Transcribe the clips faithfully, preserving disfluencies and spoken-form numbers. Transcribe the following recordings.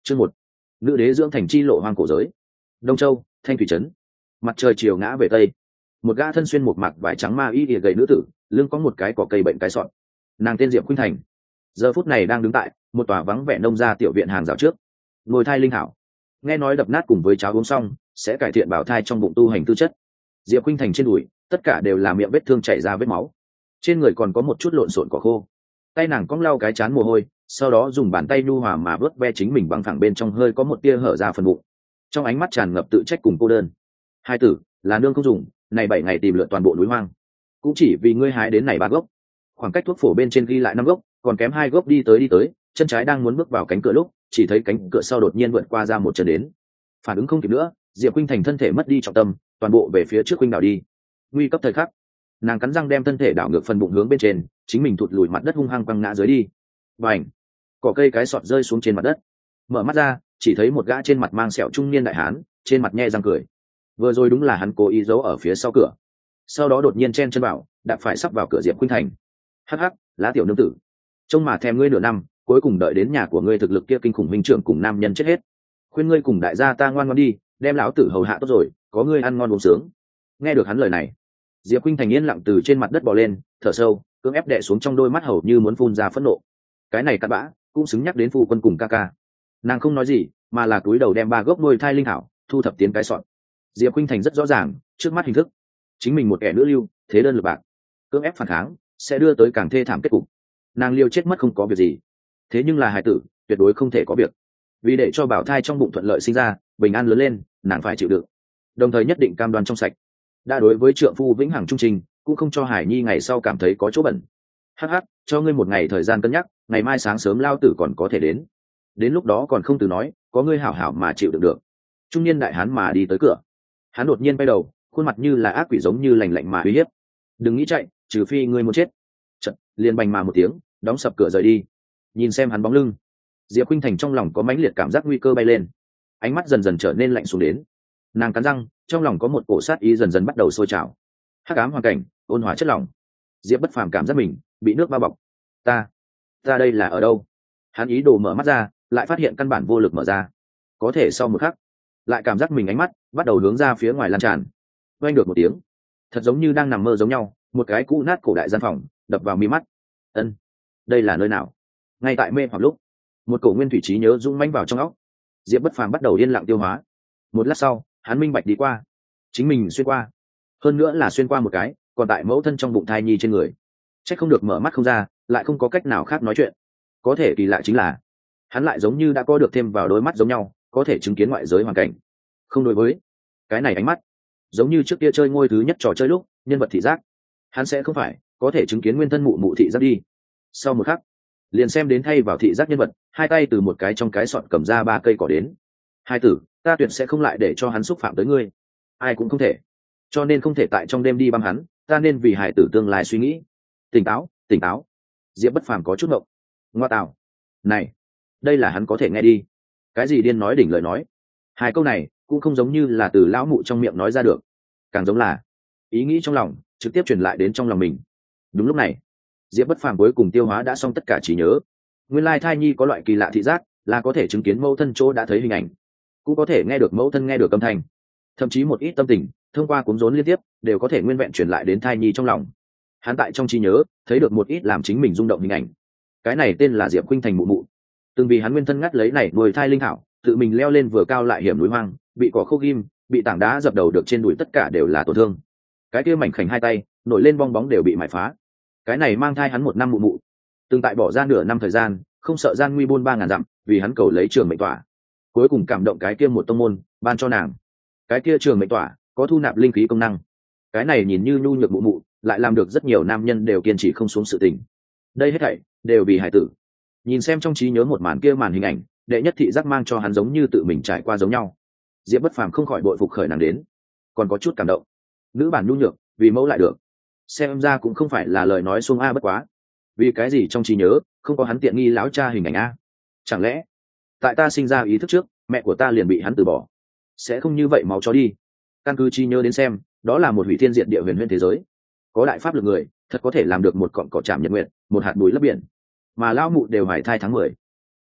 Chương một. Nữ đế dưỡng thành chi lộ hoang cổ giới. Đông Châu, Thanh thủy trấn. Mặt trời chiều ngã về tây. Một gã thân xuyên một mặc vải trắng ma y ỉa gầy nữ tử, lưng có một cái cỏ cây bệnh cái sọn. Nàng tên Diệp Khuynh Thành. Giờ phút này đang đứng tại một tòa vắng vẻ nông gia tiểu viện hàng rào trước. Ngồi thai linh hảo. Nghe nói đập nát cùng với cháo uống xong sẽ cải thiện bảo thai trong bụng tu hành tư chất. Diệp Khuynh Thành trên đùi, tất cả đều là miệng vết thương chảy ra vết máu. Trên người còn có một chút lộn xộn cỏ khô. Tay nàng cong lau cái chán mồ hôi, sau đó dùng bàn tay nhu hòa mà vớt ve chính mình bằng thẳng bên trong hơi có một tia hở ra phần bụng. Trong ánh mắt tràn ngập tự trách cùng cô đơn. Hai tử, là nương không dùng, này bảy ngày tìm lượn toàn bộ núi hoang, cũng chỉ vì ngươi hái đến này ba gốc. Khoảng cách thuốc phổ bên trên ghi lại năm gốc, còn kém hai gốc đi tới đi tới, chân trái đang muốn bước vào cánh cửa lúc, chỉ thấy cánh cửa sau đột nhiên vượt qua ra một chân đến. Phản ứng không kịp nữa, Diệp Khuynh Thành thân thể mất đi trọng tâm, toàn bộ về phía trước khuynh đảo đi. Nguy cấp thời khắc, nàng cắn răng đem thân thể đảo ngược phần bụng hướng bên trên, chính mình thụt lùi mặt đất hung hăng quăng ngã dưới đi. Bành! Cỏ cây cái sọt rơi xuống trên mặt đất. Mở mắt ra, chỉ thấy một gã trên mặt mang sẹo trung niên đại hán, trên mặt nhe răng cười. Vừa rồi đúng là hắn cố ý giấu ở phía sau cửa. Sau đó đột nhiên chen chân vào, đạp phải sắp vào cửa Diệp Khuynh Thành. Hắc hắc, lá tiểu nương tử, trông mà thèm ngươi nửa năm, cuối cùng đợi đến nhà của ngươi thực lực kia kinh khủng minh trưởng cùng nam nhân chết hết. Khuyên ngươi cùng đại gia ta ngoan ngoãn đi, đem lão tử hầu hạ tốt rồi, có ngươi ăn ngon uống sướng. Nghe được hắn lời này, Diệp Khuynh Thành yên lặng từ trên mặt đất bò lên, thở sâu, cưỡng ép đè xuống trong đôi mắt hầu như muốn phun ra phẫn nộ. Cái này cặn bã, cũng xứng nhắc đến phu quân cùng ca ca. Nàng không nói gì, mà là cúi đầu đem ba gốc nuôi thai linh thảo thu thập tiến cái sọn. Diệp Khuynh Thành rất rõ ràng, trước mắt hình thức, chính mình một kẻ nữ lưu, thế đơn lực bạc, cưỡng ép phản kháng sẽ đưa tới càng thê thảm kết cục. Nàng liều chết mất không có việc gì, thế nhưng là hài tử tuyệt đối không thể có việc. Vì để cho bảo thai trong bụng thuận lợi sinh ra, bình an lớn lên, nàng phải chịu đựng, đồng thời nhất định cam đoan trong sạch. Đã đối với trượng phu vĩnh hằng trung trình, cũng không cho hải nhi ngày sau cảm thấy có chỗ bẩn. Hắc hắc, cho ngươi một ngày thời gian cân nhắc, ngày mai sáng sớm lao tử còn có thể đến. Đến lúc đó còn không từ nói, có ngươi hảo hảo mà chịu đựng được. Trung niên đại hán mà đi tới cửa, hắn đột nhiên quay đầu, khuôn mặt như là ác quỷ giống như lành lạnh mà uy hiếp. Đừng nghĩ chạy, trừ phi ngươi muốn chết. Chợt liền bành mà một tiếng, đóng sập cửa rời đi. Nhìn xem hắn bóng lưng, Diệp Khuynh Thành trong lòng có mãnh liệt cảm giác nguy cơ bay lên, ánh mắt dần dần trở nên lạnh xuống đến. Nàng cắn răng, trong lòng có một cổ sát ý dần dần bắt đầu sôi trào. Hắc ám hoàn cảnh, ôn hòa chất lỏng. Diệp Bất Phàm cảm giác mình bị nước bao bọc. Ta, ta đây là ở đâu? Hắn ý đồ mở mắt ra, lại phát hiện căn bản vô lực mở ra. Có thể sau một khắc, lại cảm giác mình ánh mắt bắt đầu hướng ra phía ngoài lan tràn. Vang được một tiếng, thật giống như đang nằm mơ giống nhau, một cái cũ nát cổ đại gian phòng đập vào mi mắt. Ân, đây là nơi nào? Ngay tại mê hoặc lúc, một cổ nguyên thủy trí nhớ rung manh vào trong óc. Diệp Bất Phàm bắt đầu yên lặng tiêu hóa. Một lát sau, hắn minh bạch đi qua, chính mình xuyên qua, hơn nữa là xuyên qua một cái còn tại mẫu thân trong bụng thai nhi trên người. Chắc không được mở mắt không ra, lại không có cách nào khác nói chuyện. Có thể kỳ lạ chính là, hắn lại giống như đã có được thêm vào đôi mắt giống nhau, có thể chứng kiến ngoại giới hoàn cảnh. Không đối với cái này ánh mắt, giống như trước kia chơi ngôi thứ nhất trò chơi lúc nhân vật thị giác, hắn sẽ không phải có thể chứng kiến nguyên thân mụ mụ thị giác đi. Sau một khắc, liền xem đến thay vào thị giác nhân vật, hai tay từ một cái trong cái sọt cầm ra ba cây cỏ đến. Hai tử, ta tuyệt sẽ không lại để cho hắn xúc phạm tới ngươi, ai cũng không thể, cho nên không thể tại trong đêm đi băm hắn, ta nên vì hải tử tương lai suy nghĩ. Tỉnh táo, tỉnh táo. Diệp Bất Phàm có chút ngộng. Ngoa tào, này, đây là hắn có thể nghe đi. Cái gì điên nói đỉnh lời nói. Hai câu này cũng không giống như là từ lão mụ trong miệng nói ra được, càng giống là ý nghĩ trong lòng trực tiếp truyền lại đến trong lòng mình. Đúng lúc này, Diệp Bất Phàm cuối cùng tiêu hóa đã xong tất cả trí nhớ. Nguyên lai thai nhi có loại kỳ lạ thị giác, là có thể chứng kiến mẫu thân chỗ đã thấy hình ảnh, cũng có thể nghe được mẫu thân nghe được âm thanh, thậm chí một ít tâm tình thông qua cuốn rốn liên tiếp đều có thể nguyên vẹn truyền lại đến thai nhi trong lòng. Hắn tại trong trí nhớ thấy được một ít làm chính mình rung động hình ảnh. Cái này tên là Diệp Khuynh Thành mụ mụ, từng vì hắn nguyên thân ngắt lấy này nuôi thai linh thảo, tự mình leo lên vừa cao lại hiểm núi hoang, bị cỏ khô ghim, bị tảng đá dập đầu được trên đùi, tất cả đều là tổn thương. Cái kia mảnh khảnh hai tay nổi lên bong bóng đều bị mài phá. Cái này mang thai hắn một năm mụ mụ, từng tại bỏ ra nửa năm thời gian, không sợ gian nguy buôn ba ngàn dặm, vì hắn cầu lấy trường mệnh tỏa, cuối cùng cảm động cái kia một tông môn ban cho nàng. Cái kia trường mệnh tỏa có thu nạp linh khí công năng. Cái này nhìn như nhu nhược mụ mụ, lại làm được rất nhiều nam nhân đều kiên trì không xuống sự tình. Đây hết thảy đều vì hải tử. Nhìn xem trong trí nhớ một màn kia màn hình ảnh, đệ nhất thị giác mang cho hắn giống như tự mình trải qua giống nhau. Diệp Bất Phàm không khỏi bội phục khởi nàng đến, còn có chút cảm động. Nữ bản nhu nhược, vì mẫu lại được, xem ra cũng không phải là lời nói xuông a bất quá. Vì cái gì trong trí nhớ không có hắn tiện nghi lão cha hình ảnh a? Chẳng lẽ tại ta sinh ra ý thức trước, mẹ của ta liền bị hắn từ bỏ? Sẽ không như vậy máu chó đi. Căn cứ trí nhớ đến xem, đó là một hủy thiên diệt địa huyền huyễn thế giới, có đại pháp lực người thật có thể làm được một cọng cỏ chạm nhật nguyệt, một hạt bụi lấp biển. Mà lão mụ đều hoài thai tháng mười,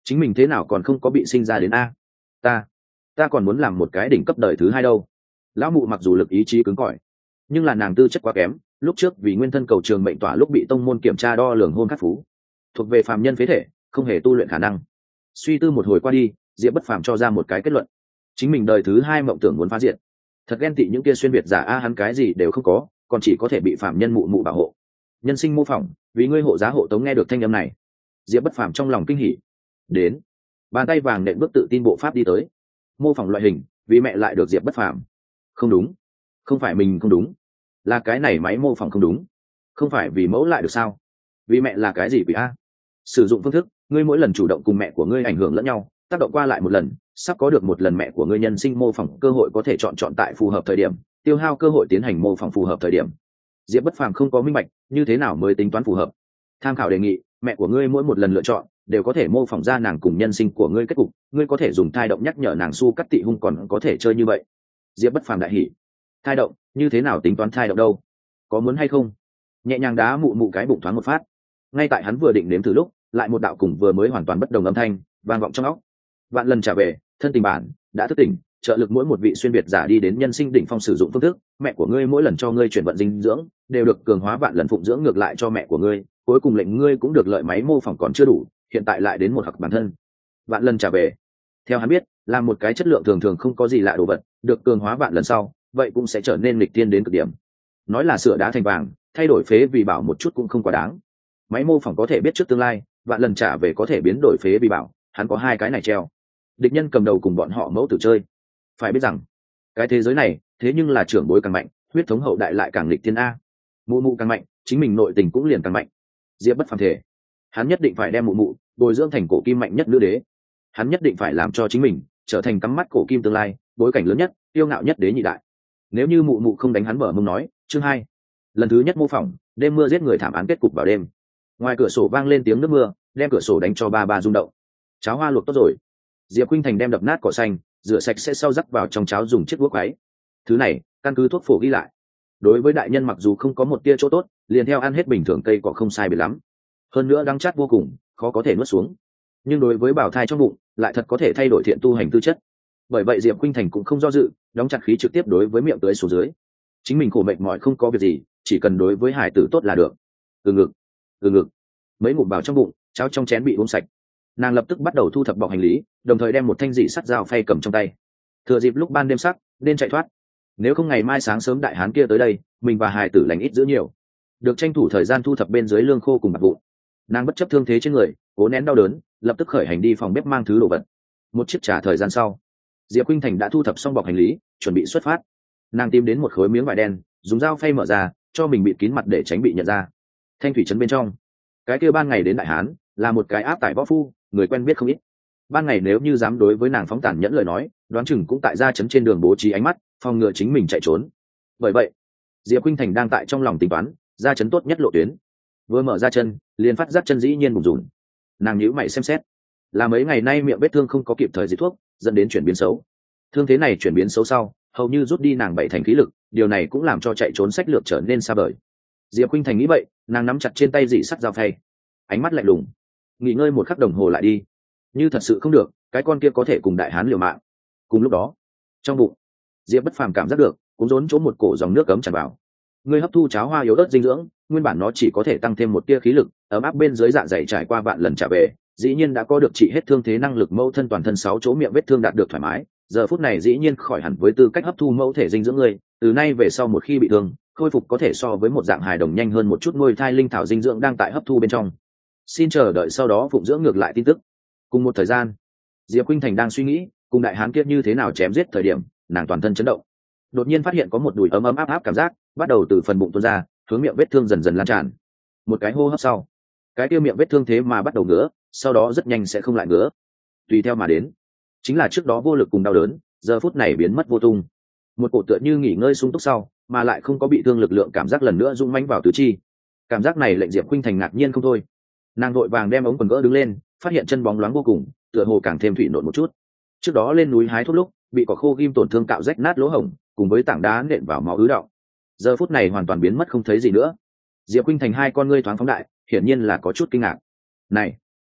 chính mình thế nào còn không có bị sinh ra đến a? Ta, ta còn muốn làm một cái đỉnh cấp đời thứ hai đâu. Lão mụ mặc dù lực ý chí cứng cỏi, nhưng là nàng tư chất quá kém, lúc trước vì nguyên thân cầu trường mệnh tỏa lúc bị tông môn kiểm tra đo lường hôn khắc phú, thuộc về phàm nhân phế thể, không hề tu luyện khả năng. Suy tư một hồi qua đi, Diệp Bất Phàm cho ra một cái kết luận: chính mình đời thứ hai mộng tưởng muốn phá diệt. Thật ghen tị những kia xuyên việt giả a, hắn cái gì đều không có, còn chỉ có thể bị phàm nhân mụ mụ bảo hộ. Nhân sinh mô phỏng, vì ngươi hộ giá hộ tống. Nghe được thanh âm này, Diệp Bất Phàm trong lòng kinh hỉ. Đến, bàn tay vàng nện bước tự tin bộ pháp đi tới. Mô phỏng loại hình, vì mẹ lại được Diệp Bất Phàm. Không đúng, không phải mình không đúng, là cái này máy mô phỏng không đúng. Không phải vì mẫu lại được sao? Vì mẹ là cái gì vì a? Sử dụng phương thức, ngươi mỗi lần chủ động cùng mẹ của ngươi ảnh hưởng lẫn nhau, tác động qua lại một lần, sắp có được một lần mẹ của ngươi nhân sinh mô phỏng cơ hội, có thể chọn chọn tại phù hợp thời điểm, tiêu hao cơ hội tiến hành mô phỏng phù hợp thời điểm. Diệp Bất Phàm không có minh bạch, như thế nào mới tính toán phù hợp? Tham khảo đề nghị, mẹ của ngươi mỗi một lần lựa chọn đều có thể mô phỏng ra nàng cùng nhân sinh của ngươi kết cục, ngươi có thể dùng thai động nhắc nhở nàng su cắt tị hung, còn có thể chơi như vậy. Diệp Bất Phàm đại hỉ. Thai động, như thế nào tính toán thai động đâu? Có muốn hay không? Nhẹ nhàng đá mụ mụ cái bụng thoáng một phát. Ngay tại hắn vừa định nếm thử lúc, lại một đạo cùng vừa mới hoàn toàn bất đồng âm thanh vang vọng trong óc. Vạn lần trả về, thân tình bản đã thức tỉnh, trợ lực mỗi một vị xuyên việt giả đi đến nhân sinh đỉnh phong. Sử dụng phương thức, mẹ của ngươi mỗi lần cho ngươi chuyển vận dinh dưỡng đều được cường hóa vạn lần phụng dưỡng ngược lại cho mẹ của ngươi, cuối cùng lệnh ngươi cũng được lợi. Máy mô phỏng còn chưa đủ, hiện tại lại đến một hặc bản thân. Vạn lần trả về, theo hắn biết, là một cái chất lượng thường thường không có gì lạ đồ vật, được cường hóa vạn lần sau, vậy cũng sẽ trở nên nghịch tiên đến cực điểm. Nói là sửa đá thành vàng, thay đổi phế vì bảo một chút cũng không quá đáng. Máy mô phỏng có thể biết trước tương lai, vạn lần trả về có thể biến đổi phế vì bảo, hắn có hai cái này treo. Địch nhân cầm đầu cùng bọn họ mẫu tử chơi. Phải biết rằng, cái thế giới này thế nhưng là trưởng bối càng mạnh, huyết thống hậu đại lại càng nghịch thiên a. Mụ mụ càng mạnh, chính mình nội tình cũng liền càng mạnh. Diệp Bất Phàm thể, hắn nhất định phải đem mụ mụ bồi dưỡng thành cổ kim mạnh nhất nữ đế. Hắn nhất định phải làm cho chính mình trở thành cắm mắt cổ kim tương lai, bối cảnh lớn nhất, yêu ngạo nhất đế nhị đại. Nếu như mụ mụ không đánh hắn bở mông nói. Chương hai, lần thứ nhất mô phỏng, đêm mưa giết người thảm án kết cục vào đêm. Ngoài cửa sổ vang lên tiếng nước mưa, đem cửa sổ đánh cho ba ba rung động. Cháo hoa luộc tốt rồi. Diệp Khuynh Thành đem đập nát cỏ xanh, rửa sạch sẽ sau rắc vào trong cháo dùng chiếc đũa quấy. Thứ này, căn cứ thuốc phổ ghi lại, đối với đại nhân mặc dù không có một tia chỗ tốt, liền theo ăn hết bình thường cây cỏ không sai biệt lắm. Hơn nữa đắng chát vô cùng, khó có thể nuốt xuống. Nhưng đối với bào thai trong bụng, lại thật có thể thay đổi thiện tu hành tư chất. Bởi vậy Diệp Khuynh Thành cũng không do dự, đóng chặt khí trực tiếp đối với miệng tưới xuống dưới. Chính mình khổ mệt mỏi không có việc gì, chỉ cần đối với hải tử tốt là được. Từ ngực, từ ngực, mấy ngụm vào trong bụng, cháo trong chén bị uống sạch. Nàng lập tức bắt đầu thu thập bọc hành lý, đồng thời đem một thanh dị sắt dao phay cầm trong tay. Thừa dịp lúc ban đêm sắc, nên chạy thoát. Nếu không ngày mai sáng sớm đại hán kia tới đây, mình và hải tử lành ít giữ nhiều. Được tranh thủ thời gian thu thập bên dưới lương khô cùng bạc vụn. Nàng bất chấp thương thế trên người, cố nén đau đớn, lập tức khởi hành đi phòng bếp mang thứ đồ vật. Một chiếc trà thời gian sau, Diệp Khuynh Thành đã thu thập xong bọc hành lý, chuẩn bị xuất phát. Nàng tìm đến một khối miếng vải đen, dùng dao phay mở ra, cho mình bịt kín mặt để tránh bị nhận ra. Thanh thủy trấn bên trong, cái kia ban ngày đến đại hán là một cái áp tải võ phu, người quen biết không ít. Ban ngày nếu như dám đối với nàng phóng tàn nhẫn lời nói, đoán chừng cũng tại gia trấn trên đường bố trí ánh mắt, phòng ngừa chính mình chạy trốn. Bởi vậy, Diệp Khuynh Thành đang tại trong lòng tính toán, gia trấn tốt nhất lộ tuyến. Vừa mở ra chân, liền phát giác chân dĩ nhiên bùng rùn. Nàng nhíu mày xem xét, là mấy ngày nay miệng vết thương không có kịp thời dịch thuốc, dẫn đến chuyển biến xấu. Thương thế này chuyển biến xấu sau, hầu như rút đi nàng bảy thành khí lực, điều này cũng làm cho chạy trốn sách lược trở nên xa vời. Diệp Khuynh Thành nghĩ vậy, nàng nắm chặt trên tay dị sắt dao phay, ánh mắt lạnh lùng. Nghỉ ngơi một khắc đồng hồ lại đi, như thật sự không được, cái con kia có thể cùng đại hán liều mạng. Cùng lúc đó, trong bụng, Diệp Bất Phàm cảm giác được cũng rốn chỗ một cổ dòng nước cấm tràn vào. Người hấp thu cháo hoa yếu ớt dinh dưỡng, nguyên bản nó chỉ có thể tăng thêm một tia khí lực, ấm áp bên dưới dạ dày trải qua vạn lần trả về, dĩ nhiên đã có được trị hết thương thế năng lực. Mẫu thân toàn thân sáu chỗ miệng vết thương đạt được thoải mái, giờ phút này dĩ nhiên khỏi hẳn với tư cách hấp thu mẫu thể dinh dưỡng. Người từ nay về sau một khi bị thương, khôi phục có thể so với một dạng hài đồng nhanh hơn một chút. Nuôi thai linh thảo dinh dưỡng đang tại hấp thu bên trong, xin chờ đợi sau đó phụng dưỡng ngược lại tin tức. Cùng một thời gian, Diệp Khuynh Thành đang suy nghĩ cùng đại hán kia như thế nào chém giết thời điểm, nàng toàn thân chấn động, đột nhiên phát hiện có một đùi ấm ấm áp áp cảm giác bắt đầu từ phần bụng tuôn ra, hướng miệng vết thương dần dần lan tràn. Một cái hô hấp sau, cái kia miệng vết thương thế mà bắt đầu ngứa, sau đó rất nhanh sẽ không lại ngứa. Tùy theo mà đến, chính là trước đó vô lực cùng đau đớn, giờ phút này biến mất vô tung. Một cổ tựa như nghỉ ngơi sung túc sau, mà lại không có bị thương lực lượng cảm giác lần nữa rung mãnh vào tứ chi. Cảm giác này lệnh Diệp Khuynh Thành ngạc nhiên không thôi. Nàng vội vàng đem ống quần gỡ đứng lên, phát hiện chân bóng loáng vô cùng, tựa hồ càng thêm thủy nộn một chút. Trước đó lên núi hái thuốc lúc bị cỏ khô ghim tổn thương cạo rách nát lỗ hổng, cùng với tảng đá nện vào máu ứ đọng, giờ phút này hoàn toàn biến mất không thấy gì nữa. Diệp Khuynh Thành hai con ngươi thoáng phóng đại, hiển nhiên là có chút kinh ngạc. Này,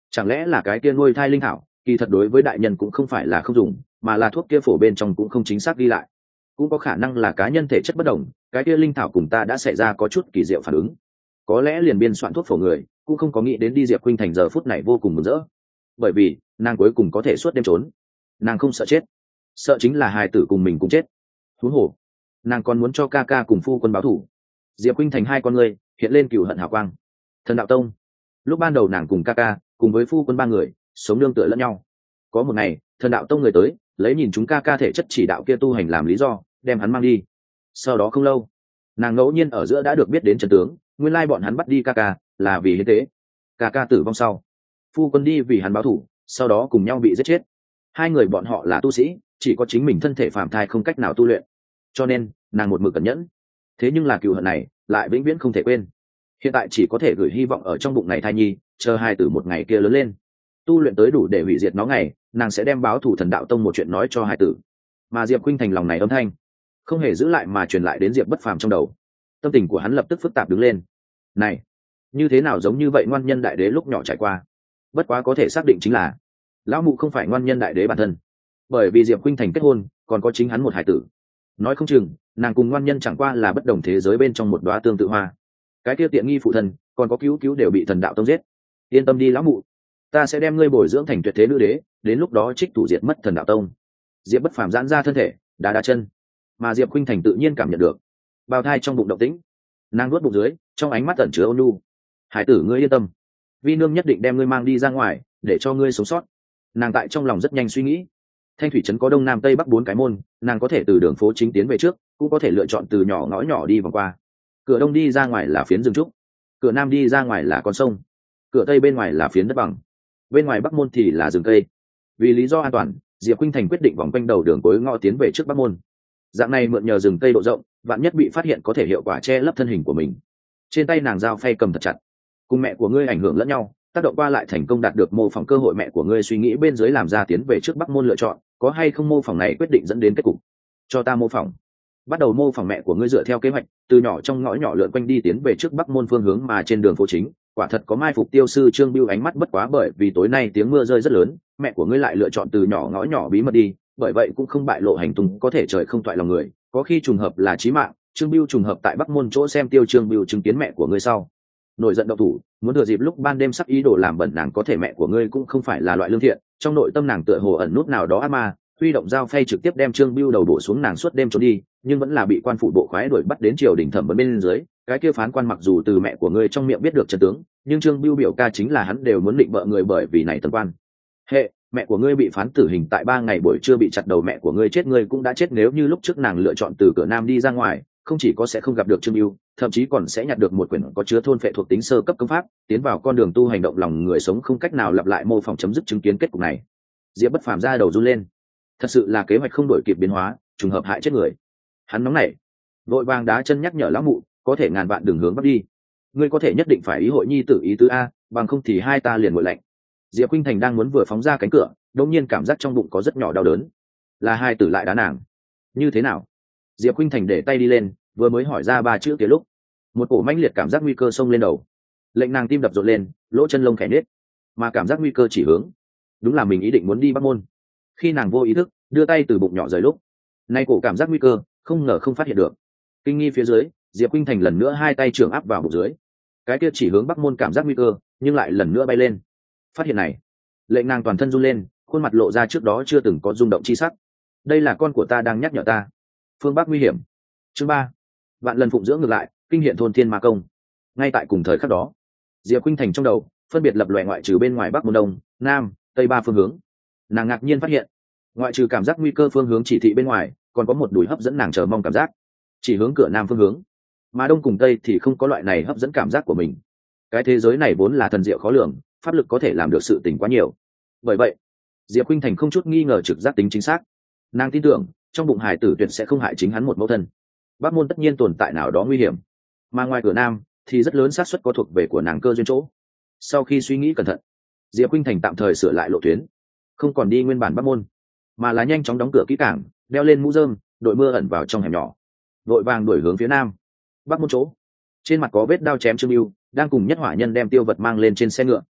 Chẳng lẽ là cái kia nuôi thai linh thảo kỳ thật đối với đại nhân cũng không phải là không dùng, mà là thuốc kia phổ bên trong cũng không chính xác ghi lại. Cũng có khả năng là cá nhân thể chất bất đồng, cái kia linh thảo cùng ta đã xảy ra có chút kỳ diệu phản ứng. Có lẽ liền biên soạn thuốc phổ người cũng không có nghĩ đến đi Diệp Khuynh Thành giờ phút này vô cùng mừng rỡ, bởi vì nàng cuối cùng có thể suốt đêm trốn. Nàng không sợ chết, sợ chính là hài tử cùng mình cũng chết. Huống hồ nàng còn muốn cho ca ca cùng phu quân báo thù. Diệp Khuynh Thành hai con người hiện lên cừu hận hào quang. Thần đạo tông, lúc ban đầu nàng cùng ca ca cùng với phu quân ba người sống nương tựa lẫn nhau. Có một ngày thần đạo tông người tới, lấy nhìn chúng ca ca thể chất chỉ đạo kia tu hành làm lý do đem hắn mang đi. Sau đó không lâu nàng ngẫu nhiên ở giữa đã được biết đến trận tướng, nguyên lai bọn hắn bắt đi ca ca là vì hiến tế. Ca ca tử vong sau, phu quân đi vì hắn báo thù, sau đó cùng nhau bị giết chết. Hai người bọn họ là tu sĩ, chỉ có chính mình thân thể phàm thai không cách nào tu luyện, cho nên nàng một mực cẩn nhẫn. Thế nhưng là cừu hận này lại vĩnh viễn không thể quên. Hiện tại chỉ có thể gửi hy vọng ở trong bụng này thai nhi, chờ hai tử một ngày kia lớn lên, tu luyện tới đủ để hủy diệt nó ngày, nàng sẽ đem báo thù thần đạo tông một chuyện nói cho hai tử. Mà Diệp Khuynh Thành lòng này âm thanh không hề giữ lại mà truyền lại đến Diệp Bất Phàm trong đầu. Tâm tình của hắn lập tức phức tạp đứng lên. Này, như thế nào giống như vậy ngoan nhân đại đế lúc nhỏ trải qua. Bất quá có thể xác định chính là lão mụ không phải ngoan nhân đại đế bản thân, bởi vì Diệp Khuynh Thành kết hôn còn có chính hắn một hải tử. Nói không chừng nàng cùng ngoan nhân chẳng qua là bất đồng thế giới bên trong một đóa tương tự hoa. Cái kia tiện nghi phụ thân còn có cứu cứu đều bị thần đạo tông giết. Yên tâm đi lão mụ, ta sẽ đem ngươi bồi dưỡng thành tuyệt thế nữ đế, đến lúc đó trích thủ diệt mất thần đạo tông. Diệp Bất Phàm giãn ra thân thể, đá đá chân, mà Diệp Khuynh Thành tự nhiên cảm nhận được bào thai trong bụng động tĩnh. Nàng nuốt bụng dưới, trong ánh mắt ẩn chứa ôn nhu. Hải tử ngươi yên tâm, vi nương nhất định đem ngươi mang đi ra ngoài để cho ngươi sống sót. Nàng tại trong lòng rất nhanh suy nghĩ. Thanh thủy trấn có đông nam tây bắc bốn cái môn, nàng có thể từ đường phố chính tiến về trước, cũng có thể lựa chọn từ nhỏ ngõ nhỏ đi vòng qua. Cửa đông đi ra ngoài là phiến rừng trúc, cửa nam đi ra ngoài là con sông, cửa tây bên ngoài là phiến đất bằng, bên ngoài bắc môn thì là rừng cây. Vì lý do an toàn, Diệp Khuynh Thành quyết định vòng quanh đầu đường cuối ngõ tiến về trước bắc môn. Dạng này mượn nhờ rừng cây độ rộng, vạn nhất bị phát hiện có thể hiệu quả che lấp thân hình của mình. Trên tay nàng dao phay cầm thật chặt. Cùng mẹ của ngươi ảnh hưởng lẫn nhau, tác động qua lại thành công đạt được mô phỏng cơ hội mẹ của ngươi suy nghĩ bên dưới làm ra tiến về trước bắc môn lựa chọn, có hay không mô phỏng này quyết định dẫn đến kết cục. Cho ta mô phỏng. Bắt đầu mô phỏng mẹ của ngươi dựa theo kế hoạch, từ nhỏ trong ngõ nhỏ lượn quanh đi tiến về trước bắc môn phương hướng mà trên đường phố chính, quả thật có mai phục tiêu sư Trương Bưu ánh mắt bất quá bởi vì tối nay tiếng mưa rơi rất lớn, mẹ của ngươi lại lựa chọn từ nhỏ ngõ nhỏ bí mật đi, bởi vậy cũng không bại lộ hành tung, có thể trời không toại lòng người, có khi trùng hợp là chí mạng. Trương Bưu trùng hợp tại bắc môn chỗ xem tiêu Trương Bưu chứng kiến mẹ của ngươi sau nổi giận động thủ, muốn thừa dịp lúc ban đêm sắp ý đồ làm bẩn nàng, có thể mẹ của ngươi cũng không phải là loại lương thiện, trong nội tâm nàng tựa hồ ẩn nút nào đó ác ma, huy động dao phay trực tiếp đem Trương Bưu đầu bổ xuống, nàng suốt đêm trốn đi, nhưng vẫn là bị quan phụ bộ khoái đuổi bắt đến triều đình thẩm vấn bên dưới. Cái kia phán quan mặc dù từ mẹ của ngươi trong miệng biết được chân tướng, nhưng Trương Bưu biểu ca chính là hắn đều muốn định vợ người bởi vì này tần quan hệ, mẹ của ngươi bị phán tử hình tại ba ngày buổi trưa bị chặt đầu, mẹ của ngươi chết, ngươi cũng đã chết. Nếu như lúc trước nàng lựa chọn từ cửa nam đi ra ngoài, không chỉ có sẽ không gặp được Trương Bưu, thậm chí còn sẽ nhặt được một quyển có chứa thôn phệ thuộc tính sơ cấp công pháp, tiến vào con đường tu hành động lòng người sống không cách nào lặp lại mô phỏng chấm dứt chứng kiến kết cục này. Diệp Bất Phàm ra đầu run lên, thật sự là kế hoạch không đổi kịp biến hóa, trùng hợp hại chết người. Hắn nóng nảy, vội vàng đá chân nhắc nhở lão mụ, có thể ngàn vạn đường hướng bắc đi, ngươi có thể nhất định phải ý hội nhi tử ý tứ a, bằng không thì hai ta liền nguội lạnh. Diệp Khuynh Thành đang muốn vừa phóng ra cánh cửa, đột nhiên cảm giác trong bụng có rất nhỏ đau đớn, là hai tử lại đá nàng. Như thế nào? Diệp Khuynh Thành để tay đi lên, vừa mới hỏi ra ba chữ kia lúc, một cổ mãnh liệt cảm giác nguy cơ xông lên đầu, lệnh nàng tim đập rộn lên, lỗ chân lông khẽ nết. Mà cảm giác nguy cơ chỉ hướng, đúng là mình ý định muốn đi bắc môn. Khi nàng vô ý thức đưa tay từ bụng nhỏ rời lúc, nay cổ cảm giác nguy cơ không ngờ không phát hiện được. Kinh nghi phía dưới, Diệp Khuynh Thành lần nữa hai tay trưởng áp vào bụng dưới, cái kia chỉ hướng bắc môn cảm giác nguy cơ nhưng lại lần nữa bay lên. Phát hiện này lệnh nàng toàn thân run lên, khuôn mặt lộ ra trước đó chưa từng có rung động chi sắc. Đây là con của ta đang nhắc nhở ta, phương bắc nguy hiểm. Chương ba, vạn lần phụng dưỡng ngược lại, kinh hiện thôn thiên ma công. Ngay tại cùng thời khắc đó, Diệp Khuynh Thành trong đầu phân biệt lập loè ngoại trừ bên ngoài bắc môn đông nam tây ba phương hướng. Nàng ngạc nhiên phát hiện, ngoại trừ cảm giác nguy cơ phương hướng chỉ thị bên ngoài, còn có một đùi hấp dẫn nàng chờ mong cảm giác, chỉ hướng cửa nam phương hướng, mà đông cùng tây thì không có loại này hấp dẫn cảm giác của mình. Cái thế giới này vốn là thần diệu khó lường, pháp lực có thể làm được sự tình quá nhiều. Bởi vậy Diệp Khuynh Thành không chút nghi ngờ trực giác tính chính xác, nàng tin tưởng trong bụng hài tử tuyệt sẽ không hại chính hắn một mẫu thân. Bắc môn tất nhiên tồn tại nào đó nguy hiểm, mà ngoài cửa nam thì rất lớn xác suất có thuộc về của nàng cơ duyên chỗ. Sau khi suy nghĩ cẩn thận, Diệp Khuynh Thành tạm thời sửa lại lộ tuyến, không còn đi nguyên bản Bắc môn, mà là nhanh chóng đóng cửa kỹ càng, đeo lên mũ rơm, đội mưa ẩn vào trong hẻm nhỏ, vội vàng đuổi hướng phía nam. Bắc môn chỗ, trên mặt có vết đao chém Trương Bưu đang cùng Nhất Hỏa Nhân đem tiêu vật mang lên trên xe ngựa.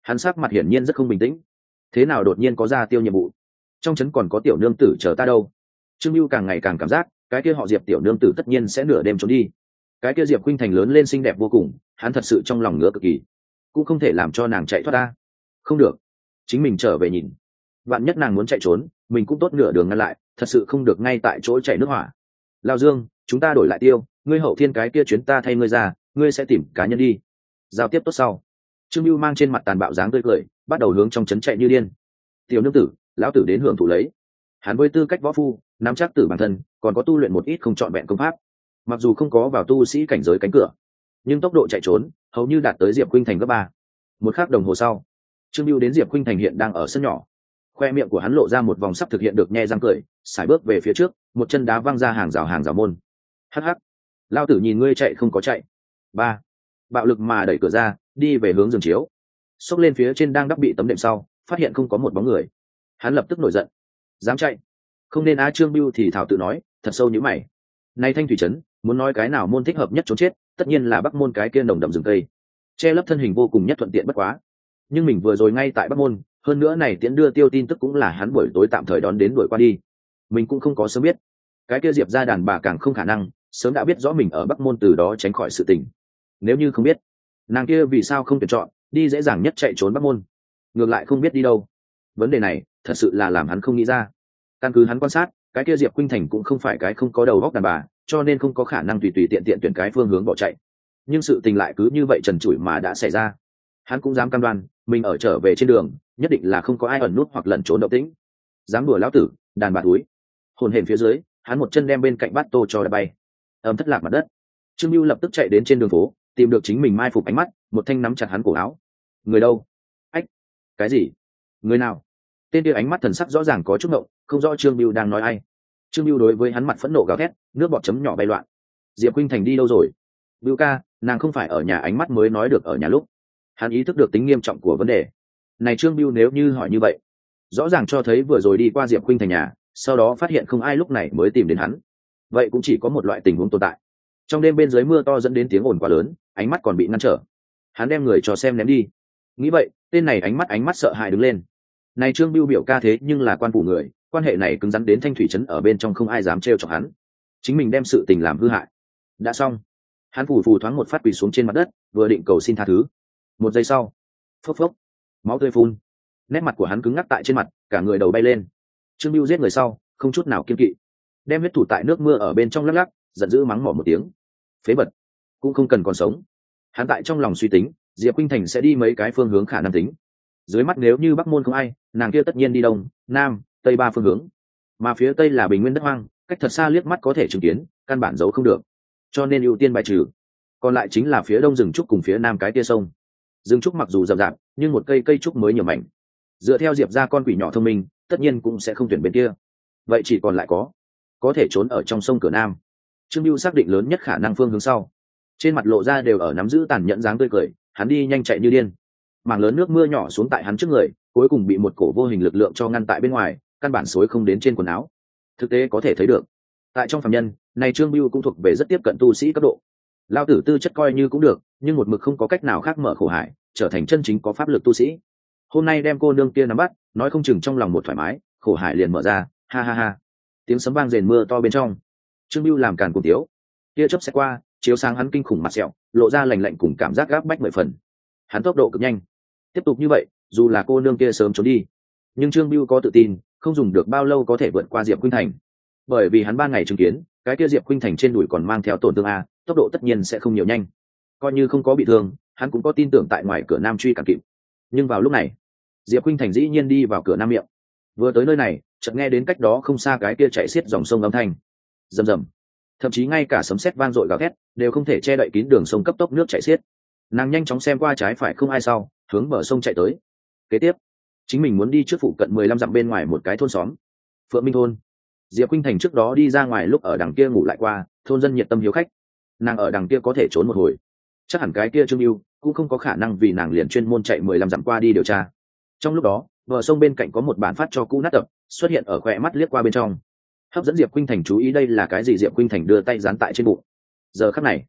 Hắn sắc mặt hiển nhiên rất không bình tĩnh. Thế nào đột nhiên có ra tiêu nhiệm vụ? Trong trấn còn có tiểu nương tử chờ ta đâu? Trương Lưu càng ngày càng cảm giác cái kia họ Diệp tiểu nương tử tất nhiên sẽ nửa đêm trốn đi. Cái kia Diệp Khuynh Thành lớn lên xinh đẹp vô cùng, hắn thật sự trong lòng ngứa cực kỳ, cũng không thể làm cho nàng chạy thoát ta. Không được, chính mình trở về nhìn, vạn nhất nàng muốn chạy trốn, mình cũng tốt nửa đường ngăn lại, thật sự không được ngay tại chỗ chạy nước hỏa. Lao Dương, chúng ta đổi lại tiêu, ngươi hậu thiên cái kia chuyến ta thay ngươi ra, ngươi sẽ tìm cá nhân đi. Giao tiếp tốt sau, Trương Lưu mang trên mặt tàn bạo dáng tươi cười, bắt đầu hướng trong trấn chạy như điên. Tiểu nương tử, lão tử đến hưởng thụ lấy. Hắn với tư cách võ phu, nắm chắc tử bản thân, còn có tu luyện một ít không trọn vẹn công pháp. Mặc dù không có vào tu sĩ cảnh giới cánh cửa, nhưng tốc độ chạy trốn hầu như đạt tới Diệp Khuynh Thành gấp ba. Một khắc đồng hồ sau, Trương Lưu đến Diệp Khuynh Thành hiện đang ở sân nhỏ. Khoe miệng của hắn lộ ra một vòng sắp thực hiện được nhe răng cười, sải bước về phía trước, một chân đá văng ra hàng rào hàng rào môn. Hắc hắc, lao tử nhìn ngươi chạy không có chạy. Ba, bạo lực mà đẩy cửa ra, đi về hướng giường chiếu. Xốc lên phía trên đang đắp bị tấm đệm sau, phát hiện không có một bóng người. Hắn lập tức nổi giận, dám chạy, không nên á. Trương Biêu thì thảo tự nói, thật sâu như mày. Nay Thanh Thủy Trấn, muốn nói cái nào môn thích hợp nhất trốn chết, tất nhiên là Bắc môn cái kia nồng đậm rừng cây, che lấp thân hình vô cùng nhất thuận tiện bất quá. Nhưng mình vừa rồi ngay tại Bắc môn, hơn nữa này tiễn đưa tiêu tin tức cũng là hắn buổi tối tạm thời đón đến đuổi qua đi, mình cũng không có sớm biết. Cái kia Diệp gia đàn bà càng không khả năng sớm đã biết rõ mình ở Bắc môn, từ đó tránh khỏi sự tình. Nếu như không biết, nàng kia vì sao không tuyển chọn đi dễ dàng nhất chạy trốn Bắc môn, ngược lại không biết đi đâu? Vấn đề này thật sự là làm hắn không nghĩ ra. Căn cứ hắn quan sát, cái kia Diệp Khuynh Thành cũng không phải cái không có đầu óc đàn bà, cho nên không có khả năng tùy tùy tiện tiện tuyển cái phương hướng bỏ chạy. Nhưng sự tình lại cứ như vậy trần trụi mà đã xảy ra. Hắn cũng dám cam đoan mình ở trở về trên đường nhất định là không có ai ẩn nút hoặc lẩn trốn động tĩnh. Dám đùa lão tử, đàn bà túi. Hồn hển phía dưới, hắn một chân đem bên cạnh bát tô cho đã bay, ầm thất lạc mặt đất. Trương Lưu lập tức chạy đến trên đường phố, tìm được chính mình mai phục ánh mắt, một thanh nắm chặt hắn cổ áo. Người đâu? Ách, cái gì? Người nào? Tên kia ánh mắt thần sắc rõ ràng có chút ngộng, không rõ Trương Lưu đang nói ai. Trương Lưu đối với hắn mặt phẫn nộ gào thét, nước bọt chấm nhỏ bay loạn. Diệp Khuynh Thành đi đâu rồi? Lưu ca, nàng không phải ở nhà. Ánh mắt mới nói được ở nhà lúc, hắn ý thức được tính nghiêm trọng của vấn đề này. Trương Lưu nếu như hỏi như vậy, rõ ràng cho thấy vừa rồi đi qua Diệp Khuynh Thành nhà, sau đó phát hiện không ai lúc này mới tìm đến hắn. Vậy cũng chỉ có một loại tình huống tồn tại: trong đêm bên dưới mưa to dẫn đến tiếng ồn quá lớn, ánh mắt còn bị ngăn trở. Hắn đem người cho xem ném đi. Nghĩ vậy, tên này ánh mắt ánh mắt sợ hãi đứng lên. Này Trương Biêu biểu ca thế nhưng là quan phủ người, quan hệ này cứng rắn đến Thanh Thủy Trấn ở bên trong không ai dám trêu chọc hắn. Chính mình đem sự tình làm hư hại. Đã xong. Hắn phủ phù thoáng một phát quỳ xuống trên mặt đất, vừa định cầu xin tha thứ. Một giây sau, phốc phốc, máu tươi phun. Nét mặt của hắn cứng ngắc tại trên mặt, cả người đầu bay lên. Trương Biêu giết người sau, không chút nào kiêng kỵ, đem huyết thủ tại nước mưa ở bên trong lắc lắc, giận dữ mắng mỏ một tiếng. Phế vật, cũng không cần còn sống. Hắn tại trong lòng suy tính, Diệp Khuynh Thành sẽ đi mấy cái phương hướng khả năng tính. Dưới mắt nếu như Bắc môn không ai, nàng kia tất nhiên đi đông, nam, tây ba phương hướng. Mà phía tây là bình nguyên đất hoang, cách thật xa liếc mắt có thể chứng kiến, căn bản giấu không được. Cho nên ưu tiên bài trừ. Còn lại chính là phía đông rừng trúc cùng phía nam cái tia sông. Rừng trúc mặc dù rậm rạp, nhưng một cây cây trúc mới nhiều mảnh. Dựa theo Diệp gia con quỷ nhỏ thông minh, tất nhiên cũng sẽ không tuyển bên kia. Vậy chỉ còn lại có có thể trốn ở trong sông cửa nam. Trương Bưu xác định lớn nhất khả năng phương hướng sau, trên mặt lộ ra đều ở nắm giữ tàn nhẫn dáng tươi cười. Hắn đi nhanh chạy như điên. Mảng lớn nước mưa nhỏ xuống tại hắn trước người, cuối cùng bị một cổ vô hình lực lượng cho ngăn tại bên ngoài, căn bản xối không đến trên quần áo. Thực tế có thể thấy được, tại trong phàm nhân này Trương Bưu cũng thuộc về rất tiếp cận tu sĩ cấp độ. Lao tử tư chất coi như cũng được, nhưng một mực không có cách nào khác mở khổ hải, trở thành chân chính có pháp lực tu sĩ. Hôm nay đem cô nương kia nắm bắt, nói không chừng trong lòng một thoải mái, khổ hải liền mở ra. Ha ha ha. Tiếng sấm vang rền mưa to bên trong, Trương Bưu làm càn cùng tiếu. Tia chớp sẽ qua, chiếu sáng hắn kinh khủng mặt sẹo, lộ ra lạnh lạnh cùng cảm giác gáp bách mười phần. Hắn tốc độ cực nhanh. Tiếp tục như vậy, dù là cô nương kia sớm trốn đi, nhưng Trương Bưu có tự tin, không dùng được bao lâu có thể vượt qua Diệp Khuynh Thành. Bởi vì hắn ba ngày chứng kiến, cái kia Diệp Khuynh Thành trên đùi còn mang theo tổn thương a, tốc độ tất nhiên sẽ không nhiều nhanh. Coi như không có bị thương, hắn cũng có tin tưởng tại ngoài cửa nam truy cản kịp. Nhưng vào lúc này, Diệp Khuynh Thành dĩ nhiên đi vào cửa nam miệng. Vừa tới nơi này, chợt nghe đến cách đó không xa cái kia chảy xiết dòng sông âm thanh, rầm rầm. Thậm chí ngay cả sấm sét vang dội gào thét đều không thể che đậy kín đường sông cấp tốc nước chảy xiết. Nàng nhanh chóng xem qua trái phải không ai sau, hướng bờ sông chạy tới. Kế tiếp, chính mình muốn đi trước phụ cận mười lăm dặm bên ngoài một cái thôn xóm, Phượng Minh thôn. Diệp Khuynh Thành trước đó đi ra ngoài lúc ở đằng kia ngủ lại qua, thôn dân nhiệt tâm hiếu khách. Nàng ở đằng kia có thể trốn một hồi, chắc hẳn cái kia Trương Bưu cũng không có khả năng vì nàng liền chuyên môn chạy mười lăm dặm qua đi điều tra. Trong lúc đó, bờ sông bên cạnh có một bản phát cho cũ nát tập xuất hiện ở khóe mắt liếc qua bên trong, hấp dẫn Diệp Khuynh Thành chú ý. Đây là cái gì? Diệp Khuynh Thành đưa tay dán tại trên bụng. Giờ khắc này,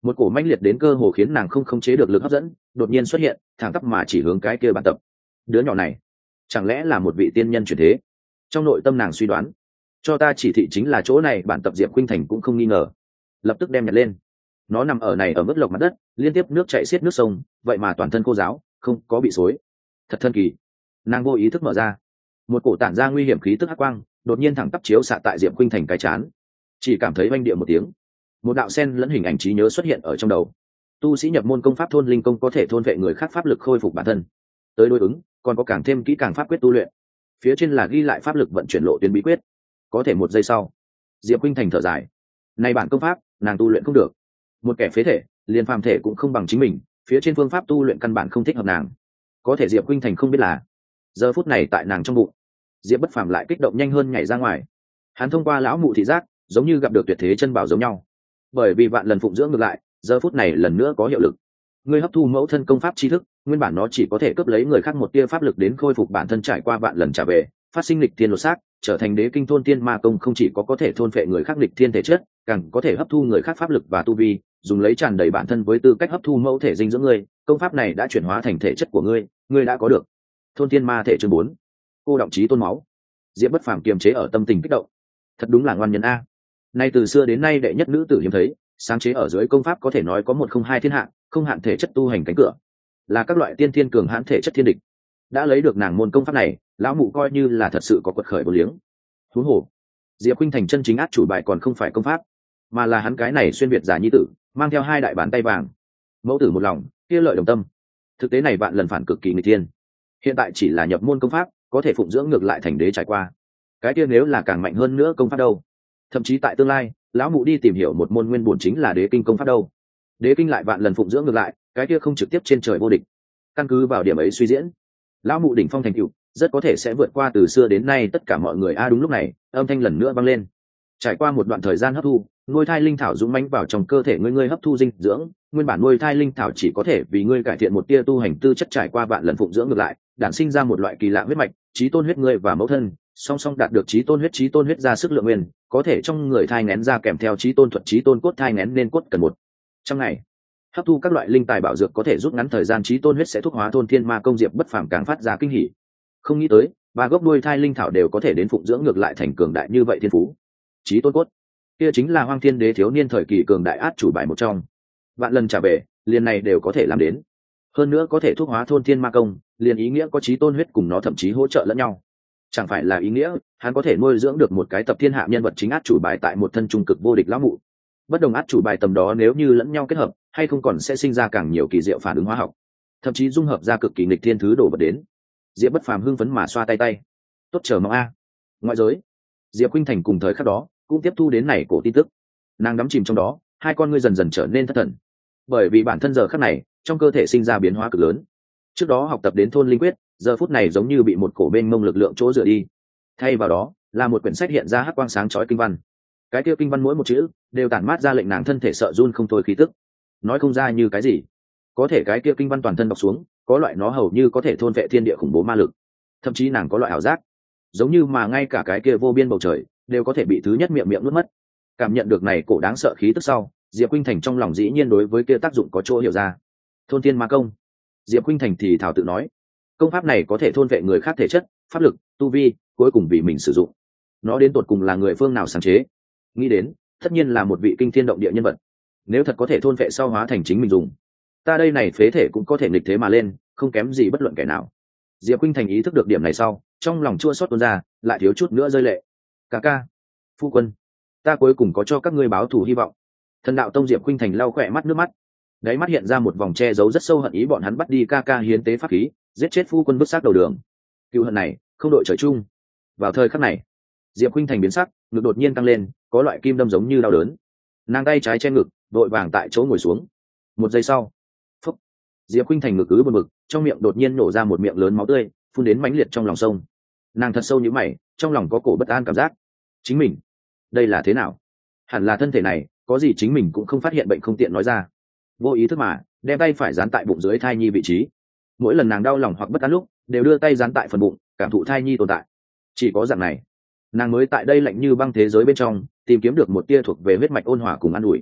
một cổ manh liệt đến cơ hồ khiến nàng không khống chế được lực hấp dẫn đột nhiên xuất hiện, thẳng tắp mà chỉ hướng cái kia bản tập. Đứa nhỏ này chẳng lẽ là một vị tiên nhân chuyển thế? Trong nội tâm nàng suy đoán. Cho ta chỉ thị chính là chỗ này, bản tập Diệp Khuynh Thành cũng không nghi ngờ, lập tức đem nhặt lên. Nó nằm ở này ở mức lộc mặt đất, liên tiếp nước chảy xiết nước sông, vậy mà toàn thân khô ráo, không có bị xối, thật thần kỳ. Nàng vô ý thức mở ra, một cổ tản ra nguy hiểm khí tức hắc quang đột nhiên thẳng tắp chiếu xạ tại Diệp Khuynh Thành cái chán, chỉ cảm thấy oanh địa một tiếng, một đạo sen lẫn hình ảnh trí nhớ xuất hiện ở trong đầu. Tu sĩ nhập môn công pháp thôn linh công có thể thôn vệ người khác pháp lực khôi phục bản thân, tới đối ứng còn có càng thêm kỹ càng pháp quyết tu luyện. Phía trên là ghi lại pháp lực vận chuyển lộ tuyến bí quyết. Có thể một giây sau, Diệp Khuynh Thành thở dài, này bản công pháp nàng tu luyện không được, một kẻ phế thể liền phàm thể cũng không bằng chính mình, phía trên phương pháp tu luyện căn bản không thích hợp nàng. Có thể Diệp Khuynh Thành không biết là giờ phút này tại nàng trong bụng, Diệp Bất Phàm lại kích động nhanh hơn nhảy ra ngoài. Hắn thông qua lão mụ thị giác, giống như gặp được tuyệt thế chân bảo giống nhau, bởi vì vạn lần phụng dưỡng ngược lại giờ phút này lần nữa có hiệu lực. Ngươi hấp thu mẫu thân công pháp tri thức, nguyên bản nó chỉ có thể cướp lấy người khác một tia pháp lực đến khôi phục bản thân, trải qua vạn lần trả về, phát sinh lịch thiên lột xác, trở thành đế kinh thôn tiên ma công, không chỉ có có thể thôn phệ người khác lịch thiên thể chất, càng có thể hấp thu người khác pháp lực và tu vi, dùng lấy tràn đầy bản thân với tư cách hấp thu mẫu thể dinh dưỡng ngươi. Công pháp này đã chuyển hóa thành thể chất của ngươi, ngươi đã có được thôn tiên ma thể chương bốn. Cô động chí tôn máu. Diệp Bất Phàm kiềm chế ở tâm tình kích động, thật đúng là ngoan nhân a. Nay từ xưa đến nay đệ nhất nữ tử hiếm thấy, sáng chế ở dưới công pháp có thể nói có một không hai thiên hạ, không hạn thể chất tu hành cánh cửa, là các loại tiên thiên cường hãn thể chất thiên địch. Đã lấy được nàng môn công pháp này, lão mụ coi như là thật sự có quật khởi vô liếng. Huống hồ, Diệp Khuynh Thành chân chính át chủ bài còn không phải công pháp, mà là hắn cái này xuyên việt giả nhi tử, mang theo hai đại bàn tay vàng. Mẫu tử một lòng, kia lợi đồng tâm. Thực tế này vạn lần phản cực kỳ nghịch thiên. Hiện tại chỉ là nhập môn công pháp, có thể phụng dưỡng ngược lại thành đế trải qua. Cái kia nếu là càng mạnh hơn nữa công pháp đâu? Thậm chí tại tương lai, lão mụ đi tìm hiểu một môn nguyên bổn chính là đế kinh công pháp đâu. Đế kinh lại vạn lần phụng dưỡng ngược lại, cái kia không trực tiếp trên trời vô địch. Căn cứ vào điểm ấy suy diễn, lão mụ đỉnh phong thành tựu rất có thể sẽ vượt qua từ xưa đến nay tất cả mọi người. A đúng lúc này, âm thanh lần nữa vang lên. Trải qua một đoạn thời gian hấp thu, nuôi thai linh thảo dũng mãnh vào trong cơ thể ngươi, ngươi hấp thu dinh dưỡng, nguyên bản nuôi thai linh thảo chỉ có thể vì ngươi cải thiện một tia tu hành tư chất, trải qua vạn lần phụng dưỡng ngược lại, đản sinh ra một loại kỳ lạ huyết mạch, chí tôn huyết, ngươi và mẫu thân song song đạt được chí tôn huyết. Chí tôn huyết ra sức lượng nguyên, có thể trong người thai nghén ra kèm theo chí tôn thuật, chí tôn cốt thai nghén nên cốt cần một trăm ngày. Hấp thu các loại linh tài bảo dược có thể rút ngắn thời gian, chí tôn huyết sẽ thuốc hóa thôn thiên ma công. Diệp Bất Phàm càng phát ra kinh hỉ, không nghĩ tới ba gốc nuôi thai linh thảo đều có thể đến phụng dưỡng ngược lại thành cường đại như vậy thiên phú. Chí tôn cốt, kia chính là Hoang Thiên Đế thiếu niên thời kỳ cường đại át chủ bài một trong, vạn lần trả về liền này đều có thể làm đến. Hơn nữa có thể thuốc hóa thôn thiên ma công, liền ý nghĩa có chí tôn huyết cùng nó thậm chí hỗ trợ lẫn nhau. Chẳng phải là ý nghĩa hắn có thể nuôi dưỡng được một cái tập thiên hạ nhân vật chính át chủ bài tại một thân trung cực vô địch lão mụ. Bất đồng át chủ bài tầm đó nếu như lẫn nhau kết hợp, hay không còn sẽ sinh ra càng nhiều kỳ diệu phản ứng hóa học, thậm chí dung hợp ra cực kỳ nghịch thiên thứ đổ vật đến. Diệp Bất Phàm hưng phấn mà xoa tay tay, tốt chờ mong a. Ngoại giới, Diệp Khuynh Thành cùng thời khắc đó cũng tiếp thu đến này cổ tin tức, nàng đắm chìm trong đó, hai con ngươi dần dần trở nên thất thần, bởi vì bản thân giờ khắc này trong cơ thể sinh ra biến hóa cực lớn. Trước đó học tập đến thôn linh quyết, giờ phút này giống như bị một cổ bên mông lực lượng chỗ dựa đi, thay vào đó là một quyển sách hiện ra hắc quang sáng chói kinh văn. Cái kia kinh văn mỗi một chữ đều tản mát ra lệnh nàng thân thể sợ run không thôi khí tức, nói không ra như cái gì. Có thể cái kia kinh văn toàn thân đọc xuống, có loại nó hầu như có thể thôn vệ thiên địa khủng bố ma lực, thậm chí nàng có loại ảo giác, giống như mà ngay cả cái kia vô biên bầu trời đều có thể bị thứ nhất miệng miệng nuốt mất. Cảm nhận được này cổ đáng sợ khí tức sau, Diệp Khuynh Thành trong lòng dĩ nhiên đối với kia tác dụng có chỗ hiểu ra. Thôn thiên ma công. Diệp Khuynh Thành thì thảo tự nói, công pháp này có thể thôn vệ người khác thể chất, pháp lực, tu vi, cuối cùng vì mình sử dụng. Nó đến tột cùng là người phương nào sáng chế? Nghĩ đến, tất nhiên là một vị kinh thiên động địa nhân vật. Nếu thật có thể thôn vệ sau hóa thành chính mình dùng, ta đây này phế thể cũng có thể nghịch thế mà lên, không kém gì bất luận kẻ nào. Diệp Khuynh Thành ý thức được điểm này sau, trong lòng chua xót tuôn ra, lại thiếu chút nữa rơi lệ. Ca ca, phu quân, ta cuối cùng có cho các ngươi báo thù hy vọng. Thần đạo tông Diệp Khuynh Thành lau khỏe mắt nước mắt, đáy mắt hiện ra một vòng che giấu rất sâu hận ý. Bọn hắn bắt đi ca ca hiến tế pháp khí, giết chết phu quân, vứt xác đầu đường, cựu hận này không đội trời chung. Vào thời khắc này, Diệp Khuynh Thành biến sắc, ngực đột nhiên tăng lên, có loại kim đâm giống như đau đớn. Nàng tay trái che ngực, vội vàng tại chỗ ngồi xuống. Một giây sau, phúc, Diệp Khuynh Thành ngực cứ bực bực, trong miệng đột nhiên nổ ra một miệng lớn máu tươi, phun đến mãnh liệt trong lòng sông. Nàng thật sâu nhíu mày, trong lòng có cổ bất an cảm giác. Chính mình, đây là thế nào? Hẳn là thân thể này có gì chính mình cũng không phát hiện, bệnh không tiện nói ra. Vô ý thức mà đem tay phải dán tại bụng dưới thai nhi vị trí. Mỗi lần nàng đau lòng hoặc bất an lúc, đều đưa tay dán tại phần bụng, cảm thụ thai nhi tồn tại. Chỉ có dạng này, nàng mới tại đây lạnh như băng thế giới bên trong tìm kiếm được một tia thuộc về huyết mạch ôn hòa cùng an ủi.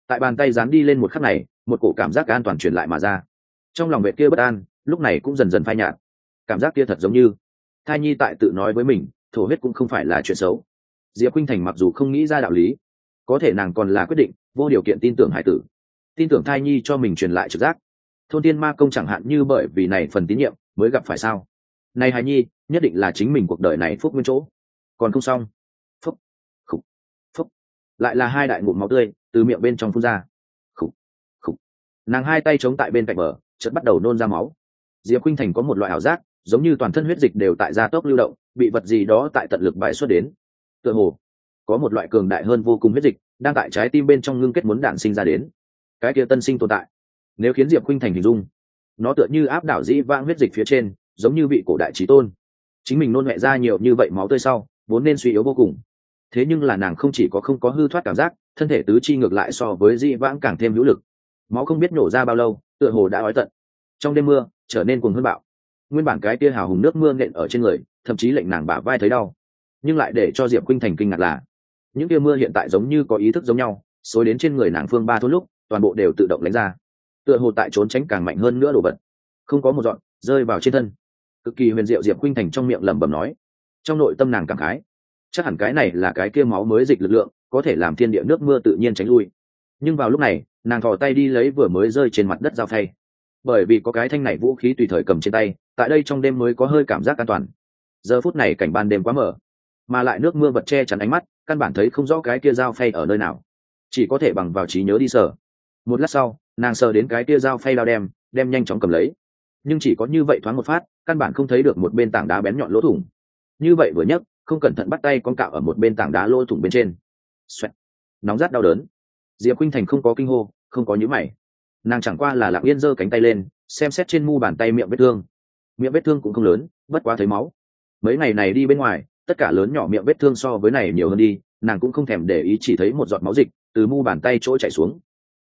tại bàn tay dán đi lên một khắc này, một cổ cảm giác an toàn truyền lại mà ra. Trong lòng vệ kia bất an lúc này cũng dần dần phai nhạt. Cảm giác kia thật giống như thai nhi tại tự nói với mình, thổ huyết cũng không phải là chuyện xấu. Diệp Khuynh Thành mặc dù không nghĩ ra đạo lý, có thể nàng còn là quyết định vô điều kiện tin tưởng hải tử, tin tưởng thai nhi cho mình truyền lại trực giác. Thôn Tiên Ma Công chẳng hạn như bởi vì này phần tín nhiệm mới gặp phải sao. Này hài nhi nhất định là chính mình cuộc đời này phúc nguyên chỗ. Còn không xong. Phúc, khục, phúc. Lại là hai đại ngụm máu tươi từ miệng bên trong phun ra. Khục, khục. Nàng hai tay chống tại bên cạnh bờ, chợt bắt đầu nôn ra máu. Diệp Khuynh Thành có một loại ảo giác, giống như toàn thân huyết dịch đều tại gia tốc lưu động, bị vật gì đó tại tận lực bài xuất đến. Tựa hồ có một loại cường đại hơn vô cùng huyết dịch đang tại trái tim bên trong ngưng kết muốn đản sinh ra đến. Cái kia tân sinh tồn tại, nếu khiến Diệp Khuynh Thành hình dung, nó tựa như áp đảo dĩ vãng huyết dịch phía trên, giống như vị cổ đại chí tôn. Chính mình nôn mẹ ra nhiều như vậy máu tươi sau, vốn nên suy yếu vô cùng. Thế nhưng là nàng không chỉ có không có hư thoát cảm giác, thân thể tứ chi ngược lại so với dĩ vãng càng thêm hữu lực. Máu không biết nổ ra bao lâu, tựa hồ đã ói tận. Trong đêm mưa, trở nên cuồng hơn bạo. Nguyên bản cái kia hào hùng nước mưa nện ở trên người, thậm chí lệnh nàng bả vai thấy đau. Nhưng lại để cho Diệp Khuynh Thành kinh ngạc là, những kia mưa hiện tại giống như có ý thức giống nhau, xối đến trên người nàng phương ba thôn lúc, toàn bộ đều tự động lánh ra. Tựa hồ tại trốn tránh càng mạnh hơn nữa đồ vật, không có một dọn rơi vào trên thân. Cực kỳ huyền diệu. Diệp Khuynh Thành trong miệng lẩm bẩm nói, trong nội tâm nàng cảm khái, chắc hẳn cái này là cái kia máu mới dịch lực lượng, có thể làm thiên địa nước mưa tự nhiên tránh lui. Nhưng vào lúc này, nàng thò tay đi lấy vừa mới rơi trên mặt đất dao phay. Bởi vì có cái thanh này vũ khí tùy thời cầm trên tay, tại đây trong đêm mới có hơi cảm giác an toàn. Giờ phút này cảnh ban đêm quá mở, mà lại nước mưa vật che chắn ánh mắt, căn bản thấy không rõ cái kia dao phay ở nơi nào, chỉ có thể bằng vào trí nhớ đi sờ. Một lát sau, nàng sờ đến cái kia dao phay đao đem, đem nhanh chóng cầm lấy. Nhưng chỉ có như vậy thoáng một phát, căn bản không thấy được một bên tảng đá bén nhọn lỗ thủng. Như vậy vừa nhấc, không cẩn thận bắt tay con cạo ở một bên tảng đá lỗ thủng bên trên. Xoẹt. Nóng rát đau đớn. Diệp Khuynh Thành không có kinh hô, không có nhíu mày. Nàng chẳng qua là lặng yên giơ cánh tay lên, xem xét trên mu bàn tay miệng vết thương. Miệng vết thương cũng không lớn, bất quá thấy máu. Mấy ngày này đi bên ngoài, tất cả lớn nhỏ miệng vết thương so với này nhiều hơn đi, nàng cũng không thèm để ý, chỉ thấy một giọt máu dịch từ mu bàn tay chỗ chảy xuống.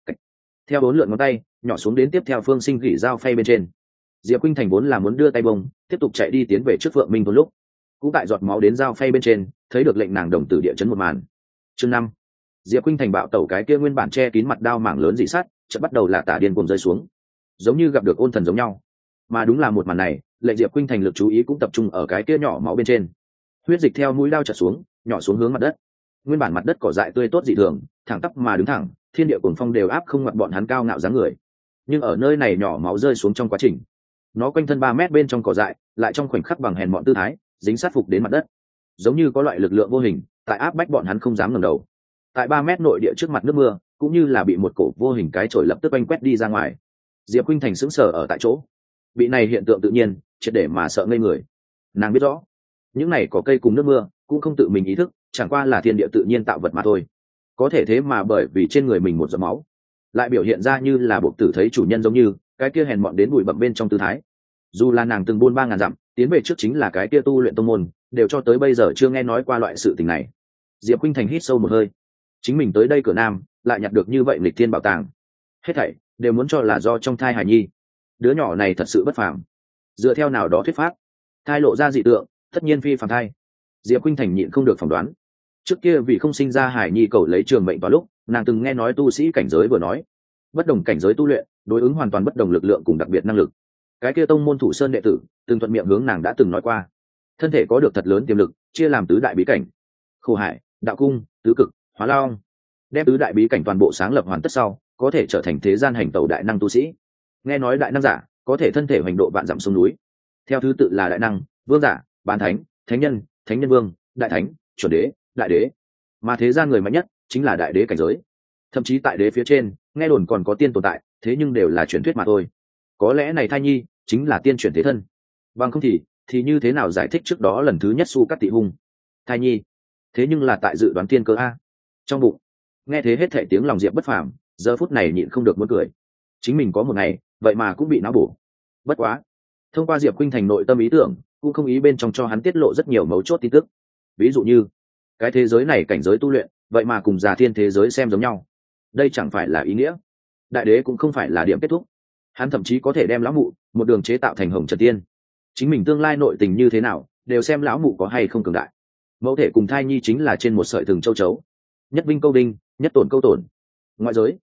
Theo bốn lượn ngón tay, nhỏ xuống đến tiếp theo phương sinh gỉ dao phay bên trên. Diệp Khuynh Thành vốn là muốn đưa tay bông, tiếp tục chạy đi tiến về trước Phượng Minh Thôn lúc, cũng tại giọt máu đến dao phay bên trên, thấy được lệnh nàng đồng tử địa chấn một màn. Chương năm. Diệp Khuynh Thành bạo tẩu cái kia nguyên bản che kín mặt đao mảng lớn dị sát, chợt bắt đầu là tả điên cuồng rơi xuống, giống như gặp được ôn thần giống nhau. Mà đúng là một màn này, lệnh Diệp Khuynh Thành lực chú ý cũng tập trung ở cái kia nhỏ máu bên trên. Huyết dịch theo mũi đao chảy xuống, nhỏ xuống hướng mặt đất. Nguyên bản mặt đất cỏ dại tươi tốt dị thường, thẳng tắp mà đứng thẳng, thiên địa cuồng phong đều áp không ngoặt bọn hắn cao ngạo dáng người. Nhưng ở nơi này nhỏ máu rơi xuống trong quá trình, nó quanh thân ba mét bên trong cỏ dại, lại trong khoảnh khắc bằng hèn mọn tư thái, dính sát phục đến mặt đất, giống như có loại lực lượng vô hình tại áp bách bọn hắn không dám ngẩng đầu. Tại ba mét nội địa trước mặt nước mưa, cũng như là bị một cổ vô hình cái chổi lập tức oanh quét đi ra ngoài. Diệp Khuynh Thành sững sờ ở tại chỗ, bị này hiện tượng tự nhiên triệt để mà sợ ngây người. Nàng biết rõ, những này có cây cùng nước mưa cũng không tự mình ý thức, chẳng qua là thiên địa tự nhiên tạo vật mà thôi. Có thể thế mà bởi vì trên người mình một giọt máu, lại biểu hiện ra như là buộc tử thấy chủ nhân, giống như cái kia hèn mọn đến bụi bặm bên trong tư thái. Dù là nàng từng buôn ba ngàn dặm tiến về trước chính là cái kia tu luyện tông môn, đều cho tới bây giờ chưa nghe nói qua loại sự tình này. Diệp Khuynh Thành hít sâu một hơi, chính mình tới đây cửa nam lại nhặt được như vậy lịch thiên bảo tàng, hết thảy đều muốn cho là do trong thai hài nhi. Đứa nhỏ này thật sự bất phàm. Dựa theo nào đó thuyết pháp, thai lộ ra dị tượng, tất nhiên phi phàm thai. Diệp Khuynh Thành nhịn không được phỏng đoán. Trước kia vì không sinh ra hài nhi cầu lấy trường mệnh vào lúc, nàng từng nghe nói tu sĩ cảnh giới vừa nói, bất đồng cảnh giới tu luyện đối ứng hoàn toàn bất đồng lực lượng cùng đặc biệt năng lực. Cái kia tông môn Thủ Sơn đệ tử từng thuận miệng hướng nàng đã từng nói qua, thân thể có được thật lớn tiềm lực, chia làm tứ đại bí cảnh: Khổ Hải, Đạo Cung, Tứ Cực, Hóa Long. Đem tứ đại bí cảnh toàn bộ sáng lập hoàn tất sau, có thể trở thành thế gian hành tẩu đại năng tu sĩ. Nghe nói đại năng giả có thể thân thể hoành độ vạn dặm sông núi, theo thứ tự là đại năng, vương giả, bán thánh, thánh nhân, thánh nhân vương, đại thánh, chuẩn đế, đại đế. Mà thế gian người mạnh nhất chính là đại đế cảnh giới. Thậm chí tại đế phía trên, nghe đồn còn có tiên tồn tại, thế nhưng đều là truyền thuyết mà thôi. Có lẽ này thai nhi chính là tiên chuyển thế thân. Bằng không thì thì như thế nào giải thích trước đó lần thứ nhất Su Cát Tị Hung thai nhi, thế nhưng là tại dự đoán tiên cơ a. Trong bụng nghe thế hết thảy tiếng lòng Diệp bất phàm, giờ phút này nhịn không được muốn cười. Chính mình có một ngày vậy mà cũng bị não bổ. Bất quá, thông qua Diệp Khuynh Thành nội tâm ý tưởng, cũng không ý bên trong cho hắn tiết lộ rất nhiều mấu chốt tin tức. Ví dụ như cái thế giới này cảnh giới tu luyện vậy mà cùng già thiên thế giới xem giống nhau. Đây chẳng phải là ý nghĩa đại đế cũng không phải là điểm kết thúc. Hắn thậm chí có thể đem lão mụ một đường chế tạo thành Hồng Trần Tiên. Chính mình tương lai nội tình như thế nào đều xem lão mụ có hay không cường đại. Mẫu thể cùng thai nhi chính là trên một sợi thừng châu chấu, nhất vinh câu đinh, nhất tổn câu tổn. Ngoại giới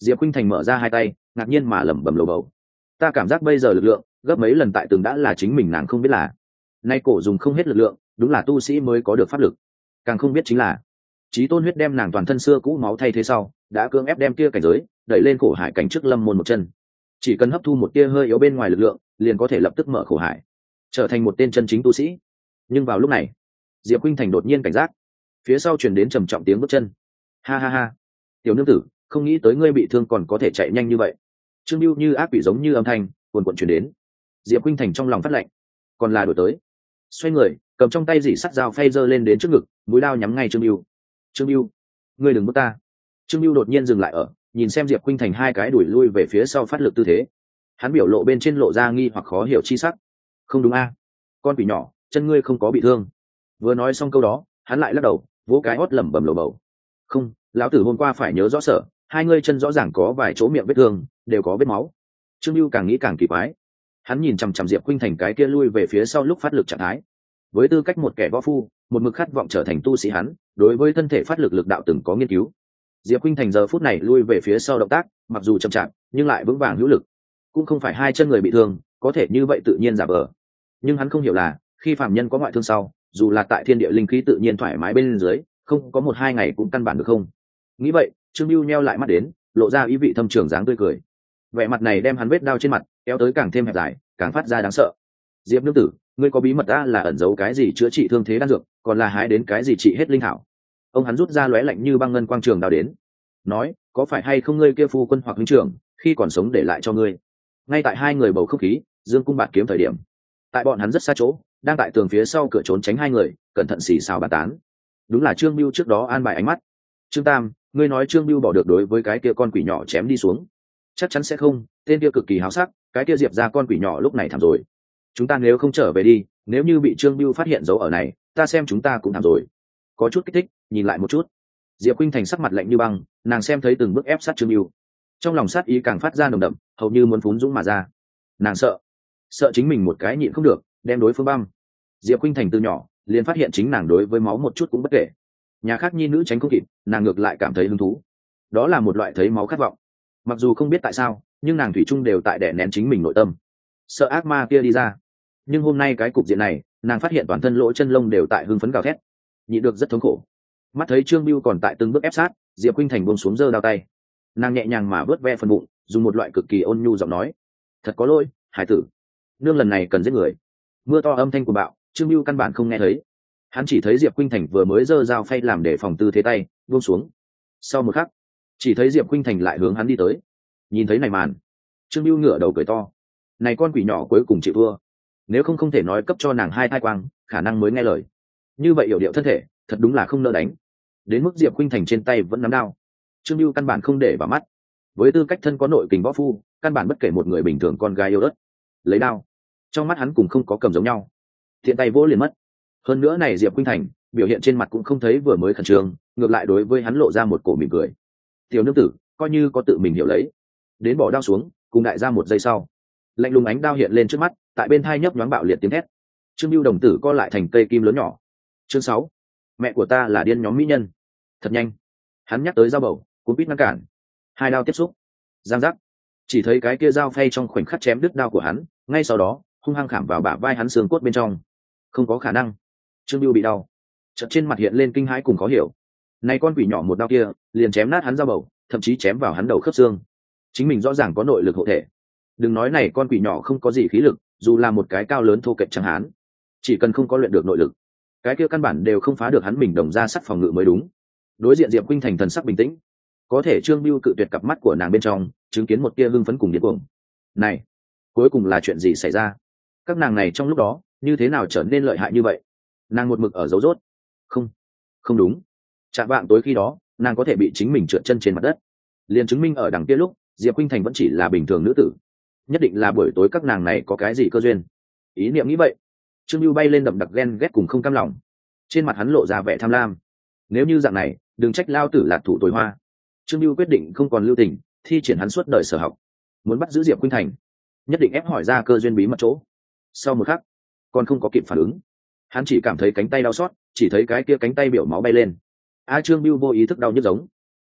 Diệp Khuynh Thành mở ra hai tay, ngạc nhiên mà lẩm bẩm lầu bầu. Ta cảm giác bây giờ lực lượng gấp mấy lần tại từng đã là chính mình nàng không biết là. Nay cổ dùng không hết lực lượng, đúng là tu sĩ mới có được pháp lực. Càng không biết chính là Chí Tôn huyết đem nàng toàn thân xưa cũ máu thay thế sau, đã cưỡng ép đem kia cảnh giới đẩy lên khổ hải cảnh trước lâm môn một chân. Chỉ cần hấp thu một tia hơi yếu bên ngoài lực lượng, liền có thể lập tức mở khổ hải, trở thành một tên chân chính tu sĩ. Nhưng vào lúc này, Diệp Khuynh Thành đột nhiên cảnh giác, phía sau truyền đến trầm trọng tiếng bước chân. Ha ha ha, tiểu nương tử, không nghĩ tới ngươi bị thương còn có thể chạy nhanh như vậy. Trương Bưu như ác quỷ giống như âm thanh cuồn cuộn truyền đến. Diệp Khuynh Thành trong lòng phát lạnh, còn là đổi tới, xoay người, cầm trong tay dỉ sắt dao phay giơ lên đến trước ngực, mũi dao nhắm ngay Trương Bưu. Trương Bưu, ngươi đừng bước ta. Trương Bưu đột nhiên dừng lại ở, nhìn xem Diệp Khuynh Thành hai cái đuổi lui về phía sau phát lực tư thế. Hắn biểu lộ bên trên lộ ra nghi hoặc khó hiểu chi sắc. Không đúng a, con quỷ nhỏ, chân ngươi không có bị thương. Vừa nói xong câu đó, hắn lại lắc đầu, vỗ cái hót lẩm bẩm lầu bầu. Không, lão tử hôm qua phải nhớ rõ sở, hai ngươi chân rõ ràng có vài chỗ miệng vết thương, đều có vết máu. Trương Bưu càng nghĩ càng kỳ quái. Hắn nhìn chằm chằm Diệp Khuynh Thành cái kia lui về phía sau lúc phát lực trạng thái. Với tư cách một kẻ võ phu, một mực khát vọng trở thành tu sĩ hắn, đối với thân thể phát lực lực đạo từng có nghiên cứu. Diệp Khuynh Thành giờ phút này lui về phía sau động tác, mặc dù chậm chạp, nhưng lại vững vàng hữu lực. Cũng không phải hai chân người bị thương, có thể như vậy tự nhiên giả vờ. Nhưng hắn không hiểu là, khi phàm nhân có ngoại thương sau, dù là tại thiên địa linh khí tự nhiên thoải mái bên dưới, không có một hai ngày cũng căn bản được không. Nghĩ vậy, Trương Bưu nheo lại mắt đến, lộ ra ý vị thâm trường dáng tươi cười. Vẻ mặt này đem hắn vết đau trên mặt kéo tới càng thêm hẹp dài, càng phát ra đáng sợ. Diệp nương tử, ngươi có bí mật ta là ẩn giấu cái gì chữa trị thương thế đan dược, còn là hái đến cái gì trị hết linh hảo? Ông hắn rút ra lóe lạnh như băng ngân quang trường đao đến, nói, có phải hay không ngươi kia phu quân hoặc huynh trưởng khi còn sống để lại cho ngươi? Ngay tại hai người bầu không khí dương cung bạt kiếm thời điểm, tại bọn hắn rất xa chỗ, đang tại tường phía sau cửa trốn tránh hai người, cẩn thận xì xào bàn tán. Đúng là Trương Bưu trước đó an bài ánh mắt. Trương Tam, ngươi nói Trương Bưu bỏ được đối với cái kia con quỷ nhỏ chém đi xuống? Chắc chắn sẽ không, tên kia cực kỳ háo sắc, cái kia Diệp ra con quỷ nhỏ lúc này thảm rồi. Chúng ta nếu không trở về đi, nếu như bị Trương Bưu phát hiện dấu ở này, ta xem chúng ta cũng thảm rồi. Có chút kích thích, nhìn lại một chút. Diệp Khuynh Thành sắc mặt lạnh như băng, nàng xem thấy từng bước ép sát Trương Bưu, trong lòng sát ý càng phát ra nồng đậm, hầu như muốn phún dũng mà ra. Nàng sợ, sợ chính mình một cái nhịn không được, đem đối phương băm. Diệp Khuynh Thành từ nhỏ liền phát hiện chính nàng đối với máu một chút cũng bất kể. Nhà khác nhi nữ tránh không kịp, nàng ngược lại cảm thấy hứng thú. Đó là một loại thấy máu khát vọng. Mặc dù không biết tại sao, nhưng nàng thủy chung đều tại đè nén chính mình nội tâm, sợ ác ma kia đi ra. Nhưng hôm nay cái cục diện này, nàng phát hiện toàn thân lỗ chân lông đều tại hưng phấn gào thét, nhịn được rất thống khổ. Mắt thấy Trương Bưu còn tại từng bước ép sát, Diệp Khuynh Thành buông xuống giơ đao tay, nàng nhẹ nhàng mà vớt ve phần bụng, dùng một loại cực kỳ ôn nhu giọng nói, thật có lỗi hải tử, nương lần này cần giết người. Mưa to âm thanh của bạo, Trương Bưu căn bản không nghe thấy, hắn chỉ thấy Diệp Khuynh Thành vừa mới giơ dao phay làm để phòng tư thế tay buông xuống. Sau một khắc, chỉ thấy Diệp Khuynh Thành lại hướng hắn đi tới. Nhìn thấy này màn, Trương Bưu ngửa đầu cười to, này con quỷ nhỏ cuối cùng chịu thua. Nếu không không thể nói cấp cho nàng hai thai quang, khả năng mới nghe lời. Như vậy hiểu điệu thân thể, thật đúng là không nỡ đánh. Đến mức Diệp Khuynh Thành trên tay vẫn nắm đao, Trương Bưu căn bản không để vào mắt. Với tư cách thân có nội kình võ phu, căn bản bất kể một người bình thường con gái yêu đất, lấy đao, trong mắt hắn cũng không có cầm giống nhau, thiện tay vỗ liền mất. Hơn nữa này Diệp Khuynh Thành biểu hiện trên mặt cũng không thấy vừa mới khẩn trương, ngược lại đối với hắn lộ ra một cổ mỉm cười. Tiểu nương tử coi như có tự mình hiểu lấy. Đến bỏ đao xuống, cùng đại gia một giây sau, lạnh lùng ánh đao hiện lên trước mắt, tại bên thai nhấp nhoáng bạo liệt tiếng thét. Trương Bưu đồng tử co lại thành cây kim lớn nhỏ. Chương sáu, mẹ của ta là điên nhóm mỹ nhân. Thật nhanh, hắn nhắc tới dao bầu, cũng biết ngăn cản. Hai đao tiếp xúc, giang giác, chỉ thấy cái kia dao phay trong khoảnh khắc chém đứt đao của hắn, ngay sau đó hung hăng khảm vào bả vai hắn xương cốt bên trong. Không có khả năng. Trương Bưu bị đau, chợt trên mặt hiện lên kinh hãi cùng khó hiểu. Này con quỷ nhỏ một đao kia, liền chém nát hắn dao bầu, thậm chí chém vào hắn đầu khớp xương. Chính mình rõ ràng có nội lực hộ thể. Đừng nói này con quỷ nhỏ không có gì khí lực, dù là một cái cao lớn thô kệch chẳng hán, chỉ cần không có luyện được nội lực, cái kia căn bản đều không phá được hắn mình đồng ra sắt phòng ngự mới đúng. Đối diện Diệp Khuynh Thành thần sắc bình tĩnh, có thể Trương Bưu cự tuyệt cặp mắt của nàng bên trong, chứng kiến một tia hưng phấn cùng điên cuồng. Này, cuối cùng là chuyện gì xảy ra? Các nàng này trong lúc đó, như thế nào trở nên lợi hại như vậy? Nàng một mực ở dấu rốt. Không, không đúng. Chạm vạng tối khi đó, nàng có thể bị chính mình trượt chân trên mặt đất, liền chứng minh ở đằng kia lúc, Diệp Khuynh Thành vẫn chỉ là bình thường nữ tử. Nhất định là buổi tối các nàng này có cái gì cơ duyên. Ý niệm nghĩ vậy, Trương Bưu bay lên đậm đặc ghen ghét cùng không cam lòng, trên mặt hắn lộ ra vẻ tham lam. Nếu như dạng này, đừng trách lao tử là thủ tối hoa. Trương Bưu quyết định không còn lưu tình, thi triển hắn suốt đời sở học, muốn bắt giữ Diệp Khuynh Thành, nhất định ép hỏi ra cơ duyên bí mật chỗ. Sau một khắc, còn không có kịp phản ứng, hắn chỉ cảm thấy cánh tay đau xót, chỉ thấy cái kia cánh tay biểu máu bay lên. A Trương Bưu vô ý thức đau nhức giống,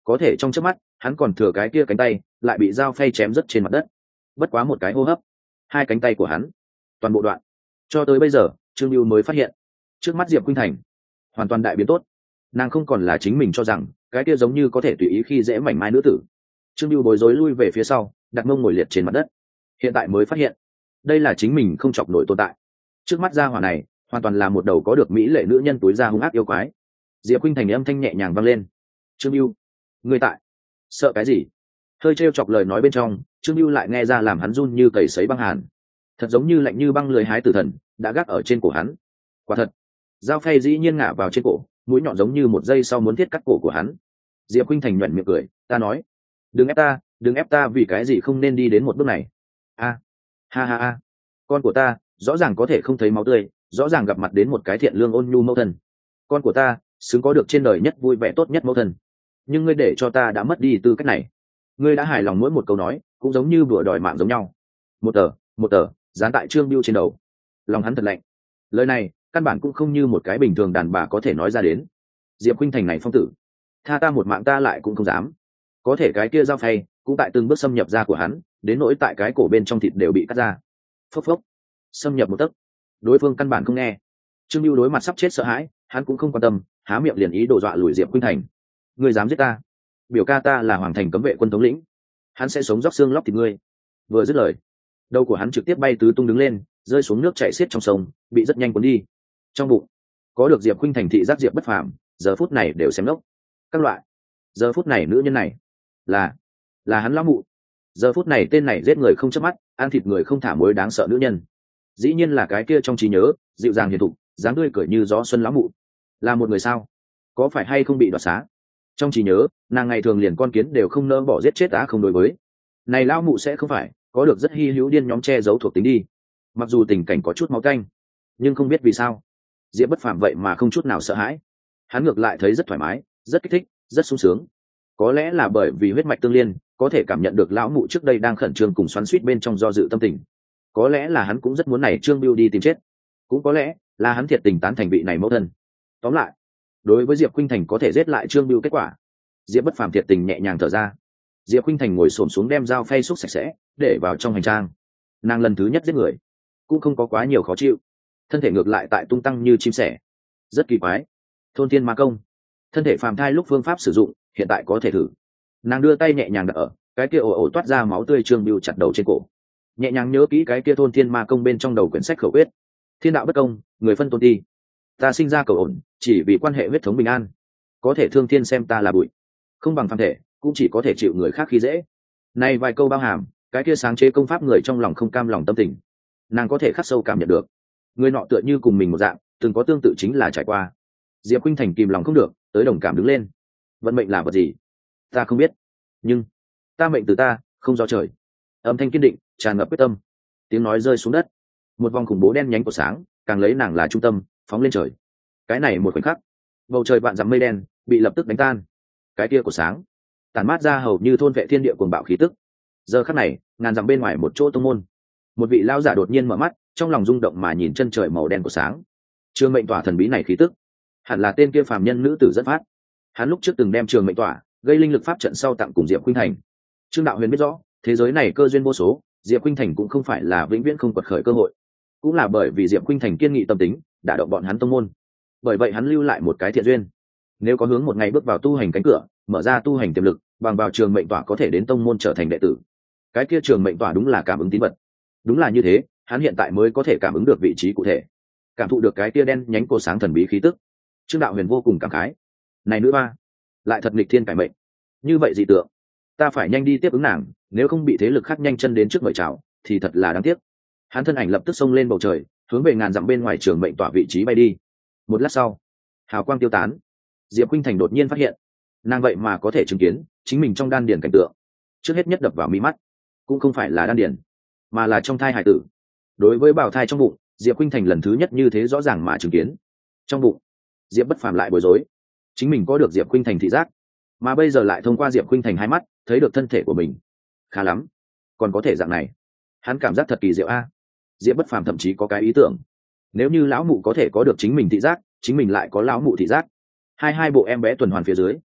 có thể trong chớp mắt hắn còn thừa cái kia cánh tay lại bị dao phay chém rất trên mặt đất. Bất quá một cái hô hấp, hai cánh tay của hắn toàn bộ đoạn. Cho tới bây giờ Trương Biêu mới phát hiện trước mắt Diệp Khuynh Thành hoàn toàn đại biến tốt. Nàng không còn là chính mình cho rằng cái kia giống như có thể tùy ý khi dễ mảnh mai nữ tử. Trương Biêu bối rối lui về phía sau, đặt mông ngồi liệt trên mặt đất. Hiện tại mới phát hiện đây là chính mình không chọc nổi tồn tại. Trước mắt gia hỏa này hoàn toàn là một đầu có được mỹ lệ nữ nhân túi da hung ác yêu quái. Diệp Khuynh Thành âm thanh nhẹ nhàng vang lên. Trương Biêu, ngươi tại sợ cái gì? Hơi trêu chọc lời nói bên trong, Trương Biêu lại nghe ra làm hắn run như cầy sấy băng hàn, thật giống như lạnh như băng lưới hái tử thần đã gác ở trên cổ hắn. Quả thật, dao phay dĩ nhiên ngả vào trên cổ, mũi nhọn giống như một dây sau muốn thiết cắt cổ của hắn. Diệp Khuynh Thành nhoẻn miệng cười, ta nói, đừng ép ta, đừng ép ta, vì cái gì không nên đi đến một bước này? A, ha ha ha, con của ta rõ ràng có thể không thấy máu tươi, rõ ràng gặp mặt đến một cái thiện lương ôn nhu mẫu thân, con của ta xứng có được trên đời nhất vui vẻ tốt nhất mẫu thân, nhưng ngươi để cho ta đã mất đi tư cách này. Ngươi đã hài lòng mỗi một câu nói, cũng giống như bữa đòi mạng giống nhau. Một tờ một tờ dán tại Trương Biêu trên đầu. Lòng hắn thật lạnh, lời này căn bản cũng không như một cái bình thường đàn bà có thể nói ra đến. Diệp Khuynh Thành này phong tử, tha ta một mạng ta lại cũng không dám. Có thể cái kia dao phay cũng tại từng bước xâm nhập ra của hắn, đến nỗi tại cái cổ bên trong thịt đều bị cắt ra. Phốc phốc, xâm nhập một tấc, đối phương căn bản không nghe. Trương Biêu đối mặt sắp chết sợ hãi, hắn cũng không quan tâm, há miệng liền ý đồ dọa lùi Diệp Khuynh Thành. Ngươi dám giết ta? Biểu ca ta là hoàng thành cấm vệ quân thống lĩnh, hắn sẽ sống róc xương lóc thịt ngươi. Vừa dứt lời, đầu của hắn trực tiếp bay tứ tung đứng lên, rơi xuống nước chảy xiết trong sông, bị rất nhanh cuốn đi. Trong bụng có được Diệp Khuynh Thành thị giác Diệp Bất Phàm giờ phút này đều xem lốc. Các loại, giờ phút này nữ nhân này là là hắn lão mụ. Giờ phút này tên này giết người không chớp mắt, ăn thịt người không thả muối đáng sợ nữ nhân, dĩ nhiên là cái kia trong trí nhớ dịu dàng hiền thục, dáng tươi cười như gió xuân lão mụ. Là một người sao? Có phải hay không bị đoạt xá? Trong trí nhớ nàng ngày thường liền con kiến đều không nỡ bỏ giết chết á không đối với. Này lão mụ sẽ không phải có được rất hy hữu điên nhóm che giấu thuộc tính đi. Mặc dù tình cảnh có chút máu canh, nhưng không biết vì sao Diệp Bất Phàm vậy mà không chút nào sợ hãi. Hắn ngược lại thấy rất thoải mái, rất kích thích, rất sung sướng. Có lẽ là bởi vì huyết mạch tương liên, có thể cảm nhận được lão mụ trước đây đang khẩn trương cùng xoắn xuýt bên trong do dự tâm tình. Có lẽ là hắn cũng rất muốn này Trương Biêu đi tìm chết, cũng có lẽ là hắn thiệt tình tán thành vị này mẫu thân. Tóm lại, đối với Diệp Khuynh Thành có thể giết lại Trương Biêu kết quả, Diệp Bất Phàm thiệt tình nhẹ nhàng thở ra. Diệp Khuynh Thành ngồi xổm xuống đem dao phay xúc sạch sẽ, để vào trong hành trang. Nàng lần thứ nhất giết người, cũng không có quá nhiều khó chịu, thân thể ngược lại tại tung tăng như chim sẻ, rất kỳ quái. Thôn thiên ma công, thân thể phàm thai lúc phương pháp sử dụng, hiện tại có thể thử. Nàng đưa tay nhẹ nhàng đặt ở cái kia ồ ồ toát ra máu tươi Trương Biêu chặt đầu trên cổ, nhẹ nhàng nhớ kỹ cái kia thôn thiên ma công bên trong đầu quyển sách khẩu quyết: thiên đạo bất công, người phân tôn ti, ta sinh ra cầu ổn, chỉ vì quan hệ huyết thống bình an, có thể thương thiên xem ta là bụi, không bằng phàm thể, cũng chỉ có thể chịu người khác khi dễ. Này vài câu bao hàm cái kia sáng chế công pháp người trong lòng không cam lòng tâm tình, nàng có thể khắc sâu cảm nhận được. Người nọ tựa như cùng mình một dạng, từng có tương tự chính là trải qua. Diệp Khuynh Thành kìm lòng không được, tới đồng cảm đứng lên. Vận mệnh là vật gì ta không biết, nhưng ta mệnh từ ta, không do trời. Âm thanh kiên định tràn ngập quyết tâm. Tiếng nói rơi xuống đất, một vòng khủng bố đen nhánh của sáng càng lấy nàng là trung tâm phóng lên trời. Cái này một khoảnh khắc, bầu trời vạn dặm mây đen bị lập tức đánh tan. Cái kia của sáng tản mát ra hầu như thôn vệ thiên địa cuồng bạo khí tức. Giờ khắc này, ngàn dặm bên ngoài một chỗ tông môn, một vị lao giả đột nhiên mở mắt, trong lòng rung động mà nhìn chân trời màu đen của sáng. Trường mệnh tỏa thần bí này khí tức, hẳn là tên kia phàm nhân nữ tử dẫn phát. Hắn lúc trước từng đem trường mệnh tỏa gây linh lực pháp trận sau tặng cùng Diệp Khuynh Thành. Trương Đạo Huyền biết rõ, thế giới này cơ duyên vô số, Diệp Khuynh Thành cũng không phải là vĩnh viễn không quật khởi cơ hội. Cũng là bởi vì Diệp Khuynh Thành kiên nghị tâm tính, đã động bọn hắn tông môn. Bởi vậy hắn lưu lại một cái thiện duyên. Nếu có hướng một ngày bước vào tu hành cánh cửa, mở ra tu hành tiềm lực, bằng vào trường mệnh tỏa có thể đến tông môn trở thành đệ tử. Cái kia trường mệnh tỏa đúng là cảm ứng tín vật. Đúng là như thế, hắn hiện tại mới có thể cảm ứng được vị trí cụ thể, cảm thụ được cái kia đen nhánh cô sáng thần bí khí tức. Trương Đạo Huyền vô cùng cảm khái. Này nữ ba, lại thật nghịch thiên cải mệnh. Như vậy dị tượng, ta phải nhanh đi tiếp ứng nàng, nếu không bị thế lực khác nhanh chân đến trước mời chào, thì thật là đáng tiếc. Hắn thân ảnh lập tức xông lên bầu trời, hướng về ngàn dặm bên ngoài trường mệnh tỏa vị trí bay đi. Một lát sau, hào quang tiêu tán. Diệp Khuynh Thành đột nhiên phát hiện, nàng vậy mà có thể chứng kiến chính mình trong đan điền cảnh tượng. Trước hết nhất đập vào mi mắt, cũng không phải là đan điền, mà là trong thai hải tử. Đối với bào thai trong bụng, Diệp Khuynh Thành lần thứ nhất như thế rõ ràng mà chứng kiến. Trong bụng, Diệp Bất Phàm lại bối rối, chính mình có được Diệp Khuynh Thành thị giác, mà bây giờ lại thông qua Diệp Khuynh Thành hai mắt thấy được thân thể của mình. Khá lắm, còn có thể dạng này, hắn cảm giác thật kỳ diệu a. Diệp Bất Phàm thậm chí có cái ý tưởng, nếu như lão mụ có thể có được chính mình thị giác, chính mình lại có lão mụ thị giác, hai hai bộ em bé tuần hoàn phía dưới,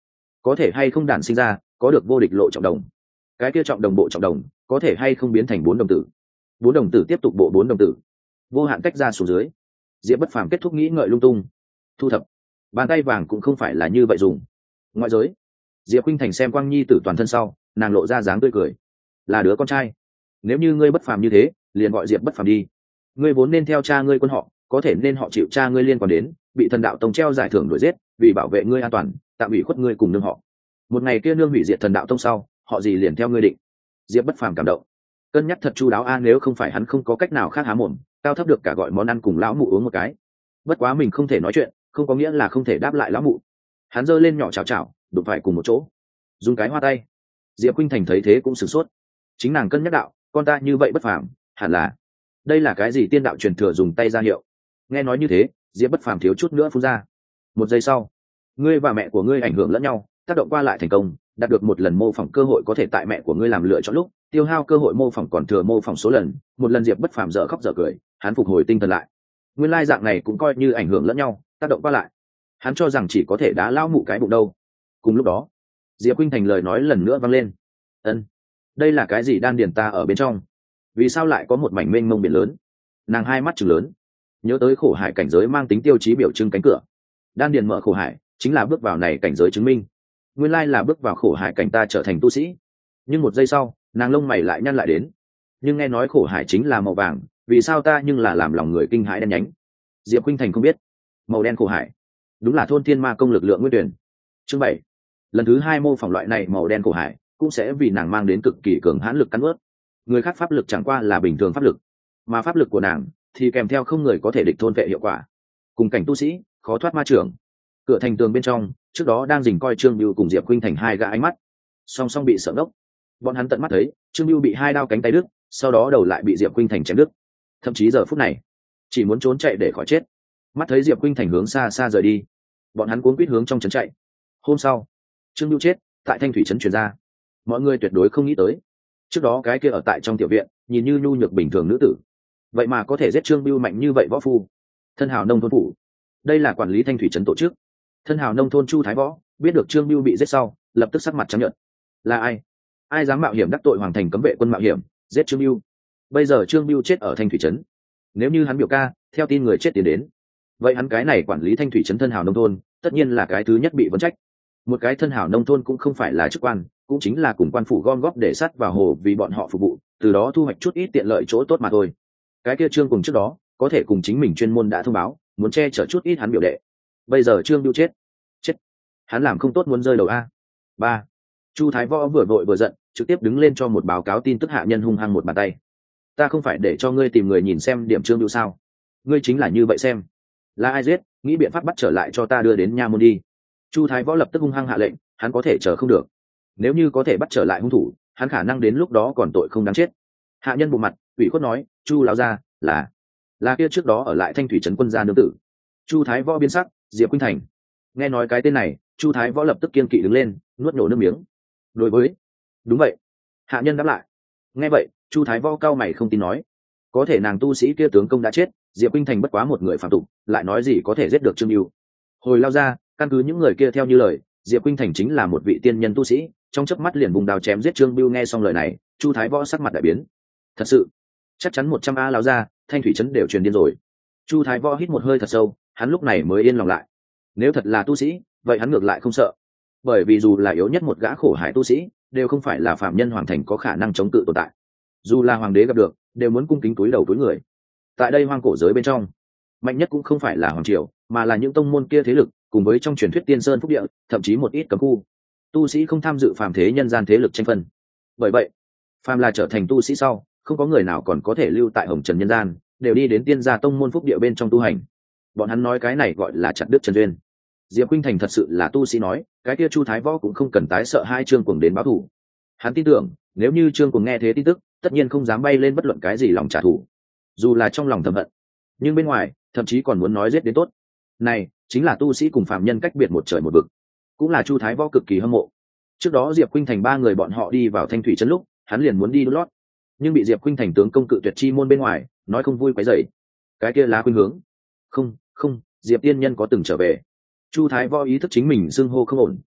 có thể hay không đản sinh ra có được vô địch lộ trọng đồng, cái kia trọng đồng bộ trọng đồng có thể hay không biến thành bốn đồng tử, bốn đồng tử tiếp tục bộ bốn đồng tử, vô hạn cách ra xuống dưới. Diệp Bất Phàm kết thúc nghĩ ngợi lung tung, thu thập bàn tay vàng cũng không phải là như vậy dùng. Ngoại giới, Diệp Khuynh Thành xem Quang Nhi tử toàn thân sau, nàng lộ ra dáng tươi cười, là đứa con trai. Nếu như ngươi bất phàm như thế, liền gọi Diệp Bất Phàm đi. Ngươi vốn nên theo cha ngươi quân họ, có thể nên họ chịu cha ngươi liên quan đến, bị thần đạo tông treo giải thưởng đuổi giết, vì bảo vệ ngươi an toàn, tạm ủy khuất ngươi cùng nương họ. Một ngày kia nương hủy diệt thần đạo tông sau, họ gì liền theo ngươi định. Diệp Bất Phàm cảm động, cân nhắc thật chu đáo a, nếu không phải hắn không có cách nào khác há mồm, cao thấp được cả gọi món ăn cùng lão mụ uống một cái. Bất quá mình không thể nói chuyện, không có nghĩa là không thể đáp lại lão mụ. Hắn giơ lên nhỏ chào chào, đụng phải cùng một chỗ, dùng cái hoa tay. Diệp Khuynh Thành thấy thế cũng sửng sốt, chính nàng cân nhắc đạo, con ta như vậy bất phàm, hẳn là đây là cái gì tiên đạo truyền thừa, dùng tay ra hiệu. Nghe nói như thế, Diệp Bất Phàm thiếu chút nữa phun ra. Một giây sau, ngươi và mẹ của ngươi ảnh hưởng lẫn nhau, tác động qua lại thành công, đạt được một lần mô phỏng cơ hội, có thể tại mẹ của ngươi làm lựa chọn lúc tiêu hao cơ hội mô phỏng còn thừa mô phỏng số lần. Một lần Diệp Bất Phàm dở khóc dở cười, hắn phục hồi tinh thần lại. Nguyên lai dạng này cũng coi như ảnh hưởng lẫn nhau, tác động qua lại. Hắn cho rằng chỉ có thể đá lao mụ cái bụng đâu. Cùng lúc đó, Diệp Khuynh Thành lời nói lần nữa vang lên, ân, đây là cái gì đan điền ta ở bên trong, vì sao lại có một mảnh mênh mông biển lớn. Nàng hai mắt trừng lớn, nhớ tới khổ hải cảnh giới mang tính tiêu chí biểu trưng cánh cửa. Đan điền mở khổ hải chính là bước vào này cảnh giới chứng minh, nguyên lai là bước vào khổ hải cảnh ta trở thành tu sĩ. Nhưng một giây sau, nàng lông mày lại nhăn lại đến, nhưng nghe nói khổ hải chính là màu vàng, vì sao ta nhưng là làm lòng người kinh hãi đen nhánh. Diệp Khuynh Thành không biết, màu đen khổ hải đúng là thôn thiên ma công lực lượng nguyên tuyển. Chương bảy, lần thứ hai mô phỏng loại này màu đen khổ hải cũng sẽ vì nàng mang đến cực kỳ cường hãn lực cắn ướt. Người khác pháp lực chẳng qua là bình thường pháp lực, mà pháp lực của nàng thì kèm theo không người có thể địch thôn vệ hiệu quả. Cùng cảnh tu sĩ khó thoát ma trưởng. Cửa thành tường bên trong, trước đó đang dình coi Trương Bưu cùng Diệp Khuynh Thành hai gã ánh mắt song song bị sợ ngốc. Bọn hắn tận mắt thấy Trương Bưu bị hai đao cánh tay đứt, sau đó đầu lại bị Diệp Khuynh Thành chém đứt. Thậm chí giờ phút này chỉ muốn trốn chạy để khỏi chết. Mắt thấy Diệp Khuynh Thành hướng xa xa rời đi, bọn hắn cuống quýt hướng trong trấn chạy. Hôm sau, Trương Bưu chết tại Thanh Thủy trấn truyền ra. Mọi người tuyệt đối không nghĩ tới, trước đó cái kia ở tại trong tiểu viện nhìn như nhu nhược bình thường nữ tử, vậy mà có thể giết Trương Bưu mạnh như vậy võ phu. Thân hào nông thôn phủ, đây là quản lý Thanh Thủy trấn tổ chức. Thân hào nông thôn Chu Thái Võ biết được Trương Bưu bị giết sau, lập tức sắc mặt trắng nhợt. Là ai? Ai dám mạo hiểm đắc tội hoàng thành cấm vệ quân mạo hiểm giết Trương Bưu? Bây giờ Trương Bưu chết ở Thanh Thủy trấn, nếu như hắn biểu ca theo tin người chết tiến đến, vậy hắn cái này quản lý Thanh Thủy trấn thân hào nông thôn tất nhiên là cái thứ nhất bị vấn trách. Một cái thân hào nông thôn cũng không phải là chức quan, cũng chính là cùng quan phủ gom góp để sắt vào hồ vì bọn họ phục vụ, từ đó thu hoạch chút ít tiện lợi chỗ tốt mà thôi. Cái kia Trương cùng trước đó có thể cùng chính mình chuyên môn đã thông báo muốn che chở chút ít hắn biểu đệ, bây giờ Trương Bưu chết, chết, hắn làm không tốt muốn rơi đầu a. Ba, Chu Thái Võ vừa vội vừa giận, trực tiếp đứng lên cho một báo cáo tin tức hạ nhân hung hăng một bàn tay. Ta không phải để cho ngươi tìm người nhìn xem điểm Trương Bưu sao? Ngươi chính là như vậy xem, là ai giết, nghĩ biện pháp bắt trở lại cho ta đưa đến nha môn đi. Chu Thái Võ lập tức hung hăng hạ lệnh, hắn có thể chờ không được. Nếu như có thể bắt trở lại hung thủ, hắn khả năng đến lúc đó còn tội không đáng chết. Hạ nhân bộ mặt ủy khuất nói, Chu lão gia, là là kia trước đó ở lại Thanh Thủy trấn quân gia nương tử. Chu Thái Võ biến sắc, Diệp Khuynh Thành. Nghe nói cái tên này, Chu Thái Võ lập tức kiên kỵ đứng lên, nuốt nổ nước miếng. Đối với, đúng vậy. Hạ nhân đáp lại. Nghe vậy, Chu Thái Võ cao mày không tin nói, có thể nàng tu sĩ kia tướng công đã chết, Diệp Khuynh Thành bất quá một người phạm tục, lại nói gì có thể giết được Trương Bưu. Hồi lao ra, căn cứ những người kia theo như lời, Diệp Khuynh Thành chính là một vị tiên nhân tu sĩ, trong chớp mắt liền vùng đào chém giết Trương Bưu. Nghe xong lời này, Chu Thái Võ sắc mặt đại biến. Thật sự? Chắc chắn một trăm a lao ra, Thanh Thủy trấn đều truyền điên rồi. Chu Thái Võ hít một hơi thật sâu, hắn lúc này mới yên lòng lại. Nếu thật là tu sĩ, vậy hắn ngược lại không sợ, bởi vì dù là yếu nhất một gã khổ hải tu sĩ, đều không phải là phạm nhân hoàng thành có khả năng chống cự tồn tại. Dù là hoàng đế gặp được, đều muốn cung kính túi đầu túi người. Tại đây hoang cổ giới bên trong, mạnh nhất cũng không phải là hoàng triều, mà là những tông môn kia thế lực, cùng với trong truyền thuyết tiên sơn phúc địa, thậm chí một ít cấm khu. Tu sĩ không tham dự phàm thế nhân gian thế lực tranh phân. Bởi vậy, phàm là trở thành tu sĩ sau, không có người nào còn có thể lưu tại hồng trần nhân gian, đều đi đến tiên gia tông môn phúc địa bên trong tu hành. Bọn hắn nói cái này gọi là chặt đứt chân duyên. Diệp Khuynh Thành thật sự là tu sĩ nói, cái kia Chu Thái Võ cũng không cần tái sợ hai Trương Cuồng đến báo thù. Hắn tin tưởng, nếu như Trương Cuồng nghe thế tin tức, tất nhiên không dám bay lên bất luận cái gì lòng trả thù. Dù là trong lòng thầm hận, nhưng bên ngoài, thậm chí còn muốn nói giết đến tốt. Này, chính là tu sĩ cùng phàm nhân cách biệt một trời một vực, cũng là Chu Thái Võ cực kỳ hâm mộ. Trước đó Diệp Khuynh Thành ba người bọn họ đi vào Thanh Thủy trấn lúc, hắn liền muốn đi đốt lót, nhưng bị Diệp Khuynh Thành tướng công cự tuyệt chi môn bên ngoài, nói không vui quấy rầy. Cái kia là khuynh hướng. Không, không, Diệp tiên nhân có từng trở về. Chu Thái Võ ý thức chính mình xưng hô không ổn,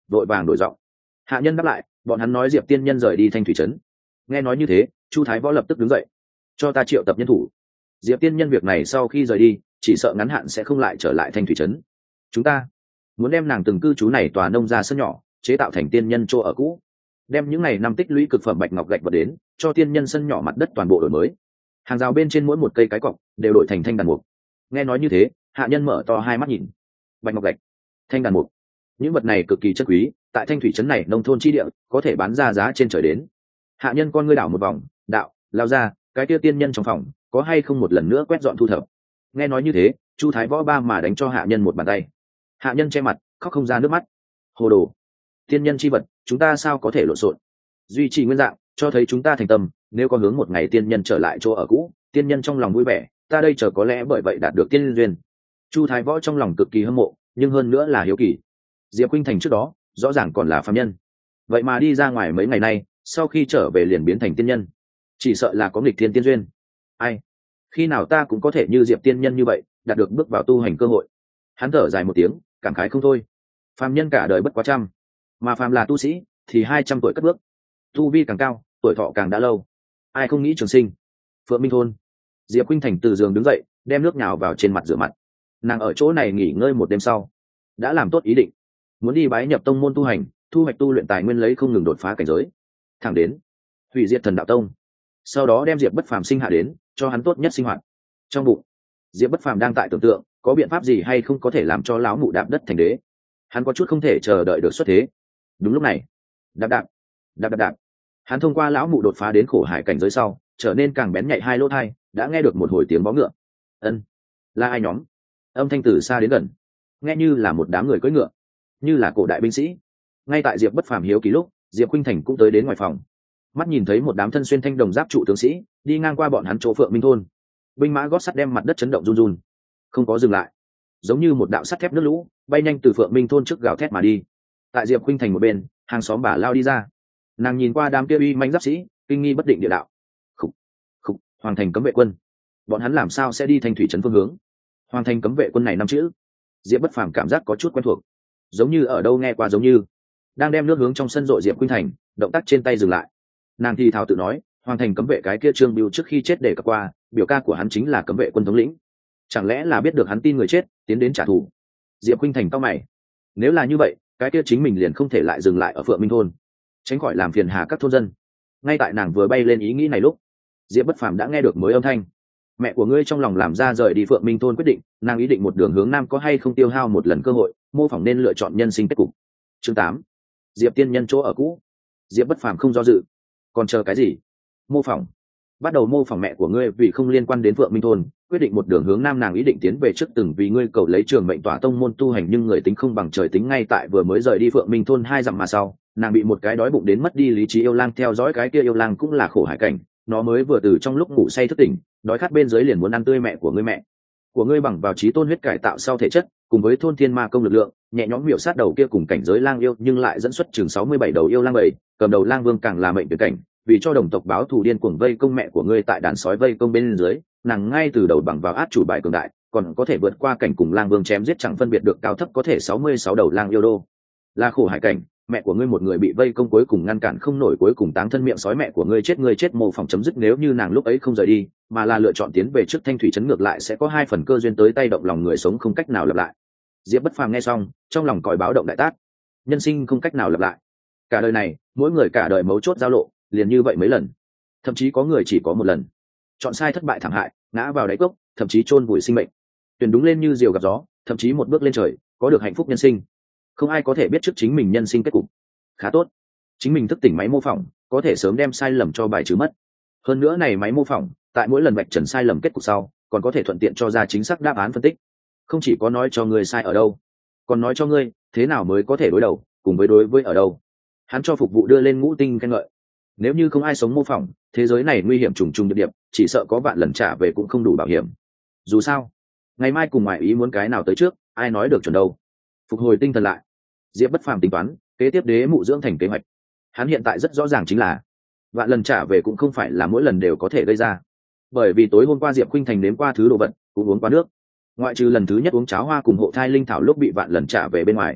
vội vàng đổi giọng. Hạ nhân đáp lại, bọn hắn nói diệp tiên nhân rời đi thanh thủy trấn. Nghe nói như thế, chu thái võ lập tức đứng dậy, cho ta triệu tập nhân thủ. Diệp tiên nhân việc này sau khi rời đi, chỉ sợ ngắn hạn sẽ không lại trở lại thanh thủy trấn. Chúng ta muốn đem nàng từng cư trú này tòa nông ra sân nhỏ chế tạo thành tiên nhân chỗ ở cũ, đem những ngày năm tích lũy cực phẩm bạch ngọc gạch vật đến cho tiên nhân sân nhỏ mặt đất toàn bộ đổi mới, hàng rào bên trên mỗi một cây cái cọc đều đổi thành thanh đàn mục. Nghe nói như thế, hạ nhân mở to hai mắt nhìn. Bạch ngọc gạch, thanh đàn mục, những vật này cực kỳ chất quý, tại thanh thủy trấn này nông thôn chi địa có thể bán ra giá trên trời đến. Hạ nhân con ngươi đảo một vòng, đạo lao ra, cái kia tiên nhân trong phòng có hay không một lần nữa quét dọn thu thập. Nghe nói như thế, chu thái võ ba mà đánh cho hạ nhân một bàn tay. Hạ nhân che mặt khóc không ra nước mắt. Hồ đồ, tiên nhân chi vật chúng ta sao có thể lộn xộn, duy trì nguyên dạng cho thấy chúng ta thành tâm. Nếu có hướng một ngày tiên nhân trở lại chỗ ở cũ, tiên nhân trong lòng vui vẻ, ta đây chờ có lẽ bởi vậy đạt được tiên duyên. Chu thái võ trong lòng cực kỳ hâm mộ, nhưng hơn nữa là hiếu kỳ. Diệp Khuynh Thành trước đó rõ ràng còn là phàm nhân, vậy mà đi ra ngoài mấy ngày nay, sau khi trở về liền biến thành tiên nhân, chỉ sợ là có nghịch thiên tiên duyên. Ai, khi nào ta cũng có thể như Diệp tiên nhân như vậy, đạt được bước vào tu hành cơ hội. Hắn thở dài một tiếng, cảm khái không thôi. Phàm nhân cả đời bất quá trăm, mà phàm là tu sĩ thì hai trăm tuổi cất bước, tu vi càng cao, tuổi thọ càng đã lâu. Ai không nghĩ trường sinh. Phượng Minh thôn, Diệp Khuynh Thành từ giường đứng dậy, đem nước nhào vào trên mặt rửa mặt. Nàng ở chỗ này nghỉ ngơi một đêm sau, đã làm tốt ý định, muốn đi bái nhập tông môn tu hành, thu hoạch tu luyện tài nguyên, lấy không ngừng đột phá cảnh giới, thẳng đến hủy diệt thần đạo tông. Sau đó đem Diệp Bất Phàm sinh hạ đến, cho hắn tốt nhất sinh hoạt. Trong bụng, Diệp Bất Phàm đang tại tưởng tượng, có biện pháp gì hay không có thể làm cho lão mụ đạp đất thành đế. Hắn có chút không thể chờ đợi được xuất thế. Đúng lúc này, đạp đạp, đạp đạp đạp, hắn thông qua lão mụ đột phá đến khổ hải cảnh giới sau, trở nên càng bén nhạy hai lỗ tai, đã nghe được một hồi tiếng vó ngựa. Ân, là ai nhóm? Âm thanh từ xa đến gần, nghe như là một đám người cưỡi ngựa, như là cổ đại binh sĩ. Ngay tại Diệp Bất Phàm hiếu kỳ lúc, Diệp Khuynh Thành cũng tới đến ngoài phòng, mắt nhìn thấy một đám thân xuyên thanh đồng giáp trụ tướng sĩ đi ngang qua bọn hắn chỗ Phượng Minh thôn. Binh mã gót sắt đem mặt đất chấn động run run, không có dừng lại, giống như một đạo sắt thép nước lũ bay nhanh từ Phượng Minh thôn trước gào thét mà đi. Tại Diệp Khuynh Thành một bên, hàng xóm bà lao đi ra, nàng nhìn qua đám kia uy manh giáp sĩ, kinh nghi bất định địa đạo: khục khục, Hoàng thành cấm vệ quân, bọn hắn làm sao sẽ đi thanh thủy trấn phương hướng? Hoàng thành cấm vệ quân này năm chữ, Diệp Bất Phàm cảm giác có chút quen thuộc, giống như ở đâu nghe qua giống như. Đang đem nước hướng trong sân rội Diệp Khuynh Thành, động tác trên tay dừng lại. Nàng thì thào tự nói, Hoàng thành cấm vệ cái kia Trương Biêu trước khi chết để cập qua, biểu ca của hắn chính là cấm vệ quân thống lĩnh, chẳng lẽ là biết được hắn tin người chết, tiến đến trả thù? Diệp Khuynh Thành cau mày, nếu là như vậy, cái kia chính mình liền không thể lại dừng lại ở Phượng Minh thôn, tránh khỏi làm phiền hà các thôn dân. Ngay tại nàng vừa bay lên ý nghĩ này lúc, Diệp Bất Phàm đã nghe được mới âm thanh: mẹ của ngươi trong lòng làm ra rời đi Phượng Minh thôn quyết định, nàng ý định một đường hướng nam, có hay không tiêu hao một lần cơ hội, mô phỏng nên lựa chọn nhân sinh kết cục. Chương tám, Diệp tiên nhân chỗ ở cũ. Diệp Bất Phàm không do dự, còn chờ cái gì? Mô phỏng, bắt đầu mô phỏng mẹ của ngươi, vì không liên quan đến Phượng Minh thôn, quyết định một đường hướng nam. Nàng ý định tiến về trước từng vì ngươi cầu lấy trường mệnh tỏa tông môn tu hành, nhưng người tính không bằng trời tính. Ngay tại vừa mới rời đi Phượng Minh thôn hai dặm mà sau, nàng bị một cái đói bụng đến mất đi lý trí yêu lang theo dõi. Cái kia yêu lang cũng là khổ hải cảnh, nó mới vừa từ trong lúc ngủ say thức tỉnh, đói khát bên dưới liền muốn ăn tươi mẹ của ngươi. Mẹ của ngươi bằng vào trí tôn huyết cải tạo sau thể chất, cùng với thôn thiên ma công lực lượng, nhẹ nhõm miểu sát đầu kia cùng cảnh giới lang yêu, nhưng lại dẫn xuất chừng sáu mươi bảy đầu yêu lang bầy, cầm đầu lang vương càng là mệnh tuyệt cảnh, vì cho đồng tộc báo thù điên cuồng vây công mẹ của ngươi. Tại đàn sói vây công bên dưới, nàng ngay từ đầu bằng vào át chủ bài cường đại, còn có thể vượt qua cảnh cùng lang vương chém giết chẳng phân biệt được cao thấp, có thể sáu mươi sáu đầu lang yêu đô là khổ hải cảnh. Mẹ của ngươi một người bị vây công, cuối cùng ngăn cản không nổi, cuối cùng táng thân miệng sói. Mẹ của ngươi chết, ngươi chết, mô phỏng chấm dứt. Nếu như nàng lúc ấy không rời đi, mà là lựa chọn tiến về trước thanh thủy trấn, ngược lại sẽ có hai phần cơ duyên tới tay, động lòng người sống không cách nào lặp lại. Diệp Bất Phàm nghe xong, trong lòng còi báo động đại tác. Nhân sinh không cách nào lặp lại, cả đời này mỗi người cả đời mấu chốt giao lộ liền như vậy mấy lần, thậm chí có người chỉ có một lần. Chọn sai thất bại thảm hại, ngã vào đáy cốc, thậm chí chôn vùi sinh mệnh. Tuyển đúng lên như diều gặp gió, thậm chí một bước lên trời, có được hạnh phúc nhân sinh. Không ai có thể biết trước chính mình nhân sinh kết cục. Khá tốt, chính mình thức tỉnh máy mô phỏng, có thể sớm đem sai lầm cho bài trừ mất. Hơn nữa này máy mô phỏng, tại mỗi lần vạch trần sai lầm kết cục sau, còn có thể thuận tiện cho ra chính xác đáp án phân tích. Không chỉ có nói cho ngươi sai ở đâu, còn nói cho ngươi thế nào mới có thể đối đầu, cùng với đối với ở đâu. Hắn cho phục vụ đưa lên ngũ tinh khen ngợi. Nếu như không ai sống mô phỏng, thế giới này nguy hiểm trùng trùng điệp điệp, chỉ sợ có vạn lần trả về cũng không đủ bảo hiểm. Dù sao, ngày mai cùng ngoại ý muốn cái nào tới trước, ai nói được chuẩn đâu. Phục hồi tinh thần lại, Diệp Bất Phàm tính toán kế tiếp đế mụ dưỡng thành kế hoạch. Hắn hiện tại rất rõ ràng chính là vạn lần trả về cũng không phải là mỗi lần đều có thể gây ra, bởi vì tối hôm qua Diệp Khuynh Thành nếm qua thứ đồ vật, cũng uống qua nước, ngoại trừ lần thứ nhất uống cháo hoa cùng hộ thai linh thảo lúc bị vạn lần trả về bên ngoài,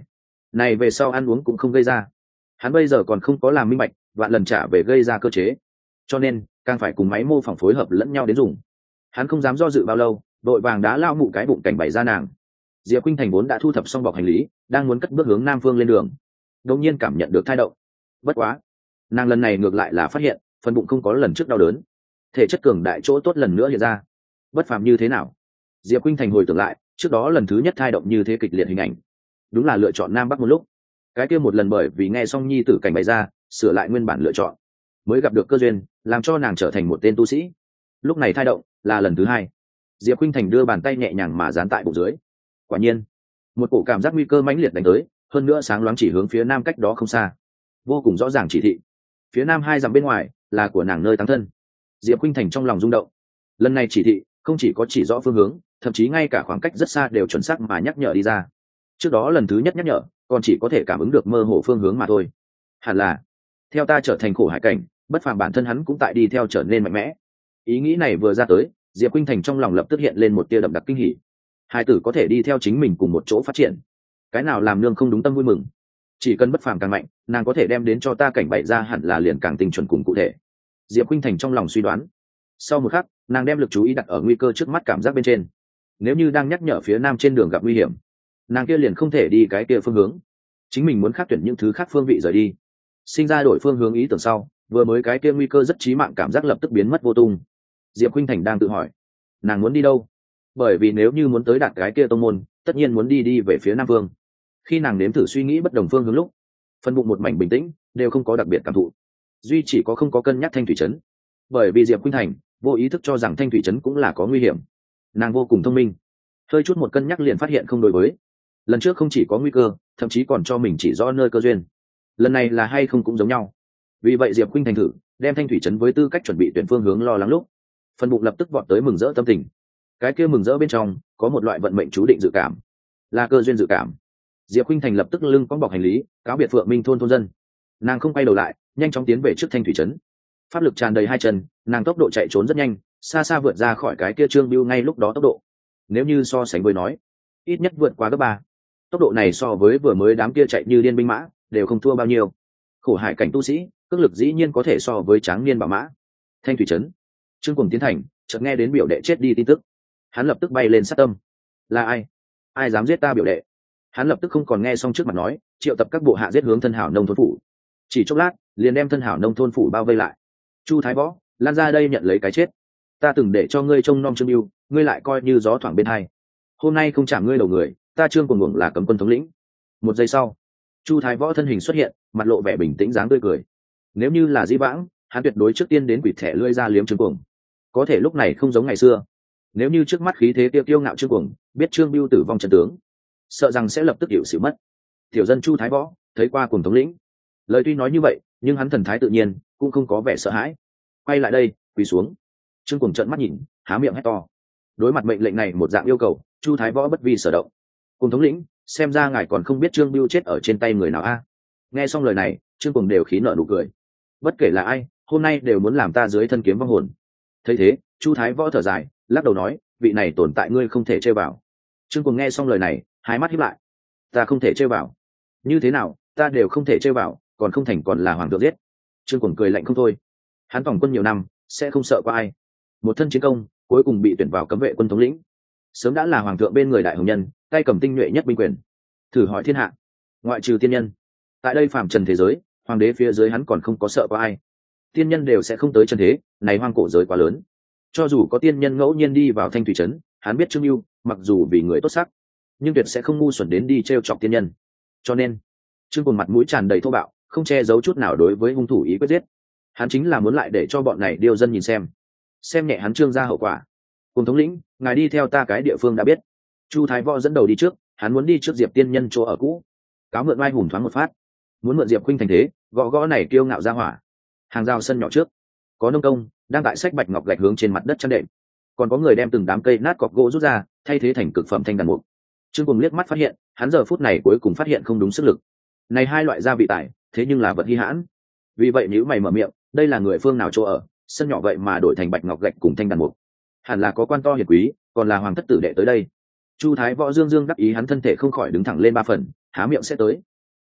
này về sau ăn uống cũng không gây ra. Hắn bây giờ còn không có làm minh bạch vạn lần trả về gây ra cơ chế, cho nên càng phải cùng máy mô phỏng phối hợp lẫn nhau đến dùng. Hắn không dám do dự bao lâu, đội vàng đã lao mụ cái bụng cảnh bày ra nàng. Diệp Khuynh Thành vốn đã thu thập xong bọc hành lý, đang muốn cất bước hướng nam phương lên đường, đột nhiên cảm nhận được thai động. Bất quá, nàng lần này ngược lại là phát hiện phần bụng không có lần trước đau đớn, thể chất cường đại chỗ tốt lần nữa hiện ra. Bất phàm như thế nào? Diệp Khuynh Thành hồi tưởng lại trước đó lần thứ nhất thai động như thế kịch liệt hình ảnh, đúng là lựa chọn nam bắc một lúc. Cái kia một lần bởi vì nghe xong nhi tử cảnh bày ra, sửa lại nguyên bản lựa chọn, mới gặp được cơ duyên, làm cho nàng trở thành một tên tu sĩ. Lúc này thai động là lần thứ hai. Diệp Khuynh Thành đưa bàn tay nhẹ nhàng mà dán tại bụng dưới. Quả nhiên, một cổ cảm giác nguy cơ mãnh liệt đánh tới, hơn nữa sáng loáng chỉ hướng phía nam cách đó không xa, vô cùng rõ ràng chỉ thị. Phía nam hai dặm bên ngoài là của nàng nơi táng thân. Diệp Khuynh Thành trong lòng rung động. Lần này chỉ thị không chỉ có chỉ rõ phương hướng, thậm chí ngay cả khoảng cách rất xa đều chuẩn xác mà nhắc nhở đi ra. Trước đó lần thứ nhất nhắc nhở còn chỉ có thể cảm ứng được mơ hồ phương hướng mà thôi. Hẳn là theo ta trở thành khổ hải cảnh, bất phàm bản thân hắn cũng tại đi theo trở nên mạnh mẽ. Ý nghĩ này vừa ra tới, Diệp Khuynh Thành trong lòng lập tức hiện lên một tia đậm đặc kinh hỉ. Hai tử có thể đi theo chính mình cùng một chỗ phát triển, cái nào làm nương không đúng tâm vui mừng. Chỉ cần bất phàm càng mạnh, nàng có thể đem đến cho ta cảnh bày ra hẳn là liền càng tinh chuẩn cùng cụ thể. Diệp Khuynh Thành trong lòng suy đoán. Sau một khắc, nàng đem lực chú ý đặt ở nguy cơ trước mắt cảm giác bên trên. Nếu như đang nhắc nhở phía nam trên đường gặp nguy hiểm, nàng kia liền không thể đi cái kia phương hướng, chính mình muốn khác tuyển những thứ khác phương vị rời đi. Sinh ra đổi phương hướng ý tưởng sau, vừa mới cái kia nguy cơ rất chí mạng cảm giác lập tức biến mất vô tung. Diệp Khuynh Thành đang tự hỏi, nàng muốn đi đâu? Bởi vì nếu như muốn tới đạt cái kia tông môn, tất nhiên muốn đi đi về phía nam phương. Khi nàng nếm thử suy nghĩ bất đồng phương hướng lúc, phân bụng một mảnh bình tĩnh, đều không có đặc biệt cảm thụ. Duy chỉ có không có cân nhắc Thanh Thủy trấn, bởi vì Diệp Khuynh Thành vô ý thức cho rằng Thanh Thủy trấn cũng là có nguy hiểm. Nàng vô cùng thông minh, hơi chút một cân nhắc liền phát hiện không đối với. Lần trước không chỉ có nguy cơ, thậm chí còn cho mình chỉ rõ nơi cơ duyên. Lần này là hay không cũng giống nhau. Vì vậy Diệp Khuynh Thành thử đem Thanh Thủy trấn với tư cách chuẩn bị tuyển phương hướng lo lắng lúc, phần bụng lập tức vọt tới mừng rỡ tâm tình. Cái kia mừng rỡ bên trong có một loại vận mệnh chú định dự cảm, là cơ duyên dự cảm. Diệp Khuynh Thành lập tức lưng cõng bọc hành lý, cáo biệt Phượng Minh thôn thôn dân. Nàng không quay đầu lại, nhanh chóng tiến về trước Thanh Thủy trấn. Pháp lực tràn đầy hai chân, nàng tốc độ chạy trốn rất nhanh, xa xa vượt ra khỏi cái kia Trương Bưu ngay lúc đó tốc độ. Nếu như so sánh với nói, ít nhất vượt qua gấp ba. Tốc độ này so với vừa mới đám kia chạy như điên binh mã đều không thua bao nhiêu. Khổ hải cảnh tu sĩ, cước lực dĩ nhiên có thể so với tráng niên bảo mã. Thanh Thủy trấn, Trương Cuồng tiến thành, chợt nghe đến biểu đệ chết đi tin tức, hắn lập tức bay lên sát tâm. Là ai? Ai dám giết ta biểu đệ? Hắn lập tức không còn nghe xong trước mặt nói, triệu tập các bộ hạ giết hướng thân hảo nông thôn phủ. Chỉ chốc lát, liền đem thân hảo nông thôn phủ bao vây lại. Chu Thái Võ, lan ra đây nhận lấy cái chết. Ta từng để cho ngươi trông nom Trương Bưu, ngươi lại coi như gió thoảng bên hai. Hôm nay không chạm ngươi đầu người, ta Trương Cuồng Cuồng là cấm quân thống lĩnh. Một giây sau, Chu Thái Võ thân hình xuất hiện, mặt lộ vẻ bình tĩnh dáng tươi cười. Nếu như là dĩ vãng, hắn tuyệt đối trước tiên đến quỷ thẻ lưỡi ra liếm Trương Cuồng. Có thể lúc này không giống ngày xưa. Nếu như trước mắt khí thế tiêu tiêu ngạo Trương Cuồng biết Trương Bưu tử vong trận tướng, sợ rằng sẽ lập tức hiểu sự mất. Tiểu dân Chu Thái Võ thấy qua Cuồng thống lĩnh, lời tuy nói như vậy, nhưng hắn thần thái tự nhiên, cũng không có vẻ sợ hãi. Quay lại đây, quỳ xuống. Trương Cuồng trợn mắt nhìn, há miệng hét to. Đối mặt mệnh lệnh này một dạng yêu cầu, Chu Thái Võ bất vi sở động. Cuồng thống lĩnh, xem ra ngài còn không biết Trương Bưu chết ở trên tay người nào a? Nghe xong lời này, Trương Cuồng đều khí nở nụ cười. Bất kể là ai, hôm nay đều muốn làm ta dưới thân kiếm vong hồn. Thấy thế, Chu Thái Võ thở dài, lắc đầu nói, vị này tồn tại ngươi không thể chơi vào. Trương Cuồng nghe xong lời này, hai mắt híp lại. Ta không thể chơi vào? Như thế nào, ta đều không thể chơi vào, còn không thành còn là hoàng thượng giết? Trương Cuồng cười lạnh không thôi. Hắn tổng quân nhiều năm, sẽ không sợ qua ai. Một thân chiến công, cuối cùng bị tuyển vào cấm vệ quân thống lĩnh. Sớm đã là hoàng thượng bên người đại hồng nhân, tay cầm tinh nhuệ nhất binh quyền. Thử hỏi thiên hạ, ngoại trừ tiên nhân, tại đây phàm trần thế giới, hoàng đế phía dưới hắn còn không có sợ qua ai. Tiên nhân đều sẽ không tới trần thế, này hoang cổ giới quá lớn. Cho dù có tiên nhân ngẫu nhiên đi vào Thanh Thủy trấn, hắn biết Trương Bưu, mặc dù vì người tốt sắc, nhưng tuyệt sẽ không ngu xuẩn đến đi trêu chọc tiên nhân. Cho nên, Trương Cuồng mặt mũi tràn đầy thô bạo, không che giấu chút nào đối với hung thủ ý quyết giết. Hắn chính là muốn lại để cho bọn này điêu dân nhìn xem, xem nhẹ hắn Trương gia hậu quả. Cùng thống lĩnh, ngài đi theo ta cái địa phương đã biết. Chu Thái Võ dẫn đầu đi trước, hắn muốn đi trước Diệp tiên nhân chỗ ở cũ, cáo mượn oai hùng thoáng một phát, muốn mượn Diệp Khuynh Thành thế, gõ gõ này kiêu ngạo ra hỏa. Hàng rào sân nhỏ trước, có nông công đang tại sách bạch ngọc gạch hướng trên mặt đất chăn đệm, còn có người đem từng đám cây nát cọc gỗ rút ra, thay thế thành cực phẩm thanh đàn mục. Trương Cuồng liếc mắt phát hiện, hắn giờ phút này cuối cùng phát hiện không đúng sức lực. Này hai loại gia vị tài, thế nhưng là vật hi hãn. Vì vậy nếu mày mở miệng, đây là người phương nào chỗ ở, sân nhỏ vậy mà đổi thành bạch ngọc gạch cùng thanh đàn mục. Hẳn là có quan to hiền quý, còn là hoàng thất tử đệ tới đây. Chu Thái Võ dương dương đắc ý, hắn thân thể không khỏi đứng thẳng lên ba phần, há miệng sẽ tới.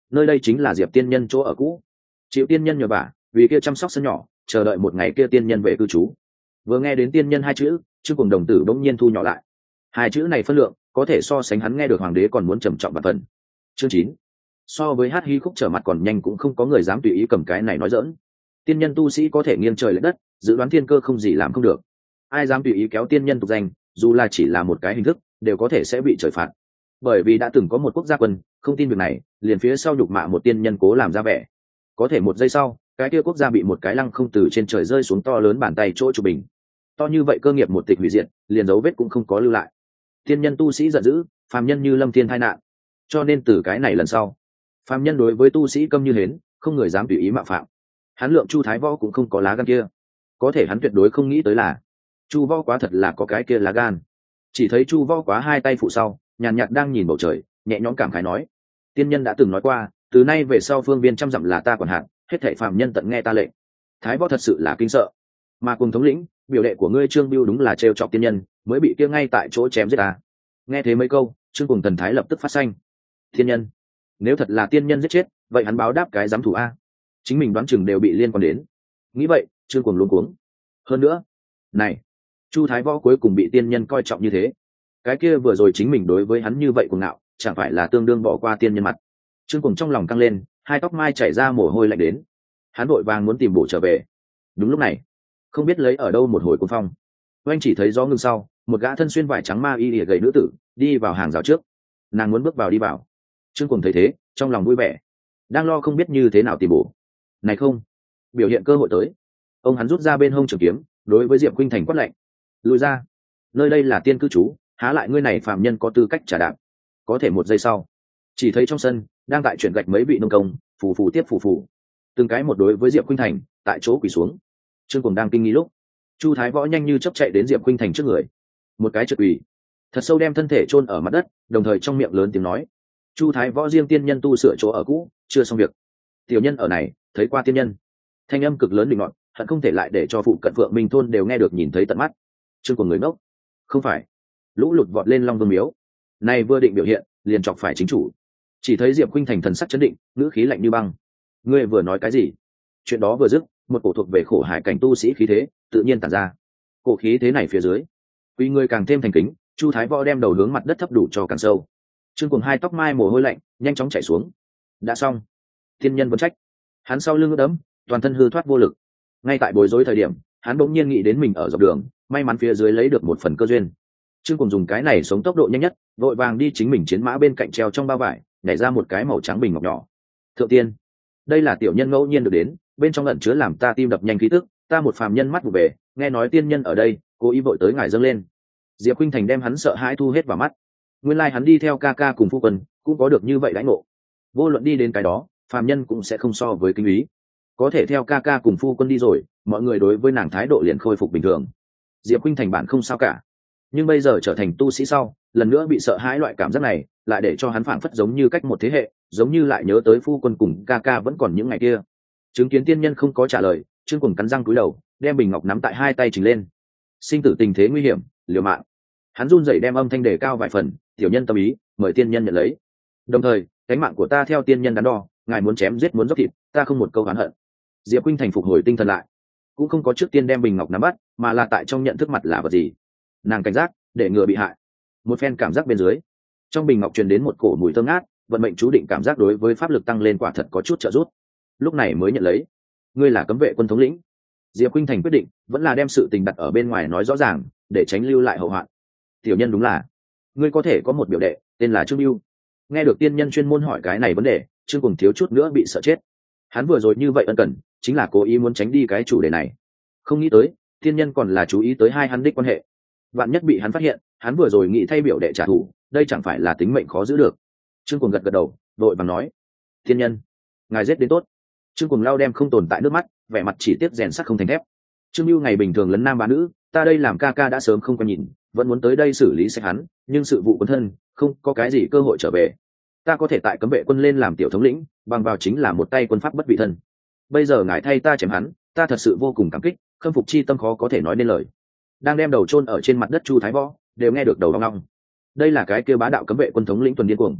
nơi đây chính là Diệp tiên nhân chỗ ở cũ. Chịu tiên nhân nhờ vả, vì kia chăm sóc sân nhỏ, chờ đợi một ngày kia tiên nhân về cư trú. Vừa nghe đến tiên nhân hai chữ, Trương Cuồng đồng tử bỗng nhiên thu nhỏ lại. Hai chữ này phân lượng có thể so sánh hắn nghe được hoàng đế còn muốn trầm trọng vạn phần. Chương chín. So với hát hy khúc trở mặt còn nhanh cũng không có người dám tùy ý cầm cái này nói dỡn. Tiên nhân tu sĩ có thể nghiêng trời lệch đất, dự đoán thiên cơ không gì làm không được. Ai dám tùy ý kéo tiên nhân tục danh, dù là chỉ là một cái hình thức, đều có thể sẽ bị trời phạt. Bởi vì đã từng có một quốc gia quân không tin việc này, liền phía sau nhục mạ một tiên nhân cố làm ra vẻ. Có thể một giây sau, cái kia quốc gia bị một cái lăng không từ trên trời rơi xuống to lớn bàn tay chỗ chụp bình. To như vậy cơ nghiệp một tịch hủy diệt, liền dấu vết cũng không có lưu lại. Tiên nhân tu sĩ giận dữ, phàm nhân như lâm thiên tai nạn. Cho nên từ cái này lần sau, phàm nhân đối với tu sĩ câm như hến, không người dám tùy ý mạo phạm. Hắn lượng Chu Thái Võ cũng không có lá gan kia, có thể hắn tuyệt đối không nghĩ tới là Chu Võ Quá thật là có cái kia lá gan. Chỉ thấy Chu Võ Quá hai tay phụ sau, nhàn nhạt đang nhìn bầu trời, nhẹ nhõm cảm khái nói: tiên nhân đã từng nói qua, từ nay về sau phương viên trăm dặm là ta quản hạt, hết thảy phàm nhân tận nghe ta lệnh. Thái Võ thật sự là kinh sợ. Mà cùng thống lĩnh, biểu đệ của ngươi Trương Bưu đúng là trêu chọc tiên nhân, mới bị kia ngay tại chỗ chém giết ta. Nghe thế mấy câu, Trương Cuồng thần thái lập tức phát xanh. Tiên nhân, nếu thật là tiên nhân giết chết, vậy hắn báo đáp cái giám thủ a. Chính mình đoán chừng đều bị liên quan đến. Nghĩ vậy, Trương Cuồng luống cuống. Hơn nữa, này, Chu Thái Võ cuối cùng bị tiên nhân coi trọng như thế, cái kia vừa rồi chính mình đối với hắn như vậy cuồng ngạo, chẳng phải là tương đương bỏ qua tiên nhân mặt. Trương Cuồng trong lòng căng lên, hai tóc mai chảy ra mồ hôi lạnh đến. Hắn vội vàng muốn tìm bổ trở về. Đúng lúc này, không biết lấy ở đâu một hồi cuồng phong, oanh chỉ thấy gió ngưng sau, một gã thân xuyên vải trắng ma y ỉa gầy nữ tử đi vào hàng rào trước. Nàng muốn bước vào đi vào. Trương Cuồng thấy thế, trong lòng vui vẻ, đang lo không biết như thế nào tìm bổ. Này không, biểu hiện cơ hội tới. Ông hắn rút ra bên hông trường kiếm, đối với Diệp Khuynh Thành quát lệnh: lùi ra, nơi đây là tiên cư trú, há lại ngươi này phạm nhân có tư cách trả đạp. Có thể một giây sau, chỉ thấy trong sân đang tại chuyển gạch mấy vị nông công, phù phù tiếp phù phù, từng cái một đối với Diệp Khuynh Thành tại chỗ quỳ xuống. Trương Cuồng đang kinh nghi lúc, Chu Thái Võ nhanh như chớp chạy đến Diệp Khuynh Thành trước người, một cái trượt quỳ, thật sâu đem thân thể chôn ở mặt đất, đồng thời trong miệng lớn tiếng nói: Chu Thái Võ riêng tiên nhân tu sửa chỗ ở cũ, chưa xong việc. Tiểu nhân ở này thấy qua tiên nhân. Thanh âm cực lớn định ngọn, hận không thể lại để cho phụ cận Phượng Minh thôn đều nghe được nhìn thấy tận mắt. Trương Cuồng người ngốc, không phải lũ lụt vọt lên Long Vương miếu, này vừa định biểu hiện, liền chọc phải chính chủ. Chỉ thấy Diệp Khuynh Thành thần sắc chấn định, ngữ khí lạnh như băng: ngươi vừa nói cái gì? Chuyện đó vừa dứt, một cổ thuộc về khổ hải cảnh tu sĩ khí thế tự nhiên tản ra. Cổ khí thế này phía dưới, quy người càng thêm thành kính. Chu Thái Võ đem đầu hướng mặt đất thấp đủ cho càng sâu. Trương Cuồng hai tóc mai mồ hôi lạnh nhanh chóng chảy xuống. Đã xong. Thiên nhân vẫn trách. Hắn sau lưng ướt đẫm, toàn thân hư thoát vô lực. Ngay tại bối rối thời điểm, hắn bỗng nhiên nghĩ đến mình ở dọc đường, may mắn phía dưới lấy được một phần cơ duyên. Trương Cuồng dùng cái này sống tốc độ nhanh nhất, vội vàng đi chính mình chiến mã bên cạnh treo trong bao vải, nhảy ra một cái màu trắng bình ngọc nhỏ. Thượng tiên, đây là tiểu nhân ngẫu nhiên được đến, bên trong ẩn chứa làm ta tim đập nhanh khí tức, ta một phàm nhân mắt vụ về, nghe nói tiên nhân ở đây, cố ý vội tới ngài dâng lên. Diệp Khuynh Thành đem hắn sợ hãi thu hết vào mắt. Nguyên lai like hắn đi theo ca ca cùng phu quân, cũng có được như vậy đãi ngộ. Vô luận đi đến cái đó, phàm nhân cũng sẽ không so với kinh ý. Có thể theo ca ca cùng phu quân đi rồi, mọi người đối với nàng thái độ liền khôi phục bình thường. Diệp Khuynh Thành bản không sao cả, nhưng bây giờ trở thành tu sĩ sau, lần nữa bị sợ hãi loại cảm giác này, lại để cho hắn phảng phất giống như cách một thế hệ, giống như lại nhớ tới phu quân cùng ca ca vẫn còn những ngày kia. Chứng kiến tiên nhân không có trả lời, Trương Cuồng cắn răng cúi đầu, đem bình ngọc nắm tại hai tay chỉnh lên. Sinh tử tình thế nguy hiểm, liều mạng. Hắn run rẩy đem âm thanh đề cao vài phần: tiểu nhân tâm ý, mời tiên nhân nhận lấy. Đồng thời, cánh mạng của ta theo tiên nhân đắn đo, ngài muốn chém giết muốn dốc thịt, ta không một câu oán hận. Diệp Khuynh Thành phục hồi tinh thần lại, cũng không có trước tiên đem bình ngọc nắm bắt, mà là tại trong nhận thức mặt là vật gì. Nàng cảnh giác, để ngừa bị hại. Một phen cảm giác bên dưới, trong bình ngọc truyền đến một cổ mùi thơm ngát, vận mệnh chú định cảm giác đối với pháp lực tăng lên quả thật có chút trợ giúp. Lúc này mới nhận lấy. Ngươi là cấm vệ quân thống lĩnh. Diệp Khuynh Thành quyết định vẫn là đem sự tình đặt ở bên ngoài nói rõ ràng, để tránh lưu lại hậu hoạn. Tiểu nhân đúng là, ngươi có thể có một biểu đệ tên là Trương Bưu. Nghe được tiên nhân chuyên môn hỏi cái này vấn đề, Trương Cuồng thiếu chút nữa bị sợ chết. Hắn vừa rồi như vậy ân cần, chính là cố ý muốn tránh đi cái chủ đề này. Không nghĩ tới, tiên nhân còn là chú ý tới hai hắn đích quan hệ. Vạn nhất bị hắn phát hiện, hắn vừa rồi nghĩ thay biểu đệ trả thù, đây chẳng phải là tính mệnh khó giữ được. Trương Cuồng gật gật đầu, đội bằng nói: tiên nhân, ngài giết đến tốt. Trương Cuồng lau đem không tồn tại nước mắt, vẻ mặt chỉ tiếc rèn sắt không thành thép. Trương Bưu ngày bình thường lấn nam bá nữ, ta đây làm ca ca đã sớm không có nhìn, vẫn muốn tới đây xử lý sạch hắn, nhưng sự vụ quân thân, không có cái gì cơ hội trở về. Ta có thể tại cấm vệ quân lên làm tiểu thống lĩnh, bằng vào chính là một tay quân pháp bất vị thân. Bây giờ ngài thay ta chém hắn, ta thật sự vô cùng cảm kích, khâm phục chi tâm khó có thể nói nên lời. Đang đem đầu chôn ở trên mặt đất Chu Thái Võ đều nghe được đầu ong ong. Đây là cái kia bá đạo cấm vệ quân thống lĩnh tuần điên cuồng.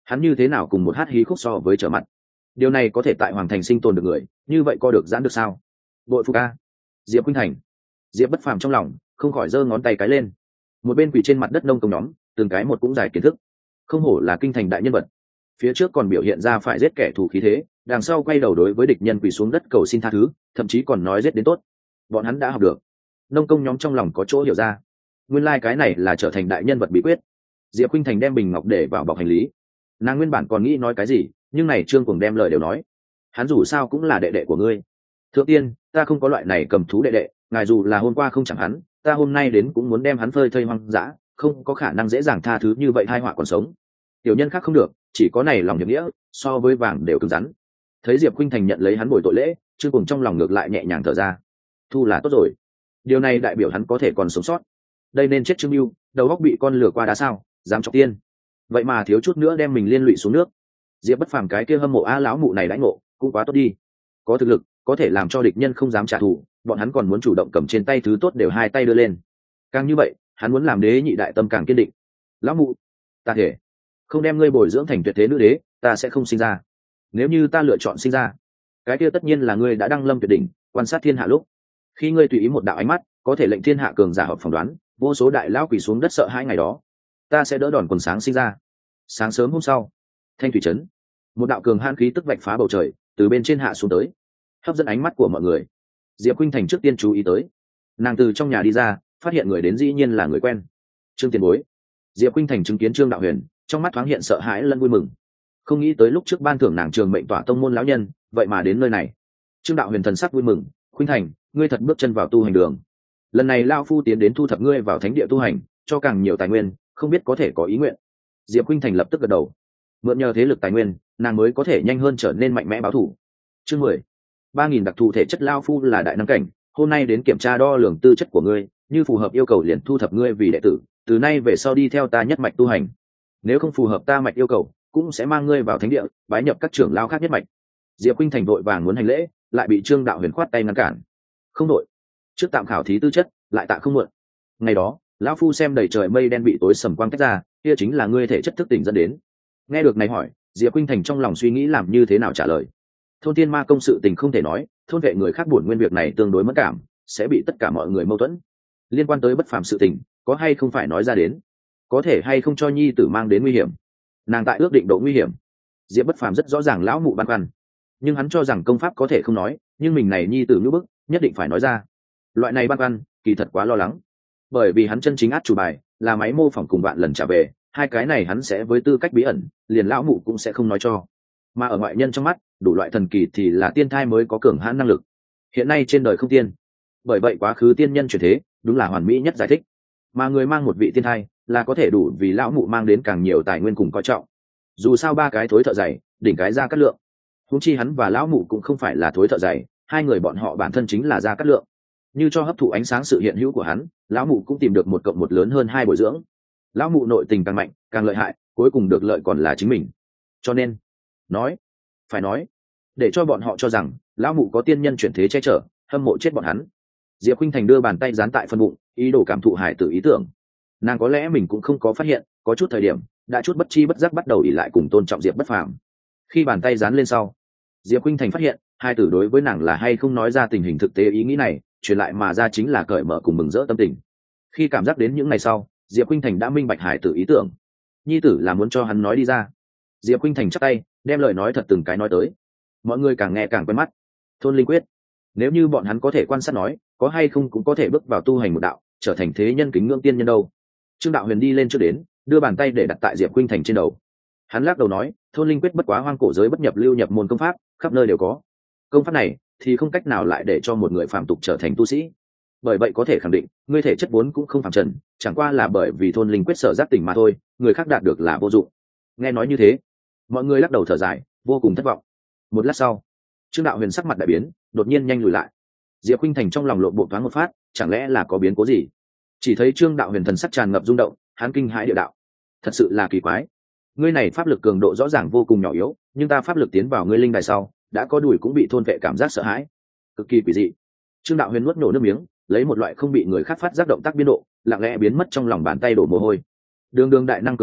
hắn như thế nào cùng một hát hí khúc so với trở mặt. Điều này có thể tại hoàng thành sinh tồn được người, như vậy co được giãn được sao? Bội phục a. Diệp Khuynh Thành. Diệp Bất Phàm trong lòng không khỏi giơ ngón tay cái lên. Một bên quỳ trên mặt đất nông công nhóm, từng cái một cũng giải kiến thức. Không hổ là kinh thành đại nhân vật. Phía trước còn biểu hiện ra phải giết kẻ thù khí thế, đằng sau quay đầu đối với địch nhân quỳ xuống đất cầu xin tha thứ, thậm chí còn nói giết đến tốt. Bọn hắn đã học được. Nông công nhóm trong lòng có chỗ hiểu ra. Nguyên lai like cái này là trở thành đại nhân vật bí quyết. Diệp Khuynh Thành đem bình ngọc để vào bọc hành lý. Nàng nguyên bản còn nghĩ nói cái gì, nhưng này Trương Cuồng đem lời đều nói. Hắn dù sao cũng là đệ đệ của ngươi. Thượng tiên, ta không có loại này cầm thú đệ đệ, ngài dù là hôm qua không chẳng hắn, ta hôm nay đến cũng muốn đem hắn phơi thây hoang dã, không có khả năng dễ dàng tha thứ như vậy hai họa còn sống. Tiểu nhân khác không được, chỉ có này lòng hiệp nghĩa, so với vàng đều cứng rắn. Thấy Diệp Khuynh Thành nhận lấy hắn bồi tội lễ, Trương Cuồng trong lòng ngược lại nhẹ nhàng thở ra. Thu là tốt rồi. Điều này đại biểu hắn có thể còn sống sót. Đây nên chết Trương Bưu, đầu óc bị con lửa qua đá sao, dám chọc tiên. Vậy mà thiếu chút nữa đem mình liên lụy xuống nước. Diệp Bất Phàm cái kia hâm mộ a lão mụ này đãi ngộ, cũng quá tốt đi. Có thực lực, có thể làm cho địch nhân không dám trả thù, bọn hắn còn muốn chủ động cầm trên tay thứ tốt đều hai tay đưa lên. Càng như vậy, hắn muốn làm đế nhị đại tâm càng kiên định. Lão mụ, ta thể không đem ngươi bồi dưỡng thành tuyệt thế nữ đế, ta sẽ không sinh ra. Nếu như ta lựa chọn sinh ra, cái kia tất nhiên là ngươi đã đăng lâm tuyệt đỉnh, quan sát thiên hạ lúc. Khi ngươi tùy ý một đạo ánh mắt, có thể lệnh thiên hạ cường giả hợp phỏng đoán, vô số đại lão quỳ xuống đất sợ hãi ngày đó, ta sẽ đỡ đòn quần sáng sinh ra. Sáng sớm hôm sau, Thanh thủy trấn, một đạo cường hãn khí tức vạch phá bầu trời, từ bên trên hạ xuống tới, hấp dẫn ánh mắt của mọi người. Diệp Khuynh Thành trước tiên chú ý tới, nàng từ trong nhà đi ra, phát hiện người đến dĩ nhiên là người quen, Trương Tiền Bối. Diệp Khuynh Thành chứng kiến Trương Đạo Huyền, trong mắt thoáng hiện sợ hãi lẫn vui mừng. Không nghĩ tới lúc trước ban thưởng nàng trường mệnh tỏa tông môn lão nhân, vậy mà đến nơi này. Trương Đạo Huyền thần sắc vui mừng, Khuynh Thành, ngươi thật bước chân vào tu hành đường. Lần này lão phu tiến đến thu thập ngươi vào thánh địa tu hành, cho càng nhiều tài nguyên, không biết có thể có ý nguyện. Diệp Khuynh Thành lập tức gật đầu. Mượn nhờ thế lực tài nguyên, nàng mới có thể nhanh hơn trở nên mạnh mẽ báo thù. Chương mười. ba nghìn đặc thù thể chất lão phu là đại năng cảnh, hôm nay đến kiểm tra đo lường tư chất của ngươi, như phù hợp yêu cầu liền thu thập ngươi vì đệ tử, từ nay về sau đi theo ta nhất mạch tu hành. Nếu không phù hợp ta mạch yêu cầu, cũng sẽ mang ngươi vào thánh địa, bái nhập các trưởng lão khác nhất mạch. Diệp Khuynh Thành vội vàng muốn hành lễ, lại bị Trương Đạo Huyền khoát tay ngăn cản. Không đội, trước tạm khảo thí tư chất, lại tạ không muộn. Ngày đó, lão phu xem đầy trời mây đen bị tối sầm quang tách ra, kia chính là ngươi thể chất thức tỉnh dẫn đến. Nghe được này hỏi, Diệp Khuynh Thành trong lòng suy nghĩ làm như thế nào trả lời. Thôn Tiên Ma công sự tình không thể nói, thôn vệ người khác buồn nguyên việc này tương đối mất cảm, sẽ bị tất cả mọi người mâu thuẫn. Liên quan tới bất phàm sự tình, có hay không phải nói ra đến, có thể hay không cho nhi tử mang đến nguy hiểm. Nàng tại ước định độ nguy hiểm, Diệp Bất Phàm rất rõ ràng lão mụ băn khoăn, nhưng hắn cho rằng công pháp có thể không nói, nhưng mình này nhi tử như bức, nhất định phải nói ra. Loại này băn khoăn, kỳ thật quá lo lắng, bởi vì hắn chân chính át chủ bài là máy mô phỏng cùng bạn lần trả về, hai cái này hắn sẽ với tư cách bí ẩn, liền lão mụ cũng sẽ không nói cho. Mà ở ngoại nhân trong mắt, đủ loại thần kỳ thì là tiên thai mới có cường hãn năng lực. Hiện nay trên đời không tiên, bởi vậy quá khứ tiên nhân chuyển thế đúng là hoàn mỹ nhất giải thích. Mà người mang một vị tiên thai là có thể đủ vì lão mụ mang đến càng nhiều tài nguyên cùng coi trọng. Dù sao ba cái thối thợ dày, đỉnh cái ra cát lượng. Huống chi hắn và lão mụ cũng không phải là thối thợ dày, hai người bọn họ bản thân chính là ra cát lượng. Như cho hấp thụ ánh sáng sự hiện hữu của hắn, lão mụ cũng tìm được một cộng một lớn hơn hai bồi dưỡng. Lão mụ nội tình càng mạnh, càng lợi hại, cuối cùng được lợi còn là chính mình. Cho nên, nói, phải nói, để cho bọn họ cho rằng lão mụ có tiên nhân chuyển thế che chở, hâm mộ chết bọn hắn. Diệp Khuynh Thành đưa bàn tay dán tại phân bụng, ý đồ cảm thụ hải tử ý tưởng. Nàng có lẽ mình cũng không có phát hiện, có chút thời điểm đã chút bất chi bất giác bắt đầu ỉ lại cùng tôn trọng Diệp Bất Phàm. Khi bàn tay dán lên sau, Diệp Khuynh Thành phát hiện hai tử đối với nàng là hay không nói ra tình hình thực tế ý nghĩ này, truyền lại mà ra chính là cởi mở cùng mừng rỡ tâm tình. Khi cảm giác đến những ngày sau, Diệp Khuynh Thành đã minh bạch hải tử ý tưởng, nhi tử là muốn cho hắn nói đi ra. Diệp Khuynh Thành chắp tay, đem lời nói thật từng cái nói tới. Mọi người càng nghe càng quen mắt. Thôn linh quyết, nếu như bọn hắn có thể quan sát nói, có hay không cũng có thể bước vào tu hành một đạo, trở thành thế nhân kính ngưỡng tiên nhân đâu. Trương Đạo Huyền đi lên trước đến, đưa bàn tay để đặt tại Diệp Khuynh Thành trên đầu. Hắn lắc đầu nói, thôn linh quyết bất quá hoang cổ giới bất nhập lưu nhập môn công pháp, khắp nơi đều có. Công pháp này thì không cách nào lại để cho một người phàm tục trở thành tu sĩ. Bởi vậy có thể khẳng định, ngươi thể chất vốn cũng không phàm trần, chẳng qua là bởi vì thôn linh quyết sở giác tỉnh mà thôi, người khác đạt được là vô dụng. Nghe nói như thế, mọi người lắc đầu thở dài, vô cùng thất vọng. Một lát sau, Trương Đạo Huyền sắc mặt đại biến, đột nhiên nhanh lùi lại. Diệp Khuynh Thành trong lòng lộn bộ thoáng một phát, chẳng lẽ là có biến cố gì? Chỉ thấy Trương Đạo Huyền thần sắc tràn ngập rung động, hắn kinh hãi địa đạo, thật sự là kỳ quái. Ngươi này pháp lực cường độ rõ ràng vô cùng nhỏ yếu, nhưng ta pháp lực tiến vào ngươi linh đài sau, đã có đùi cũng bị thôn vệ cảm giác sợ hãi, cực kỳ quỷ dị. Trương Đạo Huyền nuốt nổ nước miếng, lấy một loại không bị người khác phát giác động tác biến độ, lặng lẽ biến mất trong lòng bàn tay đổ mồ hôi. Đường đường đại năng cường giả,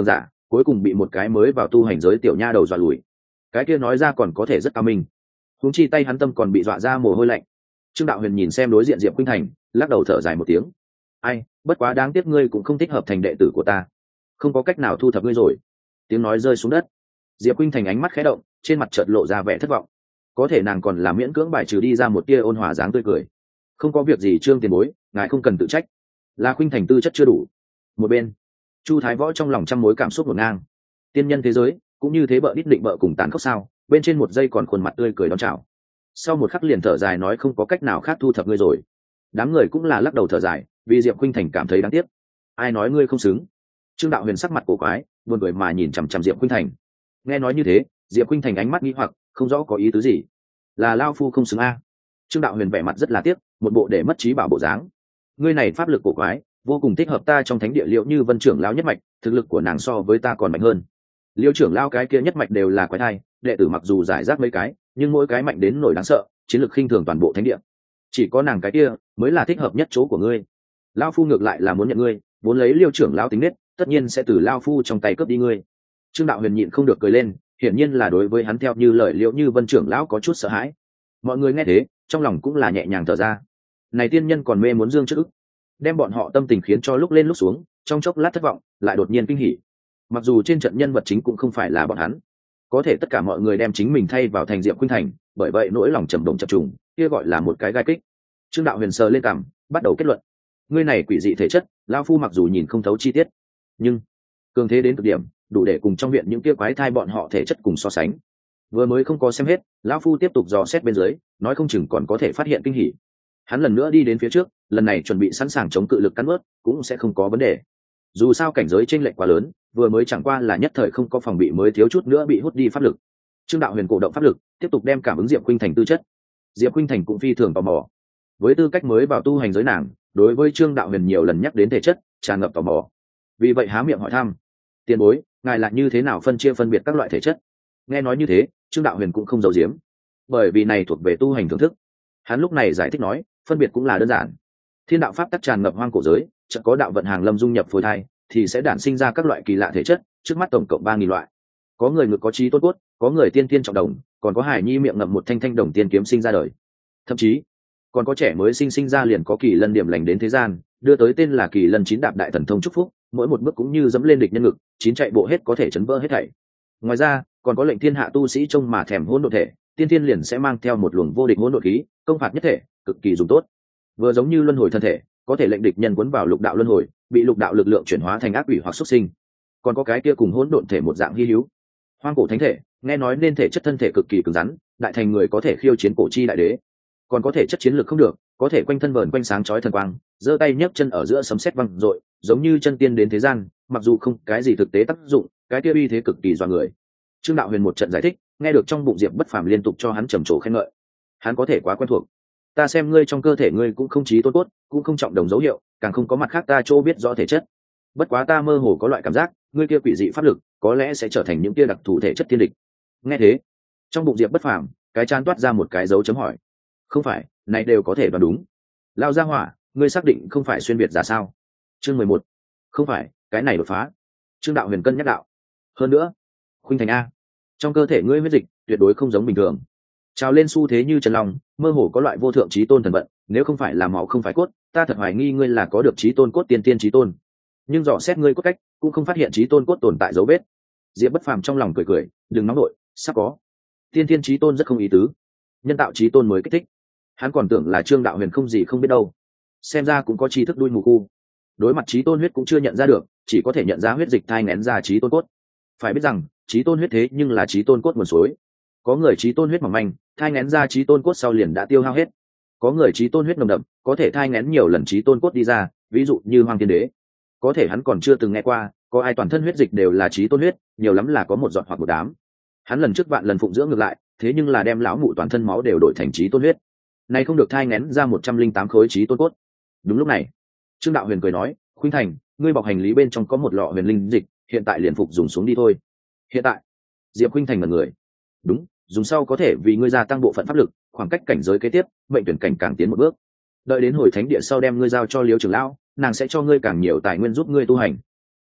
cuối cùng bị một cái mới vào tu hành giới tiểu nha đầu dọa lùi. Cái kia nói ra còn có thể rất cao minh, huống chi tay hắn tâm còn bị dọa ra mồ hôi lạnh. Trương Đạo Huyền nhìn xem đối diện Diệp Khuynh Thành, lắc đầu thở dài một tiếng. Ai, bất quá đáng tiếc ngươi cũng không thích hợp thành đệ tử của ta, không có cách nào thu thập ngươi rồi. Tiếng nói rơi xuống đất, Diệp Khuynh Thành ánh mắt khẽ động, trên mặt chợt lộ ra vẻ thất vọng. Có thể nàng còn là miễn cưỡng bài trừ đi ra một tia ôn hòa dáng tươi cười. Không có việc gì Trương tiền bối, ngài không cần tự trách, là Khuynh Thành tư chất chưa đủ. Một bên, Chu Thái Võ trong lòng trăm mối cảm xúc ngổn ngang. Tiên nhân thế giới cũng như thế, bợ đít định bợ cùng tán khốc sao? Bên trên một giây còn khuôn mặt tươi cười đón chào, sau một khắc liền thở dài nói không có cách nào khác thu thập ngươi rồi. Đám người cũng là lắc đầu thở dài, vì Diệp Khuynh Thành cảm thấy đáng tiếc. Ai nói ngươi không xứng? Trương Đạo Huyền sắc mặt cổ quái, buồn cười mà nhìn chằm chằm Diệp Khuynh Thành. Nghe nói như thế, Diệp Khuynh Thành ánh mắt nghi hoặc, không rõ có ý tứ gì. Là lao phu không xứng a? Trương Đạo Huyền vẻ mặt rất là tiếc, một bộ để mất trí bảo bộ dáng. Ngươi này pháp lực cổ quái, vô cùng thích hợp ta trong thánh địa Liễu Như Vân trưởng lão nhất mạch, thực lực của nàng so với ta còn mạnh hơn. Liễu trưởng lão cái kia nhất mạch đều là quái thai, đệ tử mặc dù giải rác mấy cái, nhưng mỗi cái mạnh đến nổi đáng sợ, chiến lược khinh thường toàn bộ thánh địa. Chỉ có nàng cái kia mới là thích hợp nhất chỗ của ngươi. Lão phu ngược lại là muốn nhận ngươi, vốn lấy Liêu trưởng lão tính nết, tất nhiên sẽ từ lão phu trong tay cướp đi ngươi. Trương Đạo Huyền nhịn không được cười lên, hiển nhiên là đối với hắn theo như lời Liễu Như Vân trưởng lão có chút sợ hãi. Mọi người nghe thế, trong lòng cũng là nhẹ nhàng thở ra. Này tiên nhân còn mê muốn dương trước ức, đem bọn họ tâm tình khiến cho lúc lên lúc xuống, trong chốc lát thất vọng, lại đột nhiên kinh hỉ. Mặc dù trên trận nhân vật chính cũng không phải là bọn hắn, có thể tất cả mọi người đem chính mình thay vào thành Diệp Khuynh Thành, bởi vậy nỗi lòng trầm động chập trùng, kia gọi là một cái gai kích. Trương Đạo Huyền sờ lên cằm, bắt đầu kết luận. Ngươi này quỷ dị thể chất, lão phu mặc dù nhìn không thấu chi tiết, nhưng cường thế đến cực điểm, đủ để cùng trong viện những kia quái thai bọn họ thể chất cùng so sánh. Vừa mới không có xem hết, lão phu tiếp tục dò xét bên dưới, nói không chừng còn có thể phát hiện kinh hỉ. Hắn lần nữa đi đến phía trước, lần này chuẩn bị sẵn sàng chống cự lực cắn nuốt, cũng sẽ không có vấn đề. Dù sao cảnh giới chênh lệch quá lớn, vừa mới chẳng qua là nhất thời không có phòng bị mới thiếu chút nữa bị hút đi pháp lực. Trương Đạo Huyền cổ động pháp lực, tiếp tục đem cảm ứng Diệp Khuynh Thành tư chất. Diệp Khuynh Thành cũng phi thường tò mò. Với tư cách mới vào tu hành giới nàng, đối với Trương Đạo Huyền nhiều lần nhắc đến thể chất, tràn ngập tò mò. Vì vậy há miệng hỏi thăm: "Tiền bối, ngài là như thế nào phân chia phân biệt các loại thể chất?" Nghe nói như thế, Trương Đạo Huyền cũng không giấu giếm, bởi vì này thuộc về tu hành thưởng thức. Hắn lúc này giải thích nói, phân biệt cũng là đơn giản. Thiên đạo pháp tắc tràn ngập hoang cổ giới, chợt có đạo vận hàng lâm dung nhập phôi thai, thì sẽ đản sinh ra các loại kỳ lạ thể chất, trước mắt tổng cộng ba nghìn loại. Có người ngực có trí tốt cốt, có người tiên tiên trọng đồng, còn có hải nhi miệng ngậm một thanh thanh đồng tiên kiếm sinh ra đời. Thậm chí, còn có trẻ mới sinh sinh ra liền có kỳ lân điểm lành đến thế gian, đưa tới tên là kỳ lân chín đạp đại thần thông chúc phúc, mỗi một bước cũng như dẫm lên địch nhân ngực, chín chạy bộ hết có thể chấn vỡ hết thảy. Ngoài ra, còn có lệnh thiên hạ tu sĩ trông mà thèm hỗn độn thể, tiên tiên liền sẽ mang theo một luồng vô địch hỗn độn khí, công phạt nhất thể, cực kỳ dùng tốt. Vừa giống như luân hồi thân thể, có thể lệnh địch nhân cuốn vào lục đạo luân hồi, bị lục đạo lực lượng chuyển hóa thành ác quỷ hoặc xuất sinh. Còn có cái kia cùng hỗn độn thể một dạng hi hữu, hoang cổ thánh thể, nghe nói nên thể chất thân thể cực kỳ cứng rắn, đại thành người có thể khiêu chiến cổ chi đại đế. Còn có thể chất chiến lược không được, có thể quanh thân vờn quanh sáng chói thần quang, giơ tay nhấc chân ở giữa sấm sét vang dội, giống như chân tiên đến thế gian, mặc dù không cái gì thực tế tác dụng, cái kia uy thế cực kỳ dọa người. Trương Đạo Huyền một trận giải thích, nghe được trong bụng Diệp Bất Phàm liên tục cho hắn trầm trồ khen ngợi. Hắn có thể quá quen thuộc. Ta xem ngươi trong cơ thể ngươi cũng không trí tôn cốt, cũng không trọng đồng dấu hiệu, càng không có mặt khác ta chỗ biết rõ thể chất. Bất quá ta mơ hồ có loại cảm giác, ngươi kia quỷ dị pháp lực, có lẽ sẽ trở thành những kia đặc thù thể chất thiên địch. Nghe thế, trong bụng Diệp Bất Phàm, cái chán toát ra một cái dấu chấm hỏi. Không phải, này đều có thể đoán đúng. Lao ra hỏa, ngươi xác định không phải xuyên việt giả sao? Chương mười một. Không phải, cái này đột phá. Trương Đạo Huyền cân nhắc đạo. Hơn nữa, Khuynh Thành a, trong cơ thể ngươi huyết dịch tuyệt đối không giống bình thường, trào lên xu thế như trần long, mơ hồ có loại vô thượng chí tôn thần vận, nếu không phải là máu không phải cốt, ta thật hoài nghi ngươi là có được chí tôn cốt tiên tiên chí tôn. Nhưng dò xét ngươi cốt cách, cũng không phát hiện chí tôn cốt tồn tại dấu vết. Diệp Bất Phàm trong lòng cười cười, đừng nóng đội, sắp có. Tiên tiên chí tôn rất không ý tứ, nhân tạo chí tôn mới kích thích. Hắn còn tưởng là Trương Đạo Huyền không gì không biết đâu, xem ra cũng có tri thức đuôi mù cu. Đối mặt chí tôn huyết cũng chưa nhận ra được, chỉ có thể nhận ra huyết dịch thai nén ra chí tôn cốt. Phải biết rằng, chí tôn huyết thế nhưng là chí tôn cốt nguồn suối. Có người chí tôn huyết mỏng manh, thai nén ra chí tôn cốt sau liền đã tiêu hao hết. Có người chí tôn huyết nồng đậm, có thể thai nén nhiều lần chí tôn cốt đi ra, ví dụ như Hoàng Thiên Đế. Có thể hắn còn chưa từng nghe qua, có ai toàn thân huyết dịch đều là chí tôn huyết, nhiều lắm là có một giọt hoặc một đám. Hắn lần trước vạn lần phụng dưỡng ngược lại, thế nhưng là đem lão mụ toàn thân máu đều đổi thành chí tôn huyết. Này không được thai nén ra một trăm linh tám khối chí tôn cốt. Đúng lúc này, Trương Đạo Huyền cười nói, Khuynh Thành, ngươi bọc hành lý bên trong có một lọ huyền linh dịch, hiện tại liền phục dùng xuống đi thôi. Hiện tại? Diệp Khuynh Thành ngẩn người. Đúng, dùng sau có thể vì ngươi gia tăng bộ phận pháp lực, khoảng cách cảnh giới kế tiếp, mệnh tuyển cảnh càng tiến một bước. Đợi đến hồi thánh địa sau đem ngươi giao cho Liêu trưởng lão, nàng sẽ cho ngươi càng nhiều tài nguyên giúp ngươi tu hành.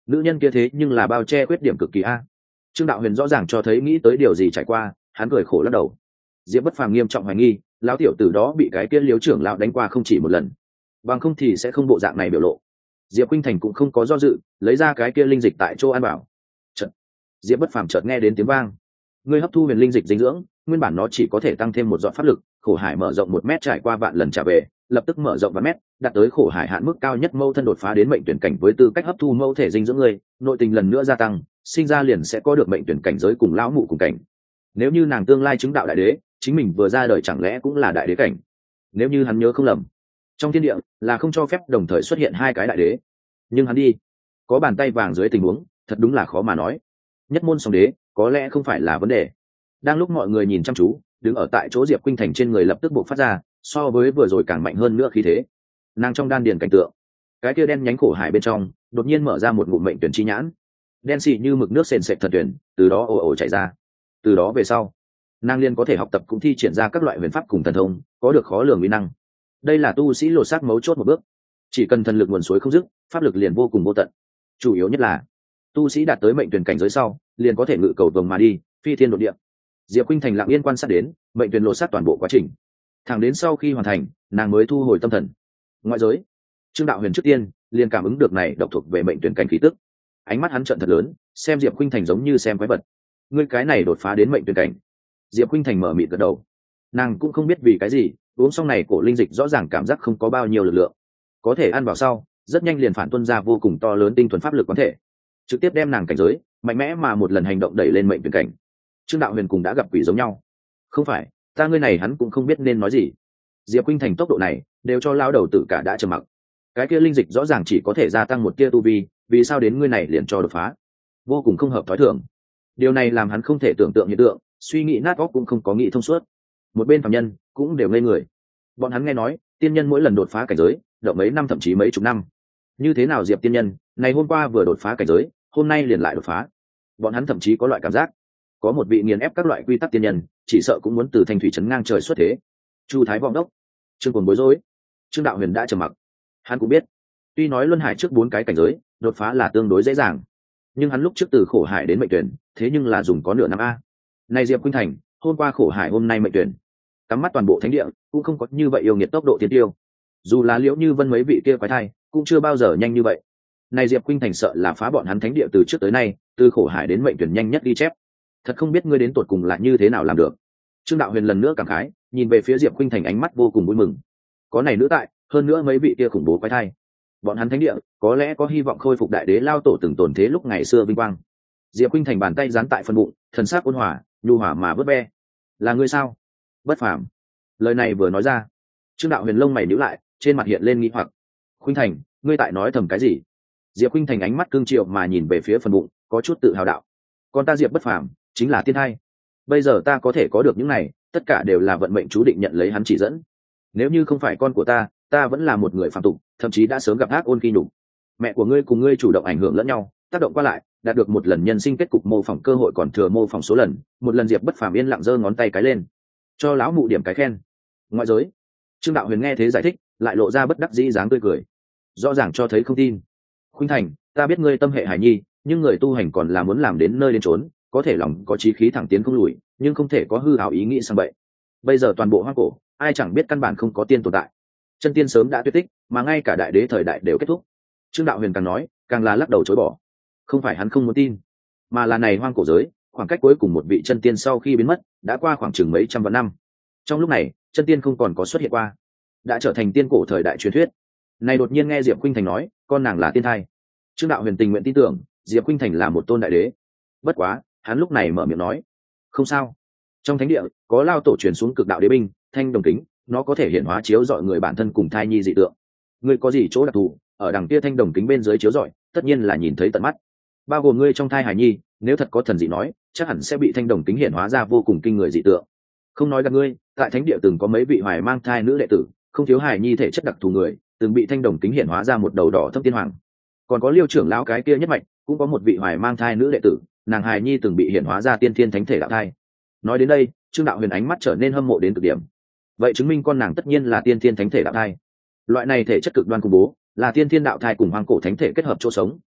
nữ nhân kia thế nhưng là bao che khuyết điểm cực kỳ a. Trương Đạo Huyền rõ ràng cho thấy nghĩ tới điều gì trải qua, hắn cười khổ lắc đầu. Diệp Bất Phàm nghiêm trọng hoài nghi, lão tiểu tử đó bị cái kia Liếu trưởng lão đánh qua không chỉ một lần, bằng không thì sẽ không bộ dạng này biểu lộ. Diệp Khuynh Thành cũng không có do dự, lấy ra cái kia linh dịch tại chỗ an bảo. Chợt, Diệp Bất Phàm chợt nghe đến tiếng vang. Ngươi hấp thu huyền linh dịch dinh dưỡng, nguyên bản nó chỉ có thể tăng thêm một giọt pháp lực, khổ hải mở rộng một mét trải qua vạn lần trả về, lập tức mở rộng vài mét, đạt tới khổ hải hạn mức cao nhất mâu thân đột phá đến mệnh tuyển cảnh với tư cách hấp thu mâu thể dinh dưỡng ngươi, nội tình lần nữa gia tăng, sinh ra liền sẽ có được mệnh tuyển cảnh giới cùng lão mụ cùng cảnh. Nếu như nàng tương lai chứng đạo đại đế, chính mình vừa ra đời chẳng lẽ cũng là đại đế cảnh? Nếu như hắn nhớ không lầm, trong thiên địa là không cho phép đồng thời xuất hiện hai cái đại đế. Nhưng hắn đi, có bàn tay vàng dưới tình huống, thật đúng là khó mà nói. Nhất môn song đế, có lẽ không phải là vấn đề. Đang lúc mọi người nhìn chăm chú, đứng ở tại chỗ Diệp Khuynh Thành trên người lập tức bộc phát ra, so với vừa rồi càng mạnh hơn nữa khí thế. Nàng trong đan điền cảnh tượng, cái kia đen nhánh khổ hải bên trong, đột nhiên mở ra một ngụm mệnh tuyển chi nhãn, đen xì như mực nước sền sệt thần tuyển, từ đó ồ ồ chảy ra. Từ đó về sau, nàng liên có thể học tập cũng thi triển ra các loại huyền pháp cùng thần thông, có được khó lường uy năng. Đây là tu sĩ lột xác mấu chốt một bước, chỉ cần thần lực nguồn suối không dứt, pháp lực liền vô cùng vô tận. Chủ yếu nhất là tu sĩ đạt tới mệnh tuyển cảnh giới sau, liền có thể ngự cầu vồng mà đi, phi thiên đột địa. Diệp Khuynh Thành lặng yên quan sát đến mệnh tuyển lột xác toàn bộ quá trình, thẳng đến sau khi hoàn thành, nàng mới thu hồi tâm thần. Ngoại giới, Trương Đạo Huyền trước tiên liền cảm ứng được này độc thuộc về mệnh tuyển cảnh khí tức, ánh mắt hắn trợn thật lớn, xem Diệp Khuynh Thành giống như xem quái vật. Ngươi cái này đột phá đến mệnh tuyển cảnh? Diệp Khuynh Thành mở mịt gật đầu. Nàng cũng không biết vì cái gì, uống xong này cổ linh dịch rõ ràng cảm giác không có bao nhiêu lực lượng, có thể ăn vào sau, rất nhanh liền phản tuân ra vô cùng to lớn tinh thuần pháp lực quán thể, trực tiếp đem nàng cảnh giới mạnh mẽ mà một lần hành động đẩy lên mệnh tuyển cảnh. Trương Đạo Huyền cùng đã gặp quỷ giống nhau. Không phải, ta ngươi này hắn cũng không biết nên nói gì. Diệp Khuynh Thành tốc độ này, đều cho lao đầu tử cả đã trầm mặc. Cái kia linh dịch rõ ràng chỉ có thể gia tăng một tia tu vi, vì sao đến ngươi này liền cho đột phá? Vô cùng không hợp thói thường. Điều này làm hắn không thể tưởng tượng hiện tượng, suy nghĩ nát óc cũng không có nghĩ thông suốt. Một bên phàm nhân cũng đều ngây người. Bọn hắn nghe nói, tiên nhân mỗi lần đột phá cảnh giới, đợi mấy năm thậm chí mấy chục năm. Như thế nào Diệp tiên nhân, này hôm qua vừa đột phá cảnh giới, hôm nay liền lại đột phá. Bọn hắn thậm chí có loại cảm giác, có một vị nghiền ép các loại quy tắc tiên nhân, chỉ sợ cũng muốn từ thanh thủy trấn ngang trời xuất thế. Chu Thái vọng đốc, Trương Cuồng bối rối. Trương Đạo Huyền đã trầm mặc. Hắn cũng biết, tuy nói luân hải trước bốn cái cảnh giới, đột phá là tương đối dễ dàng, nhưng hắn lúc trước từ khổ hải đến mệnh tuyển, thế nhưng là dùng có nửa năm a. Này Diệp Khuynh Thành, hôm qua khổ hải hôm nay mệnh tuyển, cắm mắt toàn bộ thánh địa, cũng không có như vậy yêu nghiệt tốc độ tiến tiêu. Dù là Liễu Như Vân mấy vị kia quái thai, cũng chưa bao giờ nhanh như vậy. Này Diệp Khuynh Thành sợ là phá bọn hắn thánh địa từ trước tới nay, từ khổ hải đến mệnh tuyển nhanh nhất ghi chép. Thật không biết ngươi đến tột cùng là như thế nào làm được. Trương Đạo Huyền lần nữa cảm khái, nhìn về phía Diệp Khuynh Thành ánh mắt vô cùng vui mừng. Có này nữ tại, hơn nữa mấy vị kia khủng bố quái thai, bọn hắn thánh địa có lẽ có hy vọng khôi phục đại đế lao tổ từng tồn thế lúc ngày xưa vinh quang. Diệp Khuynh Thành bàn tay dán tại phân bụng, thần sắc ôn hòa, nhu hòa mà vớt ve. Là ngươi sao? Bất phàm. Lời này vừa nói ra, Trương Đạo Huyền lông mày nhíu lại, trên mặt hiện lên nghi hoặc. Khuynh Thành, ngươi tại nói thầm cái gì? Diệp Khuynh Thành ánh mắt cương triệu mà nhìn về phía phần bụng, có chút tự hào đạo. Còn ta Diệp Bất Phàm, chính là tiên hai. Bây giờ ta có thể có được những này, tất cả đều là vận mệnh chú định nhận lấy hắn chỉ dẫn. Nếu như không phải con của ta, ta vẫn là một người phàm tục, thậm chí đã sớm gặp ác ôn khi nhục. Mẹ của ngươi cùng ngươi chủ động ảnh hưởng lẫn nhau, tác động qua lại, đạt được một lần nhân sinh kết cục mô phỏng cơ hội còn thừa mô phỏng số lần, một lần Diệp Bất Phàm yên lặng giơ ngón tay cái lên, cho lão mụ điểm cái khen. Ngoại giới, Trương Đạo Huyền nghe thế giải thích, lại lộ ra bất đắc dĩ dáng tươi cười, rõ ràng cho thấy không tin. Khuynh Thành, ta biết ngươi tâm hệ hải nhi, nhưng người tu hành còn là muốn làm đến nơi đến chốn, có thể lòng có chí khí thẳng tiến không lùi, nhưng không thể có hư ảo ý nghĩ sang bậy. Bây giờ toàn bộ hoang cổ, ai chẳng biết căn bản không có tiên tồn tại, chân tiên sớm đã tuyệt tích, mà ngay cả đại đế thời đại đều kết thúc. Trương Đạo Huyền càng nói, càng là lắc đầu chối bỏ. Không phải hắn không muốn tin, mà là này hoang cổ giới, khoảng cách cuối cùng một vị chân tiên sau khi biến mất, đã qua khoảng chừng mấy trăm vạn năm. Trong lúc này, chân tiên không còn có xuất hiện qua, đã trở thành tiên cổ thời đại truyền thuyết. Này đột nhiên nghe Diệp Khuynh Thành nói, con nàng là tiên thai. Trương Đạo Huyền tình nguyện tin tưởng, Diệp Khuynh Thành là một tôn đại đế. Bất quá, hắn lúc này mở miệng nói, không sao. Trong thánh địa, có lao tổ truyền xuống cực đạo đế binh, thanh đồng kính, nó có thể hiện hóa chiếu rọi người bản thân cùng thai nhi dị tượng. Ngươi có gì chỗ đặc thù, ở đằng kia thanh đồng kính bên dưới chiếu rọi, tất nhiên là nhìn thấy tận mắt. Bao gồm ngươi trong thai hài nhi, nếu thật có thần dị nói, chắc hẳn sẽ bị thanh đồng kính hiện hóa ra vô cùng kinh người dị tượng. Không nói gặp ngươi, tại thánh địa từng có mấy vị hoài mang thai nữ đệ tử, không thiếu hài nhi thể chất đặc thù người, từng bị thanh đồng kính hiện hóa ra một đầu đỏ thâm tiên hoàng. Còn có Liêu trưởng lão cái kia nhất mạch, cũng có một vị hoài mang thai nữ đệ tử, nàng hài nhi từng bị hiện hóa ra tiên thiên thánh thể đạo thai. Nói đến đây, Trương Đạo Huyền ánh mắt trở nên hâm mộ đến cực điểm. Vậy chứng minh con nàng tất nhiên là tiên thiên thánh thể đạo thai. Loại này thể chất cực đoan khủng bố, là tiên thiên đạo thai cùng hoang cổ thánh thể kết hợp chỗ sống.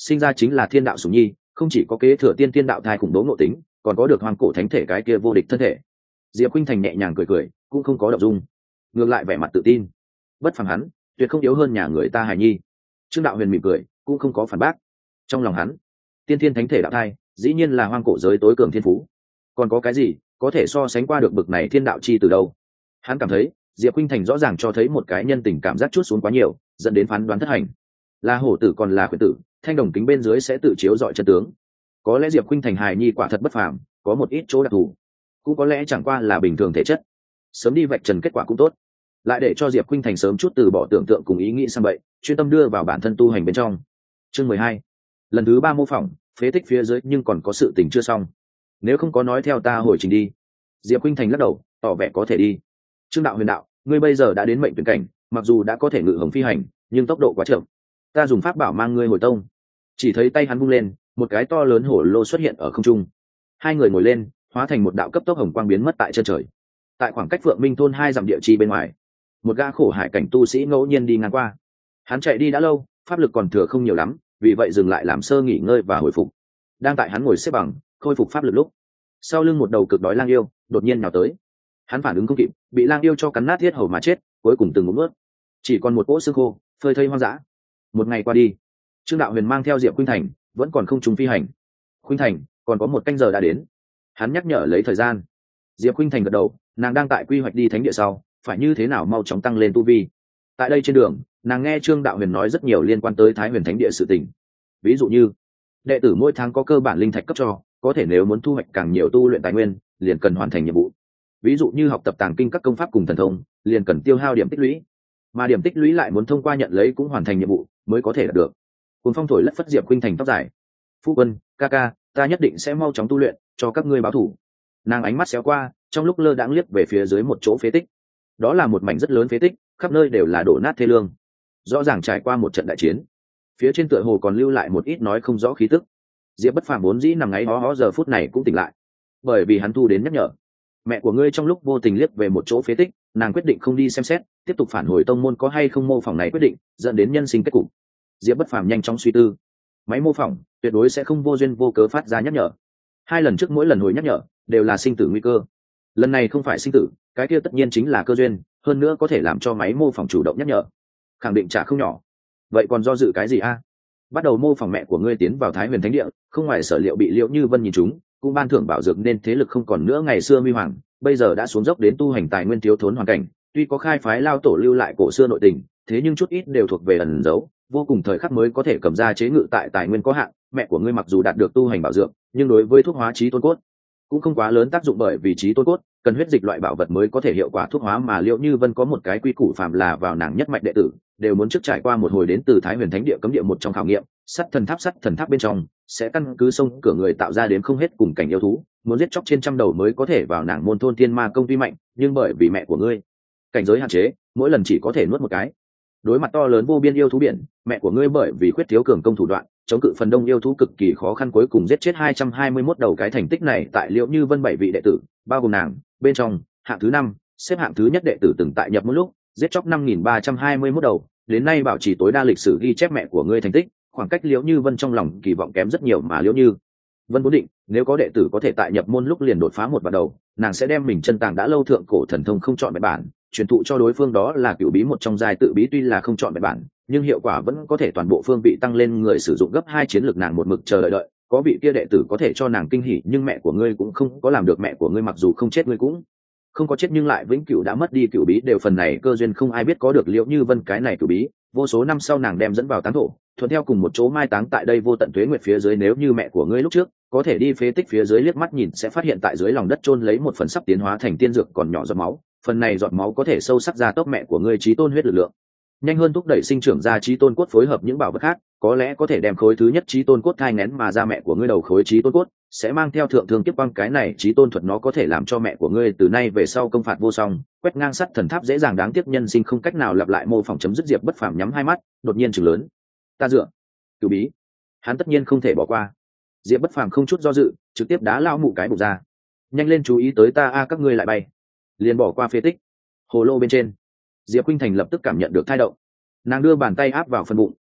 sinh ra chính là thiên đạo sủng nhi, không chỉ có kế thừa tiên tiên đạo thai khủng bố ngộ tính, còn có được hoang cổ thánh thể cái kia vô địch thân thể. Diệp Khuynh Thành nhẹ nhàng cười cười, cũng không có động dung, ngược lại vẻ mặt tự tin. Bất phàm hắn, tuyệt không yếu hơn nhà người ta hài nhi. Trương Đạo Huyền mỉm cười, cũng không có phản bác. Trong lòng hắn, tiên thiên thánh thể đạo thai, dĩ nhiên là hoang cổ giới tối cường thiên phú. Còn có cái gì có thể so sánh qua được bực này thiên đạo chi từ đâu? Hắn cảm thấy, Diệp Khuynh Thành rõ ràng cho thấy một cái nhân tình cảm giác chút xuống quá nhiều, dẫn đến phán đoán thất hành. Là hổ tử còn là khuyển tử, thanh đồng kính bên dưới sẽ tự chiếu dọi chân tướng. Có lẽ Diệp Khuynh Thành hài nhi quả thật bất phàm, có một ít chỗ đặc thù, cũng có lẽ chẳng qua là bình thường thể chất. Sớm đi vạch trần kết quả cũng tốt, lại để cho Diệp Khuynh Thành sớm chút từ bỏ tưởng tượng cùng ý nghĩ sang bậy, chuyên tâm đưa vào bản thân tu hành bên trong. Chương mười hai, lần thứ ba mô phỏng, phế tích phía dưới nhưng còn có sự tình chưa xong. Nếu không có nói theo ta hồi trình đi. Diệp Khuynh Thành lắc đầu, tỏ vẻ có thể đi. Trương Đạo Huyền đạo, ngươi bây giờ đã đến mệnh tuyển cảnh, mặc dù đã có thể ngự hồng phi hành, nhưng tốc độ quá chậm. Ta dùng pháp bảo mang ngươi hồi tông. Chỉ thấy tay hắn vung lên, một cái to lớn hổ lô xuất hiện ở không trung. Hai người ngồi lên, hóa thành một đạo cấp tốc hồng quang biến mất tại chân trời. Tại khoảng cách Phượng Minh thôn hai dặm địa chi bên ngoài, một gã khổ hải cảnh tu sĩ ngẫu nhiên đi ngang qua. Hắn chạy đi đã lâu, pháp lực còn thừa không nhiều lắm, vì vậy dừng lại làm sơ nghỉ ngơi và hồi phục. Đang tại hắn ngồi xếp bằng, khôi phục pháp lực lúc, sau lưng một đầu cực đói lang yêu đột nhiên nhào tới. Hắn phản ứng không kịp, bị lang yêu cho cắn nát thiết hầu mà chết, cuối cùng từng ngụm nuốt, chỉ còn một cỗ xương khô phơi thây hoang dã. Một ngày qua đi, Trương Đạo Huyền mang theo Diệp Khuynh Thành vẫn còn không trùng phi hành. Khuynh Thành, còn có một canh giờ đã đến. Hắn nhắc nhở lấy thời gian. Diệp Khuynh Thành gật đầu, nàng đang tại quy hoạch đi thánh địa sau, phải như thế nào mau chóng tăng lên tu vi. Tại đây trên đường, nàng nghe Trương Đạo Huyền nói rất nhiều liên quan tới Thái Huyền Thánh địa sự tình. Ví dụ như, đệ tử mỗi tháng có cơ bản linh thạch cấp cho, có thể nếu muốn thu hoạch càng nhiều tu luyện tài nguyên, liền cần hoàn thành nhiệm vụ. Ví dụ như học tập tàng kinh các công pháp cùng thần thông, liền cần tiêu hao điểm tích lũy, mà điểm tích lũy lại muốn thông qua nhận lấy cũng hoàn thành nhiệm vụ mới có thể đạt được. Cuồng phong thổi lất phất Diệp Khuynh Thành tóc dài. Phu quân, ca ca, ta nhất định sẽ mau chóng tu luyện, cho các ngươi báo thù. Nàng ánh mắt xéo qua, trong lúc lơ đãng liếc về phía dưới một chỗ phế tích. Đó là một mảnh rất lớn phế tích, khắp nơi đều là đổ nát thê lương, rõ ràng trải qua một trận đại chiến. Phía trên tựa hồ còn lưu lại một ít nói không rõ khí tức. Diệp Bất Phàm vốn dĩ nằm ngáy hó hó giờ phút này cũng tỉnh lại, bởi vì hắn thu đến nhắc nhở. Mẹ của ngươi trong lúc vô tình liếc về một chỗ phế tích, nàng quyết định không đi xem xét, tiếp tục phản hồi tông môn có hay không mô phỏng này quyết định, dẫn đến nhân sinh kết cục. Diệp Bất Phàm nhanh chóng suy tư, máy mô phỏng tuyệt đối sẽ không vô duyên vô cớ phát ra nhắc nhở. Hai lần trước mỗi lần hồi nhắc nhở đều là sinh tử nguy cơ, lần này không phải sinh tử, cái kia tất nhiên chính là cơ duyên, hơn nữa có thể làm cho máy mô phỏng chủ động nhắc nhở, khẳng định trả không nhỏ. Vậy còn do dự cái gì a? Bắt đầu mô phỏng mẹ của ngươi tiến vào Thái Huyền Thánh địa, không ngoài sở liệu bị Liễu Như Vân nhìn trúng, cũng ban thưởng bảo dược nên thế lực không còn nữa ngày xưa huy hoàng, bây giờ đã xuống dốc đến tu hành tài nguyên thiếu thốn hoàn cảnh. Tuy có khai phái lao tổ lưu lại cổ xưa nội tình, thế nhưng chút ít đều thuộc về ẩn giấu, vô cùng thời khắc mới có thể cầm ra chế ngự tại tài nguyên có hạn. Mẹ của ngươi mặc dù đạt được tu hành bảo dược, nhưng đối với thuốc hóa trí tôn cốt cũng không quá lớn tác dụng, bởi vì trí tôn cốt cần huyết dịch loại bảo vật mới có thể hiệu quả thuốc hóa, mà Liễu Như Vân có một cái quy củ phạm là vào nàng nhất mạch đệ tử đều muốn trước trải qua một hồi đến từ Thái Huyền Thánh địa cấm địa một trong khảo nghiệm. Sắt thần tháp sắt thần tháp bên trong sẽ căn cứ sông cửa người tạo ra đến không hết cùng cảnh yêu thú, muốn giết chóc trên trăm đầu mới có thể vào nàng môn thôn thiên ma công tuy mạnh, nhưng bởi vì mẹ của ngươi cảnh giới hạn chế, mỗi lần chỉ có thể nuốt một cái. Đối mặt to lớn vô biên yêu thú biển, mẹ của ngươi bởi vì khuyết thiếu cường công thủ đoạn, chống cự phần đông yêu thú cực kỳ khó khăn, cuối cùng giết chết hai trăm hai mươi mốt đầu. Cái thành tích này tại Liễu Như Vân bảy vị đệ tử, bao gồm nàng bên trong, hạng thứ năm, xếp hạng thứ nhất đệ tử từng tại nhập một lúc giết chóc năm nghìn ba trăm hai mươi mốt đầu, đến nay bảo trì tối đa lịch sử ghi chép mẹ của ngươi thành tích. Khoảng cách Liễu Như Vân trong lòng kỳ vọng kém rất nhiều, mà Liễu Như Vân vốn định nếu có đệ tử có thể tại nhập môn lúc liền đột phá một vạn đầu, nàng sẽ đem mình chân tàng đã lâu thượng cổ thần thông không chọn vẹn bản truyền thụ cho đối phương, đó là cửu bí một trong giai tự bí, tuy là không chọn vẹn bản nhưng hiệu quả vẫn có thể toàn bộ phương vị tăng lên người sử dụng gấp hai. Chiến lược nàng một mực chờ đợi đợi có vị kia đệ tử có thể cho nàng kinh hỉ, nhưng mẹ của ngươi cũng không có làm được. Mẹ của ngươi mặc dù không chết, ngươi cũng không có chết, nhưng lại vĩnh cửu đã mất đi cửu bí, đều phần này cơ duyên không ai biết có được. Liễu Như Vân cái này cửu bí vô số năm sau nàng đem dẫn vào táng thổ, thuận theo cùng một chỗ mai táng tại đây vô tận tuế nguyệt phía dưới. Nếu như mẹ của ngươi lúc trước có thể đi phế tích phía dưới liếc mắt nhìn, sẽ phát hiện tại dưới lòng đất chôn lấy một phần sắp tiến hóa thành tiên dược còn nhỏ giọt máu, phần này giọt máu có thể sâu sắc gia tốc mẹ của ngươi chí tôn huyết lực lượng, nhanh hơn thúc đẩy sinh trưởng ra chí tôn cốt phối hợp những bảo vật khác, có lẽ có thể đem khối thứ nhất chí tôn cốt thai nghén mà ra. Mẹ của ngươi đầu khối chí tôn cốt sẽ mang theo thượng thương kiếp quang, cái này chí tôn thuật nó có thể làm cho mẹ của ngươi từ nay về sau công phạt vô song, quét ngang sắt thần tháp dễ dàng, đáng tiếc nhân sinh không cách nào lặp lại mô phỏng. Chấm dứt. Diệp Bất Phàm nhắm hai mắt, đột nhiên chừng lớn, ta dựa, cửu bí, hắn tất nhiên không thể bỏ qua. Diệp Bất Phàm không chút do dự, trực tiếp đá lao mụ cái bụng ra, nhanh lên chú ý tới ta a, các ngươi lại bay, liền bỏ qua phế tích hồ lô bên trên. Diệp Khuynh Thành lập tức cảm nhận được thai động, nàng đưa bàn tay áp vào phần bụng,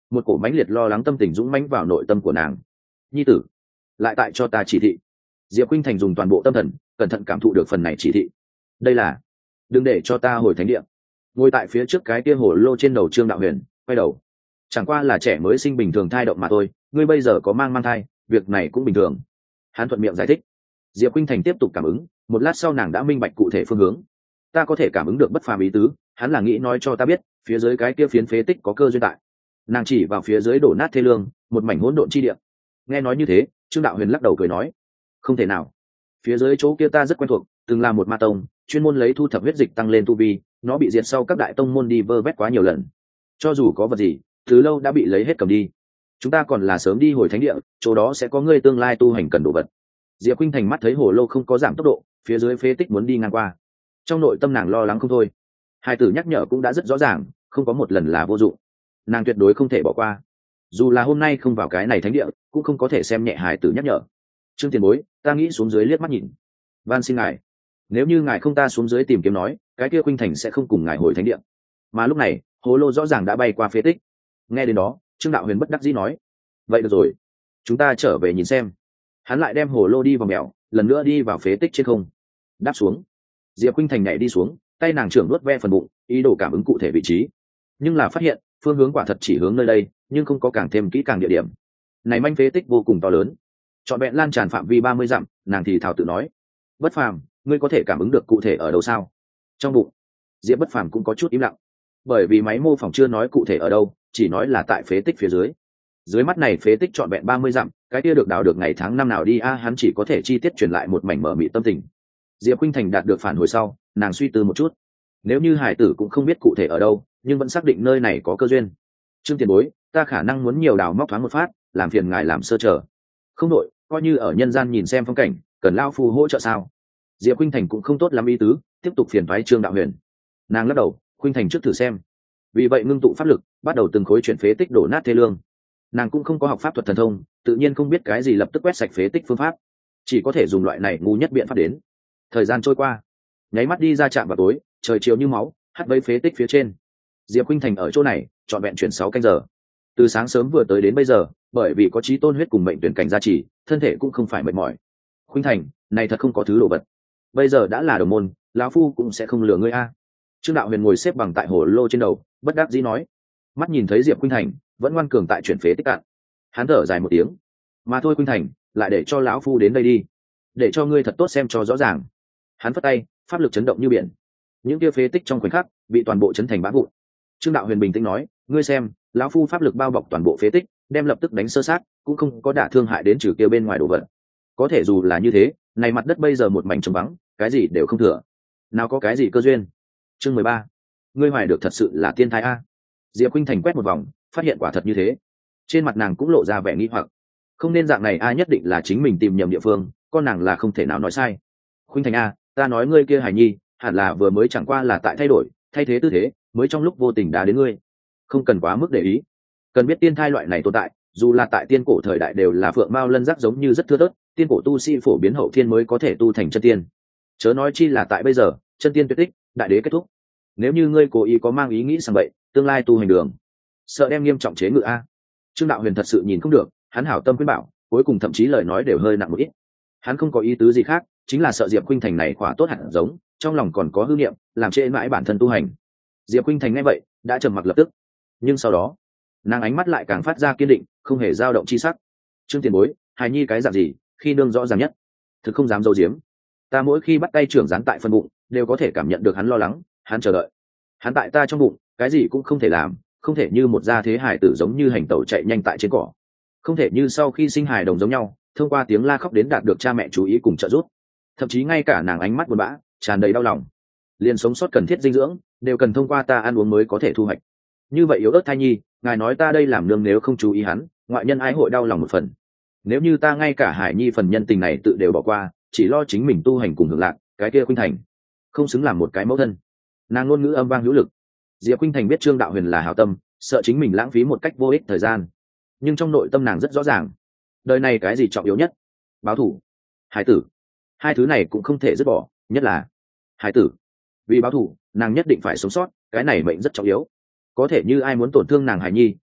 một cổ mãnh liệt lo lắng tâm tình dũng mãnh vào nội tâm của nàng. Nhi tử, lại tại cho ta chỉ thị. Diệp Khuynh Thành dùng toàn bộ tâm thần cẩn thận cảm thụ được phần này chỉ thị. Đây là, đừng để cho ta hồi thánh địa. Ngồi tại phía trước cái kia hồ lô trên đầu Trương Đạo Huyền quay đầu, chẳng qua là trẻ mới sinh bình thường thai động mà thôi, ngươi bây giờ có mang mang thai, việc này cũng bình thường. Hắn thuận miệng giải thích. Diệp Khuynh Thành tiếp tục cảm ứng, một lát sau nàng đã minh bạch cụ thể phương hướng. Ta có thể cảm ứng được bất phàm ý tứ, hắn là nghĩ nói cho ta biết phía dưới cái kia phiến phế tích có cơ duyên tại. Nàng chỉ vào phía dưới đổ nát thê lương, một mảnh hỗn độn chi địa. Nghe nói như thế, Trương Đạo Huyền lắc đầu cười nói, không thể nào, phía dưới chỗ kia ta rất quen thuộc, từng là một ma tông, chuyên môn lấy thu thập huyết dịch tăng lên tu vi, nó bị diệt sau các đại tông môn đi vơ vét quá nhiều lần, cho dù có vật gì từ lâu đã bị lấy hết cầm đi. Chúng ta còn là sớm đi hồi thánh địa, chỗ đó sẽ có ngươi tương lai tu hành cần đồ vật. Diệp Khuynh Thành mắt thấy hồ lô không có giảm tốc độ, phía dưới phế tích muốn đi ngang qua, trong nội tâm nàng lo lắng không thôi. Hai tử nhắc nhở cũng đã rất rõ ràng, không có một lần là vô dụng, nàng tuyệt đối không thể bỏ qua. Dù là hôm nay không vào cái này thánh địa, cũng không có thể xem nhẹ hài tử nhắc nhở. Trương tiền bối, ta nghĩ xuống dưới liếc mắt nhìn. Van xin ngài, nếu như ngài không ta xuống dưới tìm kiếm nói, cái kia Khuynh Thành sẽ không cùng ngài hồi thánh địa. Mà lúc này, hồ lô rõ ràng đã bay qua phế tích. Nghe đến đó, Trương Đạo Huyền bất đắc dĩ nói, vậy được rồi, chúng ta trở về nhìn xem. Hắn lại đem hồ lô đi vào mèo, lần nữa đi vào phế tích trên không. Đáp xuống, Diệp Khuynh Thành nhảy đi xuống, tay nàng trưởng nuốt ve phần bụng, ý đồ cảm ứng cụ thể vị trí, nhưng là phát hiện phương hướng quả thật chỉ hướng nơi đây, nhưng không có càng thêm kỹ càng địa điểm. Này manh phế tích vô cùng to lớn, trọn vẹn lan tràn phạm vi ba mươi dặm. Nàng thì thào tự nói, Bất Phàm, ngươi có thể cảm ứng được cụ thể ở đâu sao? Trong bụng Diệp Bất Phàm cũng có chút im lặng, bởi vì máy mô phỏng chưa nói cụ thể ở đâu, chỉ nói là tại phế tích phía dưới. Dưới mắt này phế tích trọn vẹn ba mươi dặm, cái kia được đào được ngày tháng năm nào đi a, hắn chỉ có thể chi tiết truyền lại một mảnh mở mịt tâm tình. Diệp Khuynh Thành đạt được phản hồi sau, nàng suy tư một chút, nếu như hải tử cũng không biết cụ thể ở đâu, nhưng vẫn xác định nơi này có cơ duyên. Trương tiền bối, ta khả năng muốn nhiều đào móc thoáng một phát, làm phiền ngài làm sơ chờ. Không đội, coi như ở nhân gian nhìn xem phong cảnh, cần lao phu hỗ trợ sao? Diệp Khuynh Thành cũng không tốt lắm ý tứ, tiếp tục phiền thoái Trương Đạo Huyền. Nàng lắc đầu, Khuynh Thành trước thử xem. Vì vậy ngưng tụ pháp lực, bắt đầu từng khối chuyển phế tích đổ nát thê lương. Nàng cũng không có học pháp thuật thần thông, tự nhiên không biết cái gì lập tức quét sạch phế tích phương pháp, chỉ có thể dùng loại này ngu nhất biện pháp đến. Thời gian trôi qua, nháy mắt đi ra chạm vào tối, trời chiều như máu, hắt vây phế tích phía trên. Diệp Khuynh Thành ở chỗ này trọn vẹn chuyển sáu canh giờ, từ sáng sớm vừa tới đến bây giờ, bởi vì có chí tôn huyết cùng mệnh tuyển cảnh gia trì, thân thể cũng không phải mệt mỏi. Khuynh Thành, này thật không có thứ đồ vật. Bây giờ đã là đồng môn, lão phu cũng sẽ không lừa ngươi a. Trương Đạo Huyền ngồi xếp bằng tại hồ lô trên đầu, bất đắc dĩ nói. Mắt nhìn thấy Diệp Khuynh Thành vẫn ngoan cường tại chuyển phế tích cạn, hắn thở dài một tiếng. Mà thôi Khuynh Thành, lại để cho lão phu đến đây đi, để cho ngươi thật tốt xem cho rõ ràng. Hắn phất tay, pháp lực chấn động như biển, những kia phế tích trong khoảnh khắc bị toàn bộ chấn thành bã vụn. Trương Đạo Huyền bình tĩnh nói, ngươi xem, lão phu pháp lực bao bọc toàn bộ phế tích, đem lập tức đánh sơ sát, cũng không có đả thương hại đến trừ kia bên ngoài đồ vật. Có thể dù là như thế, này mặt đất bây giờ một mảnh trống vắng, cái gì đều không thừa, nào có cái gì cơ duyên. Chương mười ba, ngươi hoài được thật sự là tiên thái a. Diệp Khuynh Thành quét một vòng, phát hiện quả thật như thế. Trên mặt nàng cũng lộ ra vẻ nghi hoặc, không nên dạng này a, nhất định là chính mình tìm nhầm địa phương, con nàng là không thể nào nói sai. Khuynh Thành a, ta nói ngươi kia Hải Nhi, hẳn là vừa mới chẳng qua là tại thay đổi, thay thế tư thế, mới trong lúc vô tình đá đến ngươi, không cần quá mức để ý. Cần biết tiên thai loại này tồn tại, dù là tại tiên cổ thời đại đều là phượng mao lân giác giống như rất thưa thớt, tiên cổ tu sĩ phổ biến hậu thiên mới có thể tu thành chân tiên, chớ nói chi là tại bây giờ chân tiên tuyệt tích, đại đế kết thúc. Nếu như ngươi cố ý có mang ý nghĩ sang vậy, tương lai tu hành đường sợ đem nghiêm trọng chế ngự a. Trương Đạo Huyền thật sự nhìn không được, hắn hảo tâm khuyên bảo, cuối cùng thậm chí lời nói đều hơi nặng một ít. Hắn không có ý tứ gì khác, chính là sợ Diệp Khuynh Thành này khỏa tốt hẳn giống, trong lòng còn có hư niệm, làm trễ mãi bản thân tu hành. Diệp Khuynh Thành nghe vậy, đã trầm mặc lập tức, nhưng sau đó, nàng ánh mắt lại càng phát ra kiên định, không hề dao động chi sắc. Trương tiền bối, hài nhi cái dạng gì, khi nương rõ ràng nhất, thực không dám giấu giếm. Ta mỗi khi bắt tay trưởng dán tại phân bụng, đều có thể cảm nhận được hắn lo lắng, hắn chờ đợi. Hắn tại ta trong bụng, cái gì cũng không thể làm, không thể như một gia thế hài tử giống như hành tẩu chạy nhanh tại trên cỏ, không thể như sau khi sinh hài đồng giống nhau, thông qua tiếng la khóc đến đạt được cha mẹ chú ý cùng trợ giúp. Thậm chí ngay cả nàng ánh mắt buồn bã, tràn đầy đau lòng, liền sống sót cần thiết dinh dưỡng đều cần thông qua ta ăn uống mới có thể thu hoạch. Như vậy yếu ớt thai nhi, ngài nói ta đây làm nương nếu không chú ý hắn, ngoại nhân ái hội đau lòng một phần. Nếu như ta ngay cả Hải Nhi phần nhân tình này tự đều bỏ qua, chỉ lo chính mình tu hành cùng hưởng lạc, cái kia Khuynh Thành không xứng làm một cái mẫu thân. Nàng ngôn ngữ âm vang hữu lực. Diệp Khuynh Thành biết Trương Đạo Huyền là hảo tâm, sợ chính mình lãng phí một cách vô ích thời gian, nhưng trong nội tâm nàng rất rõ ràng, đời này cái gì trọng yếu nhất? Báo thù, hải tử, hai thứ này cũng không thể dứt bỏ, nhất là hải tử. Vì báo thù, nàng nhất định phải sống sót, cái này mệnh rất trọng yếu. Có thể như ai muốn tổn thương nàng Hải Nhi,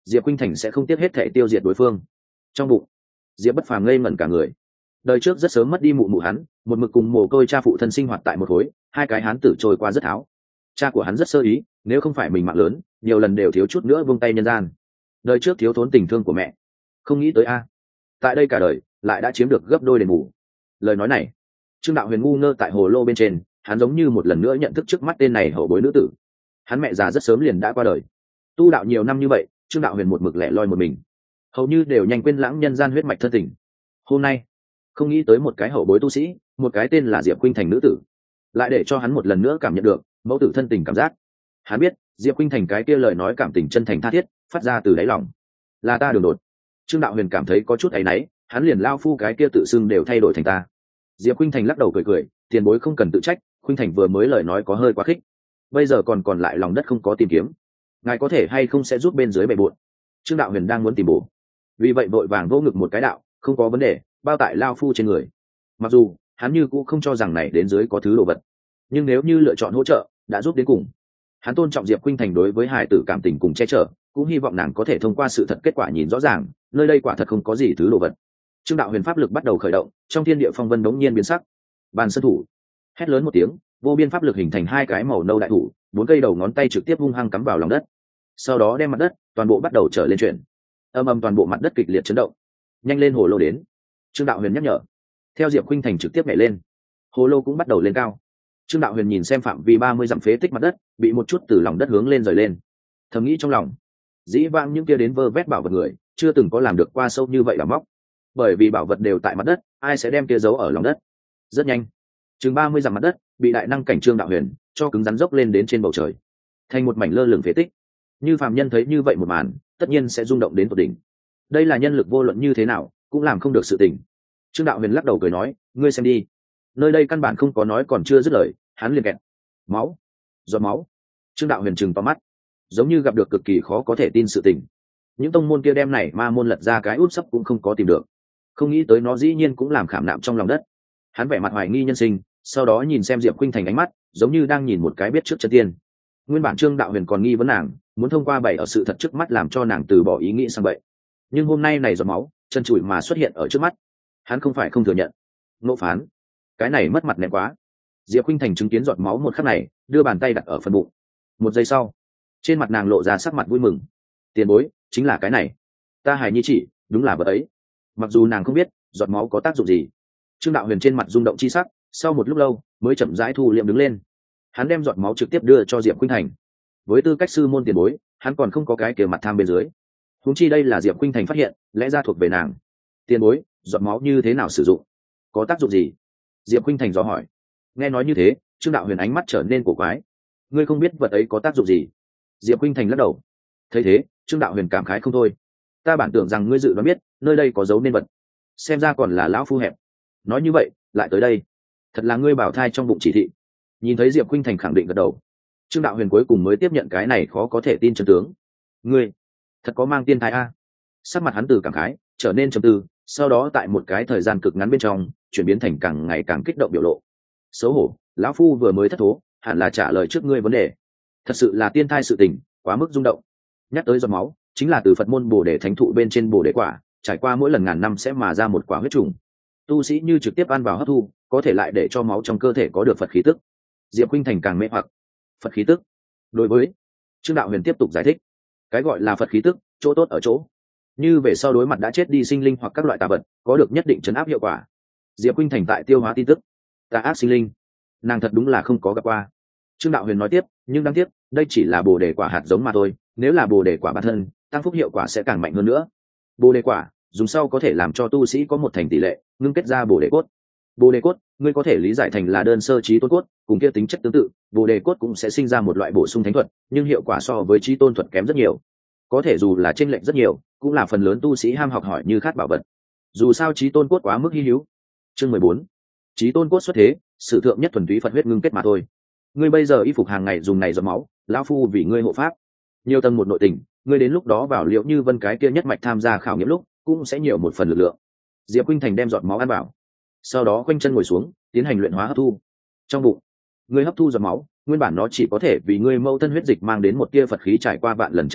Diệp Khuynh Thành sẽ không tiếc hết thể tiêu diệt đối phương. Trong bụng Diệp Bất Phàm ngây ngẩn cả người. Đời trước rất sớm mất đi mụ mụ hắn, một mực cùng mồ côi cha phụ thân sinh hoạt tại một khối, hai cái hán tử trôi qua rất tháo. Cha của hắn rất sơ ý, nếu không phải mình mạng lớn, nhiều lần đều thiếu chút nữa vung tay nhân gian. Đời trước thiếu thốn tình thương của mẹ, không nghĩ tới a, tại đây cả đời lại đã chiếm được gấp đôi đền bù. Lời nói này, Trương Đạo Huyền ngu ngơ tại hồ lô bên trên, hắn giống như một lần nữa nhận thức trước mắt tên này hậu bối nữ tử. Hắn mẹ già rất sớm liền đã qua đời. Tu đạo nhiều năm như vậy, Trương Đạo Huyền một mực lẻ loi một mình, hầu như đều nhanh quên lãng nhân gian huyết mạch thân tình. Hôm nay không nghĩ tới một cái hậu bối tu sĩ, một cái tên là Diệp Khuynh Thành nữ tử, lại để cho hắn một lần nữa cảm nhận được mẫu tử thân tình cảm giác. Hắn biết Diệp Khuynh Thành cái kia lời nói cảm tình chân thành tha thiết, phát ra từ đáy lòng. Là ta đường đột. Trương Đạo Huyền cảm thấy có chút áy náy, hắn liền lao phu cái kia tự xưng đều thay đổi thành ta. Diệp Khuynh Thành lắc đầu cười cười, tiền bối không cần tự trách, Khuynh Thành vừa mới lời nói có hơi quá khích, bây giờ còn còn lại lòng đất không có tìm kiếm, ngài có thể hay không sẽ giúp bên dưới bệ bội. Trương Đạo Huyền đang muốn tìm bổ, vì vậy vội vàng vô ngực một cái đạo, không có vấn đề, bao tại lao phu trên người. Mặc dù hắn như cũng không cho rằng này đến dưới có thứ đồ vật, nhưng nếu như lựa chọn hỗ trợ đã giúp đến cùng, hắn tôn trọng Diệp Khuynh Thành đối với hài tử cảm tình cùng che chở, cũng hy vọng nàng có thể thông qua sự thật kết quả nhìn rõ ràng nơi đây quả thật không có gì thứ đồ vật. Trương Đạo Huyền pháp lực bắt đầu khởi động, trong thiên địa phong vân đống nhiên biến sắc. Bàn sơn thủ hét lớn một tiếng, vô biên pháp lực hình thành hai cái màu nâu đại thủ, bốn cây đầu ngón tay trực tiếp hung hăng cắm vào lòng đất, sau đó đem mặt đất toàn bộ bắt đầu trở lên chuyển. Âm âm toàn bộ mặt đất kịch liệt chấn động. Nhanh lên hồ lô đến, Trương Đạo Huyền nhắc nhở. Theo Diệp Khuynh Thành trực tiếp nhảy lên, hồ lô cũng bắt đầu lên cao. Trương Đạo Huyền nhìn xem phạm vi ba mươi dặm phế tích mặt đất bị một chút từ lòng đất hướng lên rời lên, thầm nghĩ trong lòng, dĩ vãng những kia đến vơ vét bảo vật người chưa từng có làm được qua sâu như vậy đào móc, bởi vì bảo vật đều tại mặt đất, ai sẽ đem kia giấu ở lòng đất. Rất nhanh, chừng ba mươi dặm mặt đất bị đại năng cảnh Trương Đạo Huyền cho cứng rắn dốc lên đến trên bầu trời, thành một mảnh lơ lửng phế tích. Như phàm nhân thấy như vậy một màn, tất nhiên sẽ rung động đến tột đỉnh. Đây là nhân lực vô luận như thế nào cũng làm không được sự tình. Trương Đạo Huyền lắc đầu cười nói, ngươi xem đi, nơi đây căn bản không có nói còn chưa dứt lời, hắn liền kẹt. Máu, giọt máu. Trương Đạo Huyền trừng to mắt, giống như gặp được cực kỳ khó có thể tin sự tình. Những tông môn kia đem này ma môn lật ra cái út sấp cũng không có tìm được, không nghĩ tới nó dĩ nhiên cũng làm khảm nạm trong lòng đất. Hắn vẻ mặt hoài nghi nhân sinh, sau đó nhìn xem Diệp Khuynh Thành ánh mắt giống như đang nhìn một cái biết trước chân tiên. Nguyên bản Trương Đạo Huyền còn nghi vấn nàng, muốn thông qua bày ở sự thật trước mắt làm cho nàng từ bỏ ý nghĩ sang vậy, nhưng hôm nay này giọt máu chân chùi mà xuất hiện ở trước mắt, hắn không phải không thừa nhận. Nộ phán, cái này mất mặt ném quá. Diệp Khuynh Thành chứng kiến giọt máu một khắc này, đưa bàn tay đặt ở phần bụng. Một giây sau, trên mặt nàng lộ ra sắc mặt vui mừng. Tiền bối, chính là cái này. Ta hài nhi chỉ, đúng là vật ấy. Mặc dù nàng không biết giọt máu có tác dụng gì. Trương Đạo Huyền trên mặt rung động chi sắc, sau một lúc lâu mới chậm rãi thu liệm đứng lên. Hắn đem giọt máu trực tiếp đưa cho Diệp Khuynh Thành. Với tư cách sư môn tiền bối, hắn còn không có cái kiểu mặt tham bên dưới. Huống chi đây là Diệp Khuynh Thành phát hiện, lẽ ra thuộc về nàng. Tiền bối, giọt máu như thế nào sử dụng? Có tác dụng gì? Diệp Khuynh Thành dò hỏi. Nghe nói như thế, Trương Đạo Huyền ánh mắt trở nên cổ quái. Ngươi không biết vật ấy có tác dụng gì? Diệp Khuynh Thành lắc đầu. Thấy thế, Trương Đạo Huyền cảm khái không thôi. Ta bản tưởng rằng ngươi dự đoán biết nơi đây có dấu nên vật, xem ra còn là lão phu hẹp. Nói như vậy, lại tới đây, thật là ngươi bảo thai trong bụng chỉ thị. Nhìn thấy Diệp Khuynh Thành khẳng định gật đầu, Trương Đạo Huyền cuối cùng mới tiếp nhận cái này khó có thể tin chân tướng. Ngươi thật có mang tiên thai a? Sắc mặt hắn từ cảm khái trở nên trầm tư, sau đó tại một cái thời gian cực ngắn bên trong chuyển biến thành càng ngày càng kích động biểu lộ. Xấu hổ, lão phu vừa mới thất thố, hẳn là trả lời trước ngươi vấn đề. Thật sự là tiên thai sự tình, quá mức rung động. Nhắc tới giọt máu, chính là từ Phật môn Bồ Đề thánh thụ bên trên Bồ Đề quả, trải qua mỗi lần ngàn năm sẽ mà ra một quả huyết trùng. Tu sĩ như trực tiếp ăn vào hấp thu, có thể lại để cho máu trong cơ thể có được Phật khí tức. Diệp Khuynh Thành càng mê hoặc. Phật khí tức? Đối với Trương Đạo Huyền tiếp tục giải thích, cái gọi là Phật khí tức, chỗ tốt ở chỗ, như về sau đối mặt đã chết đi sinh linh hoặc các loại tà vật, có được nhất định trấn áp hiệu quả. Diệp Khuynh Thành tại tiêu hóa tin tức. Tà ác sinh linh, nàng thật đúng là không có gặp qua. Trương Đạo Huyền nói tiếp, nhưng đáng tiếc, đây chỉ là Bồ Đề quả hạt giống mà thôi, nếu là Bồ Đề quả bản thân, tăng phúc hiệu quả sẽ càng mạnh hơn nữa. Bồ Đề quả dùng sau có thể làm cho tu sĩ có một thành tỷ lệ ngưng kết ra Bồ Đề cốt. Bồ Đề cốt, ngươi có thể lý giải thành là đơn sơ trí tôn cốt, cùng kia tính chất tương tự, Bồ Đề cốt cũng sẽ sinh ra một loại bổ sung thánh thuật, nhưng hiệu quả so với trí tôn thuật kém rất nhiều. Có thể dù là chênh lệch rất nhiều, cũng là phần lớn tu sĩ ham học hỏi như khát bảo vật. Dù sao trí tôn cốt quá mức hi hữu. Chương mười bốn. Trí tôn cốt xuất thế, sử thượng nhất thuần túy Phật huyết ngưng kết mà thôi. Ngươi bây giờ y phục hàng ngày dùng này giọt máu, lão phu vì ngươi hộ pháp. Nhiều tầng một nội tình, ngươi đến lúc đó vào Liễu Như Vân cái kia nhất mạch tham gia khảo nghiệm lúc, cũng sẽ nhiều một phần lực lượng. Diệp Khuynh Thành đem giọt máu ăn vào, sau đó quanh chân ngồi xuống, tiến hành luyện hóa hấp thu. Trong bụng, ngươi hấp thu giọt máu, nguyên bản nó chỉ có thể vì ngươi mâu thân huyết dịch mang đến một tia Phật khí trải qua vạn lần trả về,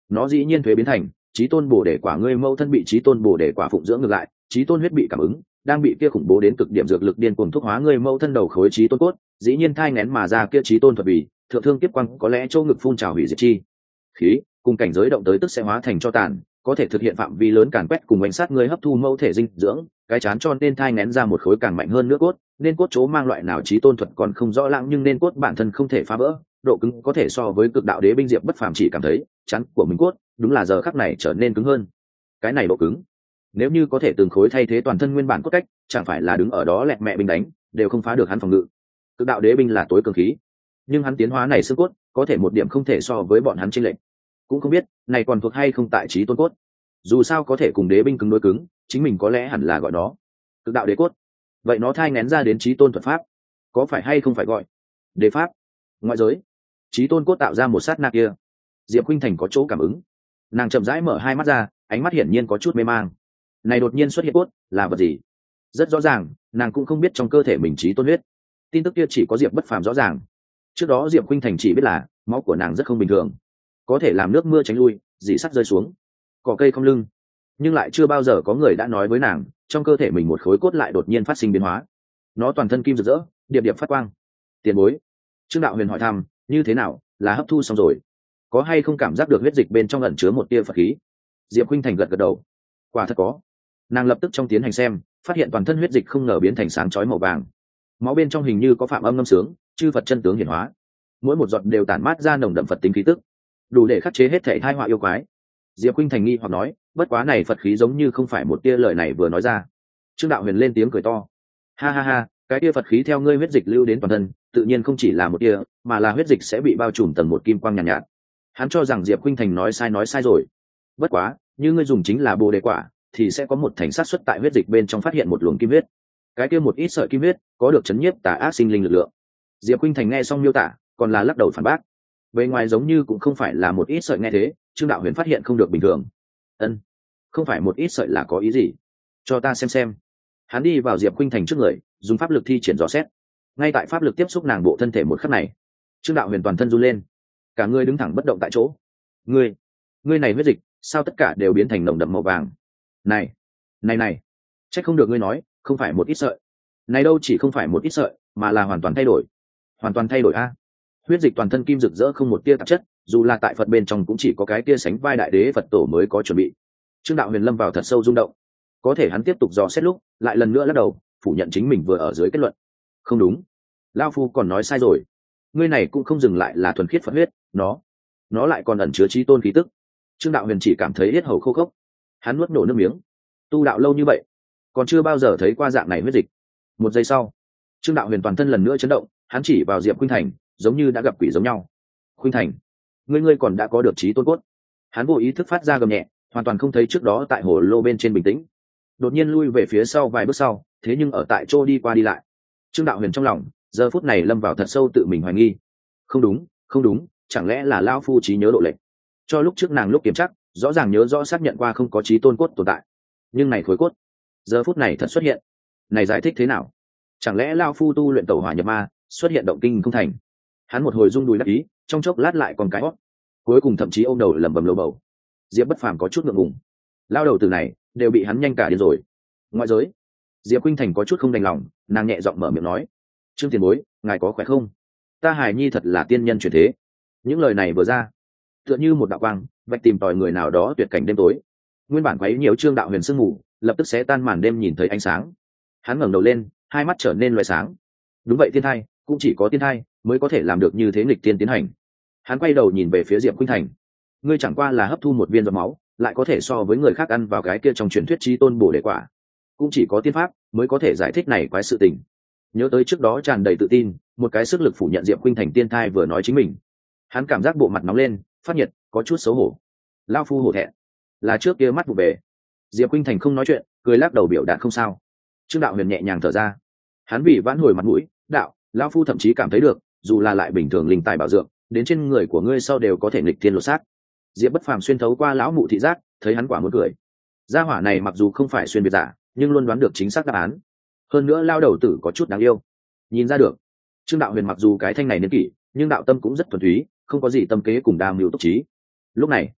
nó dĩ nhiên thuế biến thành chí tôn bồ đề quả. Ngươi mẫu thân bị chí tôn bồ đề quả phụng dưỡng ngược lại, chí tôn huyết bị cảm ứng, đang bị kia khủng bố đến cực điểm dược lực điên cuồng thúc hóa ngươi mẫu thân đầu khối chí tôn cốt, dĩ nhiên thai nghén mà ra kia chí tôn thuật bì, thượng thương tiếp quang có lẽ chỗ ngực phun trào hủy diệt chi khí, cùng cảnh giới động tới tức sẽ hóa thành cho tàn, có thể thực hiện phạm vi lớn càn quét cùng bánh sát ngươi hấp thu mẫu thể dinh dưỡng, cái chán cho nên thai nghén ra một khối càng mạnh hơn nữa cốt, nên cốt chỗ mang loại nào chí tôn thuật còn không rõ lãng, nhưng nên cốt bản thân không thể phá vỡ, độ cứng có thể so với cực đạo đế binh. Diệp bất phàm chỉ cảm thấy chắn của mình cốt đúng là giờ khắc này trở nên cứng hơn. Cái này độ cứng, nếu như có thể từng khối thay thế toàn thân nguyên bản cốt cách, chẳng phải là đứng ở đó lẹt mẹ binh đánh đều không phá được hắn phòng ngự. Cực đạo đế binh là tối cường khí, nhưng hắn tiến hóa này xương cốt có thể một điểm không thể so với bọn hắn chênh lệch. Cũng không biết này còn thuộc hay không tại chí tôn cốt, dù sao có thể cùng đế binh cứng đối cứng, chính mình có lẽ hẳn là gọi nó cực đạo đế cốt. Vậy nó thai ngén ra đến chí tôn thuật pháp, có phải hay không phải gọi đế pháp? Ngoại giới chí tôn cốt tạo ra một sát na kia, Diệp Khuynh Thành có chỗ cảm ứng, nàng chậm rãi mở hai mắt ra, ánh mắt hiển nhiên có chút mê mang. Này đột nhiên xuất hiện cốt là vật gì? Rất rõ ràng nàng cũng không biết trong cơ thể mình chí tôn huyết, tin tức kia chỉ có Diệp bất phàm rõ ràng. Trước đó Diệp Khuynh Thành chỉ biết là máu của nàng rất không bình thường, có thể làm nước mưa tránh lui, dị sắt rơi xuống, cỏ cây không lưng, nhưng lại chưa bao giờ có người đã nói với nàng trong cơ thể mình một khối cốt lại đột nhiên phát sinh biến hóa. Nó toàn thân kim rực rỡ, điệp điệp phát quang. Tiền bối, Trương Đạo Huyền hỏi thăm, như thế nào, là hấp thu xong rồi, có hay không cảm giác được huyết dịch bên trong ẩn chứa một tia Phật khí? Diệp Khuynh Thành gật gật đầu, quả thật có. Nàng lập tức trong tiến hành xem, phát hiện toàn thân huyết dịch không ngờ biến thành sáng chói màu vàng, máu bên trong hình như có phạm âm ngâm sướng, chư Phật chân tướng hiển hóa, mỗi một giọt đều tản mát ra nồng đậm Phật tính khí tức, đủ để khắc chế hết thảy tai họa yêu quái. Diệp Khuynh Thành nghi hoặc nói, bất quá này Phật khí giống như không phải một tia lời này vừa nói ra. Trương Đạo Huyền lên tiếng cười to, ha ha ha, cái tia Phật khí theo ngươi huyết dịch lưu đến toàn thân, tự nhiên không chỉ là một tia, mà là huyết dịch sẽ bị bao trùm tầng một kim quang nhàn nhạt, nhạt. Hắn cho rằng Diệp Khuynh Thành nói sai nói sai rồi. Bất quá, như ngươi dùng chính là bồ đề quả, thì sẽ có một thành sát xuất tại huyết dịch bên trong phát hiện một luồng kim huyết. Cái kia một ít sợi kim huyết có được chấn nhiếp tà ác sinh linh lực lượng. Diệp Khuynh Thành nghe xong miêu tả, còn là lắc đầu phản bác. Bề ngoài giống như cũng không phải là một ít sợi, nghe thế, Trương Đạo Huyền phát hiện không được bình thường. Ân, không phải một ít sợi là có ý gì? Cho ta xem xem. Hắn đi vào Diệp Khuynh Thành trước người, dùng pháp lực thi triển dò xét. Ngay tại pháp lực tiếp xúc nàng bộ thân thể một khắc này, Trương Đạo Huyền toàn thân run lên, cả người đứng thẳng bất động tại chỗ. Ngươi, ngươi này huyết dịch, sao tất cả đều biến thành nồng đậm màu vàng? Này, này này, chắc không được ngươi nói, không phải một ít sợi. Này đâu chỉ không phải một ít sợi, mà là hoàn toàn thay đổi. Hoàn toàn thay đổi a. Huyết dịch toàn thân kim rực rỡ không một tia tạp chất, dù là tại Phật bên trong cũng chỉ có cái tia sánh vai đại đế Phật tổ mới có chuẩn bị. Trương Đạo Huyền lâm vào thật sâu rung động. Có thể hắn tiếp tục dò xét lúc, lại lần nữa lắc đầu, phủ nhận chính mình vừa ở dưới kết luận. Không đúng, lão phu còn nói sai rồi. Ngươi này cũng không dừng lại là thuần khiết Phật huyết, nó, nó lại còn ẩn chứa chí tôn khí tức. Trương Đạo Huyền chỉ cảm thấy yết hầu khô khốc, hắn nuốt nổ nước miếng. Tu đạo lâu như vậy, còn chưa bao giờ thấy qua dạng này huyết dịch. Một giây sau, Trương Đạo Huyền toàn thân lần nữa chấn động, hắn chỉ vào Diệp Khuynh Thành, giống như đã gặp quỷ giống nhau. Khuynh Thành, ngươi ngươi còn đã có được chí tôn cốt. Hắn vô ý thức phát ra gầm nhẹ, hoàn toàn không thấy trước đó tại hồ lô bên trên bình tĩnh, đột nhiên lui về phía sau vài bước sau, thế nhưng ở tại chỗ đi qua đi lại. Trương Đạo Huyền trong lòng giờ phút này lâm vào thật sâu tự mình hoài nghi. Không đúng, không đúng, chẳng lẽ là lão phu trí nhớ độ lệch? Cho lúc trước nàng lúc kiểm chắc, rõ ràng nhớ rõ xác nhận qua không có chí tôn cốt tồn tại, nhưng này khối cốt giờ phút này thật xuất hiện, này giải thích thế nào? Chẳng lẽ lão phu tu luyện tẩu hỏa nhập ma, xuất hiện động kinh không thành? Hắn một hồi rung đùi đắc ý, trong chốc lát lại còn cái hót, cuối cùng thậm chí ôm đầu lẩm bẩm lầu bầu. Diệp bất phàm có chút ngượng ngùng, lao đầu từ này đều bị hắn nhanh cả điên rồi. Ngoại giới, Diệp Khuynh Thành có chút không đành lòng, nàng nhẹ giọng mở miệng nói, Trương tiền bối, ngài có khỏe không? Ta hài nhi thật là tiên nhân chuyển thế. Những lời này vừa ra, tựa như một đạo quang vạch tìm tòi người nào đó tuyệt cảnh đêm tối. Nguyên bản quấy nhiều Trương Đạo Huyền sương ngủ, lập tức sẽ tan màn đêm nhìn thấy ánh sáng. Hắn ngẩng đầu lên, hai mắt trở nên loé sáng. Đúng vậy, tiên thai, cũng chỉ có tiên thai mới có thể làm được như thế nghịch tiên tiến hành. Hắn quay đầu nhìn về phía Diệp Khuynh Thành, ngươi chẳng qua là hấp thu một viên giọt máu, lại có thể so với người khác ăn vào cái kia trong truyền thuyết chí tôn bổ đề quả, cũng chỉ có tiên pháp mới có thể giải thích này quái sự tình. Nhớ tới trước đó tràn đầy tự tin, một cái sức lực phủ nhận Diệp Khuynh Thành tiên thai vừa nói chính mình, hắn cảm giác bộ mặt nóng lên, phát nhiệt, có chút xấu hổ. Lao phu hổ thẹn, là trước kia mắt vụ bể. Diệp Khuynh Thành không nói chuyện, cười lắc đầu biểu đạt không sao. Trương Đạo Huyền nhẹ nhàng thở ra, hắn vì vãn hồi mặt mũi, đạo, lão phu thậm chí cảm thấy được, dù là lại bình thường linh tài bảo dưỡng, đến trên người của ngươi sau đều có thể nghịch thiên lột xác. Diệp bất phàm xuyên thấu qua lão mụ thị giác, thấy hắn quả muốn cười. Gia hỏa này mặc dù không phải xuyên biệt giả, nhưng luôn đoán được chính xác đáp án. Hơn nữa lao đầu tử có chút đáng yêu, nhìn ra được. Trương Đạo Huyền mặc dù cái thanh này niên kỷ, nhưng đạo tâm cũng rất thuần túy, không có gì tâm kế cùng đa mưu túc trí. Lúc này,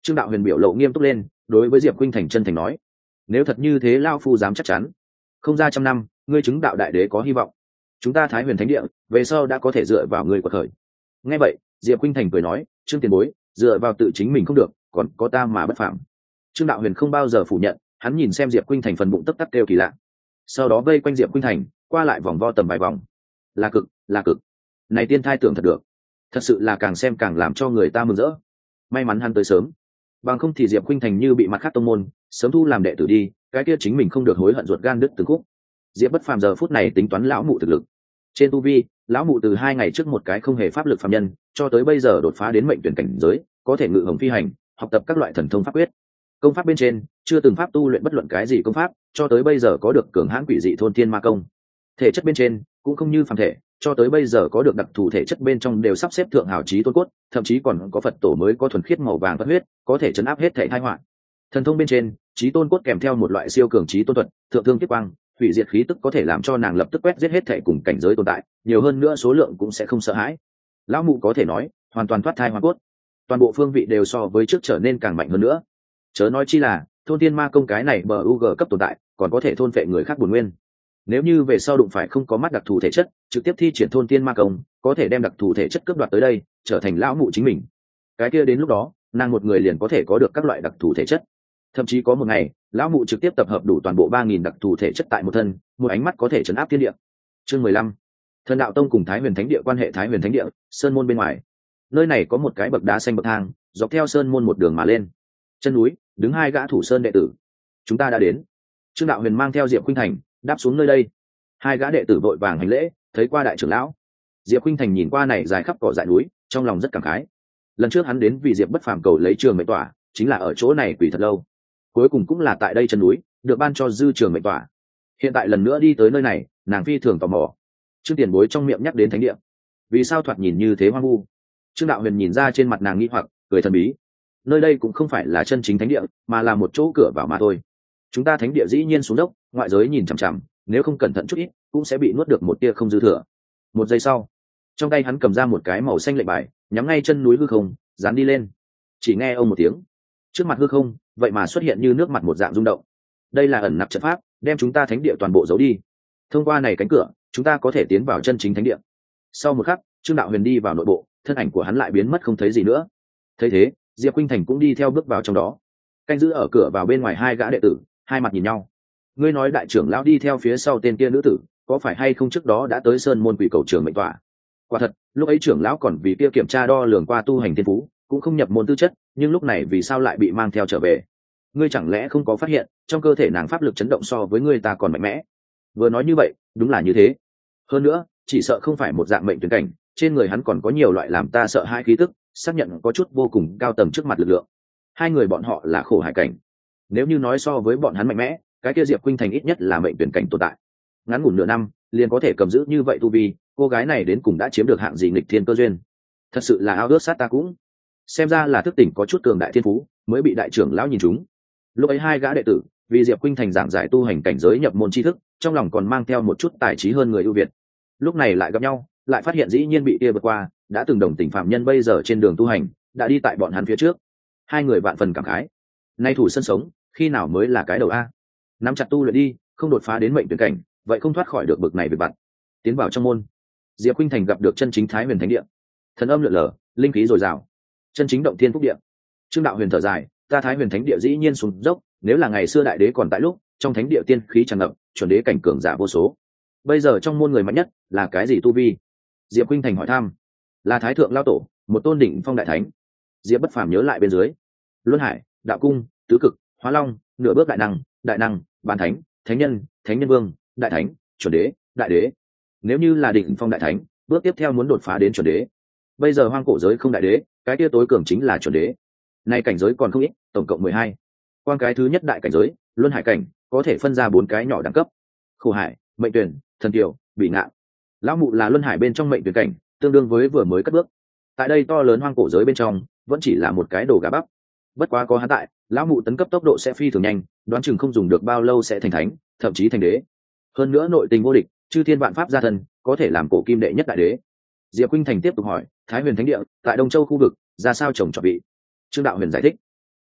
Trương Đạo Huyền biểu lộ nghiêm túc lên, đối với Diệp Khuynh Thành chân thành nói: nếu thật như thế lao phu dám chắc chắn, không ra trăm năm ngươi chứng đạo đại đế có hy vọng. Chúng ta Thái Huyền Thánh Địa về sau đã có thể dựa vào ngươi quật khởi. Nghe vậy, Diệp Khuynh Thành cười nói: Trương tiền bối, dựa vào tự chính mình không được, còn có ta mà bất phàm. Trương Đạo Huyền không bao giờ phủ nhận, hắn nhìn xem Diệp Khuynh Thành phần bụng tấp tắc kêu kỳ lạ, sau đó vây quanh Diệp Khuynh Thành qua lại vòng vo tầm vài vòng. Là cực, là cực. Này tiên thai tưởng thật được, thật sự là càng xem càng làm cho người ta mừng rỡ. May mắn hắn tới sớm, bằng không thì Diệp Khuynh Thành như bị mặt khác tông môn sớm thu làm đệ tử đi, cái kia chính mình không được hối hận ruột gan đứt từng khúc. Diệp Bất Phàm giờ phút này tính toán lão mụ thực lực. Trên tu vi, lão mụ từ hai ngày trước một cái không hề pháp lực phàm nhân, cho tới bây giờ đột phá đến mệnh tuyển cảnh giới, có thể ngự hồng phi hành, học tập các loại thần thông pháp quyết. Công pháp bên trên, chưa từng pháp tu luyện bất luận cái gì công pháp, cho tới bây giờ có được cường hãn quỷ dị thôn thiên ma công. Thể chất bên trên, cũng không như phàm thể, cho tới bây giờ có được đặc thù thể chất bên trong đều sắp xếp thượng hảo chí tôn cốt, thậm chí còn có Phật tổ mới có thuần khiết màu vàng bất huyết, có thể chấn áp hết thể tai họa. Thần thông bên trên, chí tôn cốt kèm theo một loại siêu cường chí tôn thuật, thượng thương kiếp quang, hủy diệt khí tức có thể làm cho nàng lập tức quét giết hết thể cùng cảnh giới tồn tại, nhiều hơn nữa số lượng cũng sẽ không sợ hãi. Lão mụ có thể nói, hoàn toàn thoát thai hoàn cốt, toàn bộ phương vị đều so với trước trở nên càng mạnh hơn nữa. Chớ nói chi là, thôn thiên ma công cái này bờ u g cấp tồn tại, còn có thể thôn phệ người khác bổn nguyên. Nếu như về sau đụng phải không có mắt đặc thù thể chất, trực tiếp thi triển thôn thiên ma công, có thể đem đặc thù thể chất cướp đoạt tới đây, trở thành lão mụ chính mình. Cái kia đến lúc đó, nàng một người liền có thể có được các loại đặc thù thể chất. Thậm chí có một ngày, lão mụ trực tiếp tập hợp đủ toàn bộ ba nghìn đặc thù thể chất tại một thân, một ánh mắt có thể trấn áp thiên địa. Chương mười lăm. Thần đạo tông cùng Thái Huyền Thánh Địa quan hệ. Thái Huyền Thánh Địa, sơn môn bên ngoài. Nơi này có một cái bậc đá xanh bậc thang, dọc theo sơn môn một đường mà lên. Chân núi, đứng hai gã thủ sơn đệ tử. Chúng ta đã đến. Trương Đạo Huyền mang theo Diệp Khuynh Thành đáp xuống nơi đây. Hai gã đệ tử vội vàng hành lễ, thấy qua đại trưởng lão. Diệp Khuynh Thành nhìn qua này dài khắp cỏ dại núi, trong lòng rất cảm khái. Lần trước hắn đến vì Diệp Bất Phàm cầu lấy trường mệnh tỏa, chính là ở chỗ này quỷ thật lâu. Cuối cùng cũng là tại đây chân núi, được ban cho dư trường mệnh tỏa. Hiện tại lần nữa đi tới nơi này, nàng phi thường tò mò. Trương Tiền Bối trong miệng nhắc đến thánh địa, vì sao thoạt nhìn như thế hoang vu? Trương Đạo Huyền nhìn ra trên mặt nàng nghi hoặc, cười thần bí. Nơi đây cũng không phải là chân chính thánh địa, mà là một chỗ cửa vào mà thôi. Chúng ta thánh địa dĩ nhiên xuống dốc, ngoại giới nhìn chằm chằm, nếu không cẩn thận chút ít, cũng sẽ bị nuốt được một tia không dư thừa. Một giây sau, trong tay hắn cầm ra một cái màu xanh lệnh bài, nhắm ngay chân núi hư không, dán đi lên. Chỉ nghe ông một tiếng, trước mặt hư không, vậy mà xuất hiện như nước mặt một dạng rung động. Đây là ẩn nặc trận pháp, đem chúng ta thánh địa toàn bộ giấu đi. Thông qua này cánh cửa, chúng ta có thể tiến vào chân chính thánh địa. Sau một khắc, Trương Đạo Huyền đi vào nội bộ, thân ảnh của hắn lại biến mất không thấy gì nữa. Thấy thế, Diệp Khuynh Thành cũng đi theo bước vào trong đó. Canh giữ ở cửa vào bên ngoài hai gã đệ tử, hai mặt nhìn nhau. Ngươi nói đại trưởng lão đi theo phía sau tên kia nữ tử, có phải hay không trước đó đã tới sơn môn quỷ cầu trường mệnh tỏa? Quả thật, lúc ấy trưởng lão còn vì kia kiểm tra đo lường qua tu hành thiên phú, cũng không nhập môn tư chất, nhưng lúc này vì sao lại bị mang theo trở về? Ngươi chẳng lẽ không có phát hiện, trong cơ thể nàng pháp lực chấn động so với ngươi ta còn mạnh mẽ? Vừa nói như vậy, đúng là như thế. Hơn nữa, chỉ sợ không phải một dạng mệnh tuyển cảnh, trên người hắn còn có nhiều loại làm ta sợ hai khí tức, xác nhận có chút vô cùng cao tầng trước mặt lực lượng. Hai người bọn họ là khổ hải cảnh. Nếu như nói so với bọn hắn mạnh mẽ, cái kia Diệp Khuynh Thành ít nhất là mệnh tuyển cảnh tồn tại. Ngắn ngủn nửa năm, liền có thể cầm giữ như vậy tu vi, cô gái này đến cùng đã chiếm được hạng gì nghịch thiên cơ duyên. Thật sự là ao ước sát ta cũng. Xem ra là thức tỉnh có chút cường đại thiên phú, mới bị đại trưởng lão nhìn trúng. Lúc ấy hai gã đệ tử, vì Diệp Khuynh Thành giảng giải tu hành cảnh giới nhập môn tri thức, trong lòng còn mang theo một chút tài trí hơn người ưu việt. Lúc này lại gặp nhau, lại phát hiện dĩ nhiên bị kia vượt qua, đã từng đồng tình phạm nhân bây giờ trên đường tu hành, đã đi tại bọn hắn phía trước. Hai người vạn phần cảm khái. Nay thủ sân sống, khi nào mới là cái đầu a? Nắm chặt tu luyện đi, không đột phá đến mệnh tuyển cảnh, vậy không thoát khỏi được bực này về vặt. Tiến vào trong môn, Diệp Khuynh Thành gặp được chân chính Thái Huyền Thánh Địa. Thần âm lượn lờ, linh khí dồi dào, chân chính động thiên phúc địa. Trương Đạo Huyền thở dài, ta Thái Huyền Thánh Địa dĩ nhiên xuống dốc, nếu là ngày xưa đại đế còn tại lúc, trong thánh địa tiên khí tràn ngập, chuẩn đế cảnh cường giả vô số. Bây giờ trong môn người mạnh nhất là cái gì tu vi? Diệp Khuynh Thành hỏi thăm. Là Thái Thượng Lão Tổ, một tôn đỉnh phong đại thánh. Diệp Bất Phàm nhớ lại bên dưới, Luân Hải, Đạo Cung, Tứ Cực, Hóa Long, nửa bước đại năng, đại năng, bán thánh, thánh nhân, thánh nhân vương, đại thánh, chuẩn đế, đại đế. Nếu như là đỉnh phong đại thánh, bước tiếp theo muốn đột phá đến chuẩn đế. Bây giờ hoang cổ giới không đại đế, cái kia tối cường chính là chuẩn đế. Nay cảnh giới còn không ít, tổng cộng mười hai. Quan cái thứ nhất đại cảnh giới, Luân Hải cảnh, có thể phân ra bốn cái nhỏ đẳng cấp. Khổ Hải, Mệnh Tuyển, Thần Kiều, Bị Ngạn. Lão mụ là Luân Hải bên trong Mệnh Tuyển cảnh, tương đương với vừa mới cất bước. Tại đây to lớn hoang cổ giới bên trong, vẫn chỉ là một cái đồ gà bắp. Bất quá có hắn tại, lão mụ tấn cấp tốc độ sẽ phi thường nhanh, đoán chừng không dùng được bao lâu sẽ thành thánh, thậm chí thành đế. Hơn nữa nội tình vô địch, chư thiên vạn pháp gia thân, có thể làm cổ kim đệ nhất đại đế. Diệp Khuynh Thành tiếp tục hỏi, Thái Huyền Thánh Địa tại Đông Châu khu vực, ra sao trồng trọt vị? Trương Đạo Huyền giải thích,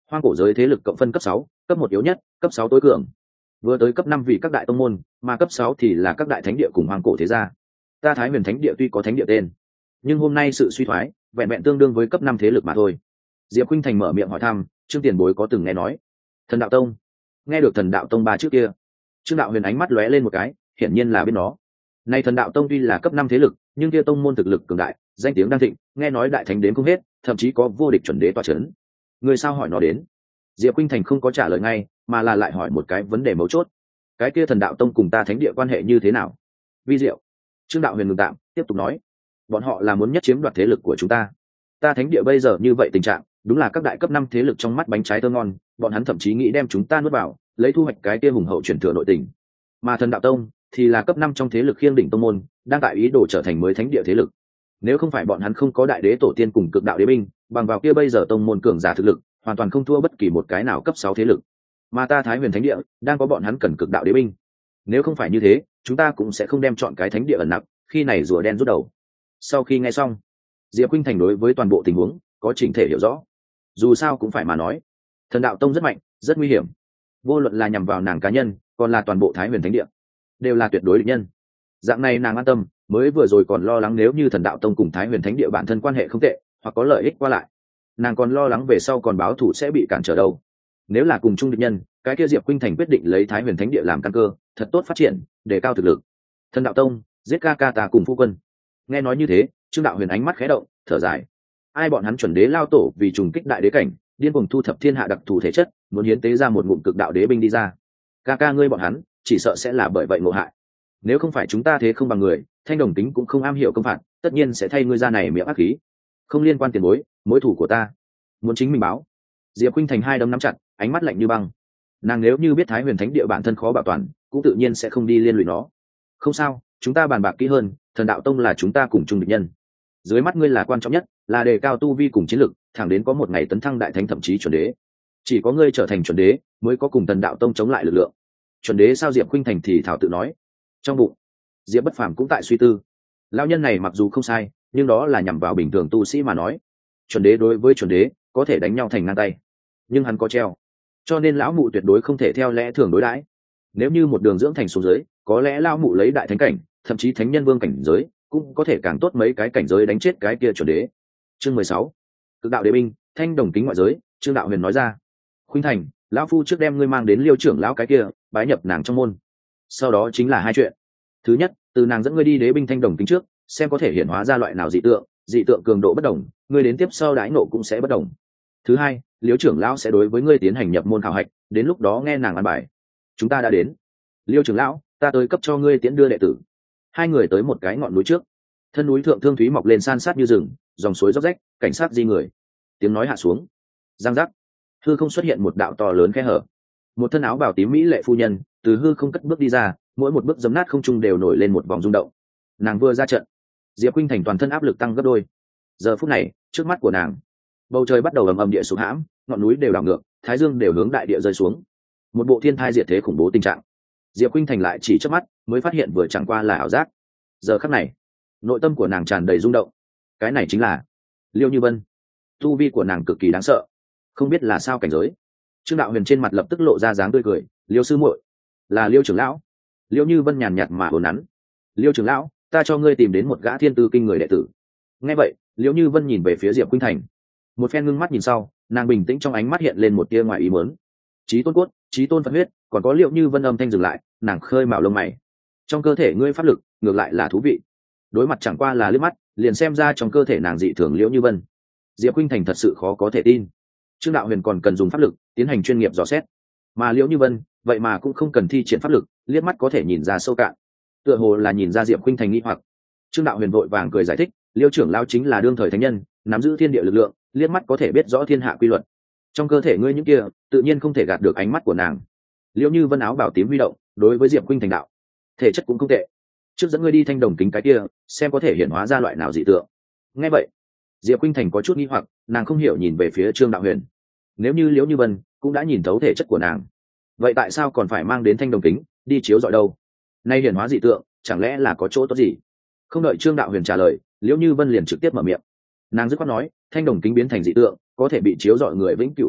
Hoang cổ giới thế lực cộng phân cấp sáu, cấp một yếu nhất, cấp sáu tối cường. Vừa tới cấp năm vì các đại tông môn, mà cấp sáu thì là các đại thánh địa cùng hoang cổ thế gia. Ta Thái Huyền Thánh địa tuy có thánh địa tên, nhưng hôm nay sự suy thoái vẹn vẹn tương đương với cấp năm thế lực mà thôi. Diệp Khuynh Thành mở miệng hỏi thăm, Trương Tiền Bối có từng nghe nói Thần Đạo Tông? Nghe được Thần Đạo Tông ba trước kia, Trương Đạo Huyền ánh mắt lóe lên một cái, hiển nhiên là biết nó. Nay Thần Đạo Tông tuy là cấp năm thế lực, nhưng kia tông môn thực lực cường đại, danh tiếng đang thịnh, nghe nói đại thánh đến không hết, thậm chí có vô địch chuẩn đế tọa chấn. Người sao hỏi nó đến? Diệp Khuynh Thành không có trả lời ngay, mà là lại hỏi một cái vấn đề mấu chốt. Cái kia Thần Đạo Tông cùng ta thánh địa quan hệ như thế nào? Vi diệu. Trương Đạo Huyền ngừng tạm, tiếp tục nói, bọn họ là muốn nhất chiếm đoạt thế lực của chúng ta. Ta thánh địa bây giờ như vậy tình trạng, đúng là các đại cấp năm thế lực trong mắt bánh trái thơm ngon, bọn hắn thậm chí nghĩ đem chúng ta nuốt vào, lấy thu hoạch cái kia hùng hậu truyền thừa nội tình. Mà Thần Đạo Tông thì là cấp năm trong thế lực khiêng đỉnh tông môn, đang tại ý đồ trở thành mới thánh địa thế lực. Nếu không phải bọn hắn không có đại đế tổ tiên cùng cực đạo đế binh, bằng vào kia bây giờ tông môn cường giả thực lực, hoàn toàn không thua bất kỳ một cái nào cấp sáu thế lực. Mà ta Thái Huyền Thánh địa đang có bọn hắn cần cực đạo đế binh. Nếu không phải như thế, chúng ta cũng sẽ không đem chọn cái thánh địa ẩn nặc, khi này rùa đen rút đầu. Sau khi nghe xong, Diệp Khuynh Thành đối với toàn bộ tình huống có chỉnh thể hiểu rõ. Dù sao cũng phải mà nói, Thần Đạo Tông rất mạnh, rất nguy hiểm. Vô luận là nhằm vào nàng cá nhân, còn là toàn bộ Thái Huyền Thánh địa, đều là tuyệt đối địch nhân. Dạng này nàng an tâm, mới vừa rồi còn lo lắng nếu như Thần Đạo Tông cùng Thái Huyền Thánh địa bản thân quan hệ không tệ, hoặc có lợi ích qua lại, nàng còn lo lắng về sau còn báo thù sẽ bị cản trở đâu. Nếu là cùng chung địch nhân, cái kia Diệp Khuynh Thành quyết định lấy Thái Huyền Thánh địa làm căn cơ, thật tốt phát triển, để cao thực lực. Thần Đạo Tông giết ca ca ta cùng phu quân. Nghe nói như thế, Trương Đạo Huyền ánh mắt khẽ động, thở dài. Ai bọn hắn chuẩn đế lao tổ vì trùng kích đại đế cảnh, điên cuồng thu thập thiên hạ đặc thù thể chất, muốn hiến tế ra một ngụm cực đạo đế binh đi ra. Ca ca ngươi bọn hắn, chỉ sợ sẽ là bởi vậy ngộ hại. Nếu không phải chúng ta thế không bằng người, Thanh Đồng Tính cũng không am hiểu công phạt, tất nhiên sẽ thay ngươi ra này miệng ác khí. Không liên quan tiền bối, mối thủ của ta, muốn chính mình báo. Diệp Khuynh Thành hai đấm nắm chặt, ánh mắt lạnh như băng. Nàng nếu như biết Thái Huyền Thánh địa bản thân khó bảo toàn, cũng tự nhiên sẽ không đi liên lụy nó. Không sao, chúng ta bàn bạc kỹ hơn, Thần Đạo Tông là chúng ta cùng chung địch nhân. Dưới mắt ngươi là quan trọng nhất, là đề cao tu vi cùng chiến lực, thẳng đến có một ngày tấn thăng đại thánh thậm chí chuẩn đế. Chỉ có ngươi trở thành chuẩn đế, mới có cùng Thần Đạo Tông chống lại lực lượng. Chuẩn đế sao? Diệp Khuynh Thành thì thảo tự nói. Trong bụng, Diệp Bất Phàm cũng tại suy tư. Lão nhân này mặc dù không sai, nhưng đó là nhằm vào bình thường tu sĩ mà nói. Chuẩn đế đối với chuẩn đế, có thể đánh nhau thành ngang tay, nhưng hắn có treo, cho nên lão mụ tuyệt đối không thể theo lẽ thường đối đãi. Nếu như một đường dưỡng thành xuống dưới, có lẽ lão mụ lấy đại thánh cảnh, thậm chí thánh nhân vương cảnh giới, cũng có thể càng tốt mấy cái cảnh giới đánh chết cái kia chuẩn đế. Chương mười sáu, cực đạo đế binh, Thanh Đồng Kính ngoại giới. Trương Đạo Huyền nói ra. Khuynh Thành, lão phu trước đem ngươi mang đến Liêu trưởng lão cái kia, bái nhập nàng trong môn. Sau đó chính là hai chuyện. Thứ nhất, từ nàng dẫn ngươi đi đế binh Thanh Đồng Kính trước, xem có thể hiện hóa ra loại nào dị tượng, dị tượng cường độ bất đồng, ngươi đến tiếp sau đãi nộ cũng sẽ bất đồng. Thứ hai, Liêu trưởng lão sẽ đối với ngươi tiến hành nhập môn khảo hạch, đến lúc đó nghe nàng ăn bài. Chúng ta đã đến. Liêu trưởng lão, ta tới cấp cho ngươi tiễn đưa đệ tử. Hai người tới một cái ngọn núi trước, thân núi thượng thương thúy mọc lên san sát như rừng, dòng suối róc rách, cảnh sát di người. Tiếng nói hạ xuống, giang giác, hư không xuất hiện một đạo to lớn khe hở. Một thân áo bào tím mỹ lệ phu nhân từ hư không cất bước đi ra, mỗi một bước giấm nát không trung đều nổi lên một vòng rung động. Nàng vừa ra trận, Diệp Khuynh Thành toàn thân áp lực tăng gấp đôi. Giờ phút này, trước mắt của nàng, bầu trời bắt đầu ầm ầm địa xuống hãm, ngọn núi đều đảo ngược, thái dương đều hướng đại địa rơi xuống. Một bộ thiên thai diệt thế khủng bố tình trạng. Diệp Khuynh Thành lại chỉ chớp mắt mới phát hiện vừa chẳng qua là ảo giác. Giờ khắc này, nội tâm của nàng tràn đầy rung động. Cái này chính là Liêu Như Vân. Tu vi của nàng cực kỳ đáng sợ, không biết là sao cảnh giới. Trương Đạo Huyền trên mặt lập tức lộ ra dáng tươi cười. Liêu sư muội, là Liêu trưởng lão. Liêu Như Vân nhàn nhạt mà hồn nắn. Liêu trưởng lão, ta cho ngươi tìm đến một gã thiên tư kinh người đệ tử. Nghe vậy, Liêu Như Vân nhìn về phía Diệp Khuynh Thành, một phen ngưng mắt nhìn sau, nàng bình tĩnh trong ánh mắt hiện lên một tia ngoài ý muốn. Chí tôn cốt, chí tôn Phật huyết, còn có Liêu Như Vân âm thanh dừng lại, nàng khơi mào lông mày. Trong cơ thể ngươi pháp lực, ngược lại là thú vị. Đối mặt chẳng qua là liếc mắt, liền xem ra trong cơ thể nàng dị thường Liêu Như Vân. Diệp Khuynh Thành thật sự khó có thể tin. Trương Đạo Huyền còn cần dùng pháp lực tiến hành chuyên nghiệp dò xét, mà Liễu Như Vân vậy mà cũng không cần thi triển pháp lực, liếc mắt có thể nhìn ra sâu cạn, tựa hồ là nhìn ra Diệp Khuynh Thành nghi hoặc. Trương Đạo Huyền vội vàng cười giải thích, Liêu trưởng lão chính là đương thời thánh nhân, nắm giữ thiên địa lực lượng, liếc mắt có thể biết rõ thiên hạ quy luật. Trong cơ thể ngươi những kia, tự nhiên không thể gạt được ánh mắt của nàng. Liễu Như Vân áo bảo tím huy động, đối với Diệp Khuynh Thành đạo, thể chất cũng không tệ, trước dẫn ngươi đi Thanh Đồng Kính cái kia, xem có thể hiện hóa ra loại nào dị tượng. Nghe vậy, Diệp Khuynh Thành có chút nghi hoặc, nàng không hiểu nhìn về phía Trương Đạo Huyền. Nếu như Liễu Như Vân cũng đã nhìn thấu thể chất của nàng, vậy tại sao còn phải mang đến Thanh Đồng Kính đi chiếu rọi đâu? Nay hiển hóa dị tượng, chẳng lẽ là có chỗ tốt gì? Không đợi Trương Đạo Huyền trả lời, Liễu Như Vân liền trực tiếp mở miệng. Nàng dứt khoát nói, Thanh Đồng Kính biến thành dị tượng, có thể bị chiếu rọi người vĩnh cửu có được,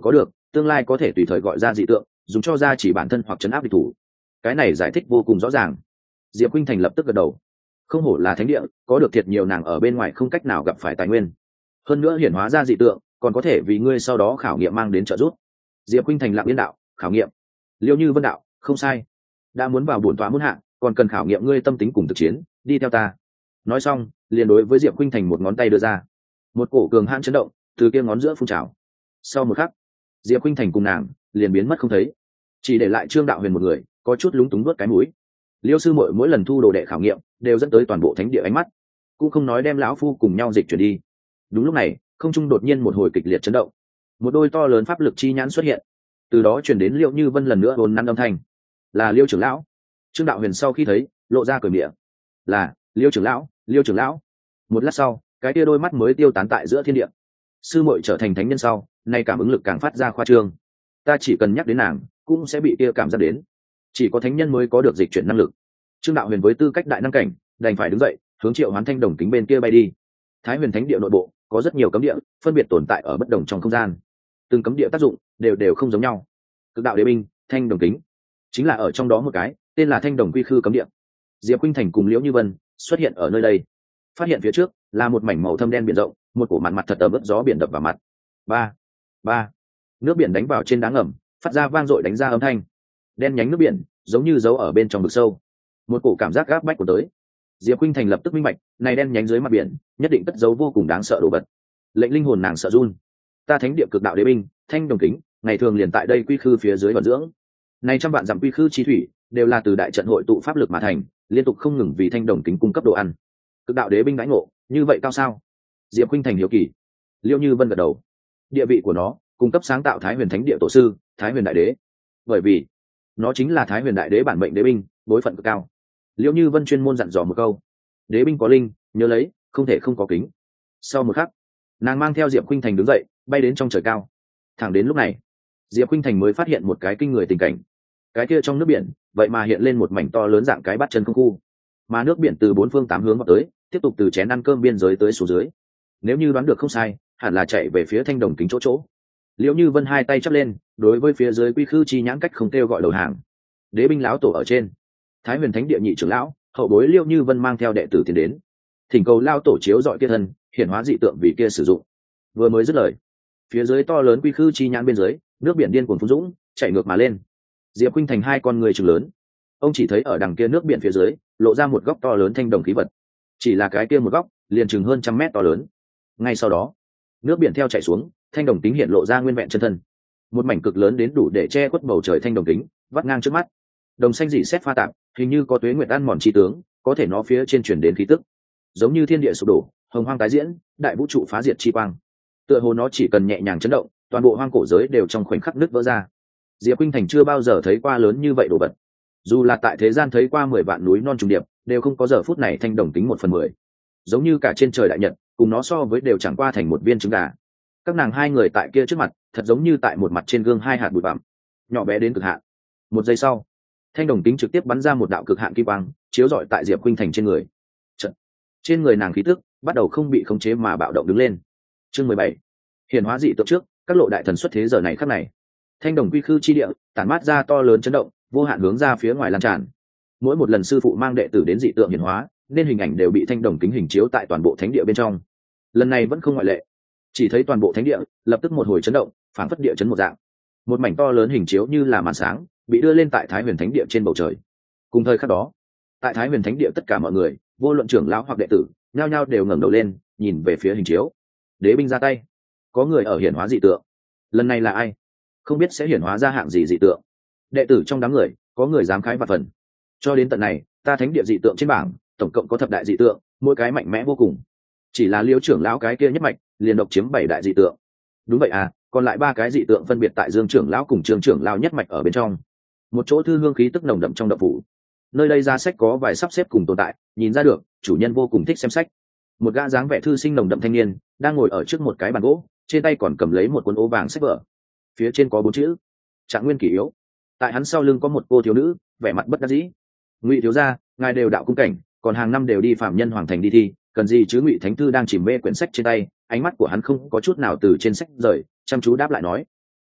tương lai có thể tùy thời gọi ra dị tượng dùng cho gia chỉ bản thân hoặc chấn áp địch thủ. Cái này giải thích vô cùng rõ ràng. Diệp Khuynh Thành lập tức gật đầu. Không hổ là thánh địa, có được thiệt nhiều nàng ở bên ngoài không cách nào gặp phải tài nguyên, hơn nữa hiển hóa ra dị tượng còn có thể vì ngươi sau đó khảo nghiệm mang đến trợ giúp. Diệp Khuynh Thành lặng yên đạo, khảo nghiệm. Liêu Như Vân đạo, không sai, đã muốn vào bổn tọa muốn hạ, còn cần khảo nghiệm ngươi tâm tính cùng thực chiến, đi theo ta. Nói xong liền đối với Diệp Khuynh Thành một ngón tay đưa ra, một cổ cường hãn chấn động từ kia ngón giữa phun trào. Sau một khắc, Diệp Khuynh Thành cùng nàng liền biến mất không thấy, chỉ để lại Trương Đạo Huyền một người có chút lúng túng nuốt cái mũi. Liêu sư muội mỗi lần thu đồ đệ khảo nghiệm đều dẫn tới toàn bộ thánh địa ánh mắt, cũng không nói đem lão phu cùng nhau dịch chuyển đi. Đúng lúc này không trung đột nhiên một hồi kịch liệt chấn động, một đôi to lớn pháp lực chi nhãn xuất hiện, từ đó truyền đến Liêu Như Vân lần nữa vốn năn âm thanh, là Liêu trưởng lão. Trương Đạo Huyền sau khi thấy lộ ra cười miệng, là Liêu trưởng lão, Liêu trưởng lão. Một lát sau cái tia đôi mắt mới tiêu tán tại giữa thiên địa. Sư muội trở thành thánh nhân sau, nay cảm ứng lực càng phát ra khoa trương, ta chỉ cần nhắc đến nàng cũng sẽ bị kia cảm giác đến, chỉ có thánh nhân mới có được dịch chuyển năng lực. Trương Đạo Huyền với tư cách đại năng cảnh đành phải đứng dậy hướng Triệu Hoán Thanh Đồng Kính bên kia bay đi. Thái Huyền Thánh địa nội bộ có rất nhiều cấm địa phân biệt tồn tại ở bất đồng trong không gian, từng cấm địa tác dụng đều đều không giống nhau. Cực đạo đế binh Thanh Đồng Kính chính là ở trong đó một cái, tên là Thanh Đồng Quy Khư cấm địa. Diệp Khuynh Thành cùng Liễu Như Vân xuất hiện ở nơi đây, phát hiện phía trước là một mảnh màu thâm đen biển rộng, một cổ mặt mặt thật ẩm ướt, gió biển đập vào mặt. Ba, ba, nước biển đánh vào trên đá ngầm, phát ra vang dội đánh ra âm thanh. Đen nhánh nước biển giống như giấu ở bên trong vực sâu, một cổ cảm giác gáp bách của tới. Diệp Khuynh Thành lập tức minh bạch, này đen nhánh dưới mặt biển nhất định cất giấu vô cùng đáng sợ đồ vật. Lệnh linh hồn nàng sợ run. Ta thánh địa cực đạo đế binh Thanh Đồng Kính ngày thường liền tại đây quy khư phía dưới vận dưỡng. Này trăm vạn dặm quy khư chi thủy đều là từ đại trận hội tụ pháp lực mà thành, liên tục không ngừng vì Thanh Đồng Kính cung cấp đồ ăn. Cực đạo đế binh đãi ngộ như vậy cao sao? Diệp Khuynh Thành hiếu kỳ. Liêu Như Vân gật đầu. Địa vị của nó cung cấp sáng tạo Thái Huyền Thánh địa tổ sư Thái Huyền đại đế, bởi vì nó chính là Thái Huyền đại đế bản mệnh đế binh, bối phận cực cao. Liêu Như Vân chuyên môn dặn dò một câu, đế binh có linh nhớ lấy, không thể không có kính. Sau một khắc nàng mang theo Diệp Khuynh Thành đứng dậy bay đến trong trời cao. Thẳng đến lúc này Diệp Khuynh Thành mới phát hiện một cái kinh người tình cảnh, cái kia trong nước biển vậy mà hiện lên một mảnh to lớn dạng cái bát chân không khu, mà nước biển từ bốn phương tám hướng vào tới, tiếp tục từ chén ăn cơm biên giới tới xuống dưới. Nếu như đoán được không sai, hẳn là chạy về phía Thanh Đồng Kính chỗ chỗ. Liễu Như Vân hai tay chắp lên, đối với phía dưới quy khư chi nhãn cách không kêu gọi đầu hàng. Đế binh lão tổ ở trên, Thái Huyền Thánh địa nhị trưởng lão hậu bối Liễu Như Vân mang theo đệ tử tiến đến, thỉnh cầu lao tổ chiếu dọi kia thân hiển hóa dị tượng vì kia sử dụng. Vừa mới dứt lời, phía dưới to lớn quy khư chi nhãn bên dưới, nước biển điên cuồng phun dũng chảy ngược mà lên. Diệp Khuynh Thành hai con người trừng lớn, ông chỉ thấy ở đằng kia nước biển phía dưới lộ ra một góc to lớn thanh đồng khí vật, chỉ là cái kia một góc liền chừng hơn trăm mét to lớn. Ngay sau đó nước biển theo chảy xuống, Thanh Đồng Kính hiện lộ ra nguyên vẹn chân thân, một mảnh cực lớn đến đủ để che khuất bầu trời thanh đồng kính vắt ngang trước mắt, đồng xanh dị xét pha tạp, hình như có tuế nguyệt ăn mòn chi tướng, có thể nó phía trên truyền đến khí tức giống như thiên địa sụp đổ, hồng hoang tái diễn, đại vũ trụ phá diệt chi quang. Tựa hồ nó chỉ cần nhẹ nhàng chấn động, toàn bộ hoang cổ giới đều trong khoảnh khắc nứt vỡ ra. Diệp Khuynh Thành chưa bao giờ thấy qua lớn như vậy đồ vật, dù là tại thế gian thấy qua mười vạn núi non trùng điệp, đều không có giờ phút này thanh đồng kính một phần mười, giống như cả trên trời đại nhật cùng nó so với đều chẳng qua thành một viên trứng gà. Các nàng hai người tại kia trước mặt thật giống như tại một mặt trên gương hai hạt bụi bặm, nhỏ bé đến cực hạn. Một giây sau, thanh đồng kính trực tiếp bắn ra một đạo cực hạn kim quang, chiếu rọi tại Diệp Khuynh Thành trên người. Trận. Trên người nàng khí tức bắt đầu không bị khống chế mà bạo động đứng lên. Chương mười bảy, hiển hóa dị tượng trước, các lộ đại thần xuất thế giờ này khắc này. Thanh đồng quy khư chi địa tản mát ra to lớn chấn động, vô hạn hướng ra phía ngoài lan tràn. Mỗi một lần sư phụ mang đệ tử đến dị tượng hiển hóa, nên hình ảnh đều bị thanh đồng kính hình chiếu tại toàn bộ thánh địa bên trong. Lần này vẫn không ngoại lệ, chỉ thấy toàn bộ thánh địa lập tức một hồi chấn động, phản phất địa chấn một dạng. Một mảnh to lớn hình chiếu như là màn sáng, bị đưa lên tại Thái Huyền Thánh địa trên bầu trời. Cùng thời khắc đó, tại Thái Huyền Thánh địa tất cả mọi người, vô luận trưởng lão hoặc đệ tử, nhao nhao đều ngẩng đầu lên, nhìn về phía hình chiếu. Đế binh ra tay, có người ở hiển hóa dị tượng. Lần này là ai? Không biết sẽ hiển hóa ra hạng gì dị tượng. Đệ tử trong đám người, có người dám khái vạn phần. Cho đến tận này, ta thánh địa dị tượng trên bảng, tổng cộng có thập đại dị tượng, mỗi cái mạnh mẽ vô cùng. Chỉ là Liễu trưởng lão cái kia nhất mạch, liền độc chiếm bảy đại dị tượng. Đúng vậy à, còn lại ba cái dị tượng phân biệt tại Dương trưởng lão cùng Trương trưởng lão nhất mạch ở bên trong. Một chỗ thư hương khí tức nồng đậm trong động phủ. Nơi đây ra sách có vài sắp xếp cùng tồn tại, nhìn ra được, chủ nhân vô cùng thích xem sách. Một gã dáng vẻ thư sinh nồng đậm thanh niên, đang ngồi ở trước một cái bàn gỗ, trên tay còn cầm lấy một cuốn ố vàng sách vở. Phía trên có bốn chữ: Trạng Nguyên Kỷ Yếu. Tại hắn sau lưng có một cô thiếu nữ, vẻ mặt bất đắc dĩ. Ngụy thiếu gia, ngài đều đạo cung cảnh, còn hàng năm đều đi phạm nhân hoàng thành đi thi, cần gì chứ? Ngụy thánh thư đang chìm mê quyển sách trên tay, ánh mắt của hắn không có chút nào từ trên sách rời, chăm chú đáp lại nói: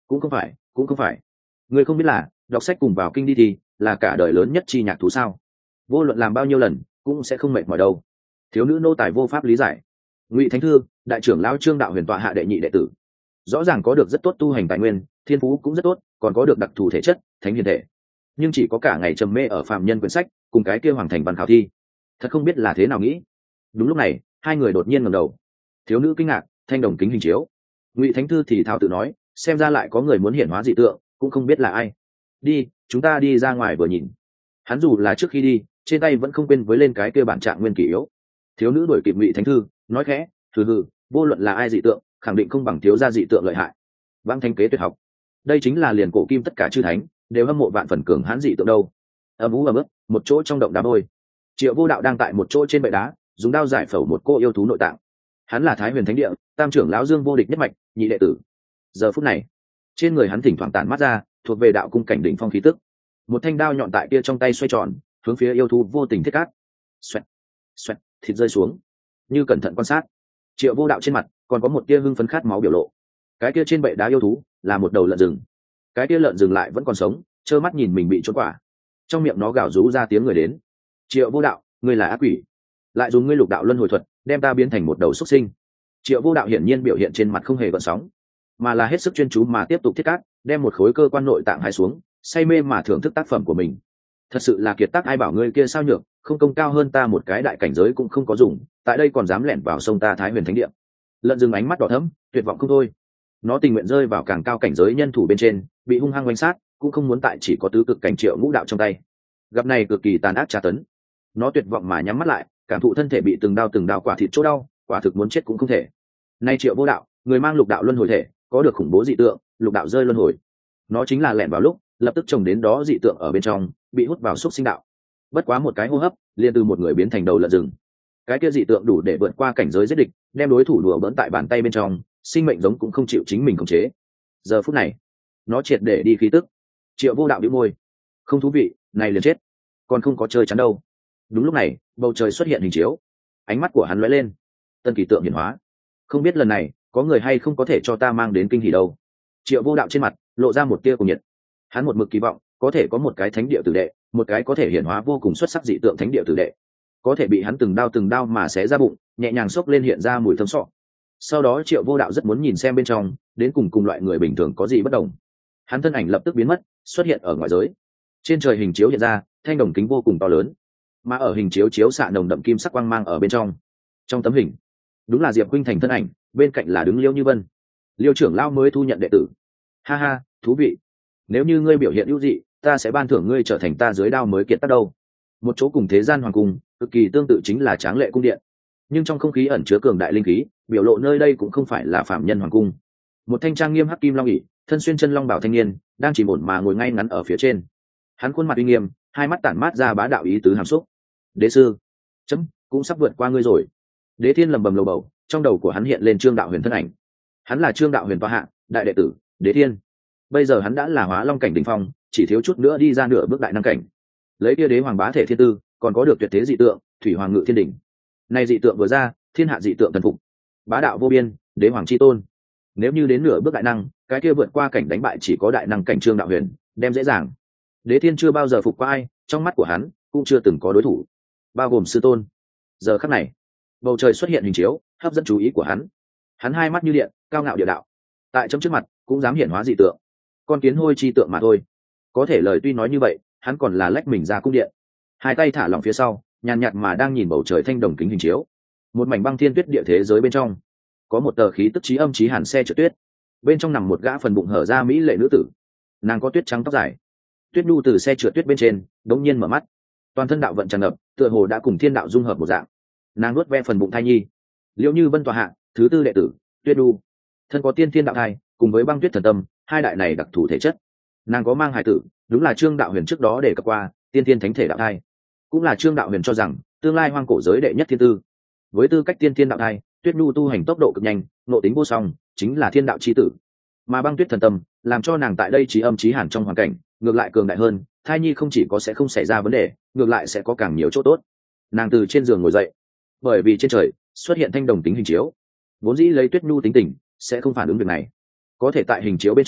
cũng không phải cũng không phải ngươi không biết là đọc sách cùng vào kinh đi thì là cả đời lớn nhất chi nhạc thú sao? Vô luận làm bao nhiêu lần cũng sẽ không mệt mỏi đâu. Thiếu nữ nô tài vô pháp lý giải. Ngụy Thánh Thư, đại trưởng lão Trương Đạo Huyền tọa hạ đệ nhị đệ tử, rõ ràng có được rất tốt tu hành tài nguyên, thiên phú cũng rất tốt, còn có được đặc thù thể chất thánh hiền thể, nhưng chỉ có cả ngày trầm mê ở phạm nhân quyển sách cùng cái kia hoàng thành văn khảo thi, thật không biết là thế nào nghĩ. Đúng lúc này hai người đột nhiên ngẩng đầu. Thiếu nữ kinh ngạc, thanh đồng kính hình chiếu. Ngụy Thánh Thư thì thào tự nói, xem ra lại có người muốn hiển hóa dị tượng, cũng không biết là ai. Đi, chúng ta đi ra ngoài vừa nhìn. Hắn dù là trước khi đi, trên tay vẫn không quên với lên cái kia bản trạng nguyên kỷ yếu. Thiếu nữ đuổi kịp Ngụy Thánh Thư, nói khẽ, hừ hừ, vô luận là ai dị tượng, khẳng định không bằng thiếu gia dị tượng lợi hại. Vãng thanh kế tuyệt học, đây chính là liền cổ kim tất cả chư thánh đều hâm mộ vạn phần cường hãn dị tượng đâu. Âm ú ầm ức, một chỗ trong động đá vôi, Triệu Vô Đạo đang tại một chỗ trên bệ đá, dùng đao giải phẫu một cô yêu thú nội tạng. Hắn là Thái Huyền Thánh Địa tam trưởng lão Dương vô địch nhất mạch nhị đệ tử. Giờ phút này, trên người hắn thỉnh thoảng tản mắt ra thuộc về đạo cung cảnh đỉnh phong khí tức. Một thanh đao nhọn tại kia trong tay xoay tròn, hướng phía yêu thú vô tình thiết cát. Xoẹt, xoẹt, thịt rơi xuống. Như cẩn thận quan sát, Triệu Vô Đạo trên mặt còn có một tia hưng phấn khát máu biểu lộ. Cái kia trên bệ đá yêu thú là một đầu lợn rừng. Cái kia lợn rừng lại vẫn còn sống, trơ mắt nhìn mình bị trốn quả. Trong miệng nó gào rú ra tiếng người đến. Triệu Vô Đạo, ngươi là ác quỷ, lại dùng ngươi lục đạo luân hồi thuật đem ta biến thành một đầu xuất sinh. Triệu Vô Đạo hiển nhiên biểu hiện trên mặt không hề gợn sóng, mà là hết sức chuyên chú mà tiếp tục thiết cát, đem một khối cơ quan nội tạng hai xuống, say mê mà thưởng thức tác phẩm của mình. Thật sự là kiệt tác, ai bảo ngươi kia sao nhược, không công cao hơn ta một cái đại cảnh giới cũng không có dùng, tại đây còn dám lẻn vào sông ta Thái Huyền Thánh Địa. Lợn rừng ánh mắt đỏ thẫm, tuyệt vọng không thôi. Nó tình nguyện rơi vào càng cao cảnh giới nhân thủ bên trên, bị hung hăng quanh sát, cũng không muốn tại chỉ có tứ cực cảnh Triệu Ngũ Đạo trong tay. Gặp này cực kỳ tàn ác tra tấn. Nó tuyệt vọng mà nhắm mắt lại, cảm thụ thân thể bị từng đao từng đao quả thịt chỗ đau, quả thực muốn chết cũng không thể. Nay Triệu Vô Đạo, người mang lục đạo luân hồi thể, có được khủng bố dị tượng, lục đạo rơi luân hồi. Nó chính là lẻn vào lúc, lập tức trồng đến đó dị tượng ở bên trong, bị hút vào xúc sinh đạo. Bất quá một cái hô hấp, liền từ một người biến thành đầu lợn rừng. Cái kia dị tượng đủ để vượt qua cảnh giới giết địch, đem đối thủ đùa bỡn tại bàn tay bên trong, sinh mệnh giống cũng không chịu chính mình khống chế. Giờ phút này, nó triệt để đi khí tức. Triệu Vô Đạo bĩu môi, không thú vị, này liền chết, còn không có chơi chắn đâu. Đúng lúc này, bầu trời xuất hiện hình chiếu, ánh mắt của hắn lóe lên, tân kỳ tượng hiển hóa. Không biết lần này có người hay không có thể cho ta mang đến kinh hỉ đâu. Triệu Vô Đạo trên mặt lộ ra một tia cùng nhiệt. Hắn một mực kỳ vọng có thể có một cái thánh địa tử đệ, một cái có thể hiển hóa vô cùng xuất sắc dị tượng thánh địa tử đệ, có thể bị hắn từng đao từng đao mà xé ra bụng, nhẹ nhàng xốc lên hiện ra mùi thơm sọ. Sau đó Triệu Vô Đạo rất muốn nhìn xem bên trong đến cùng cùng loại người bình thường có gì bất đồng. Hắn thân ảnh lập tức biến mất, xuất hiện ở ngoài giới. Trên trời hình chiếu hiện ra thanh đồng kính vô cùng to lớn, mà ở hình chiếu chiếu xạ nồng đậm kim sắc quang mang ở bên trong. Trong tấm hình đúng là Diệp Khuynh Thành thân ảnh, bên cạnh là đứng Liêu Như Vân. Liêu trưởng lão mới thu nhận đệ tử. Ha ha, thú vị. Nếu như ngươi biểu hiện ưu dị, ta sẽ ban thưởng ngươi trở thành ta dưới đao mới kiệt tác đâu. Một chỗ cùng thế gian hoàng cung cực kỳ tương tự chính là Tráng Lệ cung điện, nhưng trong không khí ẩn chứa cường đại linh khí, biểu lộ nơi đây cũng không phải là phạm nhân hoàng cung. Một thanh trang nghiêm hắc kim long ỷ, thân xuyên chân long bảo thanh niên đang chỉ ổn mà ngồi ngay ngắn ở phía trên. Hắn khuôn mặt uy nghiêm, hai mắt tản mát ra bá đạo ý tứ hàm xúc. Đế sư, chấm cũng sắp vượt qua ngươi rồi. Đế Thiên lẩm bẩm lầu bầu, trong đầu của hắn hiện lên Trương Đạo Huyền thân ảnh. Hắn là Trương Đạo Huyền tọa hạ đại đệ tử Đế Thiên. Bây giờ hắn đã là hóa long cảnh đỉnh phong, chỉ thiếu chút nữa đi ra nửa bước đại năng cảnh. Lấy kia đế hoàng bá thể thiên tư, còn có được tuyệt thế dị tượng thủy hoàng ngự thiên đỉnh. Này dị tượng vừa ra, thiên hạ dị tượng thần phục, bá đạo vô biên, đế hoàng chi tôn. Nếu như đến nửa bước đại năng, cái kia vượt qua cảnh đánh bại chỉ có đại năng cảnh Trương Đạo Huyền, đem dễ dàng. Đế Thiên chưa bao giờ phục qua ai, trong mắt của hắn cũng chưa từng có đối thủ, bao gồm sư tôn. Giờ khắc này, bầu trời xuất hiện hình chiếu, hấp dẫn chú ý của hắn. Hắn hai mắt như điện, cao ngạo địa đạo, tại trong trước mặt cũng dám hiển hóa dị tượng, con kiến hôi chi tượng mà thôi. Có thể lời tuy nói như vậy, hắn còn là lách mình ra cung điện, hai tay thả lỏng phía sau, nhàn nhạt mà đang nhìn bầu trời thanh đồng kính hình chiếu. Một mảnh băng thiên tuyết địa thế giới bên trong, có một tờ khí tức chí âm chí hàn xe trượt tuyết, bên trong nằm một gã phần bụng hở ra mỹ lệ nữ tử. Nàng có tuyết trắng tóc dài, tuyết nhu từ xe trượt tuyết bên trên đống nhiên mở mắt, toàn thân đạo vận tràn ngập, tựa hồ đã cùng thiên đạo dung hợp một dạng. Nàng nuốt ve phần bụng thai nhi. Liễu Như Vân tọa hạ thứ tư đệ tử Tuyết nhu, thân có tiên thiên đạo thai, cùng với băng tuyết thần tâm, hai đại này đặc thù thể chất. Nàng có mang hài tử, đúng là Trương Đạo Huyền trước đó đề cập qua tiên thiên thánh thể đạo thai, cũng là Trương Đạo Huyền cho rằng tương lai hoang cổ giới đệ nhất thiên tư. Với tư cách tiên thiên đạo thai, Tuyết nhu tu hành tốc độ cực nhanh, nội tính vô song, chính là thiên đạo chi tử. Mà băng tuyết thần tâm làm cho nàng tại đây trí âm trí hàn trong hoàn cảnh ngược lại cường đại hơn, thai nhi không chỉ có sẽ không xảy ra vấn đề, ngược lại sẽ có càng nhiều chỗ tốt. Nàng từ trên giường ngồi dậy, bởi vì trên trời xuất hiện thanh đồng tính hình chiếu, vốn dĩ lấy Tuyết nhu tính tình sẽ không phản ứng việc này, có thể tại hình chiếu bên trong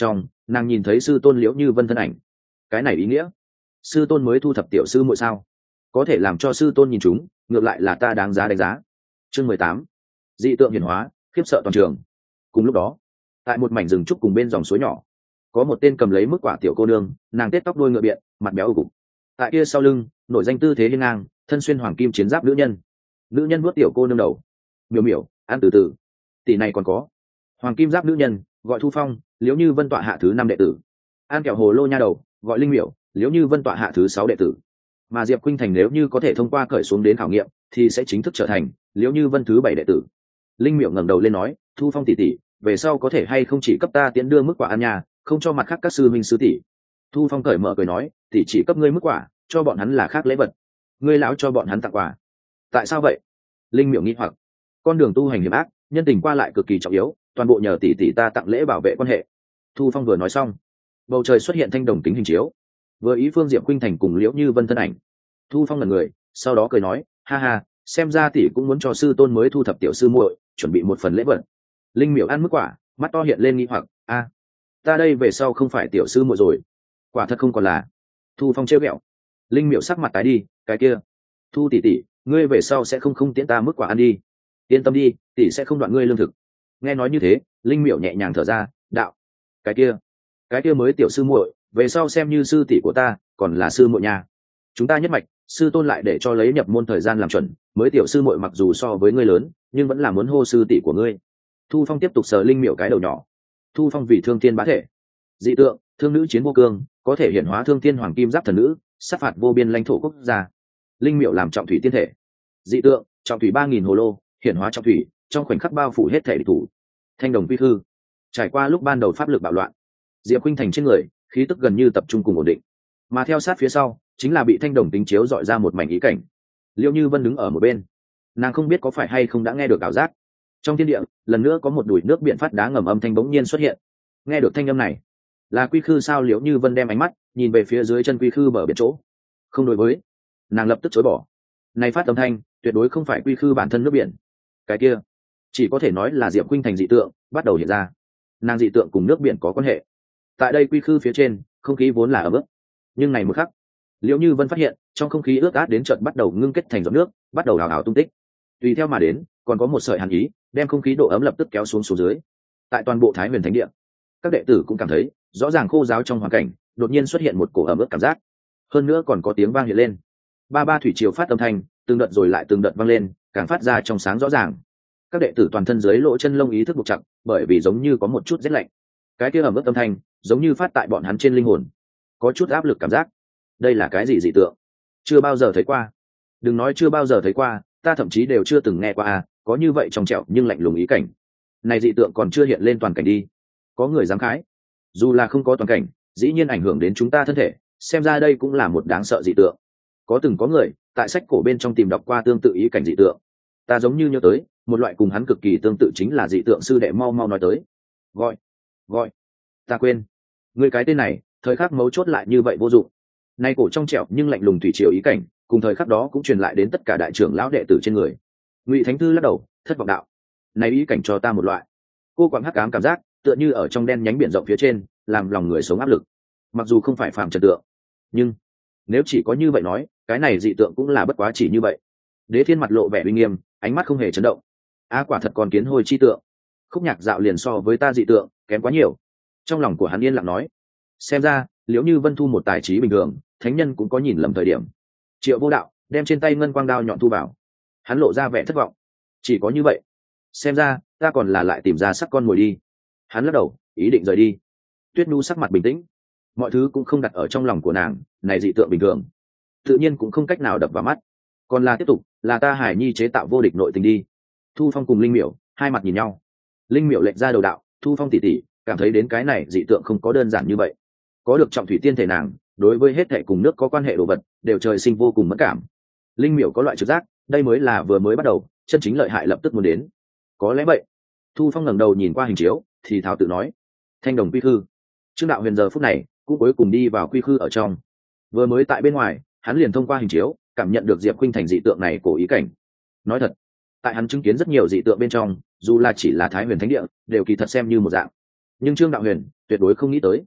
nàng nhìn thấy sư tôn liễu như vân thân ảnh. Cái này ý nghĩa sư tôn mới thu thập tiểu sư muội sao? Có thể làm cho sư tôn nhìn chúng, ngược lại là ta đáng giá đánh giá. Chương mười tám, dị tượng hiển hóa, khiếp sợ toàn trường. Cùng lúc đó, tại một mảnh rừng trúc cùng bên dòng suối nhỏ, có một tên cầm lấy mức quả tiểu cô nương, nàng tết tóc đuôi ngựa biện, mặt béo ủ cục. Tại kia sau lưng nổi danh tư thế hiên ngang, thân xuyên hoàng kim chiến giáp nữ nhân. Nữ nhân vuốt tiểu cô nương đầu. Miểu miểu, ăn từ từ. Tỷ này còn có hoàng kim giáp nữ nhân, gọi Thu Phong, liếu như vân tọa hạ thứ năm đệ tử. An kẹo hồ lô nha đầu, gọi Linh Miểu, liếu như vân tọa hạ thứ sáu đệ tử. Mà Diệp Khuynh Thành nếu như có thể thông qua cởi xuống đến khảo nghiệm, thì sẽ chính thức trở thành liếu như vân thứ bảy đệ tử. Linh Miểu ngẩng đầu lên nói, Thu Phong tỷ tỷ, về sau có thể hay không chỉ cấp ta tiễn đưa mức quả ăn nhà, không cho mặt khác các sư minh sư tỷ. Thu Phong cởi mở cười nói, tỷ chỉ cấp ngươi mức quả, cho bọn hắn là khác lễ vật, ngươi lão cho bọn hắn tặng quà. Tại sao vậy? Linh Miểu nghi hoặc. Con đường tu hành hiểm ác, nhân tình qua lại cực kỳ trọng yếu, toàn bộ nhờ tỷ tỷ ta tặng lễ bảo vệ quan hệ. Thu Phong vừa nói xong, bầu trời xuất hiện thanh đồng kính hình chiếu, vừa ý phương Diệp Khuynh Thành cùng liễu như vân thân ảnh. Thu Phong là người, sau đó cười nói, ha ha, xem ra tỷ cũng muốn cho sư tôn mới thu thập tiểu sư muội, chuẩn bị một phần lễ vật. Linh Miểu ăn mức quả, mắt to hiện lên nghi hoặc, a, ta đây về sau không phải tiểu sư muội rồi? Quả thật không còn là. Thu Phong trêu ghẹo. Linh Miểu sắc mặt tái đi, cái kia, Thu tỷ tỷ, ngươi về sau sẽ không không tiễn ta mức quả ăn đi. Yên tâm đi, tỷ sẽ không đoạn ngươi lương thực. Nghe nói như thế, Linh Miểu nhẹ nhàng thở ra, đạo, cái kia, cái kia mới tiểu sư muội, về sau xem như sư tỷ của ta, còn là sư muội nhà. Chúng ta nhất mạch, sư tôn lại để cho lấy nhập môn thời gian làm chuẩn, mới tiểu sư muội mặc dù so với ngươi lớn, nhưng vẫn là muốn hô sư tỷ của ngươi. Thu Phong tiếp tục sờ Linh Miểu cái đầu nhỏ. Thu Phong vì thương thiên bá thể, dị tượng, thương nữ chiến vô cương, có thể hiển hóa thương thiên hoàng kim giáp thần nữ, sát phạt vô biên lãnh thổ quốc gia. Linh Miểu làm trọng thủy tiên thể, dị tượng, trọng thủy ba nghìn hồ lô, hiển hóa trọng thủy, trong khoảnh khắc bao phủ hết thể địch thủ. Thanh đồng quy hư, trải qua lúc ban đầu pháp lực bạo loạn, Diệp Khuynh Thành trên người khí tức gần như tập trung cùng ổn định, mà theo sát phía sau chính là bị thanh đồng tính chiếu dọi ra một mảnh ý cảnh. Liễu như vân đứng ở một bên, nàng không biết có phải hay không đã nghe được ảo giác. Trong thiên địa lần nữa có một đùi nước biển phát đá ngầm âm thanh bỗng nhiên xuất hiện. Nghe được thanh âm này, là quy khư sao? Liễu như vân đem ánh mắt nhìn về phía dưới chân quy khư bờ biển chỗ. Không đối với, nàng lập tức chối bỏ. Này phát âm thanh tuyệt đối không phải quy khư bản thân nước biển. Cái kia chỉ có thể nói là Diệp Khuynh Thành dị tượng bắt đầu hiện ra. Nàng dị tượng cùng nước biển có quan hệ. Tại đây quy khư phía trên, không khí vốn là ẩm ướt, nhưng này một khắc, Liễu như vân phát hiện trong không khí ướt át đến chợt bắt đầu ngưng kết thành giọt nước, bắt đầu hào hào tung tích. Tùy theo mà đến còn có một sợi hàn ý đem không khí độ ấm lập tức kéo xuống xuống dưới. Tại toàn bộ Thái Huyền Thánh Địa, các đệ tử cũng cảm thấy rõ ràng khô giáo trong hoàn cảnh đột nhiên xuất hiện một cổ ẩm ướt cảm giác, hơn nữa còn có tiếng vang hiện lên. Ba ba thủy triều phát âm thanh từng đợt rồi lại từng đợt vang lên, càng phát ra trong sáng rõ ràng. Các đệ tử toàn thân dưới lỗ chân lông ý thức buộc chặt, bởi vì giống như có một chút rét lạnh. Cái kia ẩm ướt âm thanh giống như phát tại bọn hắn trên linh hồn, có chút áp lực cảm giác. Đây là cái gì dị tượng? Chưa bao giờ thấy qua. Đừng nói chưa bao giờ thấy qua, ta thậm chí đều chưa từng nghe qua à, có như vậy trong trẻo nhưng lạnh lùng ý cảnh. Này dị tượng còn chưa hiện lên toàn cảnh đi. Có người dám khái. Dù là không có toàn cảnh, dĩ nhiên ảnh hưởng đến chúng ta thân thể, xem ra đây cũng là một đáng sợ dị tượng. Có từng có người tại sách cổ bên trong tìm đọc qua tương tự ý cảnh dị tượng. Ta giống như nhớ tới một loại cùng hắn cực kỳ tương tự, chính là dị tượng sư đệ mau mau nói tới. Gọi, gọi, ta quên. Người cái tên này, thời khắc mấu chốt lại như vậy vô dụng. Nay cổ trong trẻo nhưng lạnh lùng thủy triều ý cảnh, cùng thời khắc đó cũng truyền lại đến tất cả đại trưởng lão đệ tử trên người. Ngụy Thánh Thư lắc đầu, thất vọng đạo: này ý cảnh cho ta một loại cô quạng hắc ám cảm giác, tựa như ở trong đen nhánh biển rộng phía trên, làm lòng người sống áp lực. Mặc dù không phải phàm trần tượng, nhưng nếu chỉ có như vậy nói, cái này dị tượng cũng là bất quá chỉ như vậy. Đế Thiên mặt lộ vẻ uy nghiêm, ánh mắt không hề chấn động. A quả thật còn kiến hồi chi tượng. Khúc Nhạc Dạo liền so với ta dị tượng kém quá nhiều. Trong lòng của hắn yên lặng nói, xem ra Liễu như Vân Thu một tài trí bình thường, thánh nhân cũng có nhìn lầm thời điểm. Triệu Vô Đạo đem trên tay ngân quang đao nhọn thu vào, hắn lộ ra vẻ thất vọng. Chỉ có như vậy, xem ra ta còn là lại tìm ra sắc con mồi đi. Hắn lắc đầu, ý định rời đi. Tuyết Nhu sắc mặt bình tĩnh, mọi thứ cũng không đặt ở trong lòng của nàng, này dị tượng bình thường, tự nhiên cũng không cách nào đập vào mắt. Còn là tiếp tục, là ta Hải Nhi chế tạo vô địch nội tình đi. Thu Phong cùng Linh Miểu hai mặt nhìn nhau. Linh Miểu lệnh ra đầu đạo, Thu Phong tỷ tỷ cảm thấy đến cái này dị tượng không có đơn giản như vậy. Có được trọng thủy tiên thể nàng, đối với hết thảy cùng nước có quan hệ đồ vật đều trời sinh vô cùng mẫn cảm. Linh Miểu có loại trực giác, đây mới là vừa mới bắt đầu, chân chính lợi hại lập tức muốn đến. Có lẽ vậy. Thu Phong ngẩng đầu nhìn qua hình chiếu, thì thào tự nói, thanh đồng quy khư. Trương Đạo Huyền giờ phút này cũng cuối cùng đi vào quy khư ở trong. Vừa mới tại bên ngoài, hắn liền thông qua hình chiếu cảm nhận được Diệp Khuynh Thành dị tượng này cổ ý cảnh. Nói thật, tại hắn chứng kiến rất nhiều dị tượng bên trong, dù là chỉ là Thái Huyền Thánh Địa, đều kỳ thật xem như một dạng. Nhưng Trương Đạo Huyền tuyệt đối không nghĩ tới,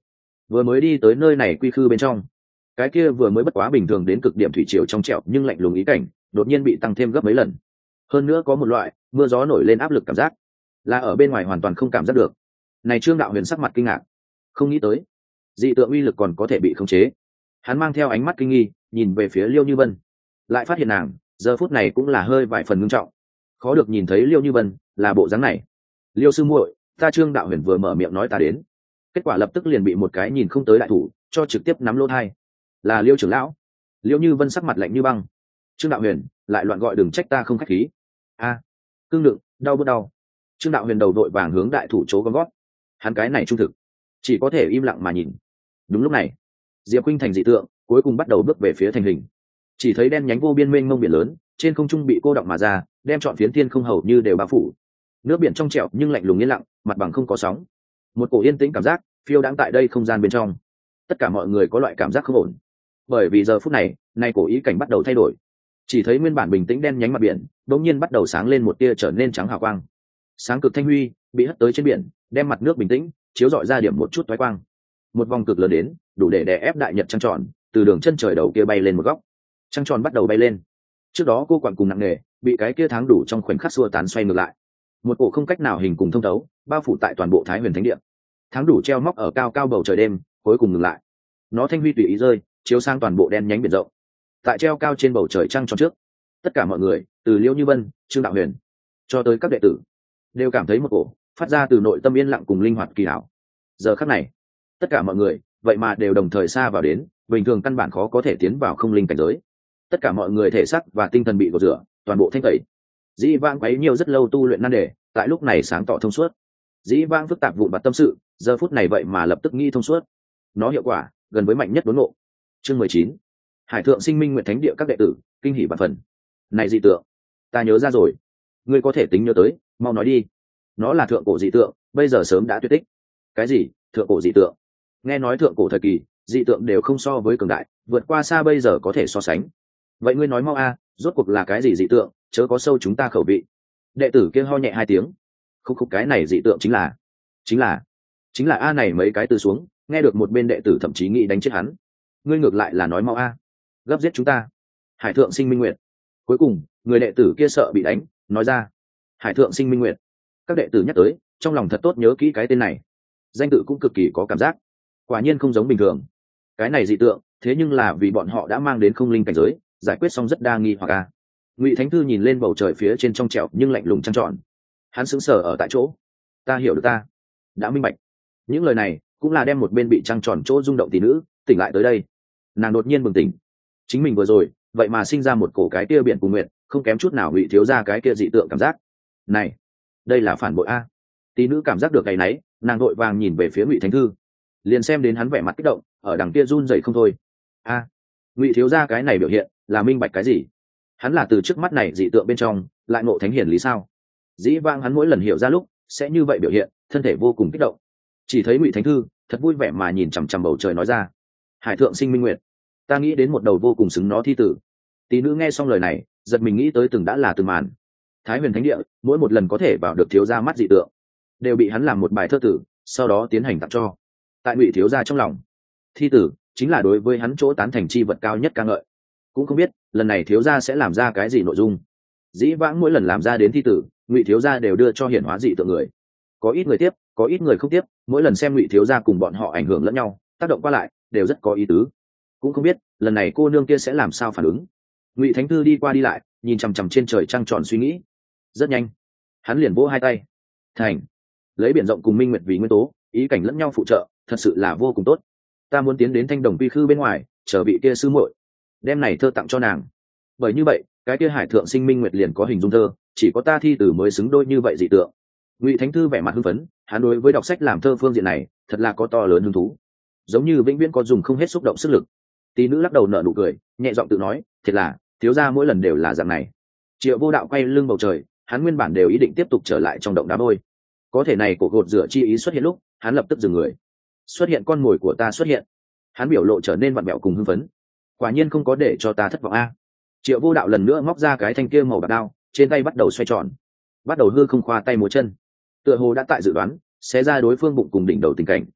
vừa mới đi tới nơi này quy khư bên trong, cái kia vừa mới bất quá bình thường đến cực điểm thủy triều trong trẻo nhưng lạnh lùng ý cảnh đột nhiên bị tăng thêm gấp mấy lần. Hơn nữa có một loại mưa gió nổi lên áp lực cảm giác là ở bên ngoài hoàn toàn không cảm giác được. Này Trương Đạo Huyền sắc mặt kinh ngạc, không nghĩ tới dị tượng uy lực còn có thể bị khống chế. Hắn mang theo ánh mắt kinh nghi nhìn về phía Liêu Như Vân, lại phát hiện nàng giờ phút này cũng là hơi vài phần ngưng trọng, khó được nhìn thấy Liêu Như Vân là bộ dáng này. Liêu sư muội, ta Trương Đạo Huyền vừa mở miệng nói ta đến, kết quả lập tức liền bị một cái nhìn không tới đại thủ cho trực tiếp nắm lỗ thai. Là Liêu trưởng lão. Liêu Như Vân sắc mặt lạnh như băng. Trương Đạo Huyền lại loạn gọi, đừng trách ta không khách khí. A, à, cương đựng đau bớt đau. Trương Đạo Huyền đầu đội vàng hướng đại thủ chỗ gom gót. Hắn cái này trung thực, chỉ có thể im lặng mà nhìn. Đúng lúc này, Diệp Khuynh Thành dị tượng cuối cùng bắt đầu bước về phía thành hình. Chỉ thấy đen nhánh vô biên mênh mông biển lớn trên không trung bị cô đọng mà ra, đem trọn phiến thiên không hầu như đều bao phủ. Nước biển trong trẻo nhưng lạnh lùng yên lặng, mặt bằng không có sóng. Một cổ yên tĩnh cảm giác phiêu đãng tại đây không gian bên trong. Tất cả mọi người có loại cảm giác không ổn, bởi vì giờ phút này nay cổ ý cảnh bắt đầu thay đổi. Chỉ thấy nguyên bản bình tĩnh đen nhánh mặt biển đột nhiên bắt đầu sáng lên một tia trở nên trắng hào quang. Sáng cực thanh huy bị hất tới trên biển, đem mặt nước bình tĩnh chiếu rọi ra điểm một chút thoái quang. Một vòng cực lớn đến đủ để đè ép đại nhật trăng tròn từ đường chân trời đầu kia bay lên một góc. Trăng tròn bắt đầu bay lên. Trước đó cô quản cùng nặng nề bị cái kia tháng đủ trong khoảnh khắc xua tán xoay ngược lại. Một cổ không cách nào hình cùng thông thấu bao phủ tại toàn bộ Thái Huyền Thánh Địa. Tháng đủ treo móc ở cao cao bầu trời đêm cuối cùng ngừng lại. Nó thanh huy tùy ý rơi chiếu sang toàn bộ đen nhánh biển rộng. Tại treo cao trên bầu trời trăng tròn trước, tất cả mọi người từ Liêu Như Vân, Trương Đạo Huyền cho tới các đệ tử đều cảm thấy một cổ phát ra từ nội tâm yên lặng cùng linh hoạt kỳ hảo. Giờ khắc này tất cả mọi người vậy mà đều đồng thời xa vào đến bình thường căn bản khó có thể tiến vào không linh cảnh giới. Tất cả mọi người thể xác và tinh thần bị gột rửa, toàn bộ thanh tẩy. Dĩ vãng quấy nhiều rất lâu tu luyện nan đề tại lúc này sáng tỏ thông suốt. Dĩ vãng phức tạp vụn vặt tâm sự giờ phút này vậy mà lập tức nghĩ thông suốt. Nó hiệu quả gần với mạnh nhất đốn ngộ. Chương mười chín, Hải Thượng Sinh Minh Nguyện Thánh Địa các đệ tử kinh hỉ vạn phần. Này dị tượng, ta nhớ ra rồi. Ngươi có thể tính nhớ tới, mau nói đi. Nó là thượng cổ dị tượng, bây giờ sớm đã tuyệt tích. Cái gì? Thượng cổ dị tượng? Nghe nói thượng cổ thời kỳ dị tượng đều không so với cường đại, vượt qua xa bây giờ có thể so sánh. Vậy ngươi nói mau a, rốt cuộc là cái gì dị tượng, chớ có sâu chúng ta khẩu vị. Đệ tử kia ho nhẹ hai tiếng. Không không, cái này dị tượng chính là chính là chính là a này mấy cái từ xuống, nghe được một bên đệ tử thậm chí nghĩ đánh chết hắn. Ngươi ngược lại là nói mau a, gấp giết chúng ta. Hải Thượng Sinh Minh Nguyệt. Cuối cùng người đệ tử kia sợ bị đánh, nói ra Hải Thượng Sinh Minh Nguyệt. Các đệ tử nhắc tới trong lòng thật tốt nhớ kỹ cái tên này, danh tự cũng cực kỳ có cảm giác, quả nhiên không giống bình thường. Cái này dị tượng thế nhưng là vì bọn họ đã mang đến không linh cảnh giới, giải quyết xong rất đa nghi hoặc a. Ngụy Thánh Thư nhìn lên bầu trời phía trên trong trẻo nhưng lạnh lùng trăng tròn, hắn sững sờ ở tại chỗ. Ta hiểu được, ta đã minh bạch. Những lời này cũng là đem một bên bị trăng tròn chỗ rung động tỷ nữ tỉnh lại tới đây. Nàng đột nhiên bừng tỉnh, chính mình vừa rồi vậy mà sinh ra một cổ cái kia biển cùng nguyện không kém chút nào Ngụy thiếu ra cái kia dị tượng cảm giác này. Đây là phản bội a. Tỷ nữ cảm giác được cái náy, nàng đội vàng nhìn về phía Ngụy Thánh Thư, liền xem đến hắn vẻ mặt kích động ở đằng kia run rẩy không thôi. A, Ngụy thiếu ra cái này biểu hiện là minh bạch cái gì? Hắn là từ trước mắt này dị tượng bên trong lại ngộ thánh hiển lý sao? Dĩ vang hắn mỗi lần hiểu ra lúc sẽ như vậy biểu hiện, thân thể vô cùng kích động. Chỉ thấy Ngụy Thánh Thư thật vui vẻ mà nhìn chằm chằm bầu trời nói ra, Hải Thượng Sinh Minh Nguyệt, ta nghĩ đến một đầu vô cùng xứng nó thi tử. Tỷ nữ nghe xong lời này giật mình nghĩ tới từng đã là từng màn. Thái Huyền Thánh Địa mỗi một lần có thể vào được thiếu gia mắt dị tượng đều bị hắn làm một bài thơ tử, sau đó tiến hành tặng cho. Tại Ngụy thiếu gia trong lòng, thi tử chính là đối với hắn chỗ tán thành chi vật cao nhất ca ngợi. Cũng không biết lần này thiếu gia sẽ làm ra cái gì nội dung. Dĩ vãng mỗi lần làm ra đến thi tử, Ngụy thiếu gia đều đưa cho hiển hóa dị tượng người, có ít người tiếp, có ít người không tiếp. Mỗi lần xem Ngụy thiếu gia cùng bọn họ ảnh hưởng lẫn nhau, tác động qua lại đều rất có ý tứ. Cũng không biết lần này cô nương kia sẽ làm sao phản ứng. Ngụy Thánh Thư đi qua đi lại nhìn chằm chằm trên trời trăng tròn suy nghĩ. Rất nhanh hắn liền vỗ hai tay thành, lấy biển rộng cùng minh nguyệt vì nguyên tố, ý cảnh lẫn nhau phụ trợ, thật sự là vô cùng tốt. Ta muốn tiến đến Thanh Đồng Quy Khư bên ngoài chờ vị kia sư muội, đem này thơ tặng cho nàng. Bởi như vậy cái kia Hải Thượng Sinh Minh Nguyệt liền có hình dung thơ, chỉ có ta thi tử mới xứng đôi như vậy dị tượng. Ngụy Thánh Thư vẻ mặt hưng phấn, hắn đối với đọc sách làm thơ phương diện này thật là có to lớn hứng thú, giống như vĩnh viễn có dùng không hết xúc động sức lực. Tỷ nữ lắc đầu nở nụ cười, nhẹ giọng tự nói, thiệt là thiếu gia mỗi lần đều là dạng này. Triệu Vô Đạo quay lưng bầu trời, hắn nguyên bản đều ý định tiếp tục trở lại trong động đá vôi, có thể này cổ gột rửa chi ý xuất hiện lúc hắn lập tức dừng người. Xuất hiện con mồi của ta xuất hiện. Hắn biểu lộ trở nên vặn vẹo cùng hưng phấn, quả nhiên không có để cho ta thất vọng a. Triệu Vô Đạo lần nữa móc ra cái thanh kia màu bạc đao, trên tay bắt đầu xoay tròn, bắt đầu hư không khoa tay múa chân, tựa hồ đã tại dự đoán sẽ ra đối phương bụng cùng đỉnh đầu tình cảnh.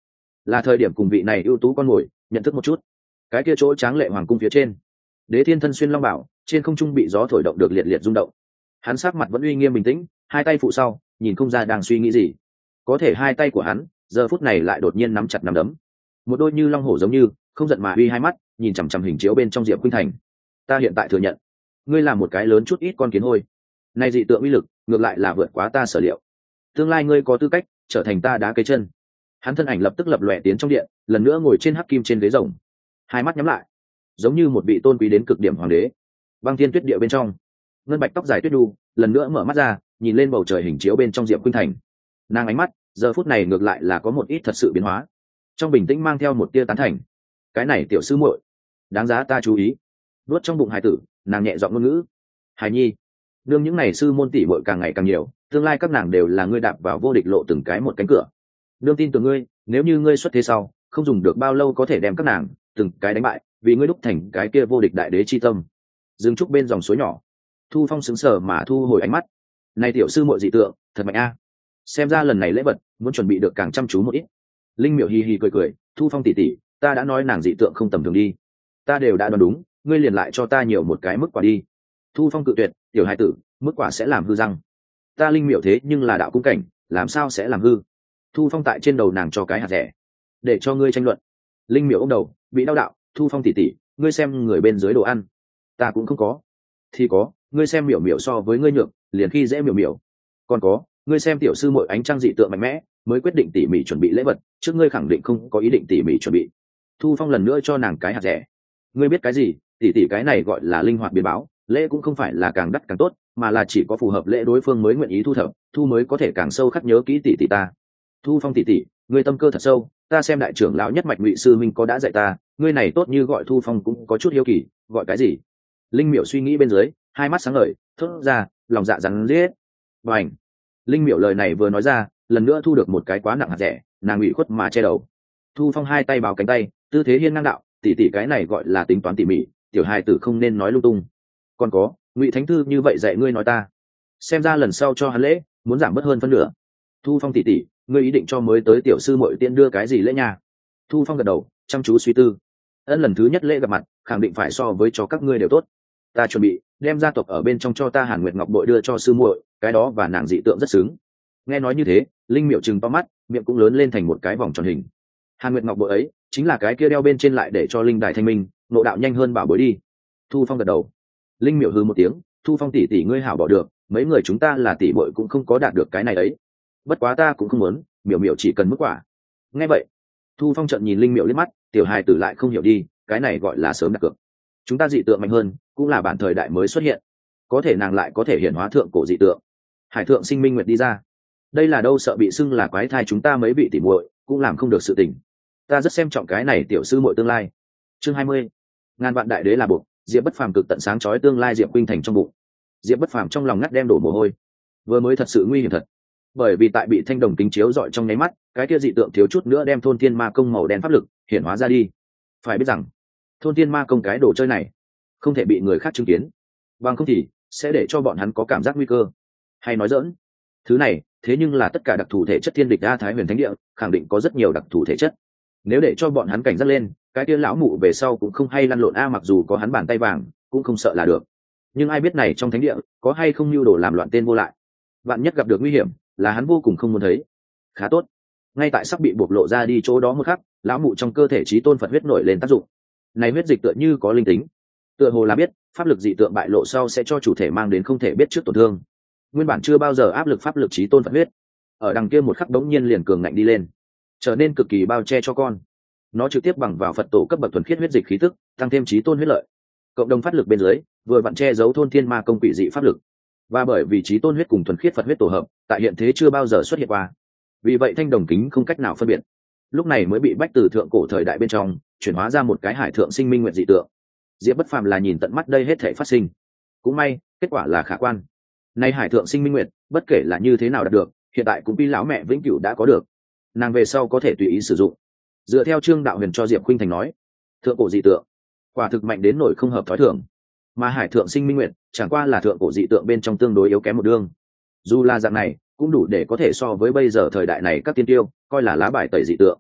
là thời điểm cùng vị này ưu tú con mồi nhận thức một chút. Cái kia chỗ tráng lệ hoàng cung phía trên, đế thiên thân xuyên long bảo trên không trung bị gió thổi động được liệt liệt rung động. Hắn sắc mặt vẫn uy nghiêm bình tĩnh, hai tay phụ sau, nhìn không ra đang suy nghĩ gì. Có thể hai tay của hắn giờ phút này lại đột nhiên nắm chặt nắm đấm, một đôi như long hổ giống như không giận mà uy hai mắt nhìn chằm chằm hình chiếu bên trong Diệp Khuynh Thành. Ta hiện tại thừa nhận, ngươi là một cái lớn chút ít con kiến hôi. Nay dị tượng uy lực ngược lại là vượt quá ta sở liệu. Tương lai ngươi có tư cách trở thành ta đá cây chân. Hắn thân ảnh lập tức lập lòe tiến trong điện, lần nữa ngồi trên hắc kim trên ghế rồng, hai mắt nhắm lại, giống như một vị tôn quý đến cực điểm hoàng đế. Băng thiên tuyết địa bên trong, ngân bạch tóc dài tuyết đu lần nữa mở mắt ra, nhìn lên bầu trời hình chiếu bên trong Diệp Khuynh Thành. Nàng ánh mắt giờ phút này ngược lại là có một ít thật sự biến hóa, trong bình tĩnh mang theo một tia tán thành. Cái này tiểu sư muội đáng giá ta chú ý. Nuốt trong bụng hài tử, nàng nhẹ giọng ngôn ngữ. Hài nhi, đương những ngày sư môn tỷ muội càng ngày càng nhiều, tương lai các nàng đều là ngươi đạp vào vô địch lộ từng cái một cánh cửa. Đương tin tưởng ngươi, nếu như ngươi xuất thế sau, không dùng được bao lâu có thể đem các nàng từng cái đánh bại, vì ngươi đúc thành cái kia vô địch đại đế chi tâm. Dừng trúc bên dòng suối nhỏ, Thu Phong sững sờ mà thu hồi ánh mắt. Này tiểu sư muội dị tượng, thật mạnh a. Xem ra lần này lễ vật muốn chuẩn bị được càng chăm chú một ít. Linh Miểu hi hi cười cười, Thu Phong tỷ tỷ, ta đã nói nàng dị tượng không tầm thường đi. Ta đều đã đoán đúng, ngươi liền lại cho ta nhiều một cái mức quả đi. Thu Phong cự tuyệt, tiểu hai tử, mức quả sẽ làm hư răng. Ta Linh Miểu thế nhưng là đạo cung cảnh, làm sao sẽ làm hư? Thu Phong tại trên đầu nàng cho cái hạt rẻ, để cho ngươi tranh luận. Linh Miểu ôm đầu, bị đau đạo, Thu Phong tỷ tỷ, ngươi xem người bên dưới đồ ăn, ta cũng không có. Thì có, ngươi xem Miểu Miểu so với ngươi nhược, liền khi dễ Miểu Miểu. Còn có, ngươi xem tiểu sư muội ánh trăng dị tượng mạnh mẽ, mới quyết định tỉ mỉ chuẩn bị lễ vật, trước ngươi khẳng định không có ý định tỉ mỉ chuẩn bị. Thu Phong lần nữa cho nàng cái hạt rẻ. Ngươi biết cái gì, tỷ tỷ, cái này gọi là linh hoạt biến báo, lễ cũng không phải là càng đắt càng tốt, mà là chỉ có phù hợp lễ đối phương mới nguyện ý thu thập, thu mới có thể càng sâu khắc nhớ kỹ tỷ tỷ ta. Thu Phong tỷ tỷ, ngươi tâm cơ thật sâu, ta xem đại trưởng lão nhất mạch Ngụy sư minh có đã dạy ta, ngươi này tốt như gọi Thu Phong cũng có chút hiếu kỳ, gọi cái gì? Linh Miểu suy nghĩ bên dưới, hai mắt sáng ngời, thốt ra, lòng dạ rắn rết. Bành! Linh Miểu lời này vừa nói ra, lần nữa thu được một cái quá nặng hạt rẻ, nàng ủy khuất mà che đầu. Thu Phong hai tay bào cánh tay, tư thế hiên ngang đạo, tỷ tỷ, cái này gọi là tính toán tỉ mỉ, tiểu hài tử không nên nói lung tung. Còn có, Ngụy thánh thư như vậy dạy ngươi nói ta, xem ra lần sau cho hắn lễ muốn giảm bớt hơn phân nửa. Thu Phong tỷ tỷ, ngươi ý định cho mới tới tiểu sư muội tiện đưa cái gì lễ nhà? Thu Phong gật đầu, chăm chú suy tư. Ân, lần thứ nhất lễ gặp mặt, khẳng định phải so với cho các ngươi đều tốt. Ta chuẩn bị đem gia tộc ở bên trong cho ta Hàn Nguyệt Ngọc bội đưa cho sư muội, cái đó và nàng dị tượng rất xứng. Nghe nói như thế, Linh Miểu trừng to mắt, miệng cũng lớn lên thành một cái vòng tròn hình. Hàn Nguyệt Ngọc bội ấy chính là cái kia đeo bên trên lại để cho linh đài thanh minh, nộ đạo nhanh hơn bảo bối đi. Thu Phong gật đầu. Linh Miểu hừ một tiếng, Thu Phong tỷ tỷ ngươi hảo bỏ được, mấy người chúng ta là tỷ muội cũng không có đạt được cái này đấy. Bất quá ta cũng không muốn, Miểu Miểu chỉ cần mức quả. Nghe vậy, Thu Phong trợn nhìn Linh Miểu liếc mắt, tiểu hài tử lại không hiểu đi, cái này gọi là sớm đặt cược. Chúng ta dị tượng mạnh hơn, cũng là bản thời đại mới xuất hiện, có thể nàng lại có thể hiển hóa thượng cổ dị tượng. Hải thượng sinh minh nguyệt đi ra, đây là đâu sợ bị xưng là quái thai, chúng ta mấy vị tỷ muội cũng làm không được sự tình. Ta rất xem trọng cái này tiểu sư muội tương lai. Chương hai mươi, ngàn vạn đại đế là buộc, Diệp Bất Phàm cực tận sáng chói tương lai Diệp Khuynh Thành trong bụng. Diệp Bất Phàm trong lòng ngắt đem đổ mồ hôi, vừa mới thật sự nguy hiểm thật, bởi vì tại bị thanh đồng kính chiếu dọi trong nháy mắt, cái kia dị tượng thiếu chút nữa đem thôn thiên ma công màu đen pháp lực hiển hóa ra đi. Phải biết rằng thôn thiên ma công cái đồ chơi này không thể bị người khác chứng kiến, bằng không thì sẽ để cho bọn hắn có cảm giác nguy cơ. Hay nói dỡn, thứ này thế nhưng là tất cả đặc thù thể chất thiên địch A Thái Huyền Thánh Địa khẳng định có rất nhiều đặc thù thể chất, nếu để cho bọn hắn cảnh giác lên, cái kia lão mụ về sau cũng không hay lăn lộn A, mặc dù có hắn bàn tay vàng cũng không sợ là được, nhưng ai biết này trong thánh địa có hay không nhu đồ làm loạn tên vô lại, vạn nhất gặp được nguy hiểm là hắn vô cùng không muốn thấy. Khá tốt, ngay tại sắp bị bộc lộ ra đi chỗ đó một khắc, lão mụ trong cơ thể chí tôn Phật huyết nổi lên tác dụng. Này huyết dịch tựa như có linh tính, tựa hồ là biết pháp lực dị tượng bại lộ sau sẽ cho chủ thể mang đến không thể biết trước tổn thương. Nguyên bản chưa bao giờ áp lực pháp lực chí tôn Phật huyết, ở đằng kia một khắc đống nhiên liền cường ngạnh đi lên, trở nên cực kỳ bao che cho con. Nó trực tiếp bằng vào Phật tổ cấp bậc thuần khiết huyết dịch khí tức, tăng thêm chí tôn huyết lợi, cộng đồng phát lực bên dưới vừa vặn che giấu thôn thiên ma công quỷ dị pháp lực. Và bởi vì chí tôn huyết cùng thuần khiết Phật huyết tổ hợp, tại hiện thế chưa bao giờ xuất hiện qua, vì vậy thanh đồng kính không cách nào phân biệt, lúc này mới bị bách từ thượng cổ thời đại bên trong chuyển hóa ra một cái hải thượng sinh minh nguyện dị tượng. Diệp Bất Phàm là nhìn tận mắt đây hết thể phát sinh, cũng may kết quả là khả quan. Nay hải thượng sinh minh nguyện bất kể là như thế nào đạt được, hiện tại cũng bi lão mẹ vĩnh cửu đã có được, nàng về sau có thể tùy ý sử dụng. Dựa theo Trương Đạo Huyền cho Diệp Khuynh Thành nói, thượng cổ dị tượng quả thực mạnh đến nỗi không hợp thói thường, mà hải thượng sinh minh nguyện chẳng qua là thượng cổ dị tượng bên trong tương đối yếu kém một đương. Dù là dạng này cũng đủ để có thể so với bây giờ thời đại này các tiên tiêu coi là lá bài tẩy dị tượng.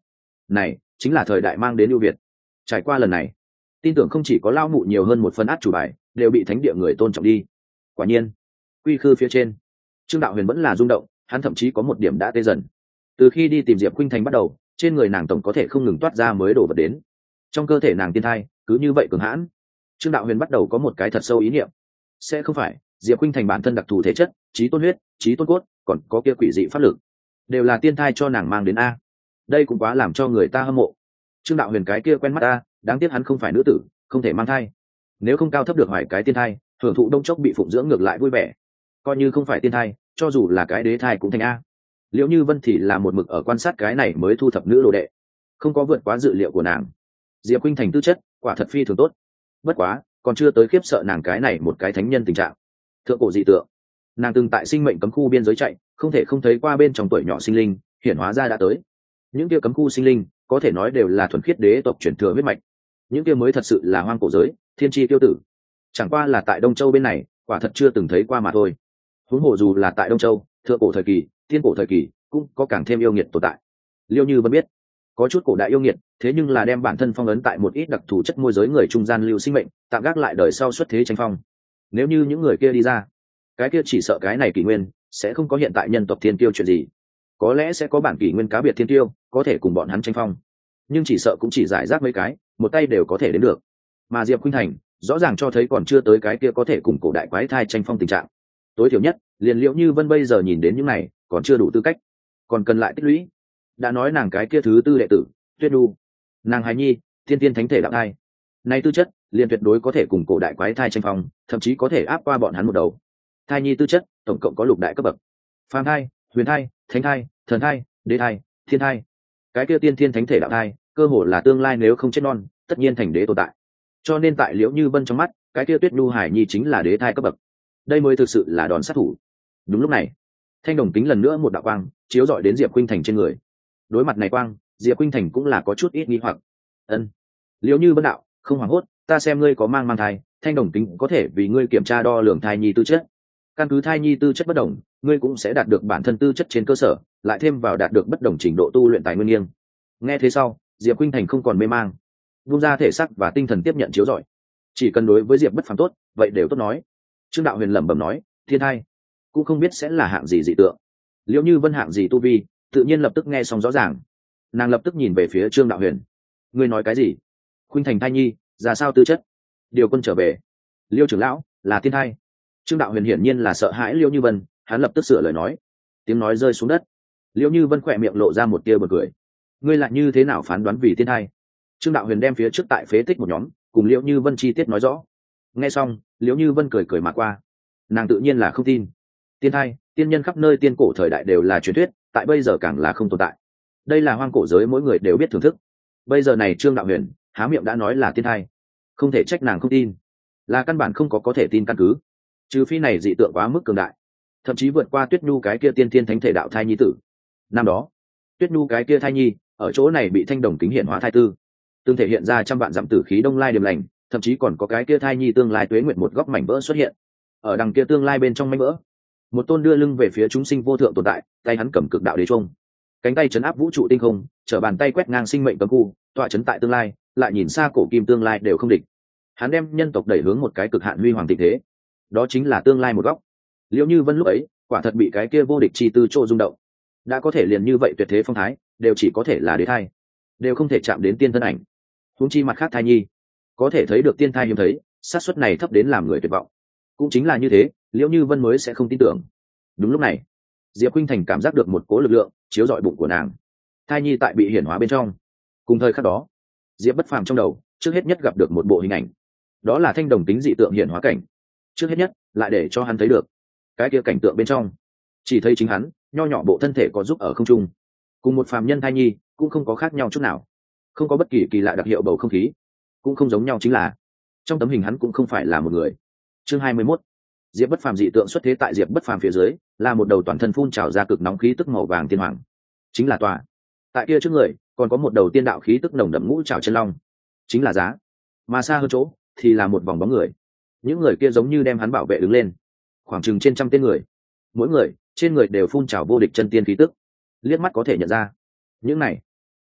này chính là thời đại mang đến ưu việt. Trải qua lần này, tin tưởng không chỉ có lao mụ nhiều hơn một phần át chủ bài, đều bị thánh địa người tôn trọng đi. Quả nhiên, quy khư phía trên, Trương Đạo Huyền vẫn là rung động, hắn thậm chí có một điểm đã tê dần. Từ khi đi tìm Diệp Khuynh Thành bắt đầu, trên người nàng tổng có thể không ngừng toát ra mới đổ vật đến. Trong cơ thể nàng tiên thai cứ như vậy cường hãn. Trương Đạo Huyền bắt đầu có một cái thật sâu ý niệm, sẽ không phải Diệp Khuynh Thành bản thân đặc thù thể chất, trí tôn huyết, trí tôn cốt, còn có kia quỷ dị pháp lực, đều là tiên thai cho nàng mang đến a. Đây cũng quá làm cho người ta hâm mộ. Trương Đạo Huyền cái kia quen mắt a, đáng tiếc hắn không phải nữ tử, không thể mang thai. Nếu không cao thấp được hoài cái tiên thai, hưởng thụ đông chốc bị phụng dưỡng ngược lại vui vẻ. Coi như không phải tiên thai, cho dù là cái đế thai cũng thành a. Liễu Như Vân thì là một mực ở quan sát cái này mới thu thập nữ đồ đệ, không có vượt quá dự liệu của nàng. Diệp Khuynh Thành tư chất quả thật phi thường tốt, bất quá còn chưa tới khiếp sợ nàng cái này một cái thánh nhân tình trạng. Thượng cổ dị tượng, nàng từng tại sinh mệnh cấm khu biên giới chạy, không thể không thấy qua bên trong tuổi nhỏ sinh linh hiển hóa ra đã tới. Những kia cấm khu sinh linh có thể nói đều là thuần khiết đế tộc truyền thừa huyết mạch, những kia mới thật sự là hoang cổ giới thiên chi tiêu tử. Chẳng qua là tại Đông Châu bên này quả thật chưa từng thấy qua mà thôi. Huống hồ dù là tại Đông Châu, thượng cổ thời kỳ, thiên cổ thời kỳ cũng có càng thêm yêu nghiệt tồn tại. Liêu Như Vân biết, có chút cổ đại yêu nghiệt, thế nhưng là đem bản thân phong ấn tại một ít đặc thù chất môi giới người trung gian lưu sinh mệnh, tạm gác lại đời sau xuất thế tranh phong. Nếu như những người kia đi ra, cái kia chỉ sợ cái này kỷ nguyên sẽ không có hiện tại nhân tộc thiên tiêu chuyện gì. Có lẽ sẽ có bản kỷ nguyên cá biệt thiên tiêu có thể cùng bọn hắn tranh phong, nhưng chỉ sợ cũng chỉ giải rác mấy cái, một tay đều có thể đến được. Mà Diệp Khuynh Thành rõ ràng cho thấy còn chưa tới cái kia có thể cùng cổ đại quái thai tranh phong tình trạng. Tối thiểu nhất, liền Liễu Như Vân bây giờ nhìn đến những này, còn chưa đủ tư cách, còn cần lại tích lũy. Đã nói nàng cái kia thứ tư đệ tử Tuyết Nhu, nàng hài nhi thiên tiên thánh thể đạo thai, nay tư chất liền tuyệt đối có thể cùng cổ đại quái thai tranh phong, thậm chí có thể áp qua bọn hắn một đầu. Thai nhi tư chất tổng cộng có lục đại cấp bậc: phàm thai, huyền thai, thánh thai, thần thai, đế thai, thiên thai. Cái kia tiên thiên thánh thể đạo thai cơ hồ là tương lai nếu không chết non tất nhiên thành đế tồn tại, cho nên tại Liễu Như Vân trong mắt, cái kia Tuyết Nhu hải nhi chính là đế thai cấp bậc. Đây mới thực sự là đòn sát thủ. Đúng lúc này, thanh đồng kính lần nữa một đạo quang chiếu rọi đến Diệp Khuynh Thành trên người. Đối mặt này quang, Diệp Khuynh Thành cũng là có chút ít nghi hoặc. Ân, Liễu Như Vân đạo, không hoảng hốt, ta xem ngươi có mang mang thai, thanh đồng kính có thể vì ngươi kiểm tra đo lường thai nhi tư chất. Căn cứ thai nhi tư chất bất đồng, ngươi cũng sẽ đạt được bản thân tư chất trên cơ sở, lại thêm vào đạt được bất đồng trình độ tu luyện tài nguyên nghiêng. Nghe thế sau, Diệp Khuynh Thành không còn mê mang, vung ra thể xác và tinh thần tiếp nhận chiếu rọi. Chỉ cần đối với Diệp bất phàm tốt, vậy đều tốt nói. Trương Đạo Huyền lẩm bẩm nói, thiên thai cũng không biết sẽ là hạng gì dị tượng. Liễu Như Vân hạng gì tu vi, tự nhiên lập tức nghe xong rõ ràng. Nàng lập tức nhìn về phía Trương Đạo Huyền, ngươi nói cái gì? Khuynh Thành thai nhi ra sao tư chất? Điều quân trở về. Liêu trưởng lão là thiên thai. Trương Đạo Huyền hiển nhiên là sợ hãi Liễu Như Vân, hắn lập tức sửa lời nói. Tiếng nói rơi xuống đất, Liễu Như Vân khỏe miệng lộ ra một tia bật cười. Ngươi lại như thế nào phán đoán vì thiên thai? Trương Đạo Huyền đem phía trước tại phế tích một nhóm cùng Liễu Như Vân chi tiết nói rõ. Nghe xong, Liễu Như Vân cười cười mà qua. Nàng tự nhiên là không tin. Tiên thai, tiên nhân khắp nơi tiên cổ thời đại đều là truyền thuyết, tại bây giờ càng là không tồn tại. Đây là hoang cổ giới mỗi người đều biết thưởng thức. Bây giờ này Trương Đạo Huyền há miệng đã nói là tiên thai, không thể trách nàng không tin, là căn bản không có có thể tin căn cứ. Trừ phi này dị tượng quá mức cường đại, thậm chí vượt qua Tuyết Nhu cái kia tiên thiên thánh thể đạo thai nhi tử. Năm đó, Tuyết Nhu cái kia thai nhi ở chỗ này bị thanh đồng kính hiện hóa thai tư, tương thể hiện ra trăm vạn dặm tử khí đông lai điềm lành, thậm chí còn có cái kia thai nhi tương lai tuế nguyệt một góc mảnh vỡ xuất hiện. Ở đằng kia tương lai bên trong mảnh vỡ, một tôn đưa lưng về phía chúng sinh vô thượng tồn tại, tay hắn cầm cực đạo đế trung, cánh tay chấn áp vũ trụ tinh không, trở bàn tay quét ngang sinh mệnh cấm khu, tọa chấn tại tương lai, lại nhìn xa cổ kim tương lai đều không địch. Hắn đem nhân tộc đẩy hướng một cái cực hạn huy hoàng tình thế, đó chính là tương lai một góc. Liễu Như Vân lúc ấy quả thật bị cái kia vô địch chi tư trô rung động, đã có thể liền như vậy tuyệt thế phong thái, đều chỉ có thể là đế thai, đều không thể chạm đến tiên thân ảnh. Huống chi mặt khác thai nhi, có thể thấy được tiên thai hiếm thấy, xác suất này thấp đến làm người tuyệt vọng. Cũng chính là như thế, Liễu Như Vân mới sẽ không tin tưởng. Đúng lúc này, Diệp Khuynh Thành cảm giác được một cỗ lực lượng chiếu rọi bụng của nàng. Thai nhi tại bị hiển hóa bên trong. Cùng thời khắc đó, Diệp bất phàm trong đầu trước hết nhất gặp được một bộ hình ảnh, đó là thanh đồng tính dị tượng hiển hóa cảnh. Trước hết nhất lại để cho hắn thấy được cái kia cảnh tượng bên trong, chỉ thấy chính hắn nho nhỏ bộ thân thể có giúp ở không trung, cùng một phàm nhân thai nhi cũng không có khác nhau chút nào, không có bất kỳ kỳ lạ đặc hiệu bầu không khí, cũng không giống nhau chính là trong tấm hình hắn cũng không phải là một người. Chương hai mươi mốt, Diệp bất phàm dị tượng xuất thế. Tại Diệp bất phàm phía dưới là một đầu toàn thân phun trào ra cực nóng khí tức màu vàng tiên hoàng, chính là tòa. Tại kia trước người còn có một đầu tiên đạo khí tức nồng đậm ngũ trảo chân long, chính là Giá. Mà xa hơn chỗ thì là một vòng bóng người, những người kia giống như đem hắn bảo vệ đứng lên, khoảng chừng trên trăm tên người, mỗi người trên người đều phun trào vô địch chân tiên khí tức, liếc mắt có thể nhận ra những này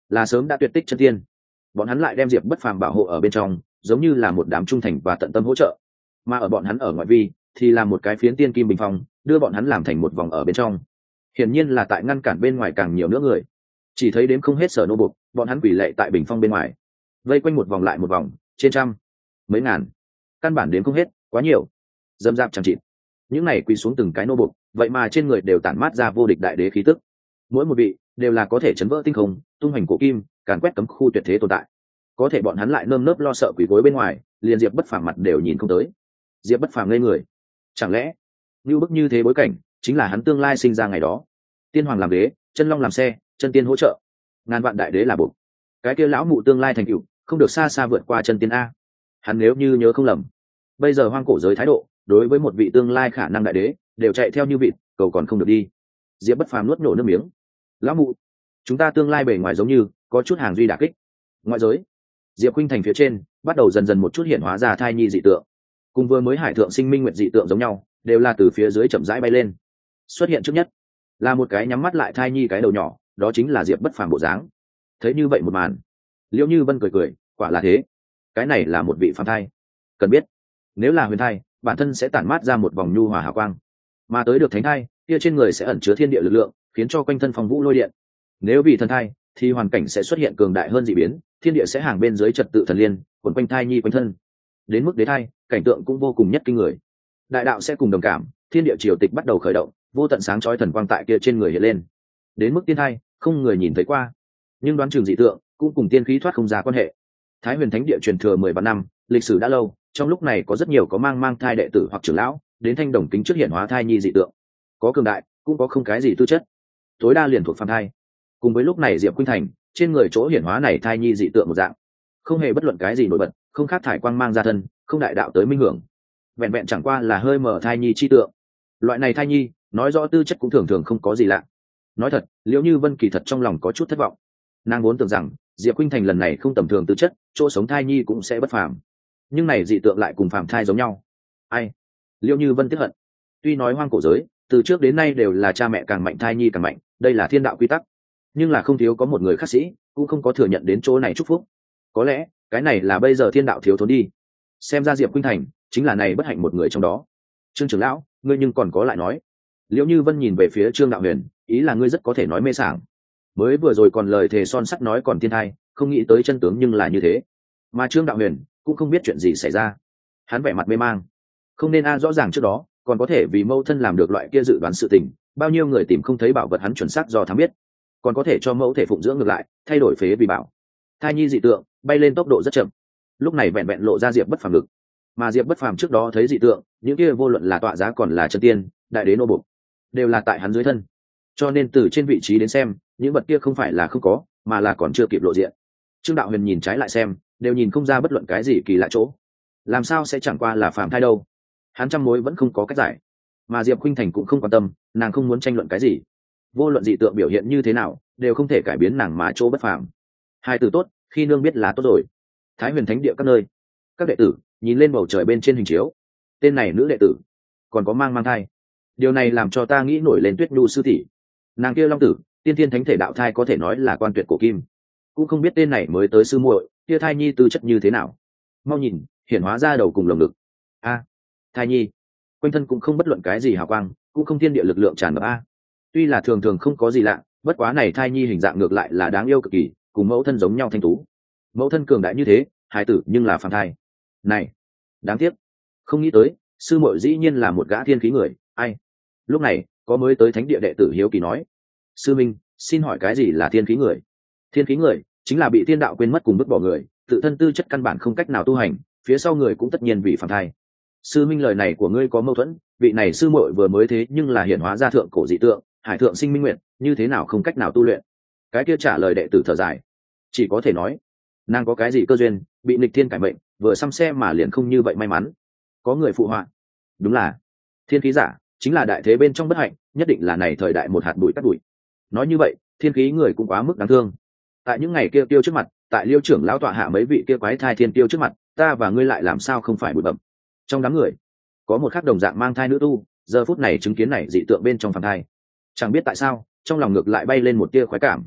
là sớm đã tuyệt tích chân tiên. Bọn hắn lại đem Diệp Bất Phàm bảo hộ ở bên trong, giống như là một đám trung thành và tận tâm hỗ trợ. Mà ở bọn hắn ở ngoại vi thì là một cái phiến tiên kim bình phong, đưa bọn hắn làm thành một vòng ở bên trong. Hiển nhiên là tại ngăn cản bên ngoài càng nhiều nữa người. Chỉ thấy đếm không hết sở nô buộc, bọn hắn quỳ lệ tại bình phong bên ngoài, vây quanh một vòng lại một vòng, trên trăm, mấy ngàn, căn bản đếm không hết, quá nhiều. Dâm dạp chẳng chịt. Những này quỳ xuống từng cái nô buộc, vậy mà trên người đều tản mát ra vô địch đại đế khí tức. Mỗi một vị đều là có thể chấn vỡ tinh không, tung hoành cổ kim, càn quét cấm khu tuyệt thế tồn tại. Có thể bọn hắn lại nơm nớp lo sợ quỳ gối bên ngoài, liền Diệp Bất Phàm mặt đều nhìn không tới. Diệp Bất Phàm ngây người. Chẳng lẽ như bức như thế bối cảnh chính là hắn tương lai sinh ra ngày đó? Tiên hoàng làm đế, chân long làm xe, chân tiên hỗ trợ, ngàn vạn đại đế là buộc. Cái kia lão mụ tương lai thành tựu không được xa xa vượt qua chân tiên a. Hắn nếu như nhớ không lầm, bây giờ hoang cổ giới thái độ đối với một vị tương lai khả năng đại đế đều chạy theo như vịt, cầu còn không được đi. Diệp Bất Phàm nuốt nổ nước miếng. Lão mụ, chúng ta tương lai bề ngoài giống như có chút hàng duy đả kích. Ngoại giới, Diệp Khuynh Thành phía trên bắt đầu dần dần một chút hiện hóa ra thai nhi dị tượng, cùng vừa mới hải thượng sinh minh nguyệt dị tượng giống nhau, đều là từ phía dưới chậm rãi bay lên. Xuất hiện trước nhất là một cái nhắm mắt lại thai nhi cái đầu nhỏ, đó chính là Diệp Bất Phàm bộ dáng. Thấy như vậy một màn, Liễu Như Vân cười cười, quả là thế, cái này là một vị phàm thai. Cần biết, nếu là huyền thai, bản thân sẽ tản mát ra một vòng nhu hòa hào quang, mà tới được thánh thai, kia trên người sẽ ẩn chứa thiên địa lực lượng, khiến cho quanh thân phong vũ lôi điện. Nếu vì thần thai, thì hoàn cảnh sẽ xuất hiện cường đại hơn dị biến, thiên địa sẽ hàng bên dưới trật tự thần liên, quần quanh thai nhi quanh thân. Đến mức đế thai, cảnh tượng cũng vô cùng nhất kinh người. Đại đạo sẽ cùng đồng cảm, thiên địa triều tịch bắt đầu khởi động, vô tận sáng chói thần quang tại kia trên người hiện lên. Đến mức tiên thai, không người nhìn thấy qua, nhưng đoán chừng dị tượng cũng cùng tiên khí thoát không ra quan hệ. Thái Huyền Thánh Địa truyền thừa mười vạn năm, lịch sử đã lâu, trong lúc này có rất nhiều có mang mang thai đệ tử hoặc trưởng lão đến thanh đồng kính trước hiện hóa thai nhi dị tượng, có cường đại, cũng có không cái gì tư chất, tối đa liền thuộc phàm thai. Cùng với lúc này Diệp Khuynh Thành trên người chỗ hiển hóa này thai nhi dị tượng một dạng, không hề bất luận cái gì nổi bật, không khác thải quang mang ra thân, không đại đạo tới minh hưởng, vẹn vẹn chẳng qua là hơi mở thai nhi chi tượng. Loại này thai nhi nói rõ tư chất cũng thường thường không có gì lạ. Nói thật, Liễu Như Vân kỳ thật trong lòng có chút thất vọng. Nàng vốn tưởng rằng Diệp Khuynh Thành lần này không tầm thường tư chất, chỗ sống thai nhi cũng sẽ bất phàm, nhưng này dị tượng lại cùng phàm thai giống nhau. Ai? Liễu Như Vân tiếc hận. Tuy nói hoang cổ giới từ trước đến nay đều là cha mẹ càng mạnh thai nhi càng mạnh, đây là thiên đạo quy tắc, nhưng là không thiếu có một người khắc sĩ cũng không có thừa nhận đến chỗ này chúc phúc. Có lẽ cái này là bây giờ thiên đạo thiếu thốn đi. Xem ra Diệp Khuynh Thành chính là này bất hạnh một người trong đó. Trương trưởng lão, ngươi nhưng còn có lại nói. Liễu Như Vân nhìn về phía Trương Đạo Huyền, ý là ngươi rất có thể nói mê sảng. Mới vừa rồi còn lời thề son sắt nói còn thiên thai, không nghĩ tới chân tướng nhưng là như thế. Mà Trương Đạo Huyền cũng không biết chuyện gì xảy ra, hắn vẻ mặt mê mang. Không nên a, rõ ràng trước đó còn có thể vì mâu thân làm được loại kia dự đoán sự tình, bao nhiêu người tìm không thấy bảo vật hắn chuẩn xác do thám biết, còn có thể cho mẫu thể phụng dưỡng ngược lại, thay đổi phế vì bảo. Thai nhi dị tượng bay lên tốc độ rất chậm, lúc này vẹn vẹn lộ ra Diệp Bất Phàm lực. Mà Diệp Bất Phàm trước đó thấy dị tượng, những kia vô luận là tọa giá còn là chân tiên, đại đế nô bộc, đều là tại hắn dưới thân. Cho nên từ trên vị trí đến xem, những vật kia không phải là không có, mà là còn chưa kịp lộ diện. Trương Đạo Huyền nhìn trái lại xem, đều nhìn không ra bất luận cái gì kỳ lạ chỗ. Làm sao sẽ chẳng qua là phàm thai đâu? Hắn trăm mối vẫn không có cách giải. Mà Diệp Khuynh Thành cũng không quan tâm, nàng không muốn tranh luận cái gì. Vô luận dị tượng biểu hiện như thế nào, đều không thể cải biến nàng mà chỗ bất phàm. Hai từ tốt, khi nương biết là tốt rồi. Thái Huyền Thánh Địa các nơi, các đệ tử nhìn lên bầu trời bên trên hình chiếu, tên này nữ đệ tử còn có mang mang thai. Điều này làm cho ta nghĩ nổi lên Tuyết Nhu sư tỷ. Nàng kia long tử, tiên thiên thánh thể đạo thai có thể nói là quan tuyệt cổ kim. Cũng không biết tên này mới tới sư muội, kia thai nhi tư chất như thế nào. Mau nhìn, hiển hóa ra đầu cùng lồng ngực. A, thai nhi, quanh thân cũng không bất luận cái gì hào quang, cũng không thiên địa lực lượng tràn ngập a. Tuy là thường thường không có gì lạ, bất quá này thai nhi hình dạng ngược lại là đáng yêu cực kỳ, cùng mẫu thân giống nhau thanh tú. Mẫu thân cường đại như thế, hài tử nhưng là phàm thai. Này, đáng tiếc, không nghĩ tới, sư muội dĩ nhiên là một gã thiên khí người. Ai? Lúc này, có mới tới thánh địa đệ tử hiếu kỳ nói: sư minh, xin hỏi cái gì là thiên khí người? Thiên khí người chính là bị thiên đạo quên mất cùng vứt bỏ người, tự thân tư chất căn bản không cách nào tu hành, phía sau người cũng tất nhiên vì phàm thai. Sư minh, lời này của ngươi có mâu thuẫn, vị này sư muội vừa mới thế nhưng là hiển hóa ra thượng cổ dị tượng, hải thượng sinh minh nguyện, như thế nào không cách nào tu luyện? Cái kia trả lời đệ tử thở dài, chỉ có thể nói, nàng có cái gì cơ duyên, bị nghịch thiên cải mệnh, vừa xăm xe mà liền không như vậy may mắn. Có người phụ họa, đúng là thiên khí giả chính là đại thế bên trong bất hạnh, nhất định là này thời đại một hạt bụi cắt bụi. Nói như vậy, thiên khí người cũng quá mức đáng thương. Tại những ngày kia tiêu trước mặt, tại Liêu trưởng lão tọa hạ mấy vị kia quái thai thiên tiêu trước mặt, ta và ngươi lại làm sao không phải bụi bẩm. Trong đám người có một khắc đồng dạng mang thai nữ tu, giờ phút này chứng kiến này dị tượng bên trong phàm thai, chẳng biết tại sao trong lòng ngược lại bay lên một tia khoái cảm.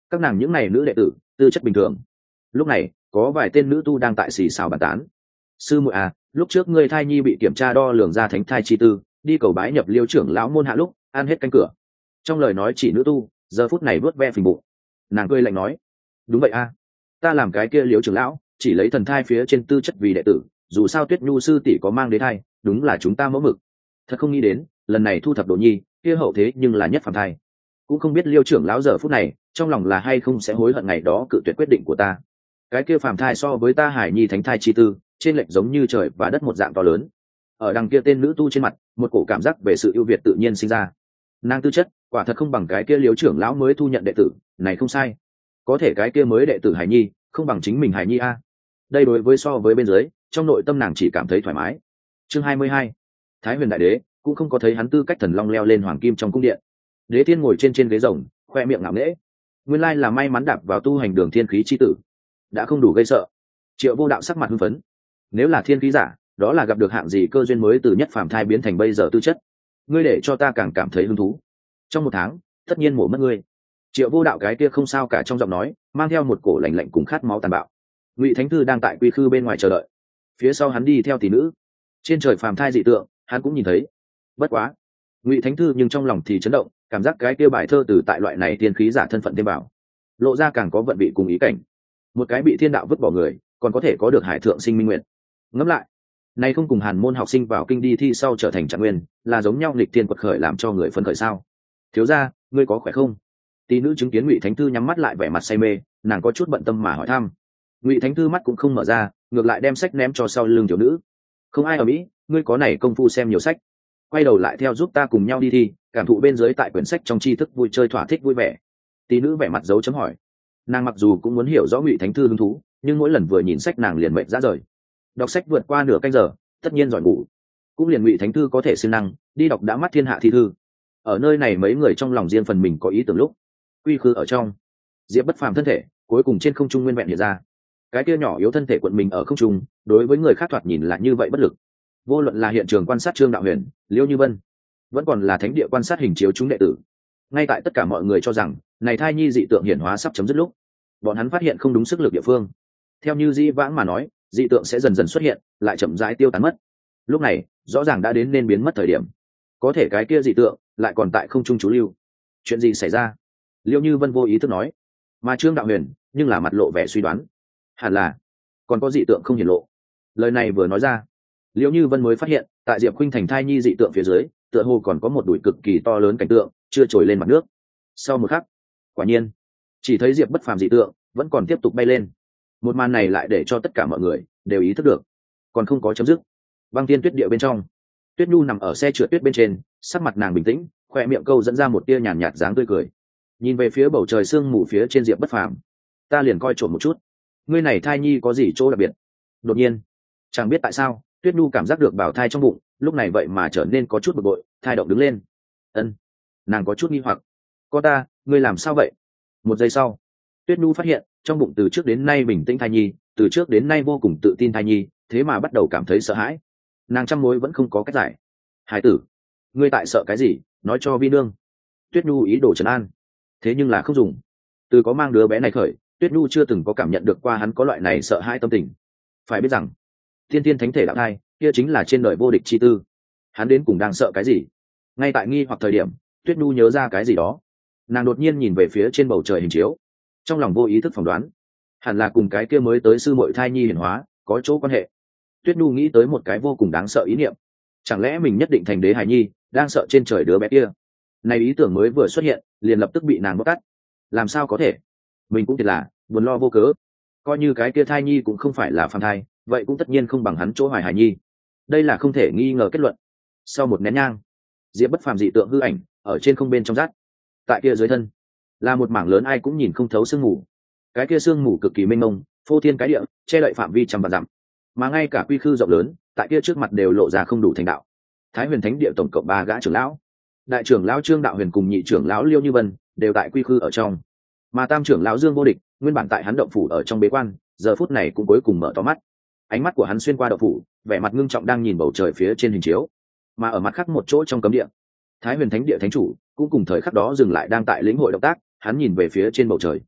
các nàng những này nữ đệ tử tư chất bình thường. Lúc này có vài tên nữ tu đang tại xì xào bàn tán. Sư muội à, lúc trước ngươi thai nhi bị kiểm tra đo lường ra thánh thai chi tư, đi cầu bái nhập Liêu trưởng lão môn hạ lúc ăn hết canh cửa. Trong lời nói chỉ nữ tu, giờ phút này vuốt ve phình bụng. Nàng cười lạnh nói, đúng vậy a, ta làm cái kia Liêu trưởng lão chỉ lấy thần thai phía trên tư chất vì đệ tử, dù sao Tuyết Nhu sư tỷ có mang đế thai, đúng là chúng ta mẫu mực. Thật không nghĩ đến lần này thu thập đồ nhi kia hậu thế nhưng là nhất phàm thai. Cũng không biết Liêu trưởng lão giờ phút này trong lòng là hay không sẽ hối hận ngày đó cự tuyệt quyết định của ta. Cái kia phàm thai so với ta hải nhi thánh thai chi tư trên lệch giống như trời và đất một dạng to lớn. Ở đằng kia tên nữ tu trên mặt một cổ cảm giác về sự ưu việt tự nhiên sinh ra. Nàng tư chất quả thật không bằng cái kia Liêu trưởng lão mới thu nhận đệ tử này, không sai. Có thể cái kia mới đệ tử hải nhi không bằng chính mình hải nhi a. Đây đối với so với bên dưới, trong nội tâm nàng chỉ cảm thấy thoải mái. Chương hai mươi hai, Thái Huyền đại đế cũng không có thấy hắn tư cách thần long leo lên hoàng kim trong cung điện. Đế thiên ngồi trên trên ghế rồng, khoe miệng ngạo nghễ. Nguyên lai là may mắn đạp vào tu hành đường thiên khí chi tử, đã không đủ gây sợ. Triệu Vô Đạo sắc mặt hưng phấn. Nếu là thiên khí giả, đó là gặp được hạng gì cơ duyên mới từ nhất phàm thai biến thành bây giờ tư chất. Ngươi để cho ta càng cảm thấy hứng thú. Trong một tháng, tất nhiên mổ mất ngươi. Triệu Vô Đạo cái kia không sao cả trong giọng nói, mang theo một cổ lạnh lạnh cùng khát máu tàn bạo. Ngụy Thánh Thư đang tại quy khư bên ngoài chờ đợi, phía sau hắn đi theo tỷ nữ. Trên trời phàm thai dị tượng, hắn cũng nhìn thấy. Bất quá, Ngụy Thánh Thư nhưng trong lòng thì chấn động, cảm giác cái kia bài thơ từ tại loại này tiên khí giả thân phận thêm vào, lộ ra càng có vận vị cùng ý cảnh. Một cái bị thiên đạo vứt bỏ người, còn có thể có được hải thượng sinh minh nguyện. Ngẫm lại, nay không cùng Hàn môn học sinh vào kinh đi thi sau trở thành trạng nguyên, là giống nhau nghịch thiên quật khởi làm cho người phấn khởi sao? Thiếu gia, ngươi có khỏe không? Tỷ nữ chứng kiến Ngụy Thánh Thư nhắm mắt lại vẻ mặt say mê, nàng có chút bận tâm mà hỏi thăm. Ngụy Thánh Thư mắt cũng không mở ra, ngược lại đem sách ném cho sau lưng tiểu nữ. Không ai ở mỹ, ngươi có này công phu xem nhiều sách, quay đầu lại theo giúp ta cùng nhau đi thi, cảm thụ bên dưới tại quyển sách trong tri thức vui chơi thỏa thích vui vẻ. Tỷ nữ vẻ mặt dấu chấm hỏi. Nàng mặc dù cũng muốn hiểu rõ Ngụy Thánh Thư hứng thú, nhưng mỗi lần vừa nhìn sách nàng liền mệt ra rời. Đọc sách vượt qua nửa canh giờ, tất nhiên giỏi ngủ. Cũng liền Ngụy Thánh Thư có thể siêng năng đi đọc đã mắt thiên hạ thi thư. Ở nơi này mấy người trong lòng riêng phần mình có ý tưởng lúc quy khư ở trong, Diệp Bất Phàm thân thể cuối cùng trên không trung nguyên vẹn hiện ra. Cái kia nhỏ yếu thân thể quận mình ở không trung, đối với người khác thoạt nhìn là như vậy bất lực. Vô luận là hiện trường quan sát Trương Đạo Huyền, Liêu Như Vân, vẫn còn là thánh địa quan sát hình chiếu chúng đệ tử, ngay tại tất cả mọi người cho rằng này thai nhi dị tượng hiển hóa sắp chấm dứt lúc, bọn hắn phát hiện không đúng sức lực địa phương. Theo như Di Vãng mà nói, dị tượng sẽ dần dần xuất hiện, lại chậm rãi tiêu tán mất. Lúc này, rõ ràng đã đến nên biến mất thời điểm. Có thể cái kia dị tượng lại còn tại không trung trú lưu. Chuyện gì xảy ra? Liêu Như Vân vô ý thức nói. Mà Trương Đạo Huyền nhưng là mặt lộ vẻ suy đoán. Hẳn là còn có dị tượng không hiển lộ. Lời này vừa nói ra, Liêu Như Vân mới phát hiện, tại Diệp Khuynh Thành thai nhi dị tượng phía dưới, tựa hồ còn có một đùi cực kỳ to lớn cảnh tượng chưa trồi lên mặt nước. Sau một khắc, quả nhiên, chỉ thấy Diệp Bất Phàm dị tượng vẫn còn tiếp tục bay lên. Một màn này lại để cho tất cả mọi người đều ý thức được, còn không có chấm dứt. Băng Tiên Tuyết Địa bên trong, Tuyết Nhu nằm ở xe trượt tuyết bên trên, sắc mặt nàng bình tĩnh, khoe miệng câu dẫn ra một tia nhàn nhạt dáng tươi cười. Nhìn về phía bầu trời sương mù phía trên Diệp Bất Phàm, ta liền coi trộm một chút, ngươi này thai nhi có gì chỗ đặc biệt? Đột nhiên, chẳng biết tại sao, Tuyết Nhu cảm giác được bào thai trong bụng, lúc này vậy mà trở nên có chút bực bội, thai động đứng lên. Ân, nàng có chút nghi hoặc. Có ta, ngươi làm sao vậy? Một giây sau, Tuyết Nhu phát hiện, trong bụng từ trước đến nay bình tĩnh thai nhi, từ trước đến nay vô cùng tự tin thai nhi, thế mà bắt đầu cảm thấy sợ hãi. Nàng trăm mối vẫn không có cách giải. Hải tử, ngươi tại sợ cái gì? Nói cho vi nương. Tuyết Nhu ý đồ trấn an, thế nhưng là không dùng. Từ có mang đứa bé này khởi, Tuyết Nhu chưa từng có cảm nhận được qua hắn có loại này sợ hãi tâm tình. Phải biết rằng, thiên thiên thánh thể đạo thai, kia chính là trên đời vô địch chi tư. Hắn đến cùng đang sợ cái gì? Ngay tại nghi hoặc thời điểm, Tuyết Nhu nhớ ra cái gì đó. Nàng đột nhiên nhìn về phía trên bầu trời hình chiếu, trong lòng vô ý thức phỏng đoán, hẳn là cùng cái kia mới tới sư muội thai nhi hiển hóa có chỗ quan hệ. Tuyết Nhu nghĩ tới một cái vô cùng đáng sợ ý niệm, chẳng lẽ mình nhất định thành đế hài nhi, đang sợ trên trời đứa bé kia? Này ý tưởng mới vừa xuất hiện, liền lập tức bị nàng bóc tát. Làm sao có thể? Mình cũng thiệt là buồn lo vô cớ. Coi như cái kia thai nhi cũng không phải là phàm thai, vậy cũng tất nhiên không bằng hắn chỗ hoài hài nhi. Đây là không thể nghi ngờ kết luận. Sau một nén nhang, Diệp Bất Phàm dị tượng hư ảnh ở trên không bên trong rát. Tại kia dưới thân là một mảng lớn ai cũng nhìn không thấu sương mù. Cái kia sương mù cực kỳ mênh mông, phô thiên cái địa, che đậy phạm vi trăm vạn dặm. Mà ngay cả quy khư rộng lớn, tại kia trước mặt đều lộ ra không đủ thành đạo. Thái Huyền Thánh Địa tổng cộng ba gã trưởng lão, đại trưởng lão Trương Đạo Huyền cùng nhị trưởng lão Liêu Như Vân đều tại quy khư ở trong. Mà tam trưởng lão Dương Vô Địch, nguyên bản tại hắn động phủ ở trong bế quan, giờ phút này cũng cuối cùng mở to mắt. Ánh mắt của hắn xuyên qua động phủ, vẻ mặt ngưng trọng đang nhìn bầu trời phía trên hình chiếu. Mà ở mặt khác một chỗ trong cấm địa, Thái Huyền Thánh Địa thánh chủ cũng cùng thời khắc đó dừng lại đang tại lĩnh hội động tác, hắn nhìn về phía trên bầu trời.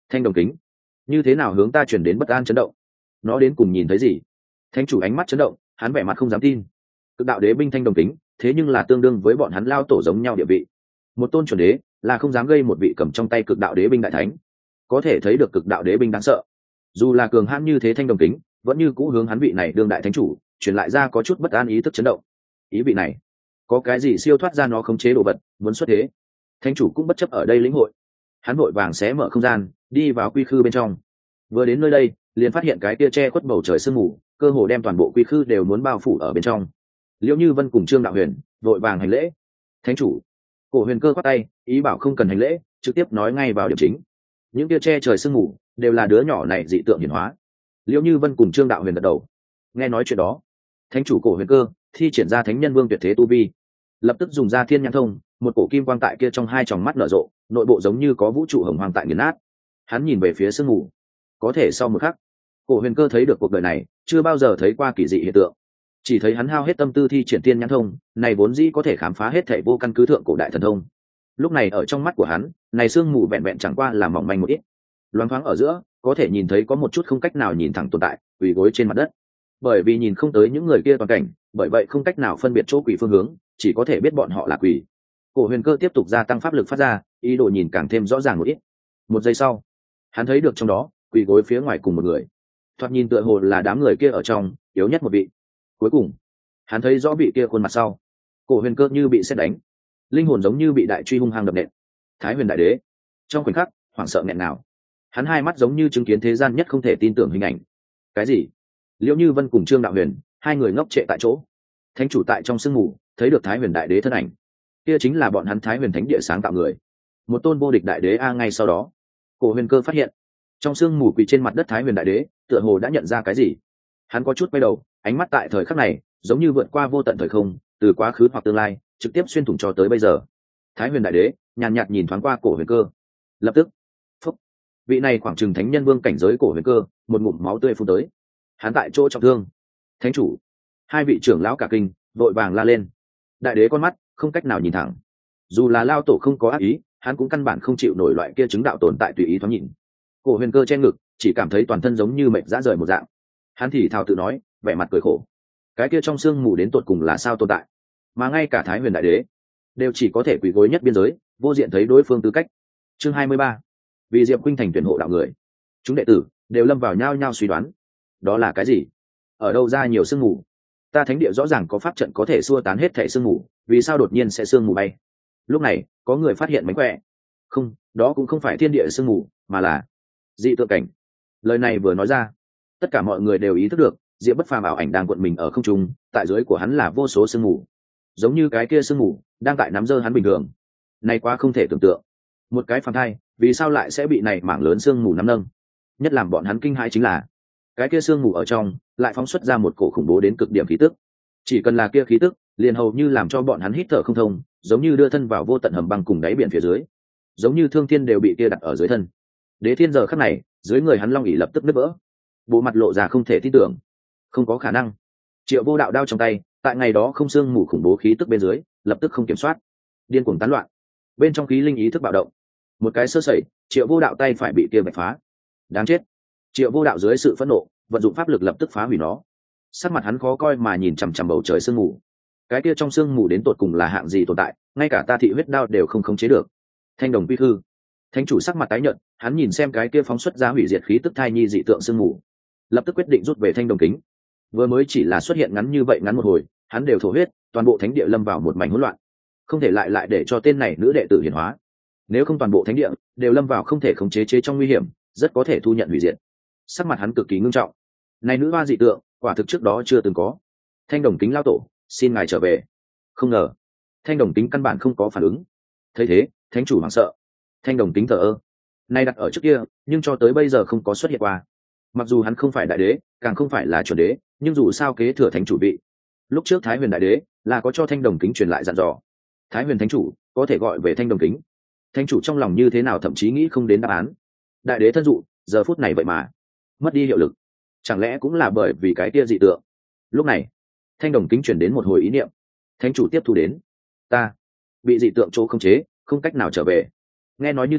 thanh đồng kính như thế nào hướng ta chuyển đến bất an chấn động? Nó đến cùng nhìn thấy gì? Thánh chủ ánh mắt chấn động, hắn vẻ mặt không dám tin. Cực đạo đế binh thanh đồng kính, thế nhưng là tương đương với bọn hắn lao tổ giống nhau địa vị. Một tôn chuẩn đế là không dám gây một vị cầm trong tay cực đạo đế binh đại thánh. Có thể thấy được cực đạo đế binh đáng sợ. Dù là cường hãn như thế thanh đồng kính, vẫn như cũ hướng hắn vị này đương đại thánh chủ truyền lại ra có chút bất an ý thức chấn động. Ý vị này, có cái gì siêu thoát ra nó khống chế đồ vật, muốn xuất thế. Thánh chủ cũng bất chấp ở đây lĩnh hội, hắn vội vàng xé mở không gian, đi vào quy khư bên trong. Vừa đến nơi đây, liền phát hiện cái kia che khuất bầu trời sương mù, cơ hồ đem toàn bộ quy khư đều muốn bao phủ ở bên trong. Liễu Như Vân cùng Trương Đạo Huyền vội vàng hành lễ. Thánh chủ. Cổ Huyền Cơ quát tay, ý bảo không cần hành lễ, trực tiếp nói ngay vào điểm chính. Những kia che trời sương mù đều là đứa nhỏ này dị tượng hiển hóa. Liễu Như Vân cùng Trương Đạo Huyền gật đầu. Nghe nói chuyện đó, thánh chủ Cổ Huyền Cơ thi triển ra thánh nhân vương tuyệt thế tu vi, lập tức dùng ra thiên nhãn thông, một cổ kim quang tại kia trong hai tròng mắt nở rộ, nội bộ giống như có vũ trụ hồng hoang tại nghiền nát. Hắn nhìn về phía sương mù, có thể sau một khắc, Cổ Huyền Cơ thấy được cuộc đời này chưa bao giờ thấy qua kỳ dị hiện tượng. Chỉ thấy hắn hao hết tâm tư thi triển thiên nhãn thông, này vốn dĩ có thể khám phá hết thảy vô căn cứ thượng cổ đại thần thông. Lúc này ở trong mắt của hắn, này sương mù vẹn vẹn chẳng qua là mỏng manh một ít. Loáng thoáng ở giữa, có thể nhìn thấy có một chút không cách nào nhìn thẳng tồn tại, quỳ gối trên mặt đất. Bởi vì nhìn không tới những người kia toàn cảnh, bởi vậy không cách nào phân biệt chỗ quỷ phương hướng, chỉ có thể biết bọn họ là quỷ. Cổ Huyền Cơ tiếp tục gia tăng pháp lực phát ra, ý đồ nhìn càng thêm rõ ràng một ít. Một giây sau, hắn thấy được trong đó quỳ gối phía ngoài cùng một người, thoạt nhìn tựa hồ là đám người kia ở trong yếu nhất một vị. Cuối cùng, hắn thấy rõ vị kia khuôn mặt sau, Cổ Huyền Cơ như bị sét đánh, linh hồn giống như bị đại truy hung hăng đập nện. Thái Huyền Đại Đế. Trong khoảnh khắc, hoảng sợ nghẹn nào, hắn hai mắt giống như chứng kiến thế gian nhất không thể tin tưởng hình ảnh. Cái gì? Liễu Như Vân cùng Trương Đạo Huyền, hai người ngốc trệ tại chỗ. Thánh chủ tại trong sương mù thấy được Thái Huyền Đại Đế thân ảnh, kia chính là bọn hắn Thái Huyền Thánh Địa sáng tạo người, một tôn vô địch đại đế a. Ngay sau đó, Cổ Huyền Cơ phát hiện, trong sương mù quỳ trên mặt đất Thái Huyền Đại Đế tựa hồ đã nhận ra cái gì. Hắn có chút quay đầu, ánh mắt tại thời khắc này giống như vượt qua vô tận thời không, từ quá khứ hoặc tương lai trực tiếp xuyên thủng cho tới bây giờ. Thái Huyền Đại Đế nhàn nhạt nhìn thoáng qua Cổ Huyền Cơ, lập tức, phúc, vị này khoảng chừng thánh nhân vương cảnh giới Cổ Huyền Cơ, một ngụm máu tươi phun tới. Hắn tại chỗ trọng thương. Thánh chủ. Hai vị trưởng lão cả kinh vội vàng la lên. Đại đế con mắt không cách nào nhìn thẳng, dù là lao tổ không có ác ý, hắn cũng căn bản không chịu nổi loại kia chứng đạo tồn tại tùy ý thoáng nhìn. Cổ Huyền Cơ che ngực, chỉ cảm thấy toàn thân giống như mệt rã rời một dạng. Hắn thì thào tự nói, vẻ mặt cười khổ. Cái kia trong sương mù đến tột cùng là sao tồn tại, mà ngay cả Thái Huyền Đại Đế đều chỉ có thể quỳ gối nhất biên giới, vô diện thấy đối phương tư cách. Chương hai mươi ba. Vì Diệp Khuynh Thành tuyển hộ đạo người, chúng đệ tử đều lâm vào nhao nhao suy đoán, đó là cái gì? Ở đâu ra nhiều sương mù? Ta thánh địa rõ ràng có pháp trận có thể xua tán hết thảy sương mù, vì sao đột nhiên sẽ sương mù bay? Lúc này, có người phát hiện mánh khỏe. Không, đó cũng không phải thiên địa sương mù, mà là dị tượng cảnh. Lời này vừa nói ra, tất cả mọi người đều ý thức được, Diệp Bất Phàm ảo ảnh đang cuộn mình ở không trung, tại dưới của hắn là vô số sương mù, giống như cái kia sương mù đang tại nắm giơ hắn bình thường. Này quá không thể tưởng tượng. Một cái phàm thai, vì sao lại sẽ bị này mảng lớn sương mù nắm nâng? Nhất làm bọn hắn kinh hãi chính là, cái kia sương mù ở trong lại phóng xuất ra một cổ khủng bố đến cực điểm khí tức. Chỉ cần là kia khí tức, liền hầu như làm cho bọn hắn hít thở không thông, giống như đưa thân vào vô tận hầm băng cùng đáy biển phía dưới, giống như thương thiên đều bị kia đặt ở dưới thân. Đế Thiên giờ khắc này, dưới người hắn long ỷ lập tức nứt vỡ, bộ mặt lộ ra không thể tin tưởng. Không có khả năng. Triệu Vô Đạo đao trong tay, tại ngày đó không sương mù khủng bố khí tức bên dưới, lập tức không kiểm soát, điên cuồng tán loạn. Bên trong khí linh ý thức bạo động, một cái sơ sẩy, Triệu Vô Đạo tay phải bị kia bạch phá. Đáng chết. Triệu Vô Đạo dưới sự phẫn nộ, vận dụng pháp lực lập tức phá hủy nó. Sắc mặt hắn khó coi mà nhìn chằm chằm bầu trời sương mù. Cái kia trong sương mù đến tột cùng là hạng gì tồn tại, ngay cả ta thị huyết đao đều không khống chế được. Thanh đồng quy hư. Thánh chủ sắc mặt tái nhợt, hắn nhìn xem cái kia phóng xuất ra hủy diệt khí tức thai nhi dị tượng sương mù, lập tức quyết định rút về thanh đồng kính. Vừa mới chỉ là xuất hiện ngắn như vậy ngắn một hồi, hắn đều thổ huyết, toàn bộ thánh địa lâm vào một mảnh hỗn loạn. Không thể lại lại để cho tên này nữ đệ tử hiển hóa, nếu không toàn bộ thánh địa đều lâm vào không thể khống chế chế trong nguy hiểm, rất có thể thu nhận hủy diệt. Sắc mặt hắn cực kỳ ngưng trọng. Này nữ hoa dị tượng, quả thực trước đó chưa từng có. Thanh đồng kính lao tổ, xin ngài trở về. Không ngờ, thanh đồng kính căn bản không có phản ứng. Thấy thế, thánh chủ hoảng sợ. Thanh đồng kính thờ ơ. Nay đặt ở trước kia, nhưng cho tới bây giờ không có xuất hiện qua. Mặc dù hắn không phải đại đế, càng không phải là chuẩn đế, nhưng dù sao kế thừa thánh chủ vị. Lúc trước Thái Huyền Đại Đế là có cho thanh đồng kính truyền lại dặn dò, Thái Huyền Thánh chủ có thể gọi về thanh đồng kính. Thánh chủ trong lòng như thế nào thậm chí nghĩ không đến đáp án. Đại đế thân dụ, giờ phút này vậy mà mất đi hiệu lực, chẳng lẽ cũng là bởi vì cái kia dị tượng? Lúc này, thanh đồng kính chuyển đến một hồi ý niệm. Thánh chủ tiếp thu đến, ta bị dị tượng chỗ không chế, không cách nào trở về. Nghe nói như thế,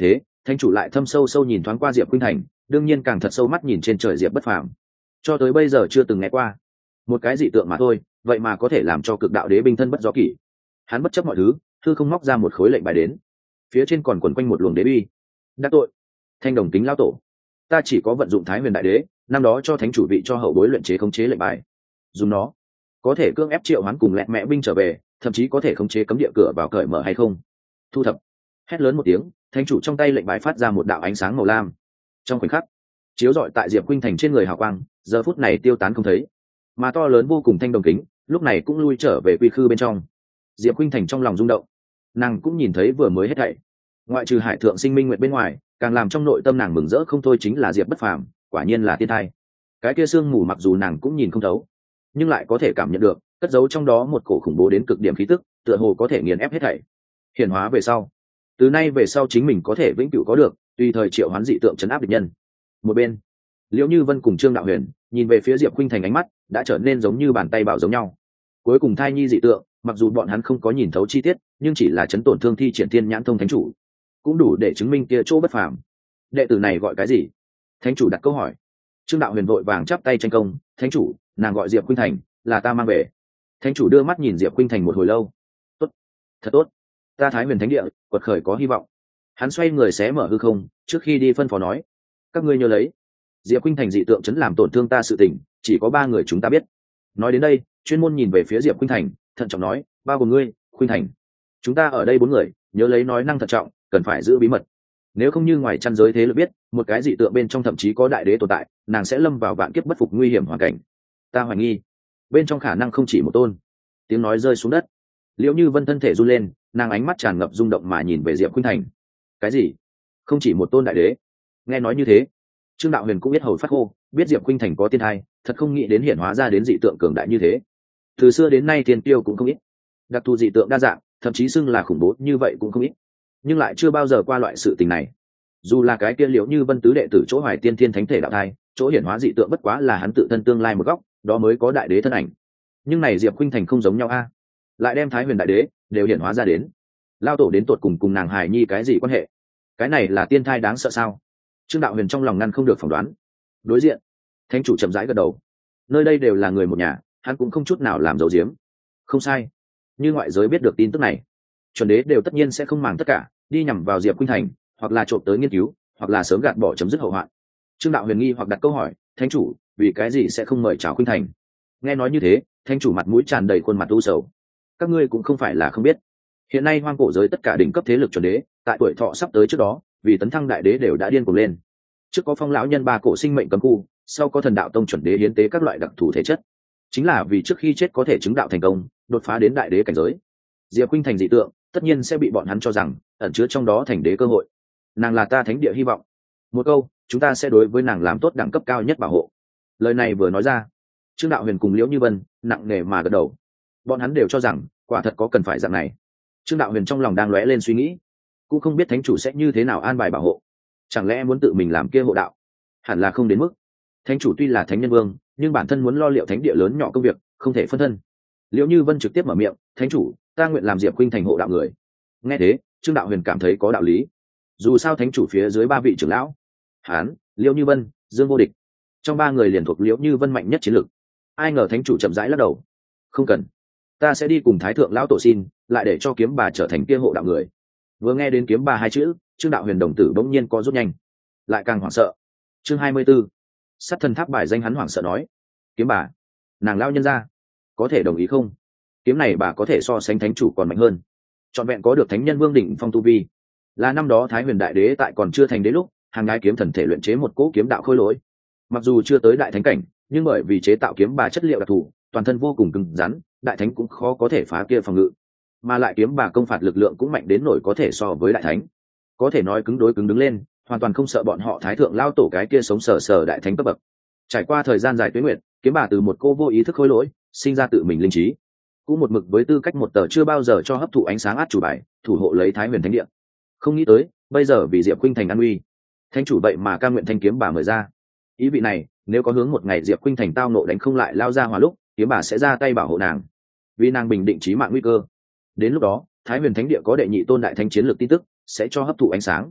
thánh chủ lại thâm sâu sâu nhìn thoáng qua Diệp Khuynh Thành, đương nhiên càng thật sâu mắt nhìn trên trời Diệp Bất Phàm. Cho tới bây giờ chưa từng nghe qua một cái dị tượng mà thôi, vậy mà có thể làm cho cực đạo đế binh thân bất do kỷ. Hắn bất chấp mọi thứ, thư không móc ra một khối lệnh bài đến, phía trên còn quấn quanh một luồng đế bi. Đắc tội Thanh Đồng Kính lão tổ, ta chỉ có vận dụng Thái Huyền Đại Đế năm đó cho thánh chủ vị cho hậu bối luyện chế khống chế lệnh bài, dùng nó có thể cưỡng ép triệu hoán cùng lẹ mẹ binh trở về, thậm chí có thể khống chế cấm địa cửa vào cởi mở hay không. Thu thập. Hét lớn một tiếng, thánh chủ trong tay lệnh bài phát ra một đạo ánh sáng màu lam, trong khoảnh khắc chiếu rọi tại Diệp Khuynh Thành trên người hào quang giờ phút này tiêu tán không thấy, mà to lớn vô cùng Thanh Đồng Kính lúc này cũng lui trở về quy khư bên trong. Diệp Khuynh Thành trong lòng rung động, nàng cũng nhìn thấy vừa mới hết thảy, ngoại trừ Hải Thượng Sinh Minh Nguyệt bên ngoài, càng làm trong nội tâm nàng mừng rỡ không thôi chính là Diệp Bất Phàm, quả nhiên là thiên thai. Cái kia sương mù mặc dù nàng cũng nhìn không thấu, nhưng lại có thể cảm nhận được cất giấu trong đó một cổ khủng bố đến cực điểm khí tức, tựa hồ có thể nghiền ép hết thảy. Hiển hóa về sau, từ nay về sau chính mình có thể vĩnh cửu có được tùy thời triệu hoán dị tượng chấn áp địch nhân. Một bên, Liễu Như Vân cùng Trương Đạo Huyền nhìn về phía Diệp Khuynh Thành, ánh mắt đã trở nên giống như bàn tay bảo giống nhau. Cuối cùng thai nhi dị tượng, mặc dù bọn hắn không có nhìn thấu chi tiết, nhưng chỉ là chấn tổn thương thi triển thiên nhãn thông thánh chủ, cũng đủ để chứng minh kia chỗ bất phàm. Đệ tử này gọi cái gì? Thánh chủ đặt câu hỏi. Trương Đạo Huyền vội vàng chắp tay tranh công, thánh chủ, nàng gọi Diệp Khuynh Thành, là ta mang về. Thánh chủ đưa mắt nhìn Diệp Khuynh Thành một hồi lâu. Tốt, thật tốt, ta Thái Huyền Thánh Địa quật khởi có hy vọng. Hắn xoay người xé mở hư không, trước khi đi phân phó nói, các ngươi nhớ lấy, Diệp Khuynh Thành dị tượng chấn làm tổn thương ta sự tình, chỉ có ba người chúng ta biết. Nói đến đây, chuyên môn nhìn về phía Diệp Khuynh Thành, thận trọng nói, bao gồm ngươi, Khuynh Thành. Chúng ta ở đây bốn người, nhớ lấy nói năng thận trọng, cần phải giữ bí mật. Nếu không như ngoài chăn giới thế lực biết, một cái dị tượng bên trong thậm chí có đại đế tồn tại, nàng sẽ lâm vào vạn kiếp bất phục nguy hiểm hoàn cảnh. Ta hoài nghi, bên trong khả năng không chỉ một tôn. Tiếng nói rơi xuống đất, Liễu Như Vân thân thể run lên, nàng ánh mắt tràn ngập rung động mà nhìn về Diệp Khuynh Thành. Cái gì? Không chỉ một tôn đại đế? Nghe nói như thế, Trương Đạo Huyền cũng biết hầu phát khô, biết Diệp Khuynh Thành có tiên thai, thật không nghĩ đến hiển hóa ra đến dị tượng cường đại như thế. Từ xưa đến nay thiên tiêu cũng không ít, đặc thù dị tượng đa dạng, thậm chí xưng là khủng bố như vậy cũng không ít, nhưng lại chưa bao giờ qua loại sự tình này. Dù là cái kia Liễu Như Vân tứ đệ tử chỗ Hoài Tiên Thiên Thánh Thể đạo thai, chỗ hiển hóa dị tượng bất quá là hắn tự thân tương lai một góc, đó mới có đại đế thân ảnh. Nhưng này Diệp Khuynh Thành không giống nhau a, lại đem Thái Huyền đại đế đều hiển hóa ra đến. Lao tổ đến tột cùng cùng nàng hài nhi cái gì quan hệ? Cái này là tiên thai đáng sợ sao? Trương Đạo Huyền trong lòng ngăn không được phỏng đoán. Đối diện, thánh chủ chậm rãi gật đầu. Nơi đây đều là người một nhà, hắn cũng không chút nào làm giấu giếm. Không sai, như ngoại giới biết được tin tức này, chuẩn đế đều tất nhiên sẽ không màng tất cả, đi nhằm vào Diệp Khuynh Thành, hoặc là trộm tới nghiên cứu, hoặc là sớm gạt bỏ chấm dứt hậu hoạn. Trương Đạo Huyền nghi hoặc đặt câu hỏi, thánh chủ, vì cái gì sẽ không mời chào Khuynh Thành? Nghe nói như thế, thánh chủ mặt mũi tràn đầy khuôn mặt u sầu. Các ngươi cũng không phải là không biết, hiện nay hoang cổ giới tất cả đỉnh cấp thế lực chuẩn đế, tại tuổi thọ sắp tới trước đó, vì tấn thăng đại đế đều đã điên cuồng lên. Trước có Phong lão nhân ba cổ sinh mệnh cấm khu, sau có Thần đạo tông chuẩn đế hiến tế các loại đặc thù thể chất, chính là vì trước khi chết có thể chứng đạo thành công, đột phá đến đại đế cảnh giới. Diệp Khuynh Thành dị tượng, tất nhiên sẽ bị bọn hắn cho rằng ẩn chứa trong đó thành đế cơ hội. Nàng là ta thánh địa hy vọng. Một câu, chúng ta sẽ đối với nàng làm tốt đẳng cấp cao nhất bảo hộ. Lời này vừa nói ra, Trương Đạo Huyền cùng Liễu Như Vân nặng nề mà gật đầu. Bọn hắn đều cho rằng quả thật có cần phải dạng này. Trương Đạo Huyền trong lòng đang lóe lên suy nghĩ, cũng không biết thánh chủ sẽ như thế nào an bài bảo hộ. Chẳng lẽ muốn tự mình làm kia hộ đạo? Hẳn là không đến mức. Thánh chủ tuy là thánh nhân vương, nhưng bản thân muốn lo liệu thánh địa lớn nhỏ công việc, không thể phân thân. Liễu Như Vân trực tiếp mở miệng, thánh chủ, ta nguyện làm Diệp Khuynh Thành hộ đạo người. Nghe thế, Trương Đạo Huyền cảm thấy có đạo lý. Dù sao thánh chủ phía dưới ba vị trưởng lão, hán, Liễu Như Vân, Dương Vô Địch, trong ba người liền thuộc Liễu Như Vân mạnh nhất chiến lực. Ai ngờ thánh chủ chậm rãi lắc đầu, không cần, ta sẽ đi cùng thái thượng lão tổ xin, lại để cho kiếm bà trở thành kia hộ đạo người. Vừa nghe đến kiếm bà hai chữ, Trương Đạo Huyền đồng tử bỗng nhiên co rút nhanh, lại càng hoảng sợ. Chương hai mươi 24. Sát thần tháp bài danh hắn hoảng sợ nói, kiếm bà, nàng lão nhân gia, có thể đồng ý không? Kiếm này bà có thể so sánh thánh chủ còn mạnh hơn, trọn vẹn có được thánh nhân vương đỉnh phong tu vi, là năm đó Thái Huyền đại đế tại còn chưa thành đế lúc, hàng ngái kiếm thần thể luyện chế một cỗ kiếm đạo khôi lỗi. Mặc dù chưa tới đại thánh cảnh, nhưng bởi vì chế tạo kiếm bà chất liệu đặc thù, toàn thân vô cùng cứng rắn, đại thánh cũng khó có thể phá kia phòng ngự, mà lại kiếm bà công phạt lực lượng cũng mạnh đến nỗi có thể so với đại thánh, có thể nói cứng đối cứng đứng lên, hoàn toàn không sợ bọn họ thái thượng lao tổ cái kia sống sờ sờ đại thánh cấp bậc. Trải qua thời gian dài tuế nguyệt, kiếm bà từ một cô vô ý thức khôi lỗi, sinh ra tự mình linh trí, cũng một mực với tư cách một tờ chưa bao giờ cho hấp thụ ánh sáng át chủ bài, thủ hộ lấy Thái Huyền Thánh Địa. Không nghĩ tới, bây giờ vì Diệp Khuynh Thành an uy, thánh chủ vậy mà ca nguyện thanh kiếm bà mời ra. Ý vị này, nếu có hướng một ngày Diệp Khuynh Thành tao nộ đánh không lại lao ra hòa lúc, kiếm bà sẽ ra tay bảo hộ nàng, vì nàng bình định chí mạng nguy cơ. Đến lúc đó, Thái Huyền Thánh Địa có đệ nhị tôn đại thánh chiến lược tin tức, sẽ cho hấp thụ ánh sáng.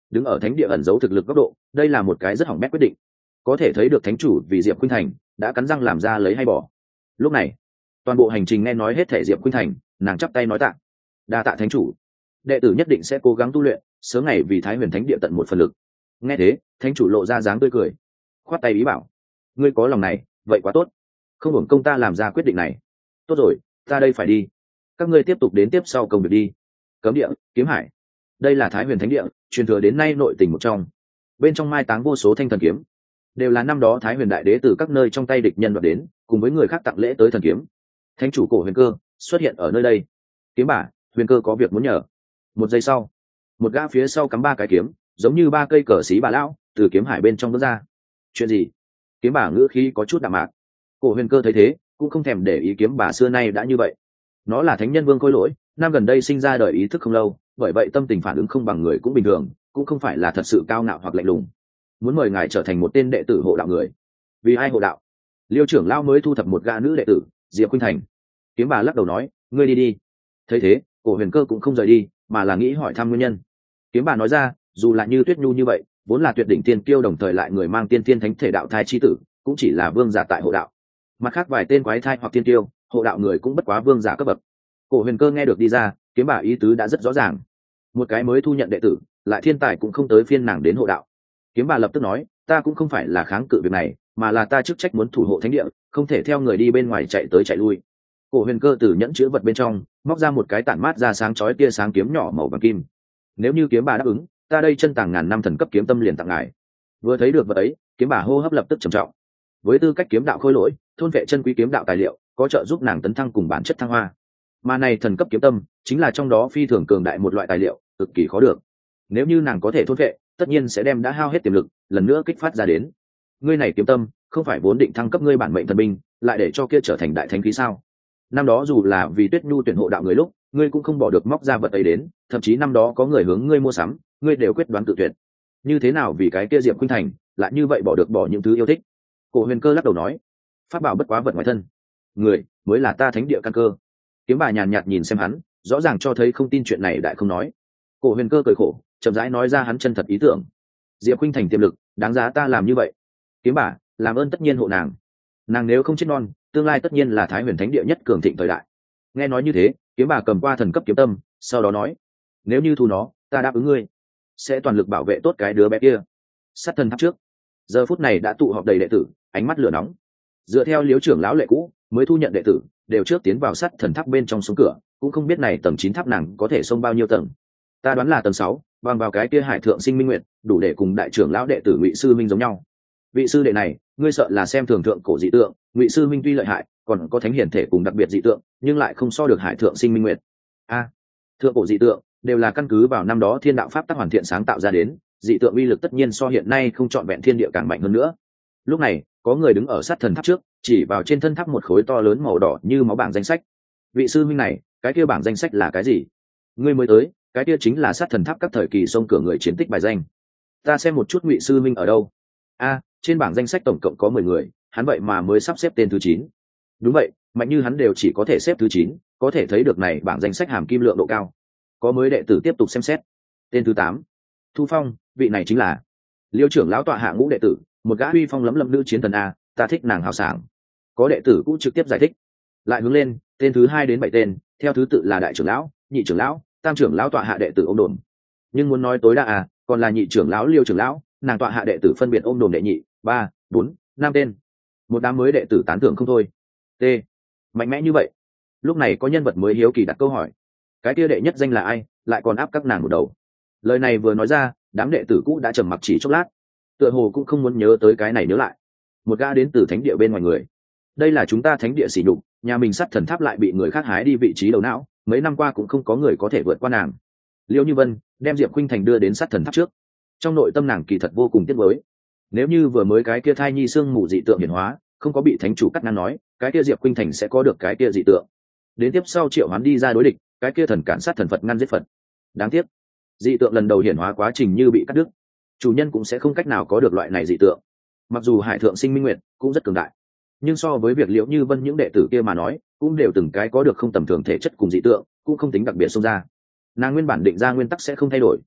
đứng ở thánh địa ẩn giấu thực lực góc độ, đây là một cái rất hỏng bét quyết định. Có thể thấy được thánh chủ vì Diệp Khuynh Thành đã cắn răng làm ra lấy hay bỏ. Lúc này toàn bộ hành trình nghe nói hết thể Diệp Khuynh Thành, nàng chắp tay nói tạ. Đa tạ thánh chủ, đệ tử nhất định sẽ cố gắng tu luyện, sớm ngày vì Thái Huyền Thánh địa tận một phần lực. Nghe thế, thánh chủ lộ ra dáng tươi cười, khoát tay ý bảo, ngươi có lòng này vậy quá tốt, không hưởng công ta làm ra quyết định này. Tốt rồi, ta đây phải đi, các ngươi tiếp tục đến tiếp sau công việc đi. Cấm địa Kiếm Hải, đây là Thái Huyền Thánh địa truyền thừa đến nay nội tình một trong, bên trong mai táng vô số thanh thần kiếm, đều là năm đó Thái Huyền Đại Đế từ các nơi trong tay địch nhân đoạt đến, cùng với người khác tặng lễ tới thần kiếm. Thánh chủ Cổ Huyền Cơ xuất hiện ở nơi đây. Kiếm bà, Huyền Cơ có việc muốn nhờ. Một giây sau, một gã phía sau cắm ba cái kiếm, giống như ba cây cờ xí bà lão, từ kiếm hải bên trong bước ra. Chuyện gì? Kiếm bà ngữ khí có chút đạm mạc. Cổ Huyền Cơ thấy thế, cũng không thèm để ý kiếm bà xưa nay đã như vậy. Nó là thánh nhân vương khôi lỗi, năm gần đây sinh ra đời ý thức không lâu, bởi vậy tâm tình phản ứng không bằng người cũng bình thường, cũng không phải là thật sự cao ngạo hoặc lạnh lùng. Muốn mời ngài trở thành một tên đệ tử hộ đạo người. Vì ai hộ đạo? Liêu trưởng lão mới thu thập một gã nữ đệ tử, Diệp Khuynh Thành. Kiếm bà lắc đầu nói, ngươi đi đi. Thấy thế, Cổ Huyền Cơ cũng không rời đi, mà là nghĩ hỏi thăm nguyên nhân. Kiếm bà nói ra, dù là như Tuyết Nhu như vậy, vốn là tuyệt đỉnh tiên kiêu đồng thời lại người mang tiên tiên thánh thể đạo thai chi tử, cũng chỉ là vương giả tại hộ đạo. Mặt khác vài tên quái thai hoặc tiên kiêu, hộ đạo người cũng bất quá vương giả cấp bậc. Cổ Huyền Cơ nghe được đi ra, kiếm bà ý tứ đã rất rõ ràng. Một cái mới thu nhận đệ tử, lại thiên tài cũng không tới phiên nàng đến hộ đạo. Kiếm bà lập tức nói, ta cũng không phải là kháng cự việc này, mà là ta chức trách muốn thủ hộ thánh địa, không thể theo người đi bên ngoài chạy tới chạy lui. Cổ Huyền Cơ từ nhẫn chứa vật bên trong móc ra một cái tản mát ra sáng chói tia sáng kiếm nhỏ màu vàng kim. Nếu như kiếm bà đáp ứng, ta đây chân tàng ngàn năm thần cấp kiếm tâm liền tặng ngài. Vừa thấy được vật ấy, kiếm bà hô hấp lập tức trầm trọng. Với tư cách kiếm đạo khôi lỗi, thôn vệ chân quý kiếm đạo tài liệu, có trợ giúp nàng tấn thăng cùng bản chất thăng hoa. Mà này thần cấp kiếm tâm, chính là trong đó phi thường cường đại một loại tài liệu, cực kỳ khó được. Nếu như nàng có thể thôn vệ, tất nhiên sẽ đem đã hao hết tiềm lực, lần nữa kích phát ra đến. Ngươi này kiếm tâm, không phải vốn định thăng cấp ngươi bản mệnh thần binh, lại để cho kia trở thành đại thánh khí sao? Năm đó dù là vì Tuyết Nhu tuyển hộ đạo người lúc, ngươi cũng không bỏ được móc ra vật ấy đến, thậm chí năm đó có người hướng ngươi mua sắm, ngươi đều quyết đoán tự tuyệt. Như thế nào vì cái kia Diệp Khuynh Thành, lại như vậy bỏ được bỏ những thứ yêu thích? Cổ Huyền Cơ lắc đầu nói, pháp bảo bất quá vật ngoài thân, người mới là ta thánh địa căn cơ. Kiếm bà nhàn nhạt nhìn xem hắn, rõ ràng cho thấy không tin chuyện này đại không nói. Cổ Huyền Cơ cười khổ, chậm rãi nói ra hắn chân thật ý tưởng. Diệp Khuynh Thành tiềm lực, đáng giá ta làm như vậy. Kiếm bà, làm ơn tất nhiên hộ nàng. Nàng nếu không chết non, tương lai tất nhiên là Thái Huyền Thánh địa nhất cường thịnh thời đại. Nghe nói như thế, kiếm bà cầm qua thần cấp kiếm tâm, sau đó nói, nếu như thu nó, ta đáp ứng ngươi, sẽ toàn lực bảo vệ tốt cái đứa bé kia. Sát thần tháp trước, giờ phút này đã tụ họp đầy đệ tử, ánh mắt lửa nóng. Dựa theo Liếu trưởng lão lệ cũ, mới thu nhận đệ tử đều trước tiến vào sát thần tháp bên trong xuống cửa, cũng không biết này tầng chín tháp nàng có thể xông bao nhiêu tầng. Ta đoán là tầng sáu, bằng vào cái kia Hải Thượng Sinh Minh Nguyện, đủ để cùng đại trưởng lão đệ tử Ngụy Sư Minh giống nhau. Vị sư đệ này, ngươi sợ là xem thường thượng cổ dị tượng, Ngụy Sư Minh tuy lợi hại, còn có thánh hiển thể cùng đặc biệt dị tượng, nhưng lại không so được Hải Thượng Sinh Minh Nguyện. A, thượng cổ dị tượng đều là căn cứ vào năm đó thiên đạo pháp tắc hoàn thiện sáng tạo ra đến, dị tượng uy lực tất nhiên so hiện nay không trọn vẹn thiên địa càng mạnh hơn nữa. Lúc này, có người đứng ở sát thần tháp trước, chỉ vào trên thân tháp một khối to lớn màu đỏ như máu bảng danh sách. Vị sư huynh này, cái kia bảng danh sách là cái gì? Ngươi mới tới, cái kia chính là sát thần tháp các thời kỳ sông cửa người chiến tích bài danh. Ta xem một chút Ngụy sư huynh ở đâu. A, trên bảng danh sách tổng cộng có mười người, hắn vậy mà mới sắp xếp tên thứ chín. Đúng vậy, mạnh như hắn đều chỉ có thể xếp thứ chín, có thể thấy được này bảng danh sách hàm kim lượng độ cao. Có mới đệ tử tiếp tục xem xét. Tên thứ tám, Thu Phong, vị này chính là Liêu trưởng lão tọa hạ ngũ đệ tử, một gã uy phong lẫm lẫm nữ chiến thần a, ta thích nàng hào sảng. Có đệ tử cũng trực tiếp giải thích. Lại hướng lên, tên thứ hai đến bảy tên, theo thứ tự là đại trưởng lão, nhị trưởng lão, tam trưởng lão tọa hạ đệ tử ôm đồn. Nhưng muốn nói tối đa à, còn là nhị trưởng lão Liêu trưởng lão, nàng tọa hạ đệ tử phân biệt ôm đồn đệ nhị, ba, bốn, năm tên. Một đám mới đệ tử tán thưởng không thôi. T, mạnh mẽ như vậy. Lúc này có nhân vật mới hiếu kỳ đặt câu hỏi, cái kia đệ nhất danh là ai, lại còn áp các nàng một đầu. Lời này vừa nói ra, đám đệ tử cũ đã trầm mặc chỉ chốc lát, tựa hồ cũng không muốn nhớ tới cái này nhớ lại. Một gã đến từ thánh địa bên ngoài người, đây là chúng ta thánh địa sỉ nhục, nhà mình sát thần tháp lại bị người khác hái đi vị trí đầu não, mấy năm qua cũng không có người có thể vượt qua nàng. Liêu Như Vân đem Diệp Khuynh Thành đưa đến sát thần tháp trước, trong nội tâm nàng kỳ thật vô cùng tiếc nuối. Nếu như vừa mới cái kia thai nhi xương mù dị tượng hiển hóa không có bị thánh chủ cắt ngang nói, cái kia Diệp Khuynh Thành sẽ có được cái kia dị tượng. Đến tiếp sau triệu hoán đi ra đối địch, cái kia thần cản sát thần Phật ngăn giết Phật. Đáng tiếc, dị tượng lần đầu hiển hóa quá trình như bị cắt đứt, chủ nhân cũng sẽ không cách nào có được loại này dị tượng. Mặc dù Hải Thượng Sinh Minh Nguyệt cũng rất cường đại, nhưng so với việc Liễu Như Vân những đệ tử kia mà nói, cũng đều từng cái có được không tầm thường thể chất cùng dị tượng, cũng không tính đặc biệt xông ra. Nàng nguyên bản định ra nguyên tắc sẽ không thay đổi,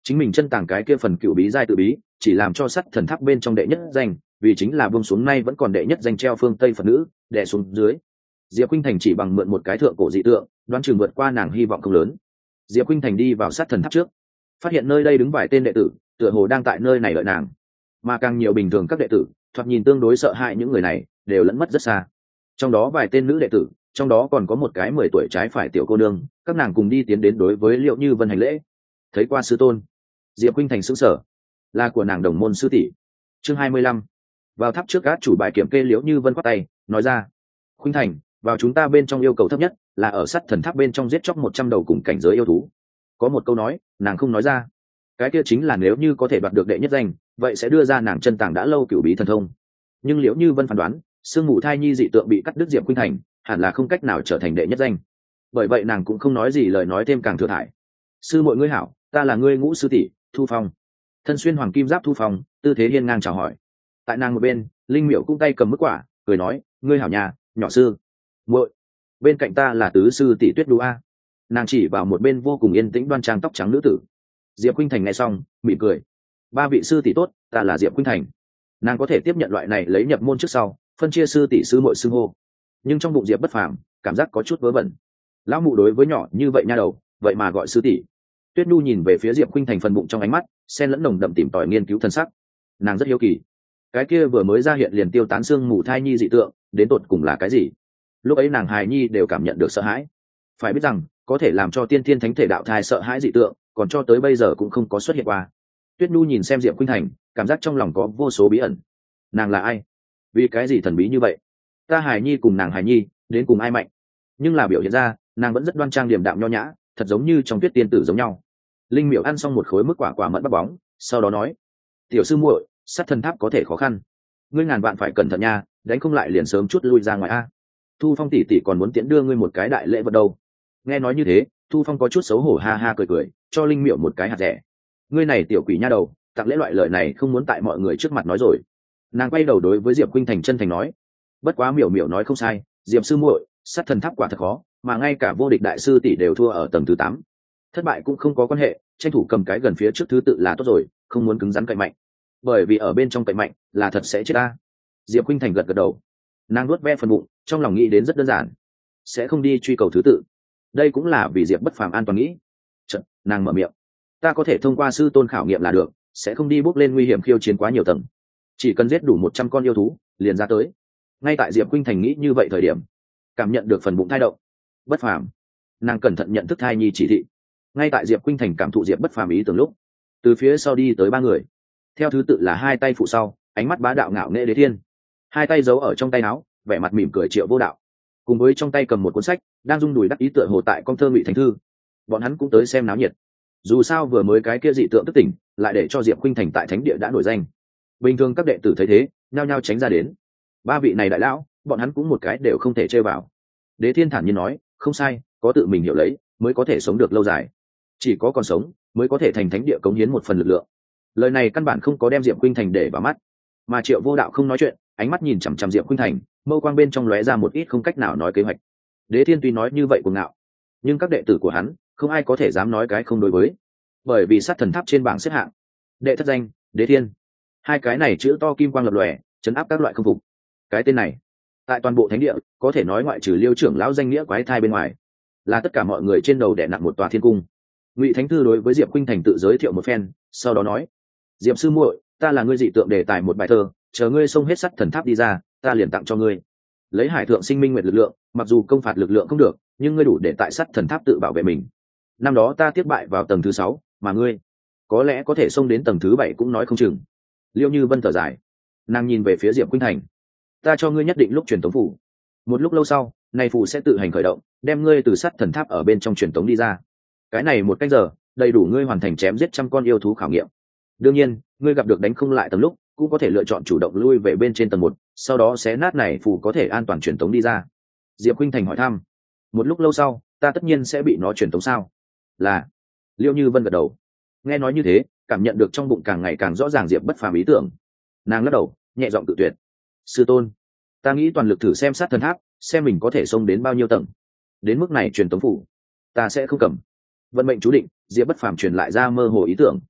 chính mình chân tàng cái kia phần cựu bí giai tự bí chỉ làm cho sắt thần tháp bên trong đệ nhất danh, vì chính là buông xuống nay vẫn còn đệ nhất danh treo phương tây phật nữ đè xuống dưới. Diệp Khuynh Thành chỉ bằng mượn một cái thượng cổ dị tượng đoán chừng vượt qua nàng hy vọng không lớn. Diệp Khuynh Thành đi vào sát thần tháp trước, phát hiện nơi đây đứng vài tên đệ tử tựa hồ đang tại nơi này đợi nàng, mà càng nhiều bình thường các đệ tử thoạt nhìn tương đối sợ hãi, những người này đều lẫn mất rất xa. Trong đó vài tên nữ đệ tử, trong đó còn có một cái mười tuổi trái phải tiểu cô nương, các nàng cùng đi tiến đến đối với Liệu Như Vân hành lễ. Thấy qua sư tôn, Diệp Khuynh Thành sững sờ, là của nàng đồng môn sư tỷ. Chương hai mươi lăm. Vào tháp trước các chủ bài kiểm kê Liễu Như Vân quát tay nói ra: Khuynh Thành, vào chúng ta bên trong yêu cầu thấp nhất là ở sắt thần tháp bên trong giết chóc một trăm đầu cùng cảnh giới yêu thú. Có một câu nói nàng không nói ra, cái kia chính là nếu như có thể đoạt được đệ nhất danh, vậy sẽ đưa ra nàng chân tàng đã lâu cửu bí thần thông. Nhưng Liễu Như Vân phán đoán sương mù thai nhi dị tượng bị cắt đứt, Diệp Khuynh Thành hẳn là không cách nào trở thành đệ nhất danh, bởi vậy nàng cũng không nói gì, lời nói thêm càng thừa thãi. Sư muội ngươi hảo, ta là ngươi ngũ sư tỷ Thu Phong. Thân xuyên hoàng kim giáp Thu Phong tư thế hiên ngang chào hỏi. Tại nàng một bên, Linh Miểu cũng tay cầm mức quả cười nói: ngươi hảo nhà nhỏ sư muội. Bên cạnh ta là tứ sư tỷ Tuyết Đu A. Nàng chỉ vào một bên vô cùng yên tĩnh đoan trang tóc trắng nữ tử. Diệp Khuynh Thành nghe xong mỉm cười: ba vị sư tỷ tốt, ta là Diệp Khuynh Thành. Nàng có thể tiếp nhận loại này lấy nhập môn trước sau phân chia sư tỷ sư muội xưng hô, nhưng trong bụng Diệp Bất Phàm cảm giác có chút vớ vẩn. Lão mụ đối với nhỏ như vậy nha đầu, vậy mà gọi sư tỷ. Tuyết Nhu nhìn về phía Diệp Khuynh Thành phần bụng trong ánh mắt xen lẫn nồng đậm tìm tòi nghiên cứu thân sắc. Nàng rất hiếu kỳ, cái kia vừa mới ra hiện liền tiêu tán xương mù thai nhi dị tượng đến tột cùng là cái gì. Lúc ấy nàng hài nhi đều cảm nhận được sợ hãi. Phải biết rằng có thể làm cho tiên thiên thánh thể đạo thai sợ hãi dị tượng còn cho tới bây giờ cũng không có xuất hiện qua. Tuyết Nhu nhìn xem Diệp Khuynh Thành, cảm giác trong lòng có vô số bí ẩn. Nàng là ai? Vì cái gì thần bí như vậy? Ta hài nhi cùng nàng hài nhi đến cùng ai mạnh? Nhưng là biểu hiện ra nàng vẫn rất đoan trang điềm đạm nho nhã, thật giống như trong Tuyết tiên tử giống nhau. Linh Miểu ăn xong một khối mức quả quả mận bắp bóng, sau đó nói: tiểu sư muội, sát thần tháp có thể khó khăn, ngươi ngàn vạn phải cẩn thận nha, đánh không lại liền sớm chút lui ra ngoài a. Thu Phong tỷ tỷ còn muốn tiễn đưa ngươi một cái đại lễ vật đâu. Nghe nói như thế, Thu Phong có chút xấu hổ ha ha cười cười, cho Linh Miểu một cái hạt rẻ. Ngươi này tiểu quỷ nha đầu, tặng lễ loại lời này không muốn tại mọi người trước mặt nói rồi. Nàng quay đầu đối với Diệp Khuynh Thành chân thành nói: bất quá Miểu Miểu nói không sai, Diệp sư muội, sát thần tháp quả thật khó, mà ngay cả vô địch đại sư tỷ đều thua ở tầng thứ tám. Thất bại cũng không có quan hệ, tranh thủ cầm cái gần phía trước thứ tự là tốt rồi, không muốn cứng rắn cậy mạnh, bởi vì ở bên trong cậy mạnh là thật sẽ chết ta. Diệp Khuynh Thành gật gật đầu, nàng nuốt ve phần bụng, trong lòng nghĩ đến rất đơn giản, sẽ không đi truy cầu thứ tự. Đây cũng là vì Diệp Bất Phàm an toàn nghĩ. Chợt nàng mở miệng: ta có thể thông qua sư tôn khảo nghiệm là được, sẽ không đi bước lên nguy hiểm khiêu chiến quá nhiều tầng, chỉ cần giết đủ một trăm con yêu thú liền ra tới. Ngay tại Diệp Khuynh Thành nghĩ như vậy thời điểm, cảm nhận được phần bụng thai động. Bất Phàm, nàng cẩn thận nhận thức thai nhi chỉ thị. Ngay tại Diệp Khuynh Thành cảm thụ Diệp Bất Phàm ý tưởng lúc, từ phía sau đi tới ba người, theo thứ tự là hai tay phụ sau, ánh mắt bá đạo ngạo nghễ Đế Thiên, hai tay giấu ở trong tay áo, vẻ mặt mỉm cười Triệu Vô Đạo, cùng với trong tay cầm một cuốn sách đang rung đùi đắc ý tựa hồ tại con thơ Ngụy Thánh Thư. Bọn hắn cũng tới xem náo nhiệt. Dù sao vừa mới cái kia dị tượng thức tỉnh, lại để cho Diệp Khuynh Thành tại thánh địa đã nổi danh. Bình thường các đệ tử thấy thế, nhao nhao tránh ra đến. Ba vị này đại lão, bọn hắn cũng một cái đều không thể chơi vào. Đế Thiên thản nhiên nói: không sai, có tự mình hiểu lấy mới có thể sống được lâu dài, chỉ có còn sống mới có thể thành thánh địa cống hiến một phần lực lượng. Lời này căn bản không có đem Diệp Khuynh Thành để vào mắt, mà Triệu Vô Đạo không nói chuyện, ánh mắt nhìn chằm chằm Diệp Khuynh Thành, mâu quang bên trong lóe ra một ít không cách nào nói kế hoạch. Đế Thiên tuy nói như vậy cuồng ngạo, nhưng các đệ tử của hắn không ai có thể dám nói cái không đối với, bởi vì sát thần tháp trên bảng xếp hạng, đệ thất danh Đế Thiên, hai cái này chữ to kim quang lập lòe, chấn áp các loại không phục. Cái tên này tại toàn bộ thánh địa có thể nói ngoại trừ Liêu trưởng lão danh nghĩa quái thai bên ngoài, là tất cả mọi người trên đầu đè nặng một tòa thiên cung. Ngụy Thánh Thư đối với Diệp Khuynh Thành tự giới thiệu một phen, sau đó nói: Diệp sư muội, ta là ngươi dị tượng đề tài một bài thơ, chờ ngươi xông hết sắt thần tháp đi ra, ta liền tặng cho ngươi. Lấy hải thượng sinh minh nguyệt lực lượng, mặc dù công phạt lực lượng không được, nhưng ngươi đủ để tại sắt thần tháp tự bảo vệ mình. Năm đó ta tiếp bại vào tầng thứ sáu, mà ngươi có lẽ có thể xông đến tầng thứ bảy cũng nói không chừng. Liêu Như Vân thở dài, nàng nhìn về phía Diệp Khuynh Thành: ta cho ngươi nhất định lúc truyền tống phủ. Một lúc lâu sau, này phủ sẽ tự hành khởi động, đem ngươi từ sắt thần tháp ở bên trong truyền tống đi ra. Cái này một cách giờ, đầy đủ ngươi hoàn thành chém giết trăm con yêu thú khảo nghiệm. Đương nhiên, ngươi gặp được đánh không lại tầng lúc, cũng có thể lựa chọn chủ động lui về bên trên tầng một, sau đó xé nát này phù có thể an toàn truyền tống đi ra. Diệp Khuynh Thành hỏi thăm: một lúc lâu sau, ta tất nhiên sẽ bị nó truyền tống sao? Là. Liêu Như Vân gật đầu. Nghe nói như thế, cảm nhận được trong bụng càng ngày càng rõ ràng Diệp Bất Phàm ý tưởng, nàng lắc đầu, nhẹ giọng tự tuyệt: sư tôn, ta nghĩ toàn lực thử xem sát thần tháp, xem mình có thể xông đến bao nhiêu tầng. Đến mức này truyền tống phủ, ta sẽ không cầm. Vận mệnh chú định, Diệp Bất Phàm truyền lại ra mơ hồ ý tưởng.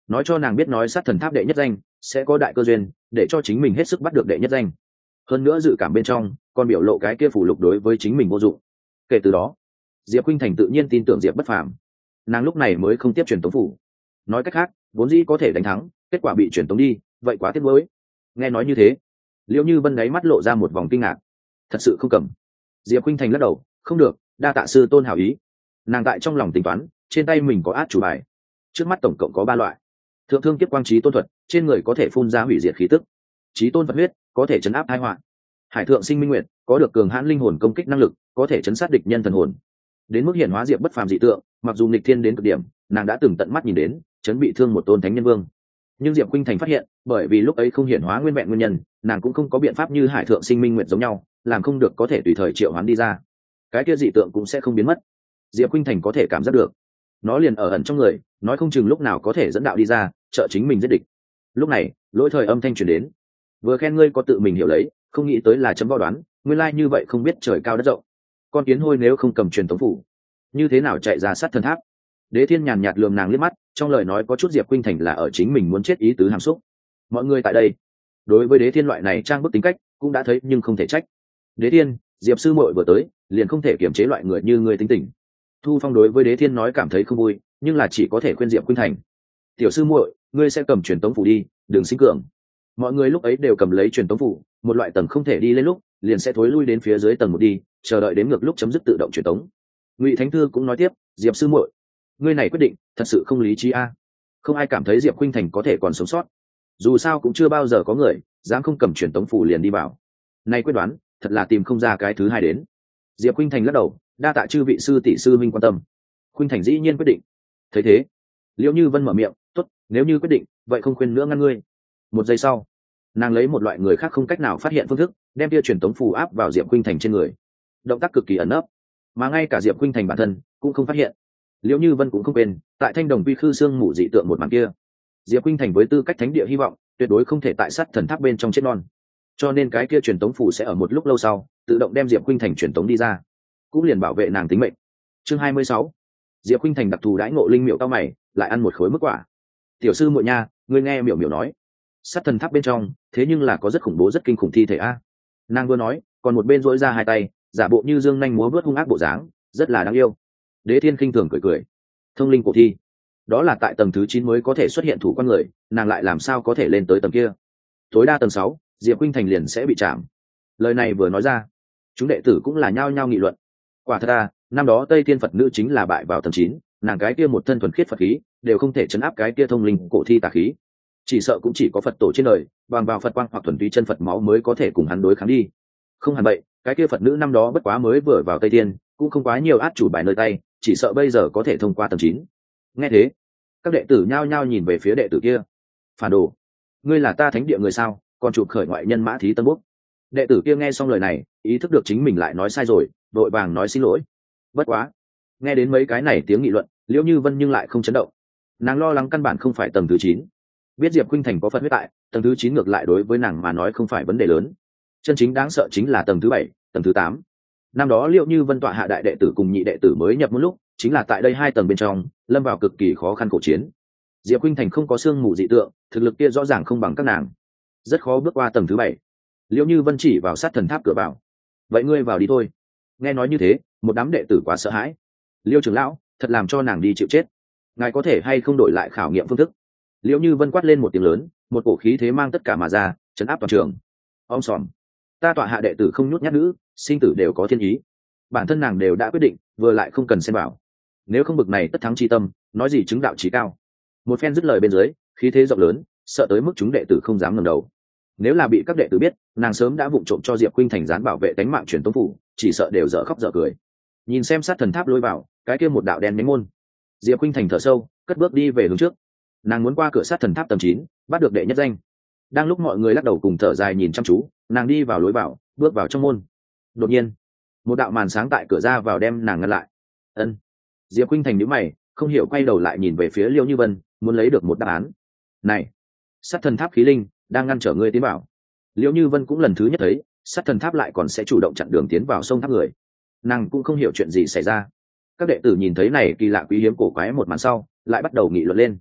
nói cho nàng biết nói sát thần tháp đệ nhất danh sẽ có đại cơ duyên, để cho chính mình hết sức bắt được đệ nhất danh. Hơn nữa dự cảm bên trong còn biểu lộ cái kia phủ lục đối với chính mình vô dụng. Kể từ đó Diệp Khuynh Thành tự nhiên tin tưởng Diệp Bất Phàm, nàng lúc này mới không tiếp truyền tống phủ. Nói cách khác vốn dĩ có thể đánh thắng, kết quả bị truyền tống đi, vậy quá tiếc nuối. Nghe nói như thế, Liễu Như Vân đáy mắt lộ ra một vòng kinh ngạc. Thật sự không cầm. Diệp Khuynh Thành lắc đầu, không được, đa tạ sư tôn hảo ý. Nàng tại trong lòng tính toán, trên tay mình có át chủ bài, trước mắt tổng cộng có ba loại. Thượng thương kiếp quang trí tôn thuật, trên người có thể phun ra hủy diệt khí tức. Trí tôn vật huyết, có thể chấn áp tai họa. Hải thượng sinh minh nguyệt, có được cường hãn linh hồn công kích năng lực, có thể chấn sát địch nhân thần hồn. Đến mức hiện hóa Diệp Bất Phàm dị tượng, mặc dù nghịch thiên đến cực điểm, nàng đã từng tận mắt nhìn đến, chấn bị thương một tôn thánh nhân vương. Nhưng Diệp Khuynh Thành phát hiện, bởi vì lúc ấy không hiện hóa nguyên vẹn nguyên nhân, nàng cũng không có biện pháp như Hải thượng sinh minh nguyệt giống nhau, làm không được có thể tùy thời triệu hoán đi ra. Cái kia dị tượng cũng sẽ không biến mất. Diệp Khuynh Thành có thể cảm giác được, nó liền ở ẩn trong người, nói không chừng lúc nào có thể dẫn đạo đi ra, trợ chính mình giết địch. Lúc này, lỗi thời âm thanh truyền đến, vừa khen ngươi có tự mình hiểu lấy, không nghĩ tới là chấm võ đoán, nguyên lai như vậy không biết trời cao đất rộng. Con kiến hôi nếu không cầm truyền tống phủ, như thế nào chạy ra sát thần tháp? Đế Thiên nhàn nhạt lườm nàng liếc mắt, trong lời nói có chút Diệp Khuynh Thành là ở chính mình muốn chết ý tứ hàm xúc. Mọi người tại đây, đối với Đế Thiên loại này trang bức tính cách, cũng đã thấy nhưng không thể trách. Đế Thiên, Diệp sư muội vừa tới, liền không thể kiềm chế loại người như ngươi tính tình. Thu Phong đối với Đế Thiên nói cảm thấy không vui, nhưng là chỉ có thể khuyên Diệp Khuynh Thành. Tiểu sư muội, ngươi sẽ cầm truyền tống phủ đi, đừng sinh cường. Mọi người lúc ấy đều cầm lấy truyền tống phủ, một loại tầng không thể đi lên lúc, liền sẽ thối lui đến phía dưới tầng một đi, chờ đợi đến ngược lúc chấm dứt tự động truyền tống. Ngụy Thánh Thư cũng nói tiếp, Diệp sư muội, ngươi này quyết định thật sự không lý trí a. Không ai cảm thấy Diệp Khuynh Thành có thể còn sống sót. Dù sao cũng chưa bao giờ có người dám không cầm truyền tống phủ liền đi vào. Nay quyết đoán, thật là tìm không ra cái thứ hai đến. Diệp Khuynh Thành lắc đầu, đa tạ chư vị sư tỷ sư minh quan tâm. Khuynh Thành dĩ nhiên quyết định. Thấy thế, Liễu Như Vân mở miệng, tốt, nếu như quyết định, vậy không khuyên nữa ngăn ngươi. Một giây sau, nàng lấy một loại người khác không cách nào phát hiện phương thức, đem tia truyền tống phù áp vào Diệp Khuynh Thành trên người. Động tác cực kỳ ẩn nấp, mà ngay cả Diệp Khuynh Thành bản thân cũng không phát hiện. Liễu Như Vân cũng không quên, tại Thanh Đồng Quy Khư Xương mù dị tượng một màn kia, Diệp Khuynh Thành với tư cách thánh địa hy vọng, tuyệt đối không thể tại sát thần tháp bên trong chết non. Cho nên cái kia truyền tống phù sẽ ở một lúc lâu sau, tự động đem Diệp Khuynh Thành truyền tống đi ra, cũng liền bảo vệ nàng tính mệnh. Chương hai mươi sáu, Diệp Khuynh Thành đặc thù đãi ngộ linh miệu cao mày, lại ăn một khối mức quả. Tiểu sư muội nha, ngươi nghe miểu miểu nói, sát thần tháp bên trong thế nhưng là có rất khủng bố rất kinh khủng thi thể a. Nàng vừa nói, còn một bên dỗi ra hai tay, giả bộ như dương nhanh múa vớt hung ác bộ dáng, rất là đáng yêu. Đế Thiên khinh thường cười cười, thông linh cổ thi, đó là tại tầng thứ chín mới có thể xuất hiện thủ quan người, nàng lại làm sao có thể lên tới tầng kia? Tối đa tầng sáu, Diệp Khuynh Thành liền sẽ bị chạm. Lời này vừa nói ra, chúng đệ tử cũng là nhao nhao nghị luận. Quả thật à, năm đó Tây Thiên Phật nữ chính là bại vào tầng chín, nàng cái kia một thân thuần khiết Phật khí, đều không thể chấn áp cái kia thông linh cổ thi tà khí. Chỉ sợ cũng chỉ có Phật tổ trên đời, bằng vào Phật quang hoặc thuần túy chân Phật máu mới có thể cùng hắn đối kháng đi. Không hẳn vậy, cái kia Phật nữ năm đó bất quá mới vừa vào Tây Thiên, cũng không quá nhiều át chủ bài nơi tay, chỉ sợ bây giờ có thể thông qua tầng chín. Nghe thế, các đệ tử nhao nhao nhìn về phía đệ tử kia. Phản đồ, ngươi là ta thánh địa người sao, còn chụp khởi ngoại nhân Mã Thí Tân Bốc. Đệ tử kia nghe xong lời này, ý thức được chính mình lại nói sai rồi, vội vàng nói xin lỗi. Bất quá, nghe đến mấy cái này tiếng nghị luận, Liễu Như Vân nhưng lại không chấn động. Nàng lo lắng căn bản không phải tầng thứ chín. Biết Diệp Khuynh Thành có Phật huyết tại, tầng thứ chín ngược lại đối với nàng mà nói không phải vấn đề lớn. Chân chính đáng sợ chính là tầng thứ bảy, tầng thứ tám. Năm đó Liễu Như Vân tọa hạ đại đệ tử cùng nhị đệ tử mới nhập một lúc, chính là tại đây hai tầng bên trong, lâm vào cực kỳ khó khăn cổ chiến. Diệp Khuynh Thành không có xương mù dị tượng, thực lực kia rõ ràng không bằng các nàng, rất khó bước qua tầng thứ bảy. Liễu Như Vân chỉ vào sát thần tháp cửa vào, vậy ngươi vào đi thôi. Nghe nói như thế, một đám đệ tử quá sợ hãi. Liêu trưởng lão, thật làm cho nàng đi chịu chết, ngài có thể hay không đổi lại khảo nghiệm phương thức? Liễu Như Vân quát lên một tiếng lớn, một cổ khí thế mang tất cả mà ra, chấn áp toàn trường. Om sòm, ta tọa hạ đệ tử không nhút nhát nữ, sinh tử đều có thiên ý, bản thân nàng đều đã quyết định, vừa lại không cần xem bảo. Nếu không bực này tất thắng chi tâm, nói gì chứng đạo trí cao. Một phen dứt lời bên dưới, khí thế rộng lớn, sợ tới mức chúng đệ tử không dám ngẩng đầu. Nếu là bị các đệ tử biết, nàng sớm đã vụng trộm cho Diệp Khuynh Thành gián bảo vệ tánh mạng truyền tống phủ, chỉ sợ đều dở khóc dở cười. Nhìn xem sát thần tháp lôi vào, cái kia một đạo đen nhánh môn. Diệp Khuynh Thành thở sâu, cất bước đi về hướng trước. Nàng muốn qua cửa sát thần tháp tầng chín, bắt được đệ nhất danh. Đang lúc mọi người lắc đầu cùng thở dài nhìn chăm chú, nàng đi vào lối vào, bước vào trong môn. Đột nhiên, một đạo màn sáng tại cửa ra vào đem nàng ngăn lại. Ân. Diệp Khuynh Thành nhíu mày, không hiểu quay đầu lại nhìn về phía Liễu Như Vân, muốn lấy được một đáp án. Này, sát thần tháp khí linh đang ngăn trở ngươi tiến vào. Liễu Như Vân cũng lần thứ nhất thấy, sát thần tháp lại còn sẽ chủ động chặn đường tiến vào sông tháp người. Nàng cũng không hiểu chuyện gì xảy ra. Các đệ tử nhìn thấy này kỳ lạ quý hiếm cổ quái một màn sau, lại bắt đầu nghị luận lên.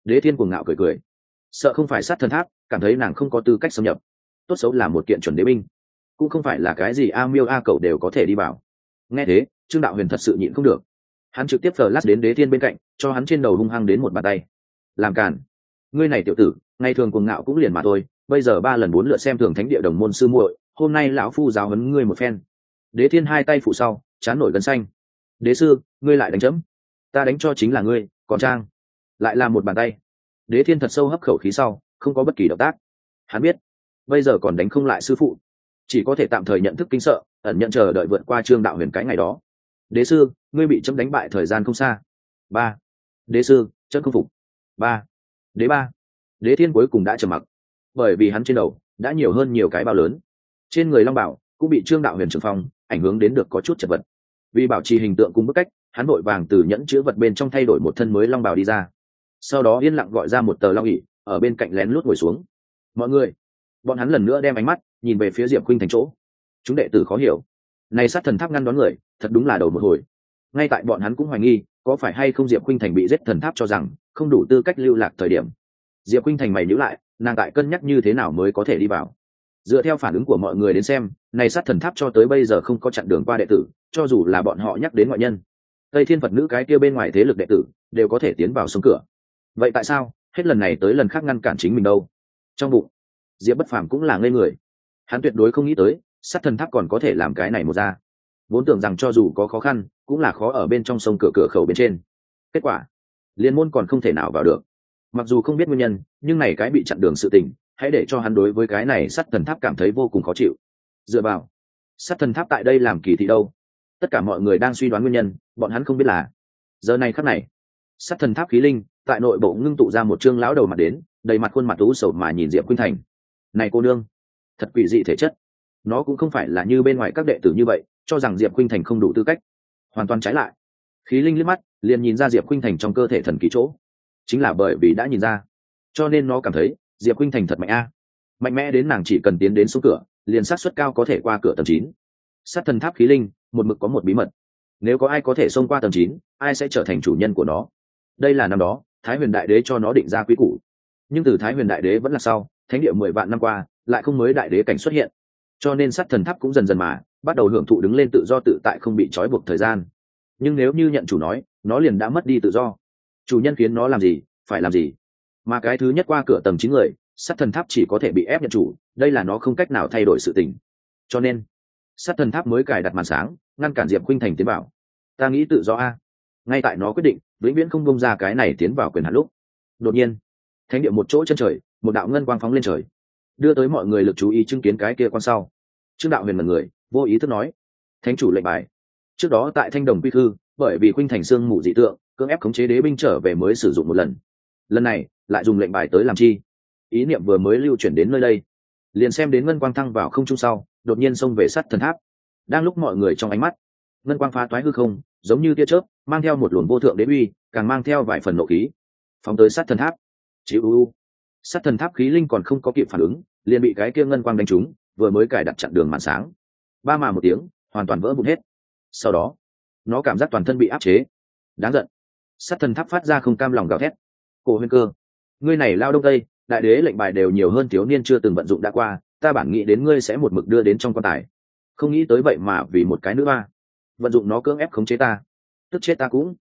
Đế Thiên cuồng ngạo cười cười, sợ không phải sát thần tháp cảm thấy nàng không có tư cách xâm nhập, tốt xấu là một kiện chuẩn đế binh, cũng không phải là cái gì a miêu a cầu đều có thể đi vào. Nghe thế, Trương Đạo Huyền thật sự nhịn không được, hắn trực tiếp flash đến Đế Thiên bên cạnh, cho hắn trên đầu hung hăng đến một bàn tay. Làm cản, ngươi này tiểu tử, ngày thường cuồng ngạo cũng liền mà thôi, bây giờ ba lần bốn lượt xem thường thánh địa đồng môn sư muội, hôm nay lão phu giáo huấn ngươi một phen. Đế Thiên hai tay phụ sau, chán nổi gân xanh. Đế sư, ngươi lại đánh chấm, ta đánh cho chính là ngươi, còn trang lại là một bàn tay. Đế Thiên thật sâu hấp khẩu khí sau, không có bất kỳ động tác. Hắn biết, bây giờ còn đánh không lại sư phụ, chỉ có thể tạm thời nhận thức kinh sợ, ẩn nhận chờ đợi vượt qua Trương Đạo Huyền cái ngày đó. Đế sư, ngươi bị chấm đánh bại thời gian không xa. Ba. Đế sư, chấm không phục. Ba. Đế ba. Đế Thiên cuối cùng đã trầm mặc, bởi vì hắn trên đầu đã nhiều hơn nhiều cái bao lớn, trên người long bảo cũng bị Trương Đạo Huyền trưởng phong ảnh hưởng đến được có chút chật vật. Vì bảo trì hình tượng cùng bức cách, hắn vội vàng từ nhẫn chứa vật bên trong thay đổi một thân mới long bào đi ra, sau đó yên lặng gọi ra một tờ long ỉ, ở bên cạnh lén lút ngồi xuống. Mọi người, bọn hắn lần nữa đem ánh mắt nhìn về phía Diệp Khuynh Thành chỗ. Chúng đệ tử khó hiểu, này sát thần tháp ngăn đón người thật đúng là đầu một hồi. Ngay tại bọn hắn cũng hoài nghi có phải hay không Diệp Khuynh Thành bị giết thần tháp cho rằng không đủ tư cách lưu lạc thời điểm. Diệp Khuynh Thành mày nhíu lại, nàng tại cân nhắc như thế nào mới có thể đi vào. Dựa theo phản ứng của mọi người đến xem, này sát thần tháp cho tới bây giờ không có chặn đường qua đệ tử, cho dù là bọn họ nhắc đến ngoại nhân, Tây Thiên Phật nữ cái kia bên ngoài thế lực đệ tử đều có thể tiến vào sông cửa. Vậy tại sao hết lần này tới lần khác ngăn cản chính mình đâu? Trong bụng Diệp Bất Phàm cũng là ngây người, hắn tuyệt đối không nghĩ tới sát thần tháp còn có thể làm cái này một ra, vốn tưởng rằng cho dù có khó khăn cũng là khó ở bên trong sông cửa cửa khẩu bên trên, kết quả liên môn còn không thể nào vào được. Mặc dù không biết nguyên nhân, nhưng này cái bị chặn đường sự tình hãy để cho hắn đối với cái này sát thần tháp cảm thấy vô cùng khó chịu. Dựa vào sát thần tháp tại đây làm kỳ thị đâu? Tất cả mọi người đang suy đoán nguyên nhân, bọn hắn không biết là giờ này khắc này sát thần tháp khí linh tại nội bộ ngưng tụ ra một trương lão đầu mặt đến, đầy mặt khuôn mặt u sầu mà nhìn Diệp Khuynh Thành. Này cô nương, thật quỷ dị thể chất, nó cũng không phải là như bên ngoài các đệ tử như vậy cho rằng Diệp Khuynh Thành không đủ tư cách, hoàn toàn trái lại. Khí linh liếc mắt liền nhìn ra Diệp Khuynh Thành trong cơ thể thần kỳ chỗ, chính là bởi vì đã nhìn ra, cho nên nó cảm thấy Diệp Khuynh Thành thật mạnh a, mạnh mẽ đến nàng chỉ cần tiến đến số cửa liền xác suất cao có thể qua cửa tầng chín. Sát thần tháp khí linh một mực có một bí mật, nếu có ai có thể xông qua tầng chín, ai sẽ trở thành chủ nhân của nó. Đây là năm đó Thái Huyền Đại Đế cho nó định ra quy củ, nhưng từ Thái Huyền Đại Đế vẫn là sau thánh địa mười vạn năm qua lại không mới đại đế cảnh xuất hiện, cho nên sát thần tháp cũng dần dần mà bắt đầu hưởng thụ đứng lên tự do tự tại không bị trói buộc thời gian. Nhưng nếu như nhận chủ nói, nó liền đã mất đi tự do, chủ nhân khiến nó làm gì phải làm gì, mà cái thứ nhất qua cửa tầng chín người, sát thần tháp chỉ có thể bị ép nhận chủ, đây là nó không cách nào thay đổi sự tình. Cho nên sát thần tháp mới cài đặt màn sáng ngăn cản Diệp Khuynh Thành tiến vào. Ta nghĩ tự do a. Ngay tại nó quyết định vĩnh viễn không bông ra cái này tiến vào quyền hạn lúc, đột nhiên thánh địa một chỗ chân trời, một đạo ngân quang phóng lên trời, đưa tới mọi người lực chú ý chứng kiến cái kia quan sau. Trương Đạo Huyền mật người vô ý thức nói, thánh chủ lệnh bài. Trước đó tại Thanh Đồng Quy Thư, bởi vì Khuynh Thành xương mù dị tượng cưỡng ép khống chế đế binh trở về mới sử dụng một lần, lần này lại dùng lệnh bài tới làm chi? Ý niệm vừa mới lưu chuyển đến nơi đây, liền xem đến ngân quang thăng vào không trung sau, đột nhiên xông về sát thần tháp. Đang lúc mọi người trong ánh mắt, ngân quang phá toái hư không, giống như tia chớp, mang theo một luồng vô thượng đế uy, càng mang theo vài phần nộ khí, phóng tới sát thần tháp. Chịu u. Sát thần tháp khí linh còn không có kịp phản ứng, liền bị cái kia ngân quang đánh trúng, vừa mới cài đặt chặn đường màn sáng, ba mà một tiếng, hoàn toàn vỡ vụn hết. Sau đó, nó cảm giác toàn thân bị áp chế. Đáng giận. Sát thần tháp phát ra không cam lòng gào thét. Cổ Huyền Cơ, ngươi này lao đông tây, đại đế lệnh bài đều nhiều hơn thiếu niên chưa từng vận dụng đã qua, ta bản nghĩ đến ngươi sẽ một mực đưa đến trong quan tài, không nghĩ tới vậy mà vì một cái nữ ba vận dụng nó cưỡng ép khống chế ta, tức chết ta cũng.